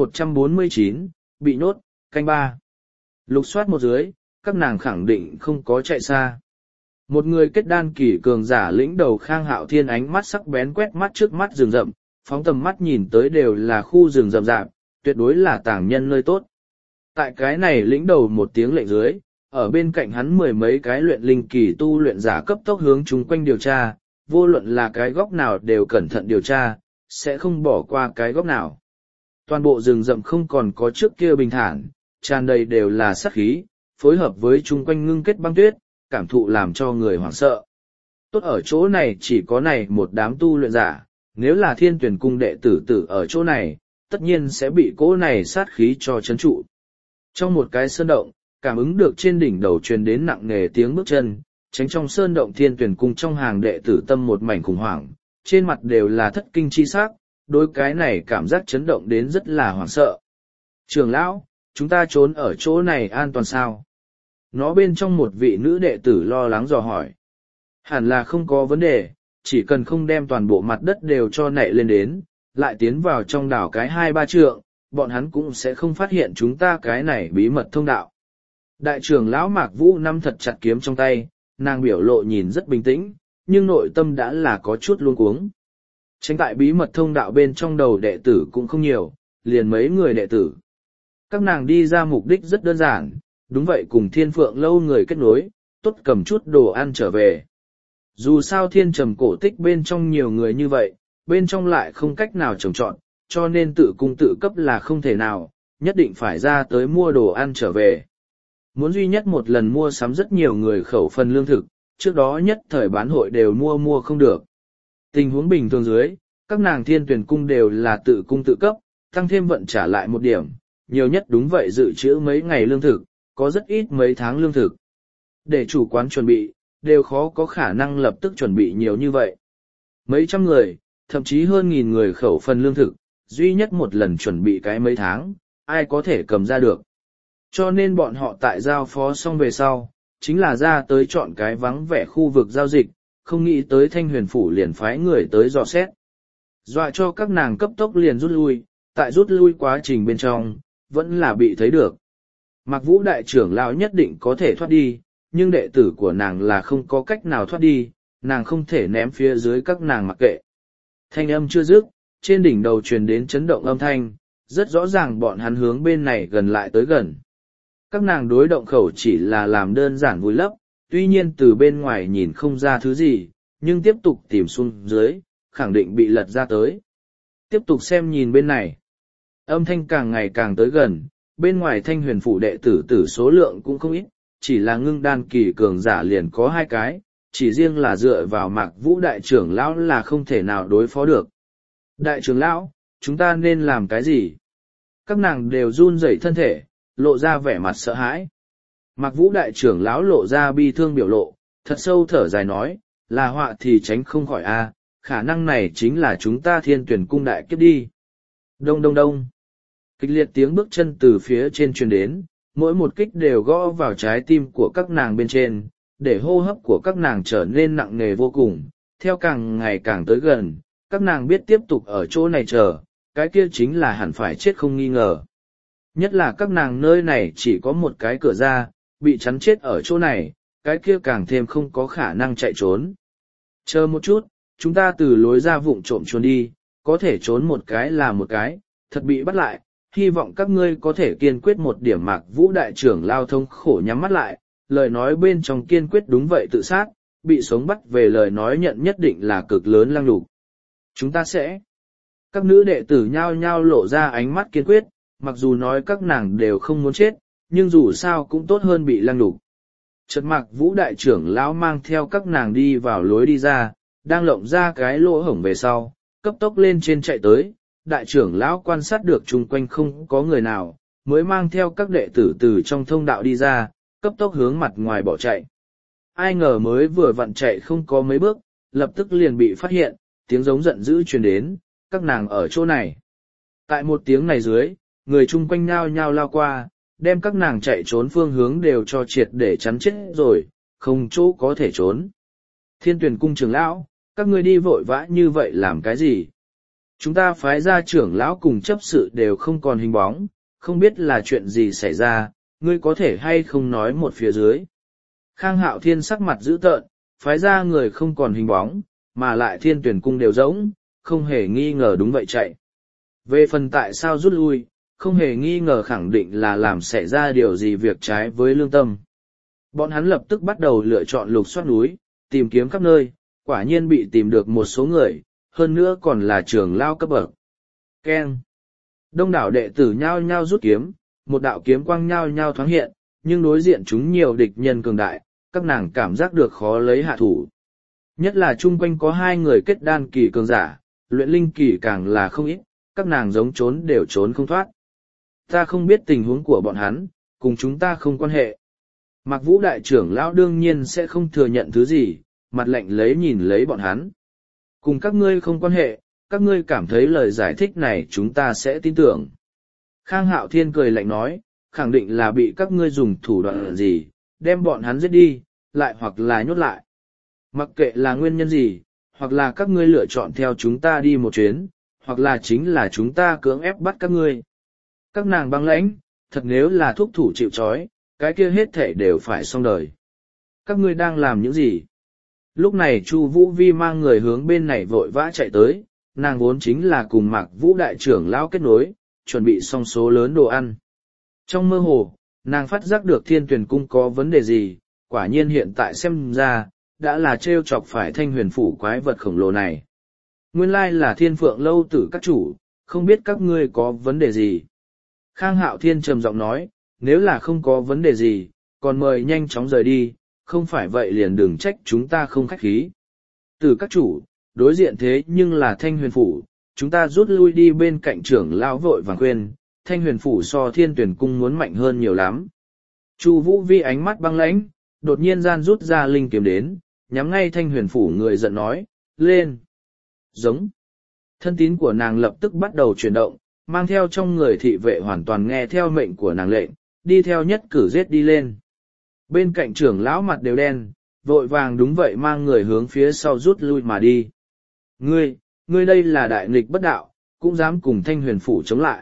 149, bị nhốt, canh 3. Lục soát một dưới, các nàng khẳng định không có chạy xa. Một người kết đan kỳ cường giả lĩnh đầu Khang Hạo Thiên ánh mắt sắc bén quét mắt trước mắt rừng rậm, phóng tầm mắt nhìn tới đều là khu rừng rậm rạp, tuyệt đối là tàng nhân nơi tốt. Tại cái này lĩnh đầu một tiếng lệnh dưới, ở bên cạnh hắn mười mấy cái luyện linh kỳ tu luyện giả cấp tốc hướng chung quanh điều tra, vô luận là cái góc nào đều cẩn thận điều tra, sẽ không bỏ qua cái góc nào. Toàn bộ rừng rậm không còn có trước kia bình thản, tràn đầy đều là sát khí, phối hợp với chung quanh ngưng kết băng tuyết, cảm thụ làm cho người hoảng sợ. Tốt ở chỗ này chỉ có này một đám tu luyện giả, nếu là Thiên Tuyển cung đệ tử tử ở chỗ này, tất nhiên sẽ bị cỗ này sát khí cho chấn trụ. Trong một cái sơn động, cảm ứng được trên đỉnh đầu truyền đến nặng nề tiếng bước chân, tránh trong sơn động Thiên Tuyển cung trong hàng đệ tử tâm một mảnh khủng hoảng, trên mặt đều là thất kinh chi sắc, đối cái này cảm giác chấn động đến rất là hoảng sợ. Trưởng lão, chúng ta trốn ở chỗ này an toàn sao? Nó bên trong một vị nữ đệ tử lo lắng dò hỏi. Hẳn là không có vấn đề, chỉ cần không đem toàn bộ mặt đất đều cho nảy lên đến, lại tiến vào trong đảo cái 2-3 trượng, bọn hắn cũng sẽ không phát hiện chúng ta cái này bí mật thông đạo. Đại trưởng lão Mạc Vũ nắm thật chặt kiếm trong tay, nàng biểu lộ nhìn rất bình tĩnh, nhưng nội tâm đã là có chút luống cuống. Tránh tại bí mật thông đạo bên trong đầu đệ tử cũng không nhiều, liền mấy người đệ tử. Các nàng đi ra mục đích rất đơn giản, đúng vậy cùng Thiên Phượng lâu người kết nối, tốt cầm chút đồ ăn trở về. Dù sao Thiên Trầm cổ tích bên trong nhiều người như vậy, bên trong lại không cách nào trồng trọt, cho nên tự cung tự cấp là không thể nào, nhất định phải ra tới mua đồ ăn trở về. Muốn duy nhất một lần mua sắm rất nhiều người khẩu phần lương thực, trước đó nhất thời bán hội đều mua không được. Tình huống bình thường dưới, các nàng Thiên Tuyển cung đều là tự cung tự cấp, tăng thêm vận trả lại một điểm, nhiều nhất đúng vậy dự trữ mấy ngày lương thực, có rất ít mấy tháng lương thực. Để chủ quán chuẩn bị, đều khó có khả năng lập tức chuẩn bị nhiều như vậy. Mấy trăm người, thậm chí hơn 1000 người khẩu phần lương thực, duy nhất một lần chuẩn bị cái mấy tháng, ai có thể cầm ra được. Cho nên bọn họ tại giao phó xong về sau, chính là ra tới chọn cái vắng vẻ khu vực giao dịch, không nghĩ tới Thanh Huyền Phủ liền phái người tới dò xét. Dọa cho các nàng cấp tốc liền rút lui, tại rút lui quá trình bên trong, vẫn là bị thấy được. Mạc Vũ đại trưởng lão nhất định có thể thoát đi, nhưng đệ tử của nàng là không có cách nào thoát đi, nàng không thể ném phía dưới các nàng mặc kệ. Thanh âm chưa dứt, trên đỉnh đầu truyền đến chấn động âm thanh, rất rõ ràng bọn hắn hướng bên này gần lại tới gần. Các nàng đối động khẩu chỉ là làm đơn giản vùi lấp, tuy nhiên từ bên ngoài nhìn không ra thứ gì, nhưng tiếp tục tìm xuống dưới, khẳng định bị lật ra tới. Tiếp tục xem nhìn bên này. Âm thanh càng ngày càng tới gần, bên ngoài Thanh Huyền Phủ đệ tử số lượng cũng không ít, chỉ là ngưng đan kỳ cường giả liền có 2 cái, chỉ riêng là dựa vào Mạc Vũ đại trưởng lão là không thể nào đối phó được. Đại trưởng lão, chúng ta nên làm cái gì? Các nàng đều run rẩy thân thể, lộ ra vẻ mặt sợ hãi. Mạc Vũ đại trưởng lão lộ ra bi thương biểu lộ, thật sâu thở dài nói, là họa thì tránh không khỏi a, khả năng này chính là chúng ta Thiên Tuyển cung đại kiếp đi. Đông đông đông. Kịch liệt tiếng bước chân từ phía trên truyền đến, mỗi một kích đều gõ vào trái tim của các nàng bên trên, để hô hấp của các nàng trở nên nặng nề vô cùng. Theo càng ngày càng tới gần, các nàng biết tiếp tục ở chỗ này chờ, cái kia chính là hẳn phải chết không nghi ngờ. Nhất là các nàng nơi này chỉ có một cái cửa ra, bị chắn chết ở chỗ này, cái kia càng thêm không có khả năng chạy trốn. Chờ một chút, chúng ta từ lối ra vụng trộm trốn đi, có thể trốn một cái là một cái, thật bị bắt lại, hy vọng các ngươi có thể kiên quyết một điểm. Mạc Vũ đại trưởng lao thông khổ nhắm mắt lại, lời nói bên trong kiên quyết đúng vậy tự sát, bị sống bắt về lời nói nhận nhất định là cực lớn lăng nhục. Chúng ta sẽ. Các nữ đệ tử nhao nhao lộ ra ánh mắt kiên quyết, mặc dù nói các nàng đều không muốn chết, nhưng dù sao cũng tốt hơn bị lăng nhục. Chợt Mạc Vũ đại trưởng lão mang theo các nàng đi vào lối đi ra, đang lộng ra cái lỗ hổng về sau, cấp tốc lên trên chạy tới. Đại trưởng lão quan sát được chung quanh không có người nào, mới mang theo các đệ tử từ trong thông đạo đi ra, cấp tốc hướng mặt ngoài bỏ chạy. Ai ngờ mới vừa vặn chạy không có mấy bước, lập tức liền bị phát hiện, tiếng giống giận dữ truyền đến, các nàng ở chỗ này. Tại một tiếng này dưới, người chung quanh nhao nhao lao qua, đem các nàng chạy trốn phương hướng đều cho triệt để chắn chết rồi, không chỗ có thể trốn. Thiên Tuyển cung trưởng lão, các ngươi đi vội vã như vậy làm cái gì? Chúng ta phái ra trưởng lão cùng chấp sự đều không còn hình bóng, không biết là chuyện gì xảy ra, ngươi có thể hay không nói một phía dưới. Khang Hạo Thiên sắc mặt dữ tợn, phái ra người không còn hình bóng, mà lại Thiên Tuyển cung đều rỗng, không hề nghi ngờ đúng vậy chạy. Về phần tại sao rút lui, không hề nghi ngờ khẳng định là làm xảy ra điều gì việc trái với lương tâm. Bọn hắn lập tức bắt đầu lựa chọn lục soát núi, tìm kiếm khắp nơi, quả nhiên bị tìm được một số người, hơn nữa còn là trưởng lao cấp bậc. Keng! Đông đảo đệ tử nhao nhao rút kiếm, một đạo kiếm quang nhao nhao thoáng hiện, nhưng đối diện chúng nhiều địch nhân cường đại, các nàng cảm giác được khó lấy hạ thủ. Nhất là chung quanh có hai người kết đan kỳ cường giả, luyện linh kỳ càng là không ít, các nàng giống trốn đều trốn không thoát. Ta không biết tình huống của bọn hắn, cùng chúng ta không quan hệ. Mạc Vũ đại trưởng lão đương nhiên sẽ không thừa nhận thứ gì, mặt lạnh lấy nhìn lấy bọn hắn. Cùng các ngươi không quan hệ, các ngươi cảm thấy lời giải thích này chúng ta sẽ tin tưởng. Khang Hạo Thiên cười lạnh nói, khẳng định là bị các ngươi dùng thủ đoạn gì, đem bọn hắn giết đi, lại hoặc là nhốt lại. Mặc kệ là nguyên nhân gì, hoặc là các ngươi lựa chọn theo chúng ta đi một chuyến, hoặc là chính là chúng ta cưỡng ép bắt các ngươi. Các nàng băng lãnh, thật nếu là thúc thủ chịu trói, cái kia hết thể đều phải xong đời. Các ngươi đang làm những gì? Lúc này Chu Vũ Vi mang người hướng bên này vội vã chạy tới, nàng vốn chính là cùng Mạc Vũ đại trưởng lão kết nối, chuẩn bị xong số lớn đồ ăn. Trong mơ hồ, nàng phát giác được Thiên Tuyển Cung có vấn đề gì, quả nhiên hiện tại xem ra, đã là trêu chọc phải Thanh Huyền phủ quái vật khổng lồ này. Nguyên lai là Thiên Phượng lâu tử các chủ, không biết các ngươi có vấn đề gì. Khang Hạo Thiên trầm giọng nói, nếu là không có vấn đề gì, còn mời nhanh chóng rời đi, không phải vậy liền đừng trách chúng ta không khách khí. Từ các chủ, đối diện thế nhưng là Thanh Huyền phủ, chúng ta rút lui đi bên cạnh trưởng lão vội vàng khuyên, Thanh Huyền phủ so Thiên Tuyển cung muốn mạnh hơn nhiều lắm. Chu Vũ Vi ánh mắt băng lãnh, đột nhiên gian rút ra linh kiếm đến, nhắm ngay Thanh Huyền phủ người giận nói, lên. Giống. Thân tín của nàng lập tức bắt đầu chuyển động, mang theo trong người thị vệ hoàn toàn nghe theo mệnh của nàng lệnh, đi theo nhất cử giết đi lên. Bên cạnh trưởng lão mặt đều đen, vội vàng đúng vậy mang người hướng phía sau rút lui mà đi. Ngươi đây là đại nghịch bất đạo, cũng dám cùng Thanh Huyền phủ chống lại.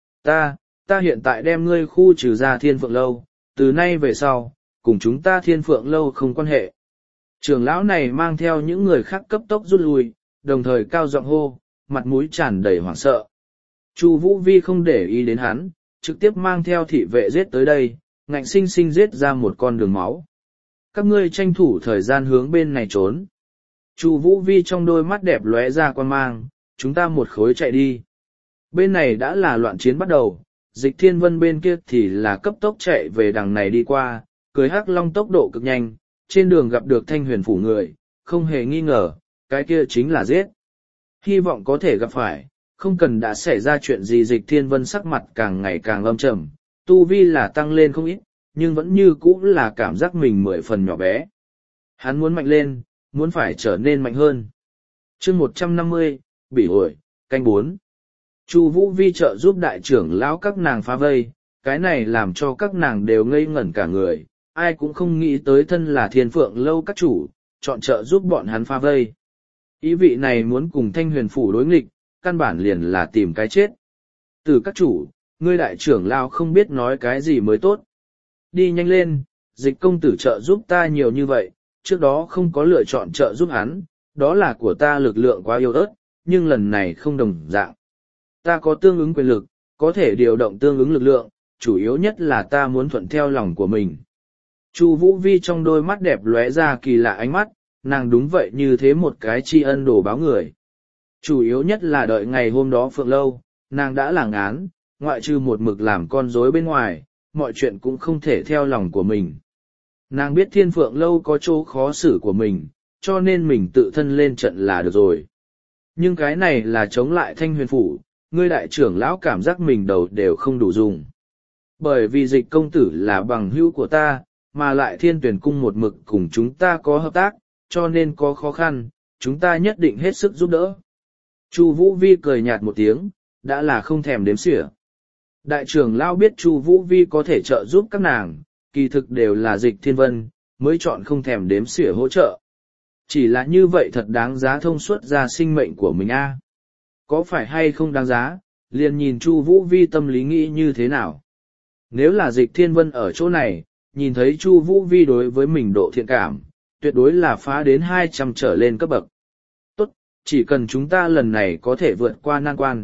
Ta hiện tại đem ngươi khu trừ ra Thiên Phượng lâu, từ nay về sau, cùng chúng ta Thiên Phượng lâu không quan hệ. Trưởng lão này mang theo những người khác cấp tốc rút lui, đồng thời cao giọng hô, mặt mũi tràn đầy hoảng sợ. Chu Vũ Vi không để ý đến hắn, trực tiếp mang theo thị vệ giết tới đây, ngạnh sinh sinh giết ra một con đường máu. Các ngươi tranh thủ thời gian hướng bên này trốn. Chu Vũ Vi trong đôi mắt đẹp lóe ra quan mang, chúng ta một khối chạy đi. Bên này đã là loạn chiến bắt đầu, Dịch Thiên Vân bên kia thì là cấp tốc chạy về đằng này đi qua, cưới hắc long tốc độ cực nhanh, trên đường gặp được Thanh Huyền phủ người, không hề nghi ngờ, cái kia chính là giết. Hy vọng có thể gặp phải, không cần đã xảy ra chuyện gì. Dịch Thiên Vân sắc mặt càng ngày càng âm trầm, tu vi là tăng lên không ít, nhưng vẫn như cũ là cảm giác mình 10 phần nhỏ bé. Hắn muốn mạnh lên, muốn phải trở nên mạnh hơn. Chương 150, bị ổi, canh 4. Chu Vũ Vi trợ giúp đại trưởng lão các nàng phá vây, cái này làm cho các nàng đều ngây ngẩn cả người, ai cũng không nghĩ tới thân là Thiên Phượng lâu các chủ, chọn trợ giúp bọn hắn phá vây. Ý vị này muốn cùng Thanh Huyền phủ đối nghịch, căn bản liền là tìm cái chết. Từ các chủ, ngươi đại trưởng lão không biết nói cái gì mới tốt. Đi nhanh lên, Dịch công tử trợ giúp ta nhiều như vậy, trước đó không có lựa chọn trợ giúp hắn, đó là của ta lực lượng quá yếu ớt, nhưng lần này không đồng dạng. Ta có tương ứng quyền lực, có thể điều động tương ứng lực lượng, chủ yếu nhất là ta muốn thuận theo lòng của mình. Chu Vũ Vi trong đôi mắt đẹp lóe ra kỳ lạ ánh mắt, nàng đúng vậy như thế một cái tri ân đồ báo người. Chủ yếu nhất là đợi ngày hôm đó Phượng lâu, nàng đã làng án, ngoại trừ một mực làm con rối bên ngoài, mọi chuyện cũng không thể theo lòng của mình. Nàng biết Thiên Phượng lâu có chỗ khó xử của mình, cho nên mình tự thân lên trận là được rồi. Nhưng cái này là chống lại Thanh Huyền phủ, ngươi đại trưởng lão cảm giác mình đầu đều không đủ dùng. Bởi vì Dịch công tử là bằng hữu của ta, mà lại Thiên Tuyển cung một mực cùng chúng ta có hợp tác, cho nên có khó khăn, chúng ta nhất định hết sức giúp đỡ. Chu Vũ Vi cười nhạt một tiếng, đã là không thèm đếm xỉa. Đại trưởng lão biết Chu Vũ Vi có thể trợ giúp các nàng, kỳ thực đều là Dịch Thiên Vân, mới chọn không thèm đếm xỉa hỗ trợ. Chỉ là như vậy thật đáng giá thông suốt ra sinh mệnh của mình a. Có phải hay không đáng giá, liền nhìn Chu Vũ Vi tâm lý nghĩ như thế nào. Nếu là Dịch Thiên Vân ở chỗ này, nhìn thấy Chu Vũ Vi đối với mình độ thiện cảm, tuyệt đối là phá đến 200 trở lên cấp bậc. Tốt, chỉ cần chúng ta lần này có thể vượt qua nan quan,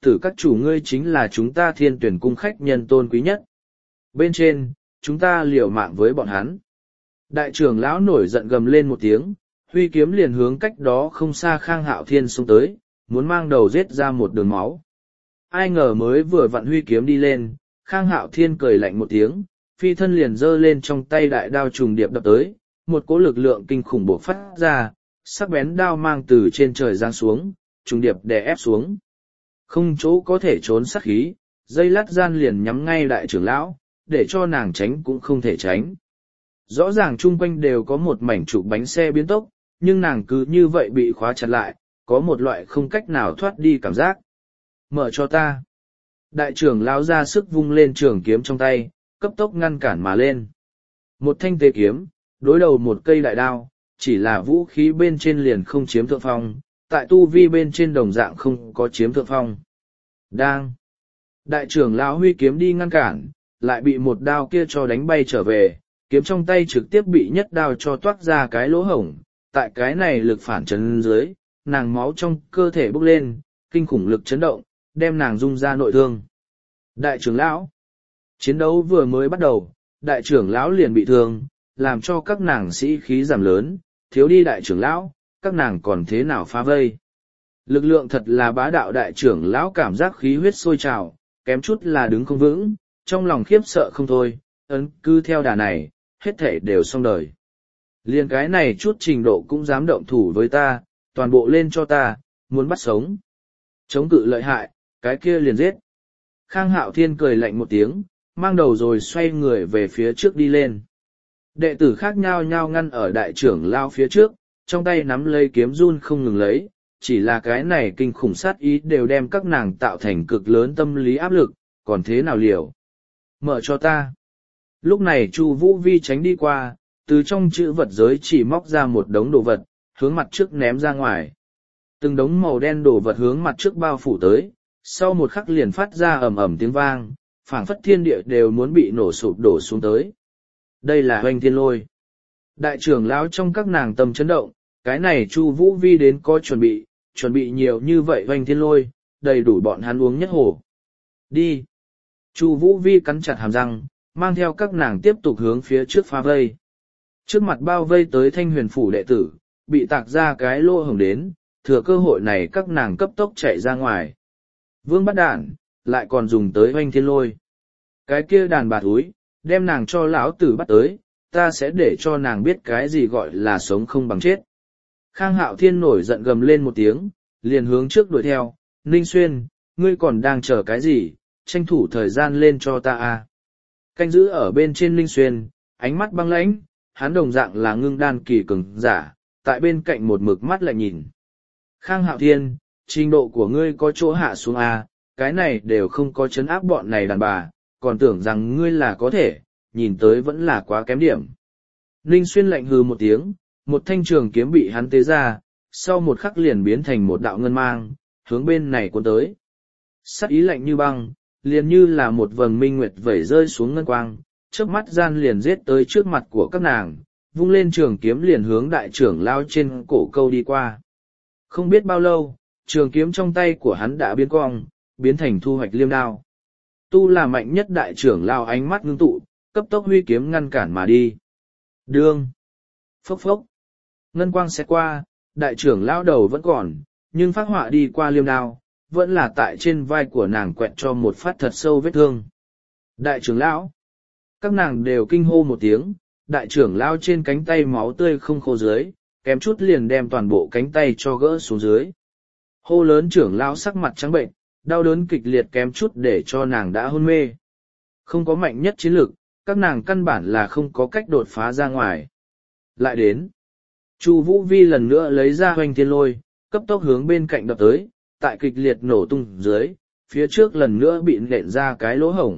tử các chủ ngươi chính là chúng ta Thiên Tuyển cung khách nhân tôn quý nhất. Bên trên, chúng ta liều mạng với bọn hắn. Đại trưởng lão nổi giận gầm lên một tiếng, huy kiếm liền hướng cách đó không xa Khang Hạo Thiên xông tới, muốn mang đầu giết ra một đường máu. Ai ngờ mới vừa vặn huy kiếm đi lên, Khang Hạo Thiên cười lạnh một tiếng, phi thân liền giơ lên trong tay đại đao trùng điệp đập tới, một cỗ lực lượng kinh khủng bộc phát ra, sắc bén đao mang từ trên trời giáng xuống, trùng điệp đè ép xuống. Không chỗ có thể trốn sát khí, dây lát gian liền nhắm ngay đại trưởng lão, để cho nàng tránh cũng không thể tránh. Rõ ràng chung quanh đều có một mảnh trục bánh xe biến tốc, nhưng nàng cứ như vậy bị khóa chặt lại, có một loại không cách nào thoát đi cảm giác. Mở cho ta. Đại trưởng lão ra sức vung lên trường kiếm trong tay, cấp tốc ngăn cản mà lên. Một thanh tế kiếm, đối đầu một cây đại đao, chỉ là vũ khí bên trên liền không chiếm thượng phong, tại tu vi bên trên đồng dạng không có chiếm thượng phong. Đang. Đại trưởng lão huy kiếm đi ngăn cản, lại bị một đao kia cho đánh bay trở về, kiếm trong tay trực tiếp bị nhất đao cho toát ra cái lỗ hổng, tại cái này lực phản chấn dưới, nàng máu trong cơ thể bốc lên, kinh khủng lực chấn động, đem nàng rung ra nội thương. Đại trưởng lão. Chiến đấu vừa mới bắt đầu, đại trưởng lão liền bị thương, làm cho các nàng sĩ khí giảm lớn, thiếu đi đại trưởng lão, các nàng còn thế nào phá vây. Lực lượng thật là bá đạo, đại trưởng lão cảm giác khí huyết sôi trào, kém chút là đứng không vững, trong lòng khiếp sợ không thôi, cứ theo đà này, hết thể đều xong đời. Liên cái này chút trình độ cũng dám động thủ với ta, toàn bộ lên cho ta, muốn bắt sống. Chống cự lợi hại, cái kia liền giết. Khang Hạo Thiên cười lạnh một tiếng, mang đầu rồi xoay người về phía trước đi lên. Đệ tử khác nhau nhau ngăn ở đại trưởng lao phía trước, trong tay nắm lấy kiếm run không ngừng lấy, chỉ là cái này kinh khủng sát ý đều đem các nàng tạo thành cực lớn tâm lý áp lực, còn thế nào liều. Mở cho ta. Lúc này Chu Vũ Vi tránh đi qua, từ trong chữ vật giới chỉ móc ra một đống đồ vật, hướng mặt trước ném ra ngoài. Từng đống màu đen đồ vật hướng mặt trước bao phủ tới, sau một khắc liền phát ra ầm ầm tiếng vang, phảng phất thiên địa đều muốn bị nổ sụp đổ xuống tới. Đây là Hoành Thiên Lôi. Đại trưởng lão trong các nàng tâm chấn động, cái này Chu Vũ Vi đến có chuẩn bị nhiều như vậy Hoành Thiên Lôi, đầy đủ bọn hắn uống nhất hồ. Đi. Chu Vũ Vi cắn chặt hàm răng, mang theo các nàng tiếp tục hướng phía trước phá vây. Trước mặt bao vây tới Thanh Huyền phủ đệ tử, bị tạc ra cái lỗ hổng đến, thừa cơ hội này các nàng cấp tốc chạy ra ngoài. Vương Bắt Đản, lại còn dùng tới Hoành Thiên Lôi. Cái kia đàn bà thúi, đem nàng cho lão tử bắt tới, ta sẽ để cho nàng biết cái gì gọi là sống không bằng chết. Khang Hạo Thiên nổi giận gầm lên một tiếng, liền hướng trước đuổi theo, Ninh Xuyên, ngươi còn đang chờ cái gì, tranh thủ thời gian lên cho ta a. Canh giữ ở bên trên Ninh Xuyên, ánh mắt băng lãnh, hắn đồng dạng là ngưng đan kỳ cường giả, tại bên cạnh một mực mắt lại nhìn. Khang Hạo Thiên, trình độ của ngươi có chỗ hạ xuống a, cái này đều không có chấn áp bọn này đàn bà, còn tưởng rằng ngươi là có thể, nhìn tới vẫn là quá kém điểm. Ninh Xuyên lạnh hừ một tiếng, một thanh trường kiếm bị hắn tế ra, sau một khắc liền biến thành một đạo ngân mang, hướng bên này cuốn tới. Sắc ý lạnh như băng, liền như là một vầng minh nguyệt vẩy rơi xuống ngân quang, chớp mắt gian liền giết tới trước mặt của các nàng, vung lên trường kiếm liền hướng đại trưởng lao trên cổ câu đi qua. Không biết bao lâu, trường kiếm trong tay của hắn đã biến cong, biến thành thu hoạch liêm đao. Tu là mạnh nhất đại trưởng lao ánh mắt ngưng tụ, cấp tốc huy kiếm ngăn cản mà đi. Đương! Phốc phốc! Ngân quang sẽ qua, đại trưởng lao đầu vẫn còn, nhưng phát họa đi qua liêm đao, vẫn là tại trên vai của nàng quẹt cho một phát thật sâu vết thương. Đại trưởng lão! Các nàng đều kinh hô một tiếng, đại trưởng lao trên cánh tay máu tươi không khô dưới, kém chút liền đem toàn bộ cánh tay cho gỡ xuống dưới. Hô lớn trưởng lao sắc mặt trắng bệnh, đau đớn kịch liệt kém chút để cho nàng đã hôn mê. Không có mạnh nhất chiến lực, các nàng căn bản là không có cách đột phá ra ngoài. Lại đến, Chu Vũ Vi lần nữa lấy ra Hoành Thiên Lôi, cấp tốc hướng bên cạnh đập tới, tại kịch liệt nổ tung dưới, phía trước lần nữa bị nện ra cái lỗ hổng.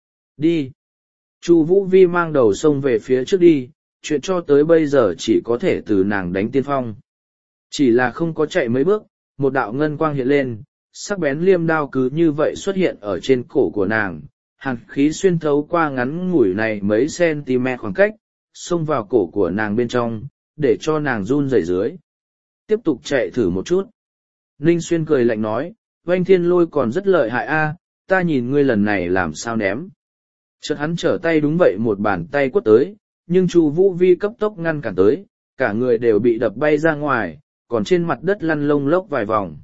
Đi! Chu Vũ Vi mang đầu sông về phía trước đi, chuyện cho tới bây giờ chỉ có thể từ nàng đánh tiên phong. Chỉ là không có chạy mấy bước, một đạo ngân quang hiện lên, sắc bén liêm đao cứ như vậy xuất hiện ở trên cổ của nàng, hàn khí xuyên thấu qua ngắn ngủi này mấy cm khoảng cách, xông vào cổ của nàng bên trong, để cho nàng run rẩy dưới. Tiếp tục chạy thử một chút. Ninh Xuyên cười lạnh nói, oanh thiên lôi còn rất lợi hại a, ta nhìn ngươi lần này làm sao ném. Chợt hắn trở tay đúng vậy một bàn tay quất tới, nhưng Chu Vũ Vi cấp tốc ngăn cản tới, cả người đều bị đập bay ra ngoài, còn trên mặt đất lăn lông lốc vài vòng.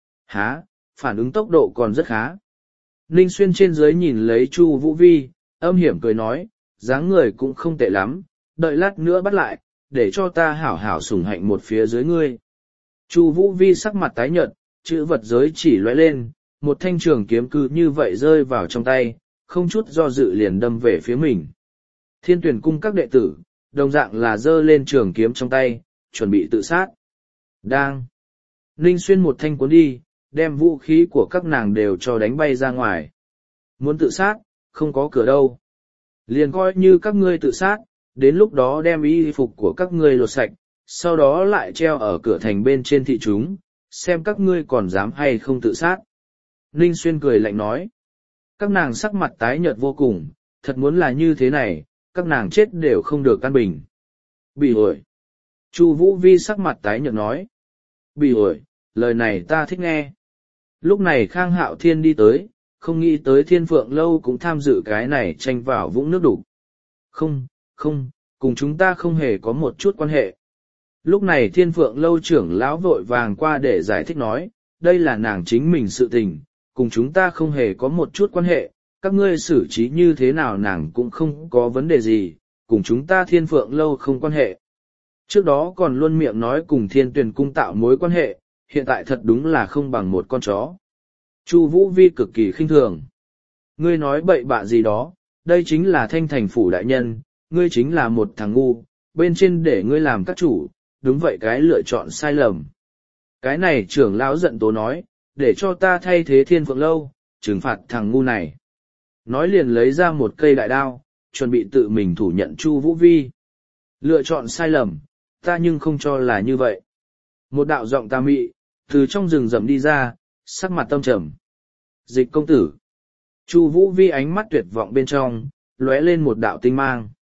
Há, phản ứng tốc độ còn rất khá. Ninh Xuyên trên dưới nhìn lấy Chu Vũ Vi, âm hiểm cười nói, dáng người cũng không tệ lắm, đợi lát nữa bắt lại, để cho ta hảo hảo sủng hạnh một phía dưới ngươi. Chu Vũ Vi sắc mặt tái nhợt, chữ vật giới chỉ lóe lên, một thanh trường kiếm cứ như vậy rơi vào trong tay, không chút do dự liền đâm về phía mình. Thiên Tuyển cung các đệ tử, đồng dạng là giơ lên trường kiếm trong tay, chuẩn bị tự sát. Đang. Ninh Xuyên một thanh cuốn đi, đem vũ khí của các nàng đều cho đánh bay ra ngoài. Muốn tự sát, không có cửa đâu. Liền coi như các ngươi tự sát, đến lúc đó đem y phục của các ngươi lột sạch, sau đó lại treo ở cửa thành bên trên thị chúng, xem các ngươi còn dám hay không tự sát. Ninh Xuyên cười lạnh nói. Các nàng sắc mặt tái nhợt vô cùng, thật muốn là như thế này, các nàng chết đều không được căn bình. Bị ổi. Chu Vũ Vi sắc mặt tái nhợt nói. Bị ổi, lời này ta thích nghe. Lúc này Khang Hạo Thiên đi tới, không nghĩ tới Thiên Phượng Lâu cũng tham dự cái này tranh vào vũng nước đục. Không, cùng chúng ta không hề có một chút quan hệ. Lúc này Thiên Phượng Lâu trưởng lão vội vàng qua để giải thích nói, đây là nàng chính mình sự tình, cùng chúng ta không hề có một chút quan hệ, các ngươi xử trí như thế nào nàng cũng không có vấn đề gì, cùng chúng ta Thiên Phượng Lâu không quan hệ. Trước đó còn luôn miệng nói cùng Thiên Tuyền cung tạo mối quan hệ, hiện tại thật đúng là không bằng một con chó. Chu Vũ Vi cực kỳ khinh thường. Ngươi nói bậy bạ gì đó, đây chính là Thanh Thành phủ đại nhân, ngươi chính là một thằng ngu, bên trên để ngươi làm các chủ, đúng vậy cái lựa chọn sai lầm. Cái này trưởng lão giận tố nói, để cho ta thay thế Thiên Phượng Lâu, trừng phạt thằng ngu này. Nói liền lấy ra một cây đại đao, chuẩn bị tự mình thủ nhận Chu Vũ Vi. Lựa chọn sai lầm, ta nhưng không cho là như vậy. Một đạo giọng tà mị, từ trong rừng rậm đi ra, sắc mặt tâm trầm. Dịch công tử. Chu Vũ Vi ánh mắt tuyệt vọng bên trong, lóe lên một đạo tinh mang.